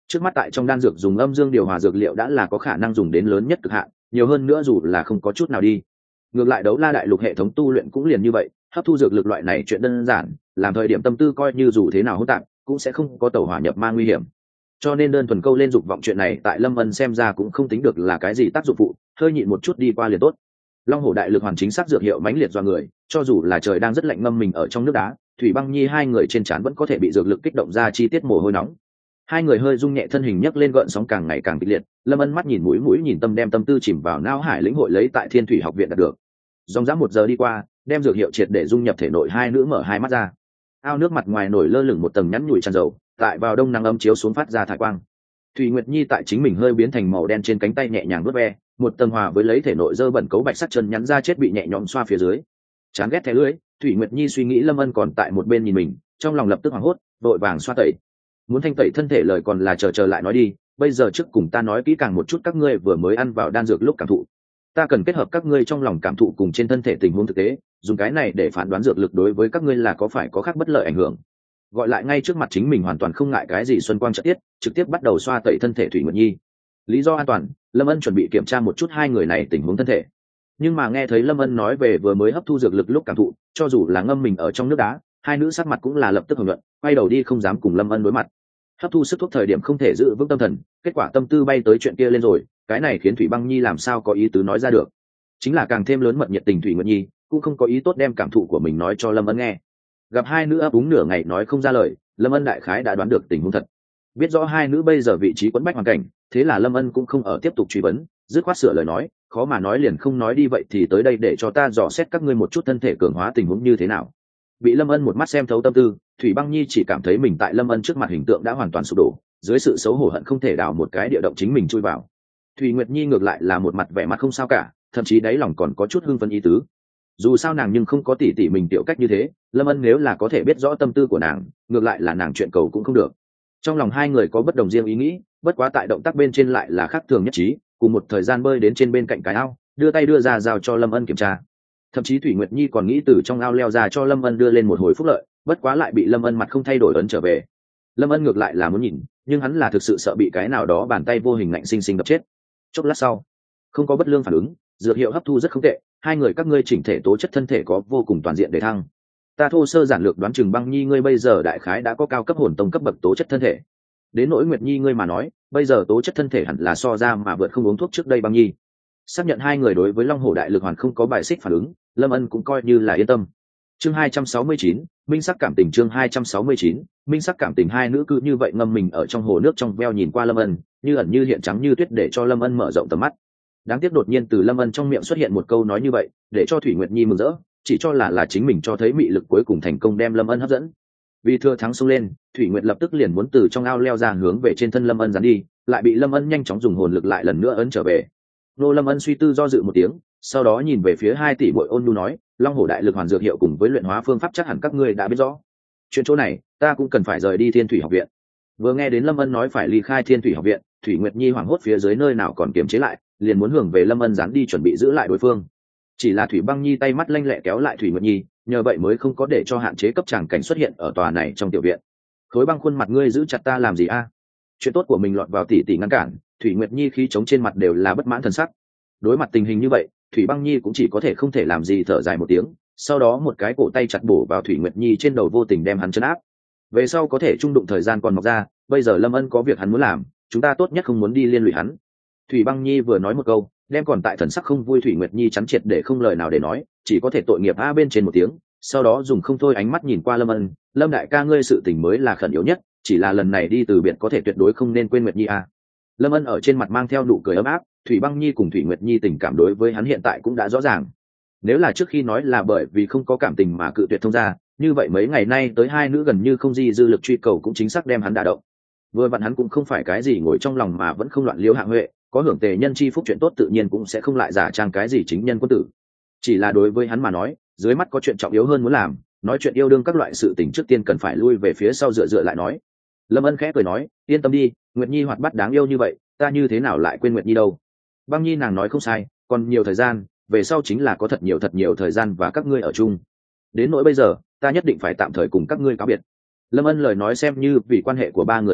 trước mắt tại trong đan dược dùng âm dương điều hòa dược liệu đã là có khả năng dùng đến lớn nhất cực hạn, nhiều hơn nữa dù là không có chút nào đi. Ngược lại đấu la đại lục hệ thống tu luyện cũng liền như vậy, hấp thu dược lực loại này chuyện đơn giản, làm thời điểm tâm tư coi như dù thế nào hỗn tạp cũng sẽ không có tẩu hỏa nhập ma nguy hiểm. Cho nên đơn thuần câu lên dục vọng chuyện này tại Lâm Ân xem ra cũng không tính được là cái gì tác dụng phụ, hơi nhịn một chút đi qua liền tốt. Long hổ đại lực hoàn chính xác dược hiệu mãnh liệt do người, cho dù là trời đang rất lạnh ngâm mình ở trong nước đá, Thủy Băng Nhi hai người trên trán vẫn có thể bị dược lực kích động ra chi tiết mồ hôi nóng. Hai người hơi rung nhẹ thân hình nhấc lên gợn sóng càng ngày càng kịch liệt, Lâm Ân mắt nhìn mũi mũi nhìn tâm đem tâm tư chìm vào não hải lĩnh hội lấy tại Thiên Thủy học viện đạt được. Dòng dã 1 giờ đi qua, đem dược hiệu triệt để dung nhập thể nội, hai nữ mở hai mắt ra. Ao nước mặt ngoài nổi lơ lửng một tầng nhẵn nhụi tràn dầu, tại vào đông nắng ấm chiếu xuống phát ra thải quang. Thủy Nguyệt Nhi tại chính mình hơi biến thành màu đen trên cánh tay nhẹ nhàng vuốt ve, một tầng hòa với lấy thể nội dơ bẩn cấu bạch sắc chân nhắn ra chết bị nhẹ nhõm xoa phía dưới. Chán ghét thẻ lưỡi, Thủy Nguyệt Nhi suy nghĩ Lâm Ân còn tại một bên nhìn mình, trong lòng lập tức hoảng hốt, vội vàng xoa tẩy. Muốn thanh tẩy thân thể lời còn là chờ lại nói đi, bây giờ trước cùng ta nói kỹ càng một chút các ngươi vừa mới ăn vào đan dược lúc cảm thụ. Ta cần kết hợp các ngươi trong lòng cảm thụ cùng trên thân thể tình huống thực tế, dùng cái này để phán đoán dược lực đối với các ngươi là có phải có khác bất lợi ảnh hưởng. Gọi lại ngay trước mặt chính mình hoàn toàn không ngại cái gì xuân quang trợ tiết, trực tiếp bắt đầu xoa tẩy thân thể Thủy Nguyệt Nhi. Lý do an toàn, Lâm Ân chuẩn bị kiểm tra một chút hai người này tình huống thân thể. Nhưng mà nghe thấy Lâm Ân nói về vừa mới hấp thu dược lực lúc cảm thụ, cho dù là ngâm mình ở trong nước đá, hai nữ sắc mặt cũng là lập tức hưởng luận, quay đầu đi không dám cùng Lâm Ân đối mặt. Hấp thu sức thuốc thời điểm không thể giữ vững tâm thần, kết quả tâm tư bay tới chuyện kia lên rồi, cái này khiến Thủy Băng Nhi làm sao có ý tứ nói ra được. Chính là càng thêm lớn mật nhiệt tình Thủy Nguyệt Nhi cũng không có ý tốt đem cảm thụ của mình nói cho Lâm Ân nghe. Gặp hai nữ ấp úng nửa ngày nói không ra lời, Lâm Ân đại khái đã đoán được tình huống thật, biết rõ hai nữ bây giờ vị trí quẫn bách hoàn cảnh, thế là Lâm Ân cũng không ở tiếp tục truy vấn, dứt khoát sửa lời nói, khó mà nói liền không nói đi, vậy thì tới đây để cho ta dò xét các ngươi một chút thân thể cường hóa tình huống như thế nào. Bị Lâm Ân một mắt xem thấu tâm tư, Thủy Băng Nhi chỉ cảm thấy mình tại Lâm Ân trước mặt hình tượng đã hoàn toàn sụp đổ, dưới sự xấu hổ hận không thể đào một cái địa động chính mình chui vào. Thủy Nguyệt Nhi ngược lại là một mặt vẻ mặt không sao cả, thậm chí đáy lòng còn có chút hưng phấn ý tứ. Dù sao nàng nhưng không có tỉ tỉ mình tiểu cách như thế, Lâm Ân nếu là có thể biết rõ tâm tư của nàng, ngược lại là nàng chuyện cầu cũng không được. Trong lòng hai người có bất đồng riêng ý nghĩ, bất quá tại động tác bên trên lại là khác thường nhất trí, cùng một thời gian bơi đến trên bên cạnh cái ao, đưa tay đưa ra giao cho Lâm Ân kiểm tra. Thậm chí Thủy Nguyệt Nhi còn nghĩ từ trong ao leo ra cho Lâm Ân đưa lên một hồi phúc lợi, bất quá lại bị Lâm Ân mặt không thay đổi ấn trở về. Lâm Ân ngược lại là muốn nhìn, nhưng hắn là thực sự sợ bị cái nào đó bàn tay vô hình ngạnh sinh sinh đập chết. Chốc lát sau, không có bất lương phản ứng, dược hiệu hấp thu rất không tệ, hai người các ngươi chỉnh thể tố chất thân thể có vô cùng toàn diện để thăng. Ta thô sơ giản lược đoán chừng Băng Nhi ngươi bây giờ đại khái đã có cao cấp hồn tông cấp bậc tố chất thân thể. Đến nỗi Nguyệt Nhi ngươi mà nói, bây giờ tố chất thân thể hẳn là so ra mà vượt không uống thuốc trước đây Băng Nhi. Xác nhận hai người đối với Long Hổ đại lực hoàn không có bài xích phản ứng, Lâm Ân cũng coi như là yên tâm. Chương 269, minh sắc cảm tình. Chương 269, minh sắc cảm tình. Hai nữ cứ như vậy ngâm mình ở trong hồ nước trong veo nhìn qua Lâm Ân, như ẩn như hiện trắng như tuyết để cho Lâm Ân mở rộng tầm mắt. Đáng tiếc đột nhiên từ Lâm Ân trong miệng xuất hiện một câu nói như vậy, để cho Thủy Nguyệt Nhi mừng rỡ, chỉ cho là chính mình cho thấy mị lực cuối cùng thành công đem Lâm Ân hấp dẫn. Vì thừa thắng xông lên, Thủy Nguyệt lập tức liền muốn từ trong ao leo ra hướng về trên thân Lâm Ân dán đi, lại bị Lâm Ân nhanh chóng dùng hồn lực lại lần nữa ấn trở về. Nô Lâm Ân suy tư do dự một tiếng, sau đó nhìn về phía hai tỷ muội ôn nhu nói, Long Hổ đại lực hoàn dược hiệu cùng với luyện hóa phương pháp chắc hẳn các ngươi đã biết rõ. Chuyện chỗ này, ta cũng cần phải rời đi Thiên Thủy học viện. Vừa nghe đến Lâm Ân nói phải ly khai Thiên Thủy học viện, Thủy Nguyệt Nhi hoảng hốt phía dưới nơi nào còn kiềm chế lại, liền muốn hưởng về Lâm Ân dán đi chuẩn bị giữ lại đối phương. Chỉ là Thủy Băng Nhi tay mắt lanh lẹ kéo lại Thủy Nguyệt Nhi, nhờ vậy mới không có để cho hạn chế cấp tràng cảnh xuất hiện ở tòa này trong tiểu viện. Khối băng khuôn mặt ngươi giữ chặt ta làm gì a? Chuyện tốt của mình lọt vào tỷ tỷ ngăn cản, Thủy Nguyệt Nhi khí chống trên mặt đều là bất mãn thần sắc. Đối mặt tình hình như vậy, Thủy Băng Nhi cũng chỉ có thể không thể làm gì thở dài một tiếng, sau đó một cái cổ tay chặt bổ vào Thủy Nguyệt Nhi trên đầu vô tình đem hắn trấn áp. Về sau có thể trung đụng thời gian còn mọc ra, bây giờ Lâm Ân có việc hắn muốn làm, chúng ta tốt nhất không muốn đi liên lụy hắn. Thủy Băng Nhi vừa nói một câu, đem còn tại thần sắc không vui Thủy Nguyệt Nhi chắn triệt để không lời nào để nói, chỉ có thể tội nghiệp a bên trên một tiếng, sau đó dùng không thôi ánh mắt nhìn qua Lâm Ân, Lâm đại ca ngươi sự tình mới là khẩn yếu nhất, chỉ là lần này đi từ biệt có thể tuyệt đối không nên quên Nguyệt Nhi a. Lâm Ân ở trên mặt mang theo nụ cười ấm áp, Thủy Băng Nhi cùng Thủy Nguyệt Nhi tình cảm đối với hắn hiện tại cũng đã rõ ràng. Nếu là trước khi nói là bởi vì không có cảm tình mà cự tuyệt thông ra, như vậy mấy ngày nay tới hai nữ gần như không di dư lực truy cầu cũng chính xác đem hắn đả động. Vừa vặn hắn cũng không phải cái gì ngồi trong lòng mà vẫn không loạn liếu hạng huệ, có hưởng tề nhân chi phúc chuyện tốt tự nhiên cũng sẽ không lại giả trang cái gì chính nhân quân tử. Chỉ là đối với hắn mà nói, dưới mắt có chuyện trọng yếu hơn muốn làm, nói chuyện yêu đương các loại sự tình trước tiên cần phải lui về phía sau dựa lại nói. Lâm Ân khẽ cười nói, yên tâm đi, Nguyệt Nhi hoạt bát đáng yêu như vậy, ta như thế nào lại quên Nguyệt Nhi đâu. Băng Nhi nàng nói không sai, còn nhiều thời gian, về sau chính là có thật nhiều thời gian và các ngươi ở chung. Đến nỗi bây giờ, ta nhất định phải tạm thời cùng các ngươi cáo biệt. Lâm Ân lời nói xem như vì quan hệ của ba người kết luận,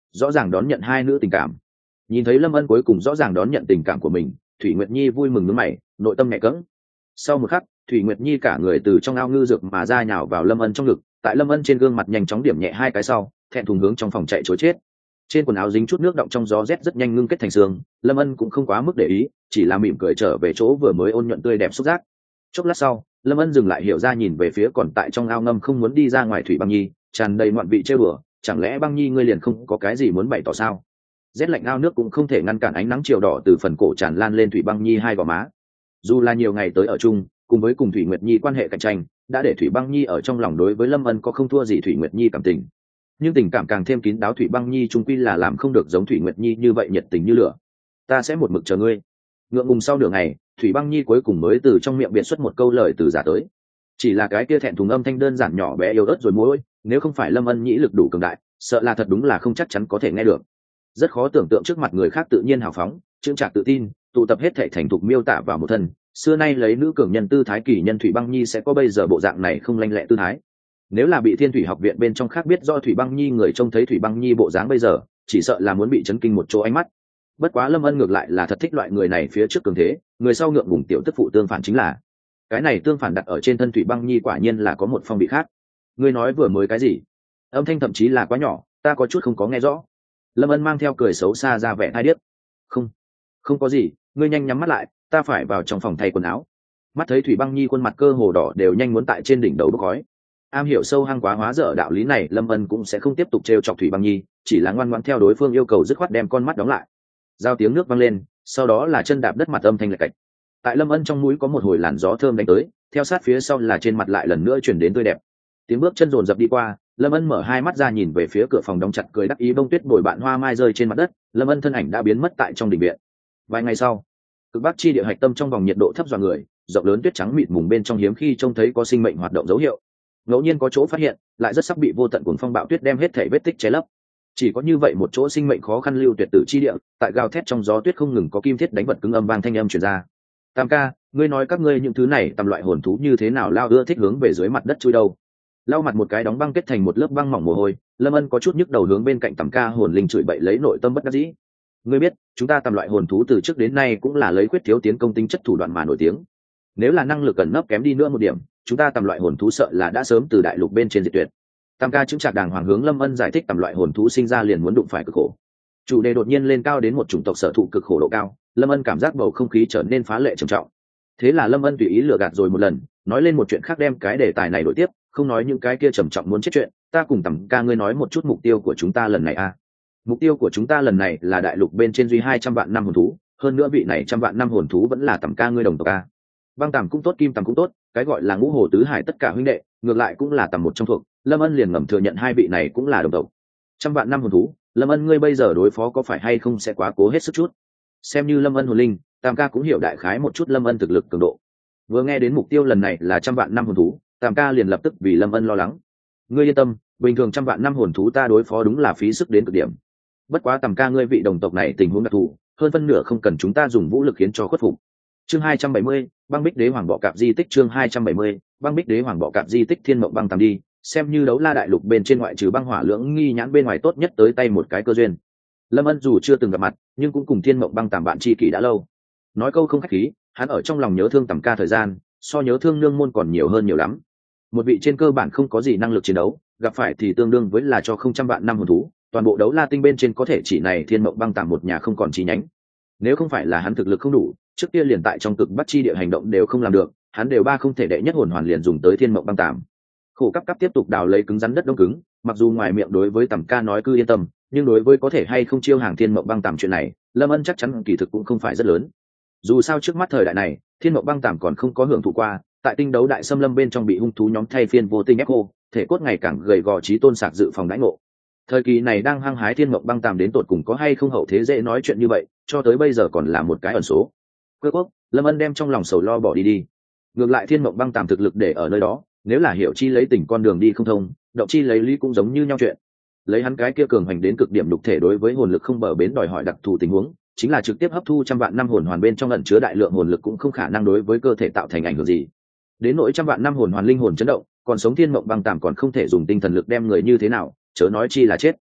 rõ ràng đón nhận hai nữ tình cảm. Nhìn thấy Lâm Ân cuối cùng rõ ràng đón nhận tình cảm của mình, Thủy Nguyệt Nhi vui mừng nhướng mày, nội tâm nhẹ cẫng. Sau một khắc, Thủy Nguyệt Nhi cả người từ trong ao ngư dược mà ra nhào vào Lâm Ân trong ngực, tại Lâm Ân trên gương mặt nhanh chóng điểm nhẹ hai cái sau, thẹn thùng hướng trong phòng chạy trối chết. Trên quần áo dính chút nước động trong gió rét rất nhanh ngưng kết thành xương, Lâm Ân cũng không quá mức để ý, chỉ là mỉm cười trở về chỗ vừa mới ôn nhuận tươi đẹp xúc giác. Chốc lát sau, Lâm Ân dừng lại hiểu ra nhìn về phía còn tại trong ao ngâm không muốn đi ra ngoài Thủy Băng Nhi, tràn đầy ngoạn vị trêu đùa, chẳng lẽ Băng Nhi ngươi liền không có cái gì muốn bày tỏ sao? Rét lạnh ao nước cũng không thể ngăn cản ánh nắng chiều đỏ từ phần cổ tràn lan lên Thủy Băng Nhi hai gò má. Dù là nhiều ngày tới ở chung, cùng với cùng Thủy Nguyệt Nhi quan hệ cạnh tranh, đã để Thủy Băng Nhi ở trong lòng đối với Lâm Ân có không thua gì Thủy Nguyệt Nhi cảm tình. Nhưng tình cảm càng thêm kín đáo, Thủy Băng Nhi trung quy là làm không được giống Thủy Nguyệt Nhi như vậy nhiệt tình như lửa. Ta sẽ một mực chờ ngươi. Ngượng ngùng sau nửa ngày, Thủy Băng Nhi cuối cùng mới từ trong miệng biện xuất một câu lời từ giả tới. Chỉ là cái kia thẹn thùng âm thanh đơn giản nhỏ bé yếu ớt rồi mối, nếu không phải Lâm Ân nhĩ lực đủ cường đại, sợ là thật đúng là không chắc chắn có thể nghe được. Rất khó tưởng tượng trước mặt người khác tự nhiên hào phóng, chững chạc tự tin, tụ tập hết thảy thành thục miêu tả vào một thân, xưa nay lấy nữ cường nhân tư thái kỳ nhân Thủy Băng Nhi sẽ có bây giờ bộ dạng này không lanh lẹ tư thái. Nếu là bị Thiên Thủy học viện bên trong khác biết do Thủy Băng Nhi người trông thấy Thủy Băng Nhi bộ dáng bây giờ, chỉ sợ là muốn bị chấn kinh một chỗ ánh mắt. Bất quá Lâm Ân ngược lại là thật thích loại người này phía trước cường thế, người sau ngượng ngùng tiểu tức phụ tương phản chính là. Cái này tương phản đặt ở trên thân Thủy Băng Nhi quả nhiên là có một phong vị khác. Ngươi nói vừa mới cái gì? Âm thanh thậm chí là quá nhỏ, ta có chút không có nghe rõ. Lâm Ân mang theo cười xấu xa ra vẻ thai điếc. Không có gì, ngươi nhanh nhắm mắt lại, ta phải vào trong phòng thay quần áo. Mắt thấy Thủy Băng Nhi khuôn mặt cơ hồ đỏ đều nhanh muốn tại trên đỉnh đầu bốc khói. Am hiểu sâu hăng quá hóa dở đạo lý này, Lâm Ân cũng sẽ không tiếp tục trêu chọc Thủy Băng Nhi, chỉ là ngoan ngoãn theo đối phương yêu cầu dứt khoát đem con mắt đóng lại. Giao tiếng nước vang lên, sau đó là chân đạp đất mặt âm thanh lạch cạch. Tại Lâm Ân trong mũi có một hồi làn gió thơm đánh tới, theo sát phía sau là trên mặt lại lần nữa chuyển đến tươi đẹp. Tiếng bước chân dồn dập đi qua, Lâm Ân mở hai mắt ra nhìn về phía cửa phòng đóng chặt, cười đắc ý. Bông tuyết bồi bạn hoa mai rơi trên mặt đất, Lâm Ân thân ảnh đã biến mất tại trong đình viện. Vài ngày sau, cực bắc chi địa hạch tâm trong vòng nhiệt độ thấp dọa người, rộng lớn tuyết trắng mịt mùng bên trong hiếm khi trông thấy có sinh mệnh hoạt động dấu hiệu. Ngẫu nhiên có chỗ phát hiện, lại rất sắp bị vô tận cuồng phong bạo tuyết đem hết thảy vết tích che lấp. Chỉ có như vậy một chỗ sinh mệnh khó khăn lưu tuyệt tử chi địa, tại gào thét trong gió tuyết không ngừng có kim thiết đánh vật cứng âm vang thanh âm truyền ra. Tam ca, ngươi nói các ngươi những thứ này tầm loại hồn thú như thế nào lao ưa thích hướng về dưới mặt đất chui đâu? Lau mặt một cái đóng băng kết thành một lớp băng mỏng mồ hôi, Lâm Ân có chút nhức đầu hướng bên cạnh Tầm ca hồn linh chửi bậy lấy nội tâm bất đắc dĩ. Ngươi biết, chúng ta tầm loại hồn thú từ trước đến nay cũng là lấy khuyết thiếu tiến công tính chất thủ đoạn mà nổi tiếng. Nếu là năng lực ẩn nấp kém đi nữa một điểm, chúng ta tầm loại hồn thú sợ là đã sớm từ đại lục bên trên diệt tuyệt. Tam ca chứng trạc đàng hoàng hướng Lâm Ân giải thích tầm loại hồn thú sinh ra liền muốn đụng phải cực khổ. Chủ đề đột nhiên lên cao đến một chủng tộc sở thụ cực khổ độ cao, Lâm Ân cảm giác bầu không khí trở nên phá lệ trầm trọng. Thế là Lâm Ân tùy ý lừa gạt rồi một lần, nói lên một chuyện khác đem cái đề tài này đổi tiếp, không nói những cái kia trầm trọng muốn chết chuyện, ta cùng Tầm ca ngươi nói một chút mục tiêu của chúng ta lần này a. Mục tiêu của chúng ta lần này là đại lục bên trên duy 200 vạn năm hồn thú, hơn nữa vị này 100 vạn năm hồn thú vẫn là Tầm ca ngươi đồng tộc a. Băng Tầm cũng tốt, Kim Tầm cũng tốt, cái gọi là ngũ hồ tứ hải tất cả huynh đệ, ngược lại cũng là Tầm một trong thuộc, Lâm Ân liền ngầm thừa nhận hai vị này cũng là đồng tộc. 100 vạn năm hồn thú, Lâm Ân ngươi bây giờ đối phó có phải hay không sẽ quá cố hết sức chút. Xem như Lâm Ân hồn linh, Tam ca cũng hiểu đại khái một chút Lâm Ân thực lực cường độ. Vừa nghe đến mục tiêu lần này là 100 vạn năm hồn thú, Tam ca liền lập tức vì Lâm Ân lo lắng. Ngươi yên tâm, bình thường 100 vạn năm hồn thú ta đối phó đúng là phí sức đến cực điểm. Bất quá Tam ca ngươi vị đồng tộc này tình huống đặc thù, hơn phân nửa không cần chúng ta dùng vũ lực khiến cho khuất phục. Chương 270, băng bích đế hoàng bọ cạp di tích. Chương 270, băng bích đế hoàng bọ cạp di tích. Thiên mộng băng Tầm đi, xem như đấu la đại lục bên trên ngoại trừ băng hỏa lưỡng nghi nhãn bên ngoài tốt nhất tới tay một cái cơ duyên. Lâm Ân dù chưa từng gặp mặt, nhưng cũng cùng Thiên mộng băng Tầm bạn tri kỷ đã lâu. Nói câu không khách khí, hắn ở trong lòng nhớ thương Tầm ca thời gian, so nhớ thương nương môn còn nhiều hơn nhiều lắm. Một vị trên cơ bản không có gì năng lực chiến đấu, gặp phải thì tương đương với là cho 100 vạn năm hồn thú, toàn bộ đấu la tinh bên trên có thể chỉ này Thiên mộng băng Tầm một nhà không còn chi nhánh. Nếu không phải là hắn thực lực không đủ, trước kia liền tại trong cực bắc chi địa hành động đều không làm được, hắn đều ba không thể đệ nhất hồn hoàn liền dùng tới Thiên mộng băng Tầm. Khổ cấp tiếp tục đào lấy cứng rắn đất đông cứng, mặc dù ngoài miệng đối với Tầm ca nói cứ yên tâm, nhưng đối với có thể hay không chiêu hàng Thiên mộng băng Tầm chuyện này, Lâm Ân chắc chắn kỳ thực cũng không phải rất lớn. Dù sao trước mắt thời đại này, Thiên mộng băng Tầm còn không có hưởng thụ qua, tại tinh đấu đại xâm lâm bên trong bị hung thú nhóm thay phiên vô tình ép khô, thể cốt ngày càng gầy gò, trí tôn sạc dự phòng đãi ngộ. Thời kỳ này đang hăng hái Thiên mộng băng Tầm đến tột cùng có hay không hậu thế dễ nói chuyện như vậy, cho tới bây giờ còn là một cái ẩn số. Cơ quốc, Lâm Ân đem trong lòng sầu lo bỏ đi. Ngược lại Thiên mộng băng Tầm thực lực để ở nơi đó, nếu là hiểu chi lấy tình con đường đi không thông, động chi lấy lý cũng giống như nhau chuyện. Lấy hắn cái kia cường hành đến cực điểm lục thể đối với hồn lực không bờ bến đòi hỏi đặc thù tình huống, chính là trực tiếp hấp thu 100 vạn năm hồn hoàn bên trong ẩn chứa đại lượng hồn lực cũng không khả năng đối với cơ thể tạo thành ảnh hưởng gì. Đến nỗi 100 vạn năm hồn hoàn linh hồn chấn động, còn sống Thiên mộng băng Tầm còn không thể dùng tinh thần lực đem người như thế nào, chớ nói chi là chết.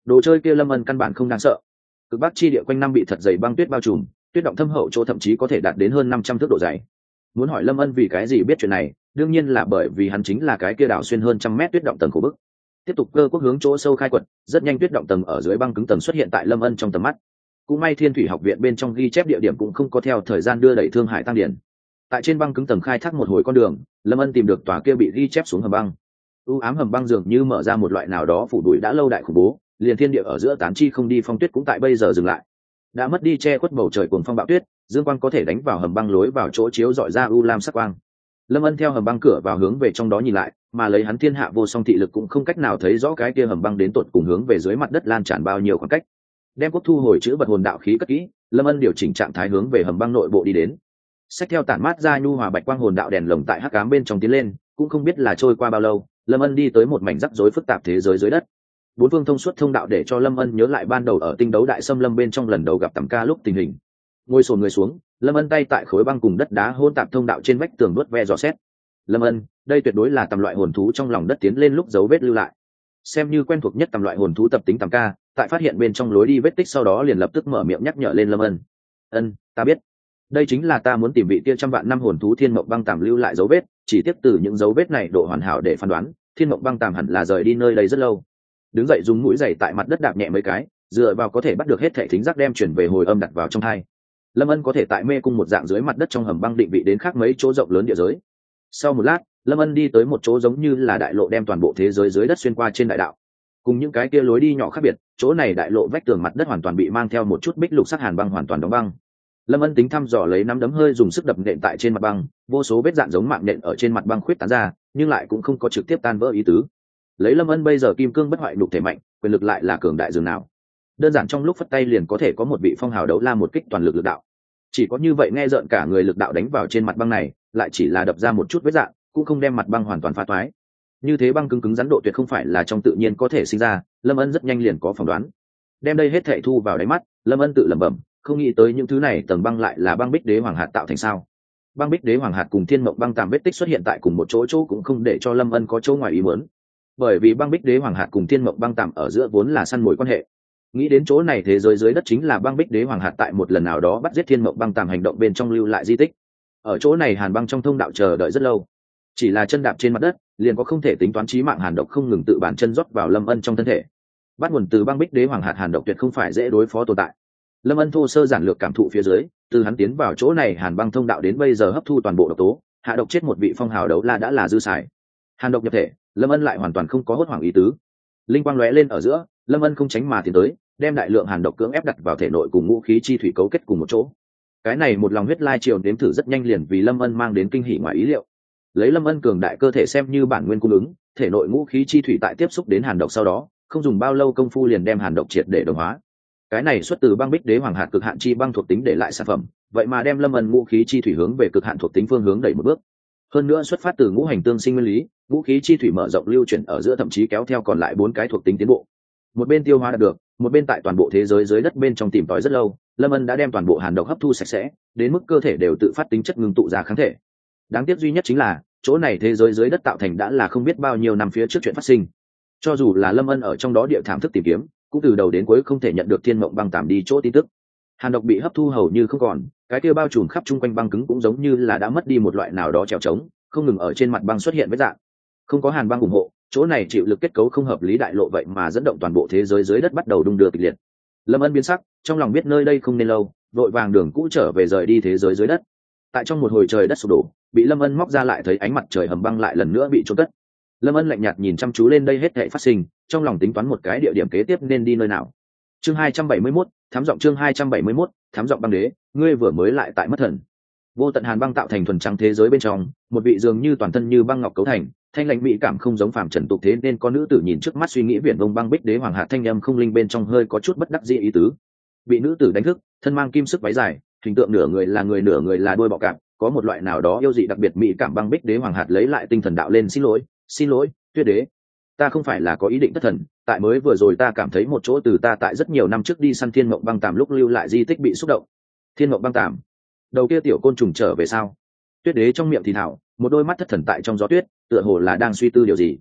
đồ chơi kia Lâm Ân căn bản không đáng sợ. Cực bắc chi địa quanh năm bị thật dày băng tuyết bao trùm, tuyết động thâm hậu chỗ thậm chí có thể đạt đến hơn 500 thước độ dày. Muốn hỏi Lâm Ân vì cái gì biết chuyện này, đương nhiên là bởi vì hắn chính là cái kia đào xuyên hơn trăm mét tuyết động tầng khổ bức. Tiếp tục cơ quốc hướng chỗ sâu khai quật, rất nhanh tuyết động tầng ở dưới băng cứng tầng xuất hiện tại Lâm Ân trong tầm mắt. Cũng may Thiên Thủy học viện bên trong ghi chép địa điểm cũng không có theo thời gian đưa đẩy Thương Hải tăng điển. Tại trên băng cứng tầng khai thác một hồi con đường, Lâm Ân tìm được tòa kia bị ghi chép xuống hầm băng. U ám hầm băng dường như mở ra một loại nào đó phủ đuổi đã lâu đại khủng bố, liền thiên địa ở giữa tán chi không đi phong tuyết cũng tại bây giờ dừng lại. Đã mất đi che khuất bầu trời cuồng phong bão tuyết, dương quang có thể đánh vào hầm băng lối vào chỗ chiếu dọi ra u lam sắc quang. Lâm Ân theo hầm băng cửa vào hướng về trong đó nhìn lại, mà lấy hắn thiên hạ vô song thị lực cũng không cách nào thấy rõ cái kia hầm băng đến tột cùng hướng về dưới mặt đất lan tràn bao nhiêu khoảng cách. Đem quốc thu hồi chữ vật hồn đạo khí cất kỹ, Lâm Ân điều chỉnh trạng thái hướng về hầm băng nội bộ đi đến. Xách theo tản mát ra nhu hòa bạch quang hồn đạo đèn lồng tại hắc ám bên trong tiến lên, cũng không biết là trôi qua bao lâu, Lâm Ân đi tới một mảnh rắc rối phức tạp thế giới dưới đất. Bốn phương thông suốt thông đạo để cho Lâm Ân nhớ lại ban đầu ở Tinh Đấu Đại Xâm Lâm bên trong lần đầu gặp Tầm Ca lúc tình hình. Ngồi xổm người xuống, Lâm Ân tay tại khối băng cùng đất đá hôn tạp thông đạo trên vách tường đuốt ve dò xét. Lâm Ân, đây tuyệt đối là tầm loại hồn thú trong lòng đất tiến lên lúc dấu vết lưu lại. Xem như quen thuộc nhất tầm loại hồn thú tập tính Tầm Ca, tại phát hiện bên trong lối đi vết tích sau đó liền lập tức mở miệng nhắc nhở lên Lâm Ân. Ân, ta biết. Đây chính là ta muốn tìm vị kia trăm vạn năm hồn thú Thiên Mộng Băng Tàm lưu lại dấu vết, chỉ tiếp từ những dấu vết này độ hoàn hảo để phán đoán, Thiên Mộng Băng Tàm hẳn là rời đi nơi đây rất lâu. Đứng dậy dùng mũi giày tại mặt đất đạp nhẹ mấy cái, dựa vào có thể bắt được hết thảy thính giác đem chuyển về hồi âm đặt vào trong tai. Lâm Ân có thể tại mê cung một dạng dưới mặt đất trong hầm băng định vị đến khác mấy chỗ rộng lớn địa giới. Sau một lát, Lâm Ân đi tới một chỗ giống như là đại lộ đem toàn bộ thế giới dưới đất xuyên qua trên đại đạo. Cùng những cái kia lối đi nhỏ khác biệt, chỗ này đại lộ vách tường mặt đất hoàn toàn bị mang theo một chút bích lục sắc hàn băng hoàn toàn đóng băng. Lâm Ân tính thăm dò lấy nắm đấm hơi dùng sức đập nện tại trên mặt băng, vô số vết dạn giống mạng nện ở trên mặt băng khuyết tán ra, nhưng lại cũng không có trực tiếp tan vỡ ý tứ. Lấy Lâm Ân bây giờ kim cương bất hoại lục thể mạnh, quyền lực lại là cường đại dường nào. Đơn giản trong lúc phất tay liền có thể có một vị phong hào đấu la một kích toàn lực lực đạo. Chỉ có như vậy nghe rợn cả người lực đạo đánh vào trên mặt băng này, lại chỉ là đập ra một chút vết dạn, cũng không đem mặt băng hoàn toàn phá toái. Như thế băng cứng cứng rắn độ tuyệt không phải là trong tự nhiên có thể sinh ra, Lâm Ân rất nhanh liền có phỏng đoán. Đem đây hết thảy thu vào đáy mắt, Lâm Ân tự lẩm bẩm, không nghĩ tới những thứ này tầng băng lại là băng bích đế hoàng hạt tạo thành sao. Băng bích đế hoàng hạt cùng Thiên Mộng Băng Tàm vết tích xuất hiện tại cùng một chỗ cũng không để cho Lâm Ân có chỗ ngoài ý muốn. Bởi vì băng bích đế hoàng hạt cùng Thiên Mộng Băng Tàm ở giữa vốn là săn mồi quan hệ. Nghĩ đến chỗ này thế giới dưới đất chính là băng bích đế hoàng hạt tại một lần nào đó bắt giết Thiên Mộng Băng Tàm hành động bên trong lưu lại di tích. Ở chỗ này hàn băng trong thông đạo chờ đợi rất lâu, chỉ là chân đạp trên mặt đất liền có không thể tính toán chí mạng hàn độc không ngừng tự bản chân rót vào Lâm Ân trong thân thể. Bắt nguồn từ băng bích đế hoàng hạt hàn độc tuyệt không phải dễ đối phó tồn tại. Lâm Ân thô sơ giản lược cảm thụ phía dưới, từ hắn tiến vào chỗ này hàn băng thông đạo đến bây giờ hấp thu toàn bộ độc tố, hạ độc chết một vị phong hào đấu la đã là dư xài. Hàn độc nhập thể, Lâm Ân lại hoàn toàn không có hốt hoảng ý tứ. Linh quang lóe lên ở giữa, Lâm Ân không tránh mà tiến tới, đem đại lượng hàn độc cưỡng ép đặt vào thể nội cùng ngũ khí chi thủy cấu kết cùng một chỗ. Cái này một lòng huyết lai triều đếm thử rất nhanh liền vì Lâm Ân mang đến kinh hỉ ngoài ý liệu. Lấy Lâm Ân cường đại cơ thể xem như bản nguyên cung ứng, thể nội ngũ khí chi thủy tại tiếp xúc đến hàn độc sau đó, không dùng bao lâu công phu liền đem hàn độc triệt để đồng hóa. Cái này xuất từ băng bích đế hoàng hạt cực hạn chi băng thuộc tính để lại sản phẩm, vậy mà đem Lâm Ân ngũ khí chi thủy hướng về cực hạn thuộc tính phương hướng đẩy một bước. Hơn nữa xuất phát từ ngũ hành tương sinh nguyên lý, ngũ khí chi thủy mở rộng lưu chuyển ở giữa thậm chí kéo theo còn lại 4 cái thuộc tính tiến bộ. Một bên tiêu hóa đạt được, một bên tại toàn bộ thế giới dưới đất bên trong tìm tòi rất lâu, Lâm Ân đã đem toàn bộ hàn độc hấp thu sạch sẽ, đến mức cơ thể đều tự phát tính chất ngưng tụ ra kháng thể. Đáng tiếc duy nhất chính là, chỗ này thế giới dưới đất tạo thành đã là không biết bao nhiêu năm phía trước chuyện phát sinh. Cho dù là Lâm Ân ở trong đó địa thảm thức tìm kiếm, cũng từ đầu đến cuối không thể nhận được Thiên Mộng Băng Tàm đi chỗ tin tức. Hàn độc bị hấp thu hầu như không còn, cái kia bao trùm khắp chung quanh băng cứng cũng giống như là đã mất đi một loại nào đó trèo trống, không ngừng ở trên mặt băng xuất hiện vết rạn. Không có hàn băng ủng hộ, chỗ này chịu lực kết cấu không hợp lý đại lộ vậy mà dẫn động toàn bộ thế giới dưới đất bắt đầu đung đưa kịch liệt. Lâm Ân biến sắc, trong lòng biết nơi đây không nên lâu, vội vàng đường cũ trở về rời đi thế giới dưới đất. Tại trong một hồi trời đất sụp đổ, bị Lâm Ân móc ra lại thấy ánh mặt trời hầm băng lại lần nữa bị chôn cất. Lâm Ân lạnh nhạt nhìn chăm chú lên đây hết thảy phát sinh, trong lòng tính toán một cái địa điểm kế tiếp nên đi nơi nào. Chương 271, thám giọng chương 271, thám giọng băng đế, ngươi vừa mới lại tại mất thần. Vô tận hàn băng tạo thành thuần trắng thế giới bên trong, một vị dường như toàn thân như băng ngọc cấu thành, thanh lãnh mỹ cảm không giống phàm trần tục thế nên có nữ tử nhìn trước mắt suy nghĩ viển vông băng bích đế hoàng hạ thanh âm không linh bên trong hơi có chút bất đắc dĩ ý tứ. Bị nữ tử đánh thức, thân mang kim sức váy dài, hình tượng nửa người là người nửa người là đuôi bọ cạp, có một loại nào đó yêu dị đặc biệt mỹ cảm băng bích đế hoàng hạt lấy lại tinh thần đạo lên xin lỗi, Tuyết đế, ta không phải là có ý định thất thần, tại mới vừa rồi ta cảm thấy một chỗ từ ta tại rất nhiều năm trước đi săn Thiên Mộng Băng Tàm lúc lưu lại di tích bị xúc động. Thiên Mộng Băng Tàm, đầu kia tiểu côn trùng trở về sao? Tuyết đế trong miệng thì thảo, một đôi mắt thất thần tại trong gió tuyết, tựa hồ là đang suy tư điều gì.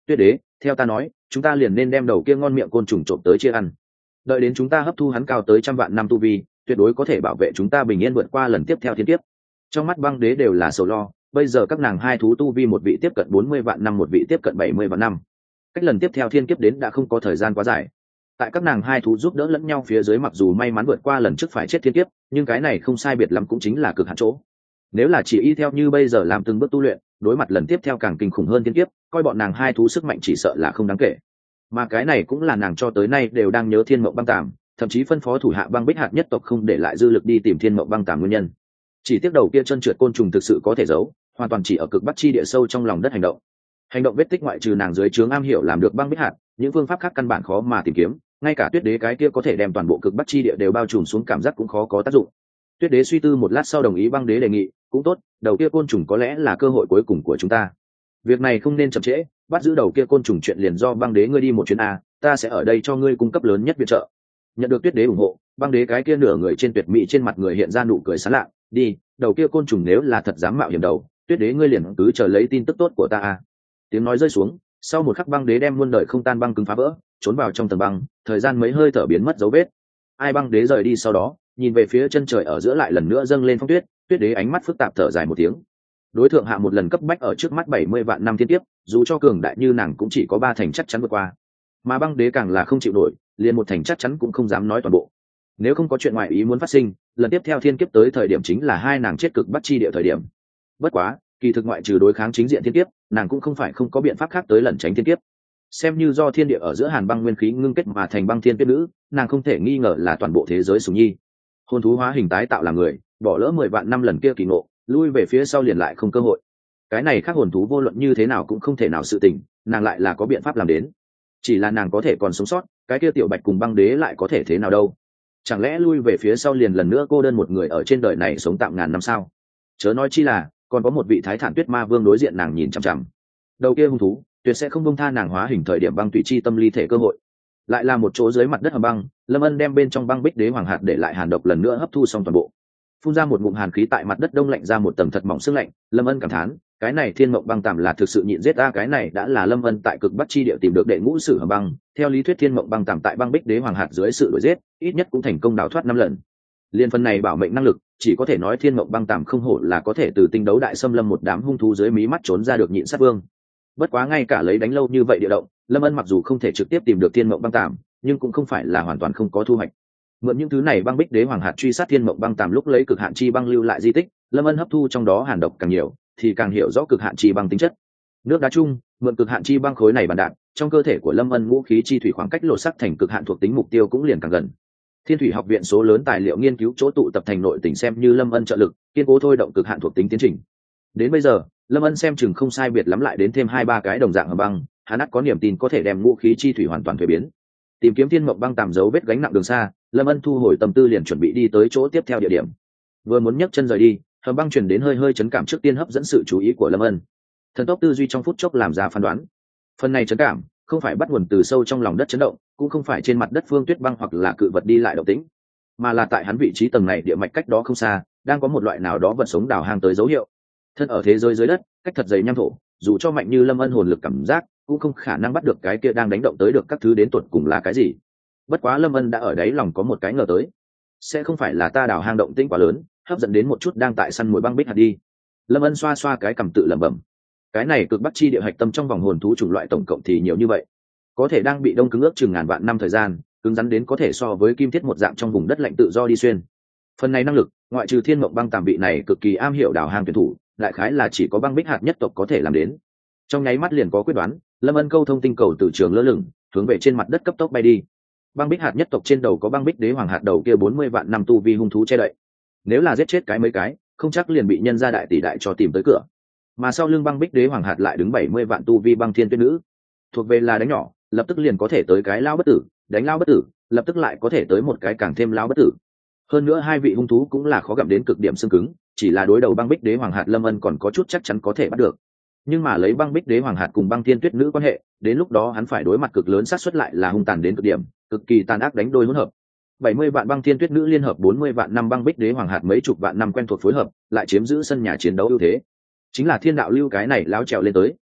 Tuyết đế, theo ta nói chúng ta liền nên đem đầu kia ngon miệng côn trùng trộm tới chia ăn, đợi đến chúng ta hấp thu hắn cao tới 100 vạn năm tu vi, tuyệt đối có thể bảo vệ chúng ta bình yên vượt qua lần tiếp theo thiên kiếp. Trong mắt băng đế đều là sầu lo, bây giờ các nàng hai thú tu vi một vị tiếp cận 40 vạn năm, một vị tiếp cận 70 vạn năm, cách lần tiếp theo thiên kiếp đến đã không có thời gian quá dài. Tại các nàng hai thú giúp đỡ lẫn nhau phía dưới, mặc dù may mắn vượt qua lần trước phải chết thiên kiếp, nhưng cái này không sai biệt lắm cũng chính là cực hạn chỗ. Nếu là chỉ y theo như bây giờ làm từng bước tu luyện, đối mặt lần tiếp theo càng kinh khủng hơn thiên kiếp, coi bọn nàng hai thú sức mạnh chỉ sợ là không đáng kể. Mà cái này cũng là nàng cho tới nay đều đang nhớ Thiên Mộng Băng Tàm, thậm chí phân phó thủ hạ Băng Bích Hạt nhất tộc không để lại dư lực đi tìm Thiên Mộng Băng Tàm nguyên nhân. Chỉ tiếc đầu kia chân trượt côn trùng thực sự có thể giấu, hoàn toàn chỉ ở cực bắc chi địa sâu trong lòng đất hành động vết tích, ngoại trừ nàng dưới trướng am hiểu làm được Băng Bích Hạt, những phương pháp khác căn bản khó mà tìm kiếm, ngay cả Tuyết đế cái kia có thể đem toàn bộ cực bắc chi địa đều bao trùm xuống cảm giác cũng khó có tác dụng. Tuyết đế suy tư một lát sau đồng ý Băng đế đề nghị, cũng tốt, đầu kia côn trùng có lẽ là cơ hội cuối cùng của chúng ta, việc này không nên chậm trễ, bắt giữ đầu kia côn trùng chuyện liền do Băng đế ngươi đi một chuyến a, ta sẽ ở đây cho ngươi cung cấp lớn nhất viện trợ. Nhận được Tuyết đế ủng hộ, Băng đế cái kia nửa người trên tuyệt mỹ trên mặt người hiện ra nụ cười sán lạ, đi, đầu kia côn trùng nếu là thật dám mạo hiểm đầu, Tuyết đế ngươi liền cứ chờ lấy tin tức tốt của ta a. Tiếng nói rơi xuống, sau một khắc Băng đế đem muôn đời không tan băng cứng phá vỡ, trốn vào trong tầng băng, thời gian mấy hơi thở biến mất dấu vết. Ai Băng đế rời đi sau đó, nhìn về phía chân trời ở giữa lại lần nữa dâng lên phong tuyết, Tuyết đế ánh mắt phức tạp thở dài một tiếng. Đối thượng hạ một lần cấp bách ở trước mắt 70 vạn năm thiên tiếp, dù cho cường đại như nàng cũng chỉ có 3 thành chắc chắn vượt qua, mà băng đế càng là không chịu nổi, liền 1 thành chắc chắn cũng không dám nói toàn bộ. Nếu không có chuyện ngoại ý muốn phát sinh, lần tiếp theo thiên kiếp tới thời điểm chính là hai nàng chết cực bắc chi địa thời điểm. Bất quá, kỳ thực ngoại trừ đối kháng chính diện thiên kiếp, nàng cũng không phải không có biện pháp khác tới lẩn tránh thiên kiếp. Xem như do thiên địa ở giữa hàn băng nguyên khí ngưng kết mà thành băng thiên tuyết nữ, nàng không thể nghi ngờ là toàn bộ thế giới sủng nhi. Hồn thú hóa hình tái tạo là người, bỏ lỡ 10 vạn năm lần kia kỳ ngộ, lui về phía sau liền lại không cơ hội. Cái này khác hồn thú vô luận như thế nào cũng không thể nào sự tình, nàng lại là có biện pháp làm đến. Chỉ là nàng có thể còn sống sót, cái kia tiểu bạch cùng băng đế lại có thể thế nào đâu? Chẳng lẽ lui về phía sau liền lần nữa cô đơn một người ở trên đời này sống tạm ngàn năm sao? Chớ nói chi là còn có một vị thái thản tuyết ma vương đối diện nàng nhìn chằm chằm. Đầu kia hung thú tuyệt sẽ không buông tha nàng hóa hình thời điểm băng tùy chi tâm ly thể cơ hội. Lại là một chỗ dưới mặt đất hầm băng, Lâm Ân đem bên trong băng bích đế hoàng hạt để lại hàn độc lần nữa hấp thu xong toàn bộ, phun ra một ngụm hàn khí tại mặt đất đông lạnh ra một tầng thật mỏng sương lạnh. Lâm Ân cảm thán, cái này Thiên Mộng Băng Tàm là thực sự nhịn giết ta, cái này đã là Lâm Ân tại cực bắc chi địa tìm được đệ ngũ sử hầm băng. Theo lý thuyết Thiên Mộng Băng Tàm tại băng bích đế hoàng hạt dưới sự đuổi giết, ít nhất cũng thành công đào thoát 5 lần. Liên phần này bảo mệnh năng lực, chỉ có thể nói Thiên Mộng Băng Tàm không hổ là có thể từ tinh đấu đại xâm lâm một đám hung thú dưới mí mắt trốn ra được nhịn sát vương. Bất quá ngay cả lấy đánh lâu như vậy địa động, Lâm Ân mặc dù không thể trực tiếp tìm được Thiên Mộng Băng Tàm, nhưng cũng không phải là hoàn toàn không có thu hoạch. Mượn những thứ này băng bích đế hoàng hạt truy sát Thiên Mộng Băng Tàm lúc lấy cực hạn chi băng lưu lại di tích, Lâm Ân hấp thu trong đó hàn độc càng nhiều, thì càng hiểu rõ cực hạn chi băng tính chất. Nước đá chung, mượn cực hạn chi băng khối này bàn đạn, trong cơ thể của Lâm Ân vũ khí chi thủy khoảng cách lột sắc thành cực hạn thuộc tính mục tiêu cũng liền càng gần. Thiên Thủy Học viện số lớn tài liệu nghiên cứu chỗ tụ tập thành nội tỉnh xem như Lâm Ân trợ lực, kiên cố thôi động cực hạn thuộc tính tiến trình. Đến bây giờ, Lâm Ân xem chừng không sai biệt lắm lại đến thêm 2-3 cái đồng dạng hầm băng, hắn ắt có niềm tin có thể đem vũ khí chi thủy hoàn toàn thay biến. Tìm kiếm Thiên Mộng Băng Tàm dấu vết gánh nặng đường xa, Lâm Ân thu hồi tâm tư liền chuẩn bị đi tới chỗ tiếp theo địa điểm. Vừa muốn nhấc chân rời đi, hầm băng truyền đến hơi hơi chấn cảm trước tiên hấp dẫn sự chú ý của Lâm Ân. Thần tốc tư duy trong phút chốc làm ra phán đoán. Phần này chấn cảm không phải bắt nguồn từ sâu trong lòng đất chấn động, cũng không phải trên mặt đất phương tuyết băng hoặc là cự vật đi lại động tĩnh, mà là tại hắn vị trí tầng này địa mạch cách đó không xa, đang có một loại nào đó vật sống đào hang tới dấu hiệu. Thân ở thế giới dưới đất, cách thật dày nham thổ, dù cho mạnh như Lâm Ân hồn lực cảm giác, cũng không khả năng bắt được cái kia đang đánh động tới được các thứ đến tuột cùng là cái gì. Bất quá Lâm Ân đã ở đấy lòng có một cái ngờ tới, sẽ không phải là ta đào hang động tĩnh quá lớn, hấp dẫn đến một chút đang tại săn mồi băng bích hạt đi. Lâm Ân xoa xoa cái cằm tự lẩm bẩm. Cái này cực bắc chi địa hạch tâm trong vòng hồn thú chủng loại tổng cộng thì nhiều như vậy, có thể đang bị đông cứng ước chừng ngàn vạn năm thời gian, cứng rắn đến có thể so với kim thiết một dạng trong vùng đất lạnh tự do đi xuyên. Phần này năng lực, ngoại trừ Thiên Mộng Băng Tàm vị này cực kỳ am hiểu đào hang tuyển thủ, đại khái là chỉ có băng bích hạt nhất tộc có thể làm đến. Trong nháy mắt liền có quyết đoán, Lâm Ân câu thông tinh cầu từ trường lơ lửng, hướng về trên mặt đất cấp tốc bay đi. Băng bích hạt nhất tộc trên đầu có băng bích đế hoàng hạt đầu kia 40 vạn năm tu vi hung thú che đậy, nếu là giết chết cái mấy cái, không chắc liền bị nhân gia đại tỷ đại cho tìm tới cửa. Mà sau lưng băng bích đế hoàng hạt lại đứng 70 vạn tu vi băng thiên tuyết nữ, thuộc về là đánh nhỏ, lập tức liền có thể tới cái lao bất tử, đánh lao bất tử, lập tức lại có thể tới một cái càng thêm lao bất tử. Hơn nữa hai vị hung thú cũng là khó gặm đến cực điểm xương cứng, chỉ là đối đầu băng bích đế hoàng hạt Lâm Ân còn có chút chắc chắn có thể bắt được. Nhưng mà lấy băng bích đế hoàng hạt cùng băng thiên tuyết nữ quan hệ, đến lúc đó hắn phải đối mặt cực lớn xác suất lại là hung tàn đến cực điểm, cực kỳ tàn ác đánh đôi hỗn hợp. 70 vạn băng thiên tuyết nữ liên hợp 40 vạn năm băng bích đế hoàng hạt mấy chục vạn năm quen thuộc phối hợp, lại chiếm giữ sân nhà chiến đấu ưu thế. Chính là thiên đạo lưu cái này láo trèo lên tới,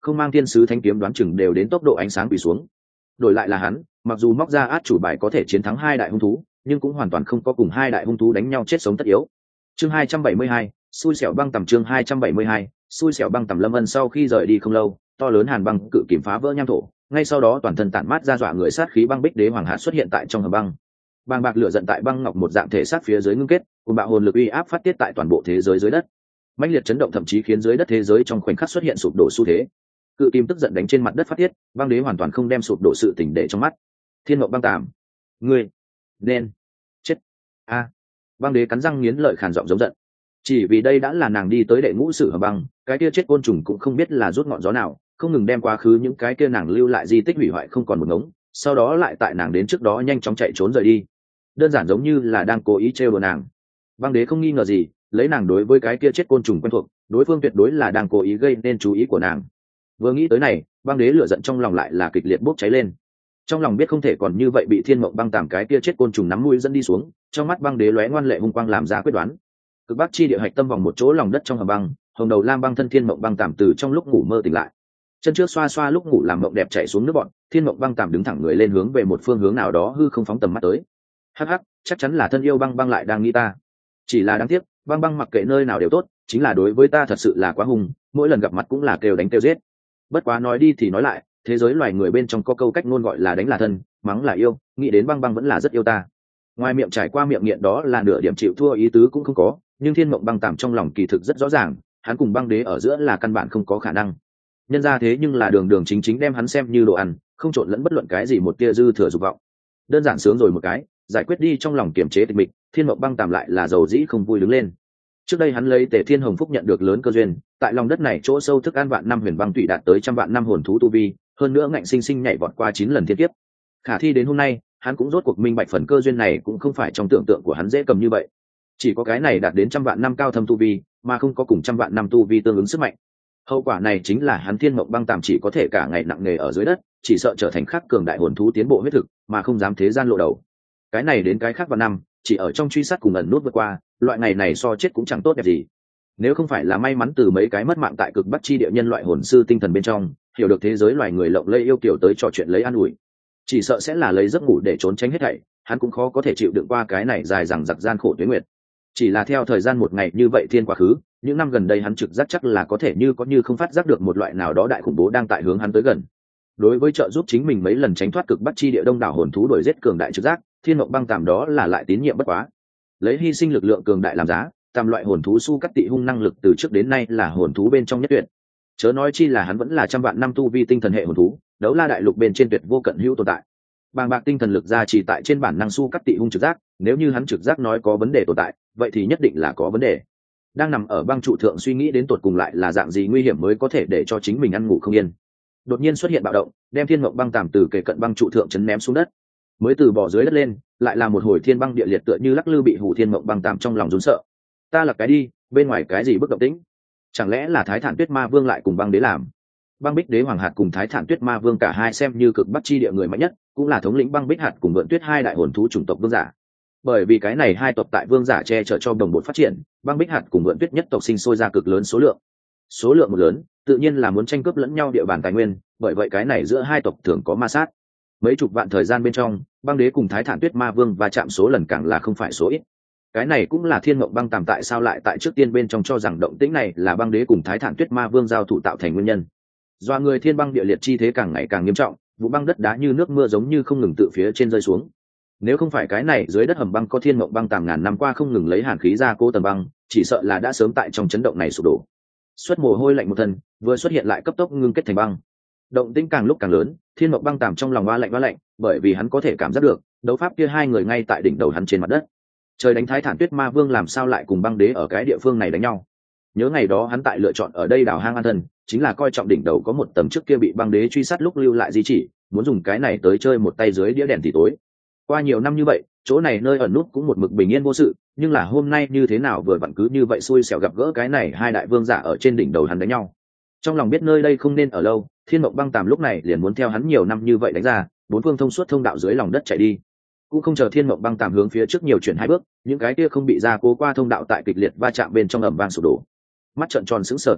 không mang thiên sứ thanh kiếm đoán chừng đều đến tốc độ ánh sáng quỳ xuống. Đổi lại là hắn, mặc dù móc ra át chủ bài có thể chiến thắng hai đại hung thú, nhưng cũng hoàn toàn không có cùng hai đại hung thú đánh nhau chết sống tất yếu. Chương 272, xui xẻo băng tầm. Chương 272, xui xẻo băng tầm. Lâm Ân sau khi rời đi không lâu, to lớn hàn băng cự kìm phá vỡ nham thổ, ngay sau đó toàn thân tản mát ra dọa người sát khí băng bích đế hoàng hạt xuất hiện tại trong hầm băng. Bàng bạc lửa giận tại băng ngọc một dạng thể sát phía dưới ngưng kết, cùng bạo hồn lực uy áp phát tiết tại toàn bộ thế giới dưới đất. Mãnh liệt chấn động thậm chí khiến dưới đất thế giới trong khoảnh khắc xuất hiện sụp đổ xu thế. Cự kim tức giận đánh trên mặt đất phát tiết, băng đế hoàn toàn không đem sụp đổ sự tình để trong mắt. Thiên Mộng Băng Tàm, ngươi nên chết a! Băng đế cắn răng nghiến lợi khàn giọng giống giận. Chỉ vì đây đã là nàng đi tới đệ ngũ sử hầm băng, cái kia chết côn trùng cũng không biết là rút ngọn gió nào, không ngừng đem quá khứ những cái kia nàng lưu lại di tích hủy hoại không còn một ngống, sau đó lại tại nàng đến trước đó nhanh chóng chạy trốn rời đi. Đơn giản giống như là đang cố ý trêu đùa nàng. Băng đế không nghi ngờ gì, lấy nàng đối với cái kia chết côn trùng quen thuộc, đối phương tuyệt đối là đang cố ý gây nên chú ý của nàng. Vừa nghĩ tới này, băng đế lửa giận trong lòng lại là kịch liệt bốc cháy lên. Trong lòng biết không thể còn như vậy bị Thiên Mộng Băng Tàm cái kia chết côn trùng nắm mũi dẫn đi xuống, trong mắt băng đế lóe ngoan lệ hung quang làm ra quyết đoán. Cực bắc chi địa hạch tâm vòng một chỗ lòng đất trong hầm băng, hồng đầu lam băng thân Thiên Mộng Băng Tàm từ trong lúc ngủ mơ tỉnh lại. Chân trước xoa xoa lúc ngủ làm mộng đẹp chạy xuống nước bọn, Thiên Mộng Băng Tàm đứng thẳng người lên hướng về một phương hướng nào đó hư không phóng tầm mắt tới. Hắc hắc, chắc chắn là thân yêu băng băng lại đang nghĩ ta. Chỉ là đáng tiếc, băng băng mặc kệ nơi nào đều tốt, chính là đối với ta thật sự là quá hung, mỗi lần gặp mặt cũng là kêu đánh kêu giết. Bất quá nói đi thì nói lại, thế giới loài người bên trong có câu cách ngôn gọi là đánh là thân, mắng là yêu, nghĩ đến băng băng vẫn là rất yêu ta. Ngoài miệng trải qua miệng nghiện đó là nửa điểm chịu thua ý tứ cũng không có, nhưng Thiên Mộng Băng Tàm trong lòng kỳ thực rất rõ ràng, hắn cùng băng đế ở giữa là căn bản không có khả năng. Nhân ra thế nhưng là đường đường chính chính đem hắn xem như đồ ăn, không trộn lẫn bất luận cái gì một tia dư thừa dục vọng. Đơn giản sướng rồi một cái, giải quyết đi trong lòng kiềm chế tịch mịch, Thiên Mộng Băng Tàm lại là dầu dĩ không vui đứng lên. Trước đây hắn lấy Tề Thiên Hồng Phúc nhận được lớn cơ duyên, tại lòng đất này chỗ sâu thức an vạn năm huyền băng tụy đạt tới trăm vạn năm hồn thú tu vi, hơn nữa ngạnh sinh sinh nhảy vọt qua 9 lần thiên kiếp. Khả thi đến hôm nay, hắn cũng rốt cuộc minh bạch phần cơ duyên này cũng không phải trong tưởng tượng của hắn dễ cầm như vậy. Chỉ có cái này đạt đến trăm vạn năm cao thâm tu vi, mà không có cùng trăm vạn năm tu vi tương ứng sức mạnh. Hậu quả này chính là hắn Thiên Mộng Băng Tàm chỉ có thể cả ngày nặng nề ở dưới đất, chỉ sợ trở thành khắc cường đại hồn thú tiến bộ huyết thực, mà không dám thế gian lộ đầu. Cái này đến cái khác vào năm, chỉ ở trong truy sát cùng ẩn nút vượt qua, loại ngày này so chết cũng chẳng tốt đẹp gì. Nếu không phải là may mắn từ mấy cái mất mạng tại cực bắc chi địa nhân loại hồn sư tinh thần bên trong, hiểu được thế giới loài người lộng lẫy yêu kiểu tới trò chuyện lấy an ủi, chỉ sợ sẽ là lấy giấc ngủ để trốn tránh hết thảy, hắn cũng khó có thể chịu đựng qua cái này dài dằng dặc gian khổ tuế nguyệt. Chỉ là theo thời gian một ngày như vậy thiên quá khứ, những năm gần đây hắn trực giác chắc là có thể như có như không phát giác được một loại nào đó đại khủng bố đang tại hướng hắn tới gần. Đối với trợ giúp chính mình mấy lần tránh thoát cực bắc chi địa đông đảo hồn thú đuổi giết cường đại trực giác, Thiên Mộng Băng Tàm đó là lại tín nhiệm bất quá. Lấy hy sinh lực lượng cường đại làm giá, tam loại hồn thú su cắt tị hung năng lực từ trước đến nay là hồn thú bên trong nhất tuyệt. Chớ nói chi là hắn vẫn là trăm vạn năm tu vi tinh thần hệ hồn thú, đấu la đại lục bên trên tuyệt vô cận hữu tồn tại. Bàng bạc tinh thần lực ra chỉ tại trên bản năng su cắt tị hung trực giác, nếu như hắn trực giác nói có vấn đề tồn tại, vậy thì nhất định là có vấn đề. Đang nằm ở băng trụ thượng suy nghĩ đến tột cùng lại là dạng gì nguy hiểm mới có thể để cho chính mình ăn ngủ không yên. Đột nhiên xuất hiện bạo động, đem Thiên Mộng Băng Tàm từ kề cận băng trụ thượng chấn ném xuống đất. Mới từ bỏ dưới đất lên, lại là một hồi thiên băng địa liệt tựa như lắc lư bị hù. Thiên Mộng Băng Tàm trong lòng run sợ. Ta là cái đi, bên ngoài cái gì bức động tĩnh? Chẳng lẽ là Thái Thản Tuyết Ma Vương lại cùng băng đế làm? Băng Bích Đế Hoàng hạt cùng Thái Thản Tuyết Ma Vương cả hai xem như cực bắc chi địa người mạnh nhất, cũng là thống lĩnh băng bích hạt cùng Vượn Tuyết hai đại hồn thú chủng tộc vương giả. Bởi vì cái này hai tộc tại vương giả che chở cho đồng bộ phát triển, băng bích hạt cùng Vượn Tuyết nhất tộc sinh sôi ra cực lớn số lượng một lớn, tự nhiên là muốn tranh cướp lẫn nhau địa bàn tài nguyên, bởi vậy cái này giữa hai tộc thường có ma sát. Mấy chục vạn thời gian bên trong, băng đế cùng Thái Thản Tuyết Ma Vương va chạm số lần càng là không phải số ít. Cái này cũng là Thiên Mộng Băng Tàm tại sao lại tại trước tiên bên trong cho rằng động tĩnh này là băng đế cùng Thái Thản Tuyết Ma Vương giao thủ tạo thành nguyên nhân. Do người thiên băng địa liệt chi thế càng ngày càng nghiêm trọng, vụ băng đất đá như nước mưa giống như không ngừng tự phía trên rơi xuống. Nếu không phải cái này dưới đất hầm băng có Thiên Mộng Băng Tàm ngàn năm qua không ngừng lấy hàn khí ra cố tầng băng, chỉ sợ là đã sớm tại trong chấn động này sụp đổ. Xuất mồ hôi lạnh một thân, vừa xuất hiện lại cấp tốc ngưng kết thành băng. Động tĩnh càng lúc càng lớn, Thiên Mộng Băng Tàm trong lòng oa lạnh, bởi vì hắn có thể cảm giác được, đấu pháp kia hai người ngay tại đỉnh đầu hắn trên mặt đất. Trời đánh Thái Thản Tuyết Ma Vương làm sao lại cùng băng đế ở cái địa phương này đánh nhau? Nhớ ngày đó hắn tại lựa chọn ở đây đào hang an thân, chính là coi trọng đỉnh đầu có một tấm trước kia bị băng đế truy sát lúc lưu lại di chỉ, muốn dùng cái này tới chơi một tay dưới đĩa đèn thì tối. Qua nhiều năm như vậy, chỗ này nơi ẩn nút cũng một mực bình yên vô sự, nhưng là hôm nay như thế nào vừa vặn cứ như vậy xui xẻo gặp gỡ cái này hai đại vương giả ở trên đỉnh đầu hắn đánh nhau. Trong lòng biết nơi đây không nên ở lâu, Thiên Mộng Băng Tàm lúc này liền muốn theo hắn nhiều năm như vậy đánh ra, bốn phương thông suốt thông đạo dưới lòng đất chạy đi. Cũng không chờ Thiên Mộng Băng Tàm hướng phía trước nhiều chuyển hai bước, những cái kia không bị ra cố qua thông đạo tại kịch liệt va chạm bên trong ầm vang sụp đổ. Mắt trợn tròn sững sờ tại chỗ,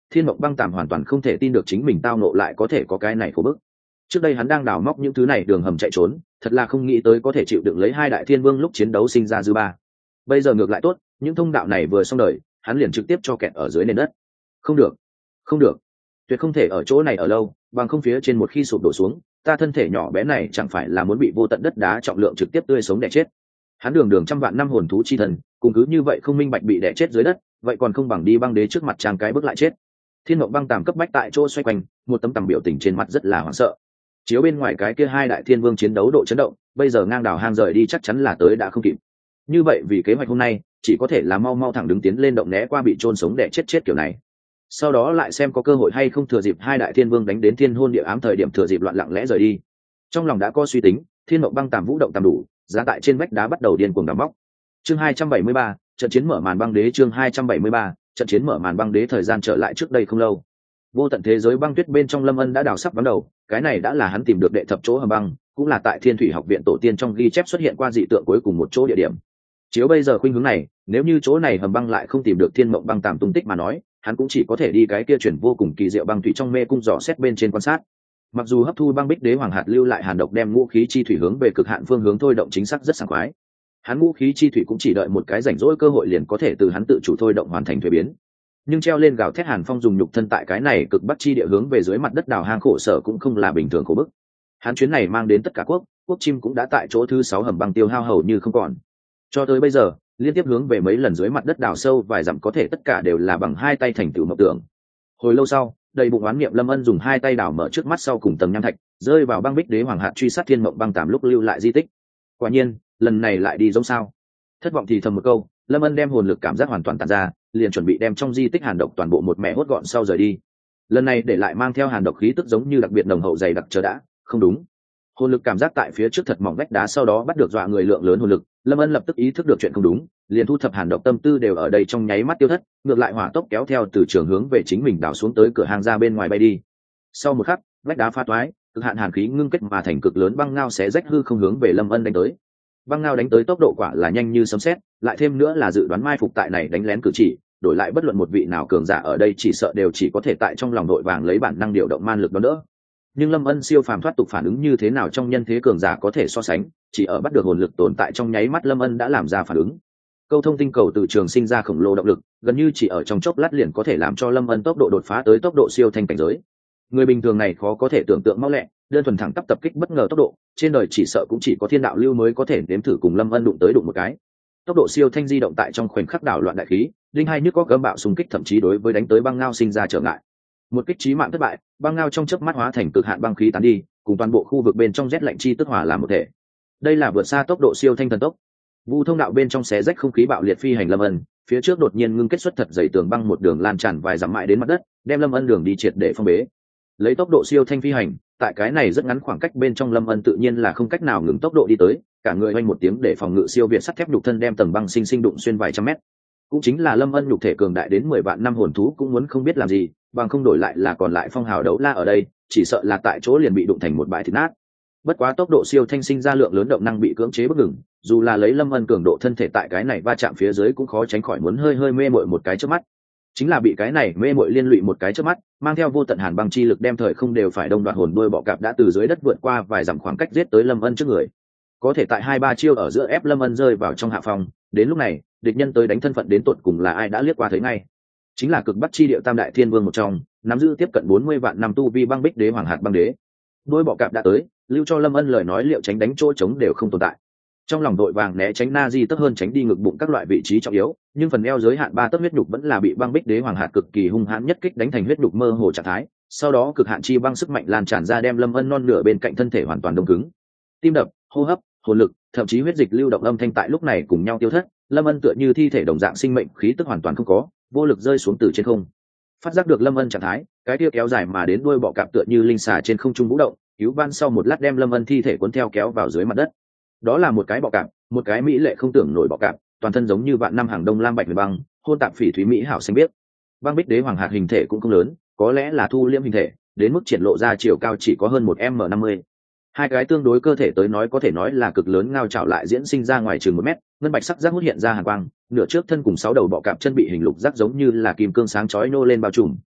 Thiên Mộng Băng Tàm hoàn toàn không thể tin được chính mình tao nộ lại có thể có cái này khổ bức. Trước đây hắn đang đào móc những thứ này đường hầm chạy trốn, thật là không nghĩ tới có thể chịu đựng lấy hai đại thiên vương lúc chiến đấu sinh ra dư ba. Bây giờ ngược lại tốt, những thông đạo này vừa xong đời, hắn liền trực tiếp cho kẹt ở dưới nền đất. Không được, không được, tuyệt không thể ở chỗ này ở lâu, bằng không phía trên một khi sụp đổ xuống, ta thân thể nhỏ bé này chẳng phải là muốn bị vô tận đất đá trọng lượng trực tiếp tươi sống đẻ chết. Hắn đường trăm vạn năm hồn thú chi thần, cùng cứ như vậy không minh bạch bị đẻ chết dưới đất, vậy còn không bằng đi băng đế trước mặt trang cái bước lại chết. Thiên Mộng Băng Tàm cấp bách tại chỗ xoay quanh, một tấm tầm biểu tình trên mặt rất là hoảng sợ. Chiếu bên ngoài cái kia hai đại thiên vương chiến đấu độ chấn động, bây giờ ngang đảo hang rời đi chắc chắn là tới đã không kịp. Như vậy vì kế hoạch hôm nay, chỉ có thể là mau thẳng đứng tiến lên động né qua bị chôn sống để chết kiểu này. Sau đó lại xem có cơ hội hay không thừa dịp hai đại thiên vương đánh đến thiên hôn địa ám thời điểm thừa dịp loạn lặng lẽ rời đi. Trong lòng đã có suy tính, Thiên Mộng Băng Tàm vũ động tạm đủ, giá tại trên vách đá bắt đầu điên cuồng đắm bóc. Chương 273, trận chiến mở màn băng đế. Chương 273, trận chiến mở màn băng đế. Thời gian trở lại trước đây không lâu, vô tận thế giới băng tuyết bên trong Lâm Ân đã đào sắp bắt đầu. Cái này đã là hắn tìm được đệ thập chỗ hầm băng, cũng là tại Thiên Thủy Học viện tổ tiên trong ghi chép xuất hiện qua dị tượng cuối cùng một chỗ địa điểm. Chiếu bây giờ khuynh hướng này, nếu như chỗ này hầm băng lại không tìm được Thiên Mộng Băng Tàm tung tích mà nói, hắn cũng chỉ có thể đi cái kia chuyển vô cùng kỳ diệu băng thủy trong mê cung dò xét bên trên quan sát. Mặc dù hấp thu băng bích đế hoàng hạt lưu lại hàn độc đem ngũ khí chi thủy hướng về cực hạn phương hướng thôi động chính xác rất sảng khoái, hắn ngũ khí chi thủy cũng chỉ đợi một cái rảnh rỗi cơ hội liền có thể từ hắn tự chủ thôi động hoàn thành thuế biến. Nhưng treo lên gào thét hàn phong dùng nhục thân tại cái này cực bắc chi địa hướng về dưới mặt đất đào hang khổ sở cũng không là bình thường khổ bức. Hắn chuyến này mang đến tất cả quốc chim cũng đã tại chỗ thứ 6 hầm băng tiêu hao hầu như không còn. Cho tới bây giờ, liên tiếp hướng về mấy lần dưới mặt đất đào sâu vài dặm có thể tất cả đều là bằng hai tay thành tựu mộng tưởng. Hồi lâu sau, đầy bụng oán niệm Lâm Ân dùng hai tay đào mở trước mắt sau cùng tầng nham thạch, rơi vào băng bích đế hoàng hạt truy sát Thiên Mộng Băng Tàm lúc lưu lại di tích. Quả nhiên, lần này lại đi giống sao. Thất vọng thì thầm một câu, Lâm Ân đem hồn lực cảm giác hoàn toàn tàn ra, liền chuẩn bị đem trong di tích hàn độc toàn bộ một mẹ hốt gọn sau rời đi. Lần này để lại mang theo hàn độc khí tức giống như đặc biệt nồng hậu dày đặc chờ đã, không đúng. Hồn lực cảm giác tại phía trước thật mỏng vách đá sau đó bắt được dọa người lượng lớn hồn lực, Lâm Ân lập tức ý thức được chuyện không đúng, liền thu thập hàn độc tâm tư đều ở đây trong nháy mắt tiêu thất, ngược lại hỏa tốc kéo theo từ trường hướng về chính mình đảo xuống tới cửa hàng ra bên ngoài bay đi. Sau một khắc, vách đá phá toái, cực hạn hàn khí ngưng kết mà thành cực lớn băng ngao xé rách hư không hướng về Lâm Ân đánh tới. Băng ngao đánh tới tốc độ quả là nhanh như sấm sét, lại thêm nữa là dự đoán mai phục tại này đánh lén cử chỉ, đổi lại bất luận một vị nào cường giả ở đây chỉ sợ đều chỉ có thể tại trong lòng đội vàng lấy bản năng điều động man lực đón đỡ. Nhưng Lâm Ân siêu phàm thoát tục phản ứng như thế nào trong nhân thế cường giả có thể so sánh, chỉ ở bắt được hồn lực tồn tại trong nháy mắt Lâm Ân đã làm ra phản ứng. Câu thông tinh cầu từ trường sinh ra khổng lồ động lực, gần như chỉ ở trong chốc lát liền có thể làm cho Lâm Ân tốc độ đột phá tới tốc độ siêu thanh cảnh giới. Người bình thường này khó có thể tưởng tượng mau lẹ, đơn thuần thẳng tắp tập kích bất ngờ tốc độ, trên đời chỉ sợ cũng chỉ có Thiên Đạo Lưu mới có thể nếm thử cùng Lâm Ân đụng một cái. Tốc độ siêu thanh di động tại trong khoảnh khắc đảo loạn đại khí, linh hai nhức có gấm bạo xung kích thậm chí đối với đánh tới băng ngao sinh ra trở ngại. Một kích chí mạng thất bại, băng ngao trong chớp mắt hóa thành cực hạn băng khí tán đi, cùng toàn bộ khu vực bên trong rét lạnh chi tức hòa làm một thể. Đây là vượt xa tốc độ siêu thanh thần tốc. Vu thông đạo bên trong xé rách không khí bạo liệt phi hành Lâm Ân, phía trước đột nhiên ngưng kết xuất thật dày tường băng một đường lan tràn vài dặm mãi đến mặt đất, đem Lâm Ân đường đi triệt để phong bế. Lấy tốc độ siêu thanh phi hành, tại cái này rất ngắn khoảng cách bên trong Lâm Ân tự nhiên là không cách nào ngừng tốc độ đi tới, cả người oanh một tiếng để phòng ngự siêu việt sắt thép nhục thân đem tầng băng sinh đụng xuyên vài trăm mét. Cũng chính là Lâm Ân nhục thể cường đại đến 10 vạn năm hồn thú cũng muốn không biết làm gì, bằng không đổi lại là còn lại phong hào đấu la ở đây, chỉ sợ là tại chỗ liền bị đụng thành một bãi thịt nát. Bất quá tốc độ siêu thanh sinh ra lượng lớn động năng bị cưỡng chế bất ngừng, dù là lấy Lâm Ân cường độ thân thể tại cái này va chạm phía dưới cũng khó tránh khỏi muốn hơi mê mội một cái trước mắt. Chính là bị cái này mê mội liên lụy một cái trước mắt, mang theo vô tận hàn băng chi lực đem thời không đều phải đông đoạt hồn đuôi bọ cạp đã từ dưới đất vượt qua vài dặm khoảng cách giết tới Lâm Ân trước người. Có thể tại 2-3 chiêu ở giữa ép Lâm Ân rơi vào trong hạ phòng, đến lúc này, địch nhân tới đánh thân phận đến tột cùng là ai đã liếc qua thấy ngay. Chính là cực bắc chi điệu tam đại thiên vương một trong, nắm giữ tiếp cận 40 vạn năm tu vi băng bích đế hoàng hạt băng đế. Đuôi bọ cạp đã tới, lưu cho Lâm Ân lời nói liệu tránh đánh chỗ trống đều không tồn tại. Trong lòng đội vàng né tránh na di tất hơn tránh đi ngực bụng các loại vị trí trọng yếu, nhưng phần eo giới hạn 3 tấc huyết nhục vẫn là bị băng bích đế hoàng hạt cực kỳ hung hãn nhất kích đánh thành huyết nhục mơ hồ trạng thái, sau đó cực hạn chi băng sức mạnh lan tràn ra đem Lâm Ân non nửa bên cạnh thân thể hoàn toàn đông cứng. Tim đập, hô hấp, hồn lực, thậm chí huyết dịch lưu động âm thanh tại lúc này cùng nhau tiêu thất, Lâm Ân tựa như thi thể đồng dạng sinh mệnh khí tức hoàn toàn không có, vô lực rơi xuống từ trên không. Phát giác được Lâm Ân trạng thái, cái kia kéo dài mà đến đuôi bọ cạp tựa như linh xà trên không trung vũ động, cứu van sau một lát đem Lâm Ân thi thể cuốn theo kéo vào dưới mặt đất. Đó là một cái bọ cạp, một cái mỹ lệ không tưởng nổi bọ cạp, toàn thân giống như vạn năm hàng đông lam bạch huyền băng, hôn tạp phỉ thúy mỹ hảo xanh biếc. Băng bích đế hoàng hạt hình thể cũng không lớn, có lẽ là thu liễm hình thể, đến mức triển lộ ra chiều cao chỉ có hơn 1m50. Hai cái tương đối cơ thể tới nói có thể nói là cực lớn ngao trảo lại diễn sinh ra ngoài chừng 1 mét, ngân bạch sắc giác hút hiện ra hàn quang, nửa trước thân cùng 6 đầu bọ cạp chân bị hình lục giác giống như là kim cương sáng chói nô lên bao trùm.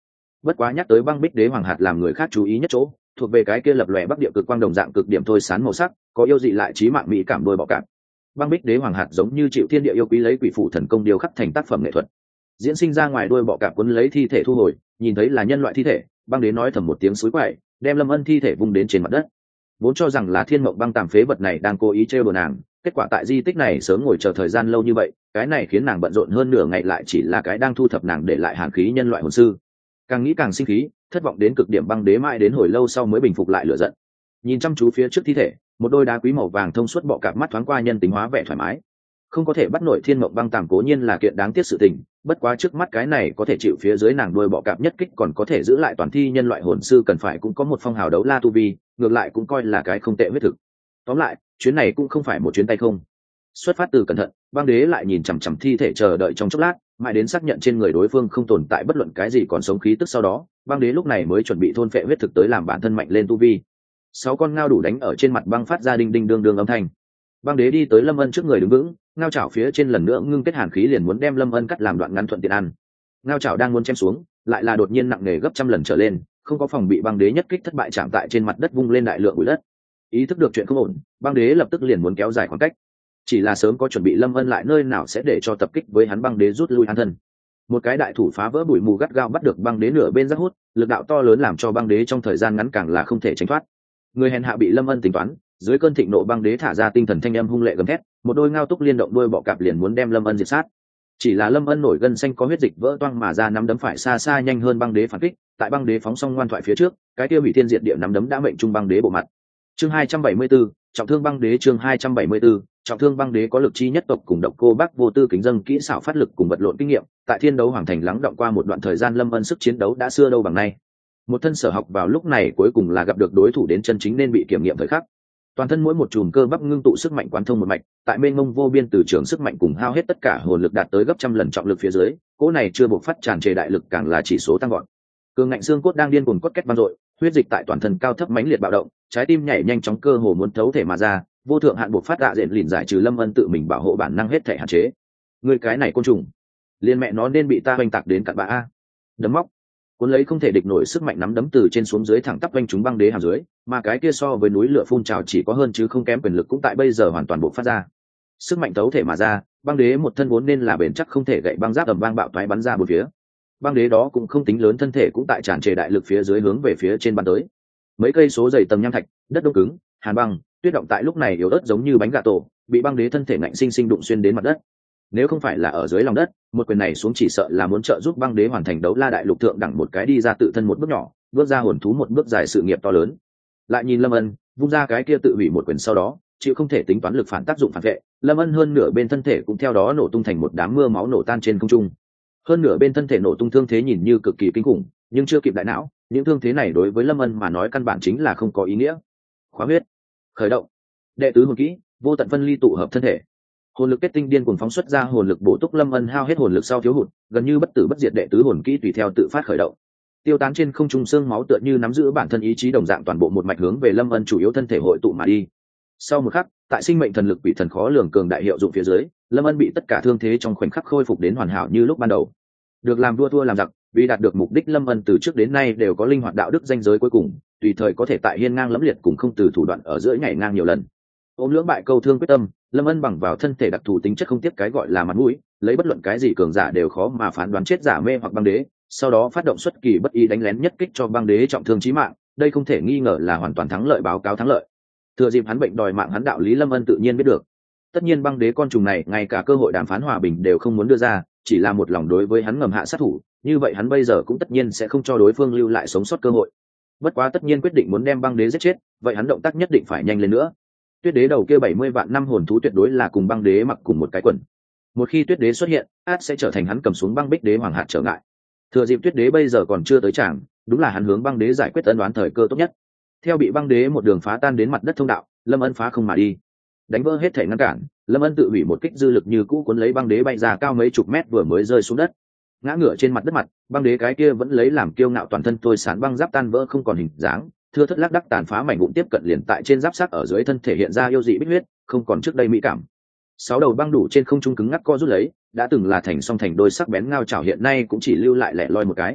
Bất quá nhắc tới băng bích đế hoàng hạt làm người khác chú ý nhất chỗ, thuộc về cái kia lập lòe bắc địa cực quang đồng dạng cực điểm thôi sán màu sắc, có yêu dị lại trí mạng mỹ cảm đôi bọ cạp. Băng bích đế hoàng hạt giống như chịu thiên địa yêu quý lấy quỷ phụ thần công điêu khắc thành tác phẩm nghệ thuật. Diễn sinh ra ngoài đôi bọ cạp cuốn lấy thi thể thu hồi, nhìn thấy là nhân loại thi thể, băng đế nói thầm một tiếng suối quậy, đem Lâm Ân thi thể vung đến trên mặt đất. Vốn cho rằng là thiên mộng băng tàm phế vật này đang cố ý trêu đùa nàng, kết quả tại di tích này sớm ngồi chờ thời gian lâu như vậy, cái này khiến nàng bận rộn hơn nửa ngày lại chỉ là cái đang thu thập nàng để lại hàn khí nhân loại hồn sư. Càng nghĩ càng sinh khí, thất vọng đến cực điểm, băng đế mãi đến hồi lâu sau mới bình phục lại lửa giận. Nhìn chăm chú phía trước thi thể, một đôi đá quý màu vàng thông suốt bọ cạp mắt thoáng qua nhân tính hóa vẻ thoải mái. Không có thể bắt nổi thiên mộng băng tàm cố nhiên là kiện đáng tiếc sự tình, bất quá trước mắt cái này có thể chịu phía dưới nàng đuôi bọ cạp nhất kích còn có thể giữ lại toàn thi nhân loại hồn sư cần phải cũng có một phong hào đấu la tu vi, ngược lại cũng coi là cái không tệ huyết thực. Tóm lại, chuyến này cũng không phải một chuyến tay không. Xuất phát từ cẩn thận, băng đế lại nhìn chằm chằm thi thể chờ đợi trong chốc lát, mãi đến xác nhận trên người đối phương không tồn tại bất luận cái gì còn sống khí tức, sau đó băng đế lúc này mới chuẩn bị thôn phệ huyết thực tới làm bản thân mạnh lên tu vi. 6 con ngao đủ đánh ở trên mặt băng phát ra đinh đinh đương đương âm thanh. Băng đế đi tới Lâm Ân trước người đứng vững, ngao chảo phía trên lần nữa ngưng kết hàn khí liền muốn đem Lâm Ân cắt làm đoạn ngắn thuận tiện ăn. Ngao chảo đang muốn chém xuống, lại là đột nhiên nặng nề gấp trăm lần trở lên, không có phòng bị, băng đế nhất kích thất bại chạm tại trên mặt đất vung lên đại lượng bụi đất. Ý thức được chuyện không ổn, băng đế lập tức liền muốn kéo dài khoảng cách. Chỉ là sớm có chuẩn bị, Lâm Ân lại nơi nào sẽ để cho tập kích với hắn, băng đế rút lui an thân. Một cái đại thủ phá vỡ bụi mù gắt gao bắt được băng đế nửa bên rác hút, lực đạo to lớn làm cho băng đế trong thời gian ngắn càng là không thể tránh thoát. Người hèn hạ bị Lâm Ân tính toán, dưới cơn thịnh nộ băng đế thả ra tinh thần thanh âm hung lệ gầm thét, một đôi ngao túc liên động đuôi bọ cạp liền muốn đem Lâm Ân diệt sát. Chỉ là Lâm Ân nổi gân xanh có huyết dịch vỡ toang mà ra, nắm đấm phải xa xa nhanh hơn băng đế phản kích, tại băng đế phóng xong ngoan thoại phía trước, cái tiêu hủy thiên diệt địa nắm đấm đã mệnh trung băng đế bộ mặt. Chương 274, trọng thương băng đế. Chương 274, trọng thương băng đế có lực chi nhất tộc cùng độc cô bác vô tư kính dâng kỹ xảo phát lực cùng vật lộn kinh nghiệm, tại thiên đấu hoàng thành lắng động qua một đoạn thời gian, Lâm Ân sức chiến đấu đã xưa đâu bằng nay. Một thân sở học vào lúc này cuối cùng là gặp được đối thủ đến chân chính nên bị kiểm nghiệm thời khắc. Toàn thân mỗi một chùm cơ bắp ngưng tụ sức mạnh quán thông một mạch, tại mênh mông vô biên từ trường sức mạnh cùng hao hết tất cả hồn lực đạt tới gấp trăm lần trọng lực phía dưới, cỗ này chưa buộc phát tràn trề đại lực càng là chỉ số tăng gọn. Cường ngạnh xương cốt đang điên cuồng cốt kết vang dội, huyết dịch tại toàn thân cao thấp mãnh liệt bạo động, trái tim nhảy nhanh chóng, cơ hồ muốn thấu thể mà ra, vô thượng hạn buộc phát đạ diện lìn giải trừ Lâm Ân tự mình bảo hộ bản năng hết thể hạn chế. Người cái này côn trùng, liên mẹ nó nên bị ta oanh tạc đến cặn bã a. Đấm móc cuốn lấy không thể địch nổi sức mạnh nắm đấm từ trên xuống dưới thẳng tắp quanh chúng băng đế hàm dưới, mà cái kia so với núi lửa phun trào chỉ có hơn chứ không kém quyền lực cũng tại bây giờ hoàn toàn bộc phát ra. Sức mạnh thấu thể mà ra, băng đế một thân vốn nên là bền chắc không thể gậy băng giáp ầm vang bạo toái bắn ra bốn phía. Băng đế đó cũng không tính lớn thân thể cũng tại tràn trề đại lực phía dưới hướng về phía trên bắn tới. Mấy cây số dày tầng nham thạch, đất đông cứng, hàn băng, tuyết động tại lúc này yếu ớt giống như bánh gà tổ, bị băng đế thân thể ngạnh sinh sinh đụng xuyên đến mặt đất. Nếu không phải là ở dưới lòng đất, một quyền này xuống chỉ sợ là muốn trợ giúp băng đế hoàn thành đấu la đại lục thượng đẳng một cái đi ra tự thân một bước nhỏ, bước ra hồn thú một bước dài sự nghiệp to lớn. Lại nhìn Lâm Ân vung ra cái kia tự hủy một quyền, sau đó chịu không thể tính toán lực phản tác dụng phản vệ, Lâm Ân hơn nửa bên thân thể cũng theo đó nổ tung thành một đám mưa máu nổ tan trên không trung. Hơn nửa bên thân thể nổ tung thương thế nhìn như cực kỳ kinh khủng, nhưng chưa kịp đại não, những thương thế này đối với Lâm Ân mà nói căn bản chính là không có ý nghĩa. Khóa huyết, khởi động, đệ tứ hồn kỹ, vô tận phân ly tụ hợp thân thể. Hồn lực kết tinh điên cuồng phóng xuất ra, hồn lực bổ túc Lâm Ân hao hết hồn lực sau thiếu hụt, gần như bất tử bất diệt đệ tứ hồn kỹ tùy theo tự phát khởi động. Tiêu tán trên không trung xương máu tựa như nắm giữ bản thân ý chí đồng dạng, toàn bộ một mạch hướng về Lâm Ân chủ yếu thân thể hội tụ mà đi. Sau một khắc, tại sinh mệnh thần lực bị thần khó lường cường đại hiệu dụng phía dưới, Lâm Ân bị tất cả thương thế trong khoảnh khắc khôi phục đến hoàn hảo như lúc ban đầu. Được làm vua thua làm giặc, vì đạt được mục đích Lâm Ân từ trước đến nay đều có linh hoạt đạo đức danh giới cuối cùng, tùy thời có thể tại hiên ngang lẫm liệt cùng không từ thủ đoạn ở giữa nhảy ngang nhiều lần. Ôm lưỡng bại câu thương quyết tâm, Lâm Ân bằng vào thân thể đặc thù tính chất không tiếp cái gọi là mặt mũi, lấy bất luận cái gì cường giả đều khó mà phán đoán chết giả mê hoặc băng đế, sau đó phát động xuất kỳ bất ý đánh lén nhất kích cho băng đế trọng thương chí mạng, đây không thể nghi ngờ là hoàn toàn thắng lợi, báo cáo thắng lợi. Thừa dịp hắn bệnh đòi mạng hắn đạo lý Lâm Ân tự nhiên biết được. Tất nhiên băng đế con trùng này ngay cả cơ hội đàm phán hòa bình đều không muốn đưa ra, chỉ là một lòng đối với hắn ngầm hạ sát thủ, như vậy hắn bây giờ cũng tất nhiên sẽ không cho đối phương lưu lại sống sót cơ hội. Bất quá tất nhiên quyết định muốn đem băng đế giết chết, vậy hắn động tác nhất định phải nhanh lên nữa. Tuyết đế đầu kia 70 vạn năm hồn thú tuyệt đối là cùng băng đế mặc cùng một cái quần. Một khi tuyết đế xuất hiện, át sẽ trở thành hắn cầm xuống băng bích đế hoàng hạt trở ngại. Thừa dịp tuyết đế bây giờ còn chưa tới tràng, đúng là hắn hướng băng đế giải quyết ân đoán thời cơ tốt nhất. Theo bị băng đế một đường phá tan đến mặt đất thông đạo, Lâm Ân phá không mà đi, đánh vỡ hết thể ngăn cản. Lâm Ân tự hủy một kích dư lực như cũ cuốn lấy băng đế bay ra cao mấy chục mét, vừa mới rơi xuống đất ngã ngửa trên mặt đất mặt, băng đế cái kia vẫn lấy làm kiêu ngạo toàn thân tôi sán băng giáp tan vỡ không còn hình dáng, thưa thất lác đắc tàn phá mảnh vụn tiếp cận liền tại trên giáp xác ở dưới thân thể hiện ra yêu dị bích huyết, không còn trước đây mỹ cảm. 6 đầu băng đủ trên không trung cứng ngắc co rút lấy, đã từng là thành song thành đôi sắc bén ngao chảo hiện nay cũng chỉ lưu lại lẻ loi một cái.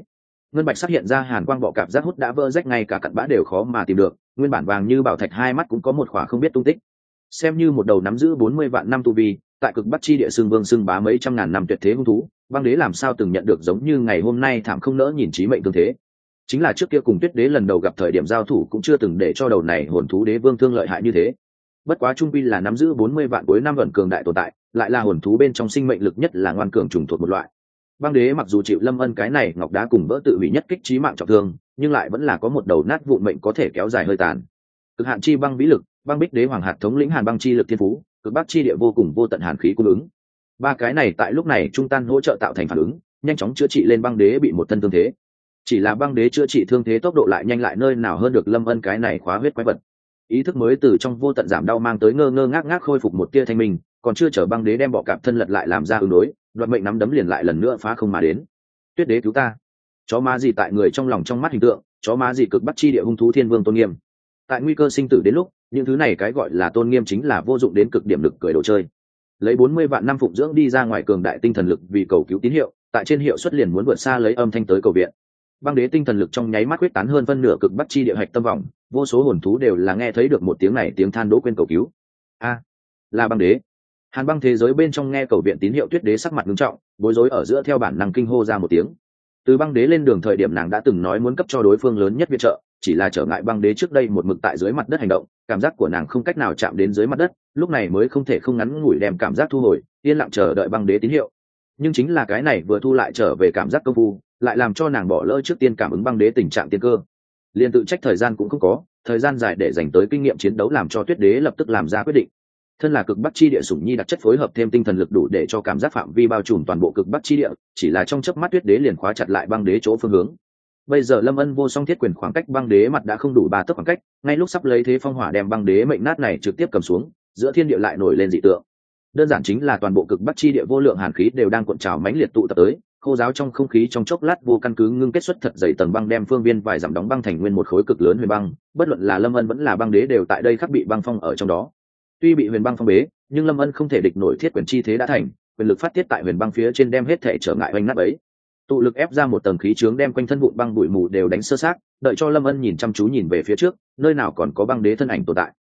ngân bạch xác hiện ra hàn quang bọ cạp giác hút đã vỡ rách, ngay cả cặn bã đều khó mà tìm được. Nguyên bản vàng như bảo thạch hai mắt cũng có một khỏa không biết tung tích. Xem như một đầu nắm giữ 40 vạn năm tu vi, tại cực bắc chi địa xương vương xương bá mấy trăm ngàn năm tuyệt thế hung thú, băng đế làm sao từng nhận được giống như ngày hôm nay thảm không nỡ nhìn chí mệnh tương thế. Chính là trước kia cùng tuyết đế lần đầu gặp thời điểm giao thủ cũng chưa từng để cho đầu này hồn thú đế vương thương lợi hại như thế. Bất quá trung vi là nắm giữ 40 vạn cuối năm vận cường đại tồn tại, lại là hồn thú bên trong sinh mệnh lực nhất là ngoan cường trùng thuộc một loại. Băng đế mặc dù chịu Lâm Ân cái này ngọc đá cùng vỡ tự hủy nhất kích chí mạng trọng thương, nhưng lại vẫn là có một đầu nát vụn mệnh có thể kéo dài hơi tàn. Cực hạn chi băng vĩ lực, băng bích đế hoàng hạt thống lĩnh hàn băng chi lực thiên phú, cực bắc chi địa vô cùng vô tận hàn khí cung ứng. Ba cái này tại lúc này trung tan hỗ trợ tạo thành phản ứng, nhanh chóng chữa trị lên băng đế bị một thân thương thế. Chỉ là băng đế chữa trị thương thế tốc độ lại nhanh lại nơi nào hơn được Lâm Ân cái này khóa huyết quái vật. Ý thức mới từ trong vô tận giảm đau mang tới ngơ ngơ ngác ngác khôi phục một tia thanh minh, còn chưa chở băng đế đem bọ cạp thân lật lại làm ra ứng đối, đoạt mệnh nắm đấm liền lại lần nữa phá không mà đến. Tuyết đế cứu ta! Chó má gì tại người trong lòng trong mắt hình tượng, chó má gì cực bắc chi địa hung thú thiên vương tôn nghiêm. Tại nguy cơ sinh tử đến lúc, những thứ này cái gọi là tôn nghiêm chính là vô dụng đến cực điểm, lực cười đồ chơi. Lấy 40 vạn năm phụng dưỡng đi ra ngoài cường đại tinh thần lực vì cầu cứu tín hiệu, tại trên hiệu suất liền muốn vượt xa lấy âm thanh tới cầu viện. Băng đế tinh thần lực trong nháy mắt quyết tán hơn phân nửa cực bắc chi địa hạch tâm vòng, vô số hồn thú đều là nghe thấy được một tiếng này, tiếng than đỗ quên cầu cứu. A, là băng đế. Hàn băng thế giới bên trong nghe cầu viện tín hiệu, tuyết đế sắc mặt nghiêm trọng, bối rối ở giữa theo bản năng kinh hô ra một tiếng. Từ băng đế lên đường thời điểm nàng đã từng nói muốn cấp cho đối phương lớn nhất viện trợ, chỉ là trở ngại băng đế trước đây một mực tại dưới mặt đất hành động, cảm giác của nàng không cách nào chạm đến dưới mặt đất, lúc này mới không thể không ngắn ngủi đem cảm giác thu hồi, yên lặng chờ đợi băng đế tín hiệu. Nhưng chính là cái này vừa thu lại trở về cảm giác công phu, lại làm cho nàng bỏ lỡ trước tiên cảm ứng băng đế tình trạng tiên cơ. Liên tự trách thời gian cũng không có, thời gian dài để dành tới kinh nghiệm chiến đấu làm cho tuyết đế lập tức làm ra quyết định. Thân là cực bắc chi địa sủng nhi đặc chất phối hợp thêm tinh thần lực đủ để cho cảm giác phạm vi bao trùm toàn bộ cực bắc chi địa, chỉ là trong chớp mắt tuyết đế liền khóa chặt lại băng đế chỗ phương hướng. Bây giờ Lâm Ân vô song thiết quyền khoảng cách băng đế mặt đã không đủ 3 tấc khoảng cách, ngay lúc sắp lấy thế phong hỏa đem băng đế mệnh nát này trực tiếp cầm xuống, giữa thiên địa lại nổi lên dị tượng. Đơn giản chính là toàn bộ cực bắc chi địa vô lượng hàn khí đều đang cuộn trào mãnh liệt tụ tập tới, khô giáo trong không khí trong chốc lát vô căn cứ ngưng kết xuất thật dày tầng băng đem phương viên vài dặm đóng băng thành nguyên một khối cực lớn huyền băng, bất luận là Lâm Ân vẫn là băng đế đều tại đây khắc bị băng phong ở trong đó. Tuy bị huyền băng phong bế, nhưng Lâm Ân không thể địch nổi thiết quyền chi thế đã thành, quyền lực phát tiết tại huyền băng phía trên đem hết thể trở ngại oanh nát ấy. Tụ lực ép ra một tầng khí chướng đem quanh thân vụn băng bụi mù đều đánh sơ xác, đợi cho Lâm Ân nhìn chăm chú nhìn về phía trước, nơi nào còn có băng đế thân ảnh tồn tại.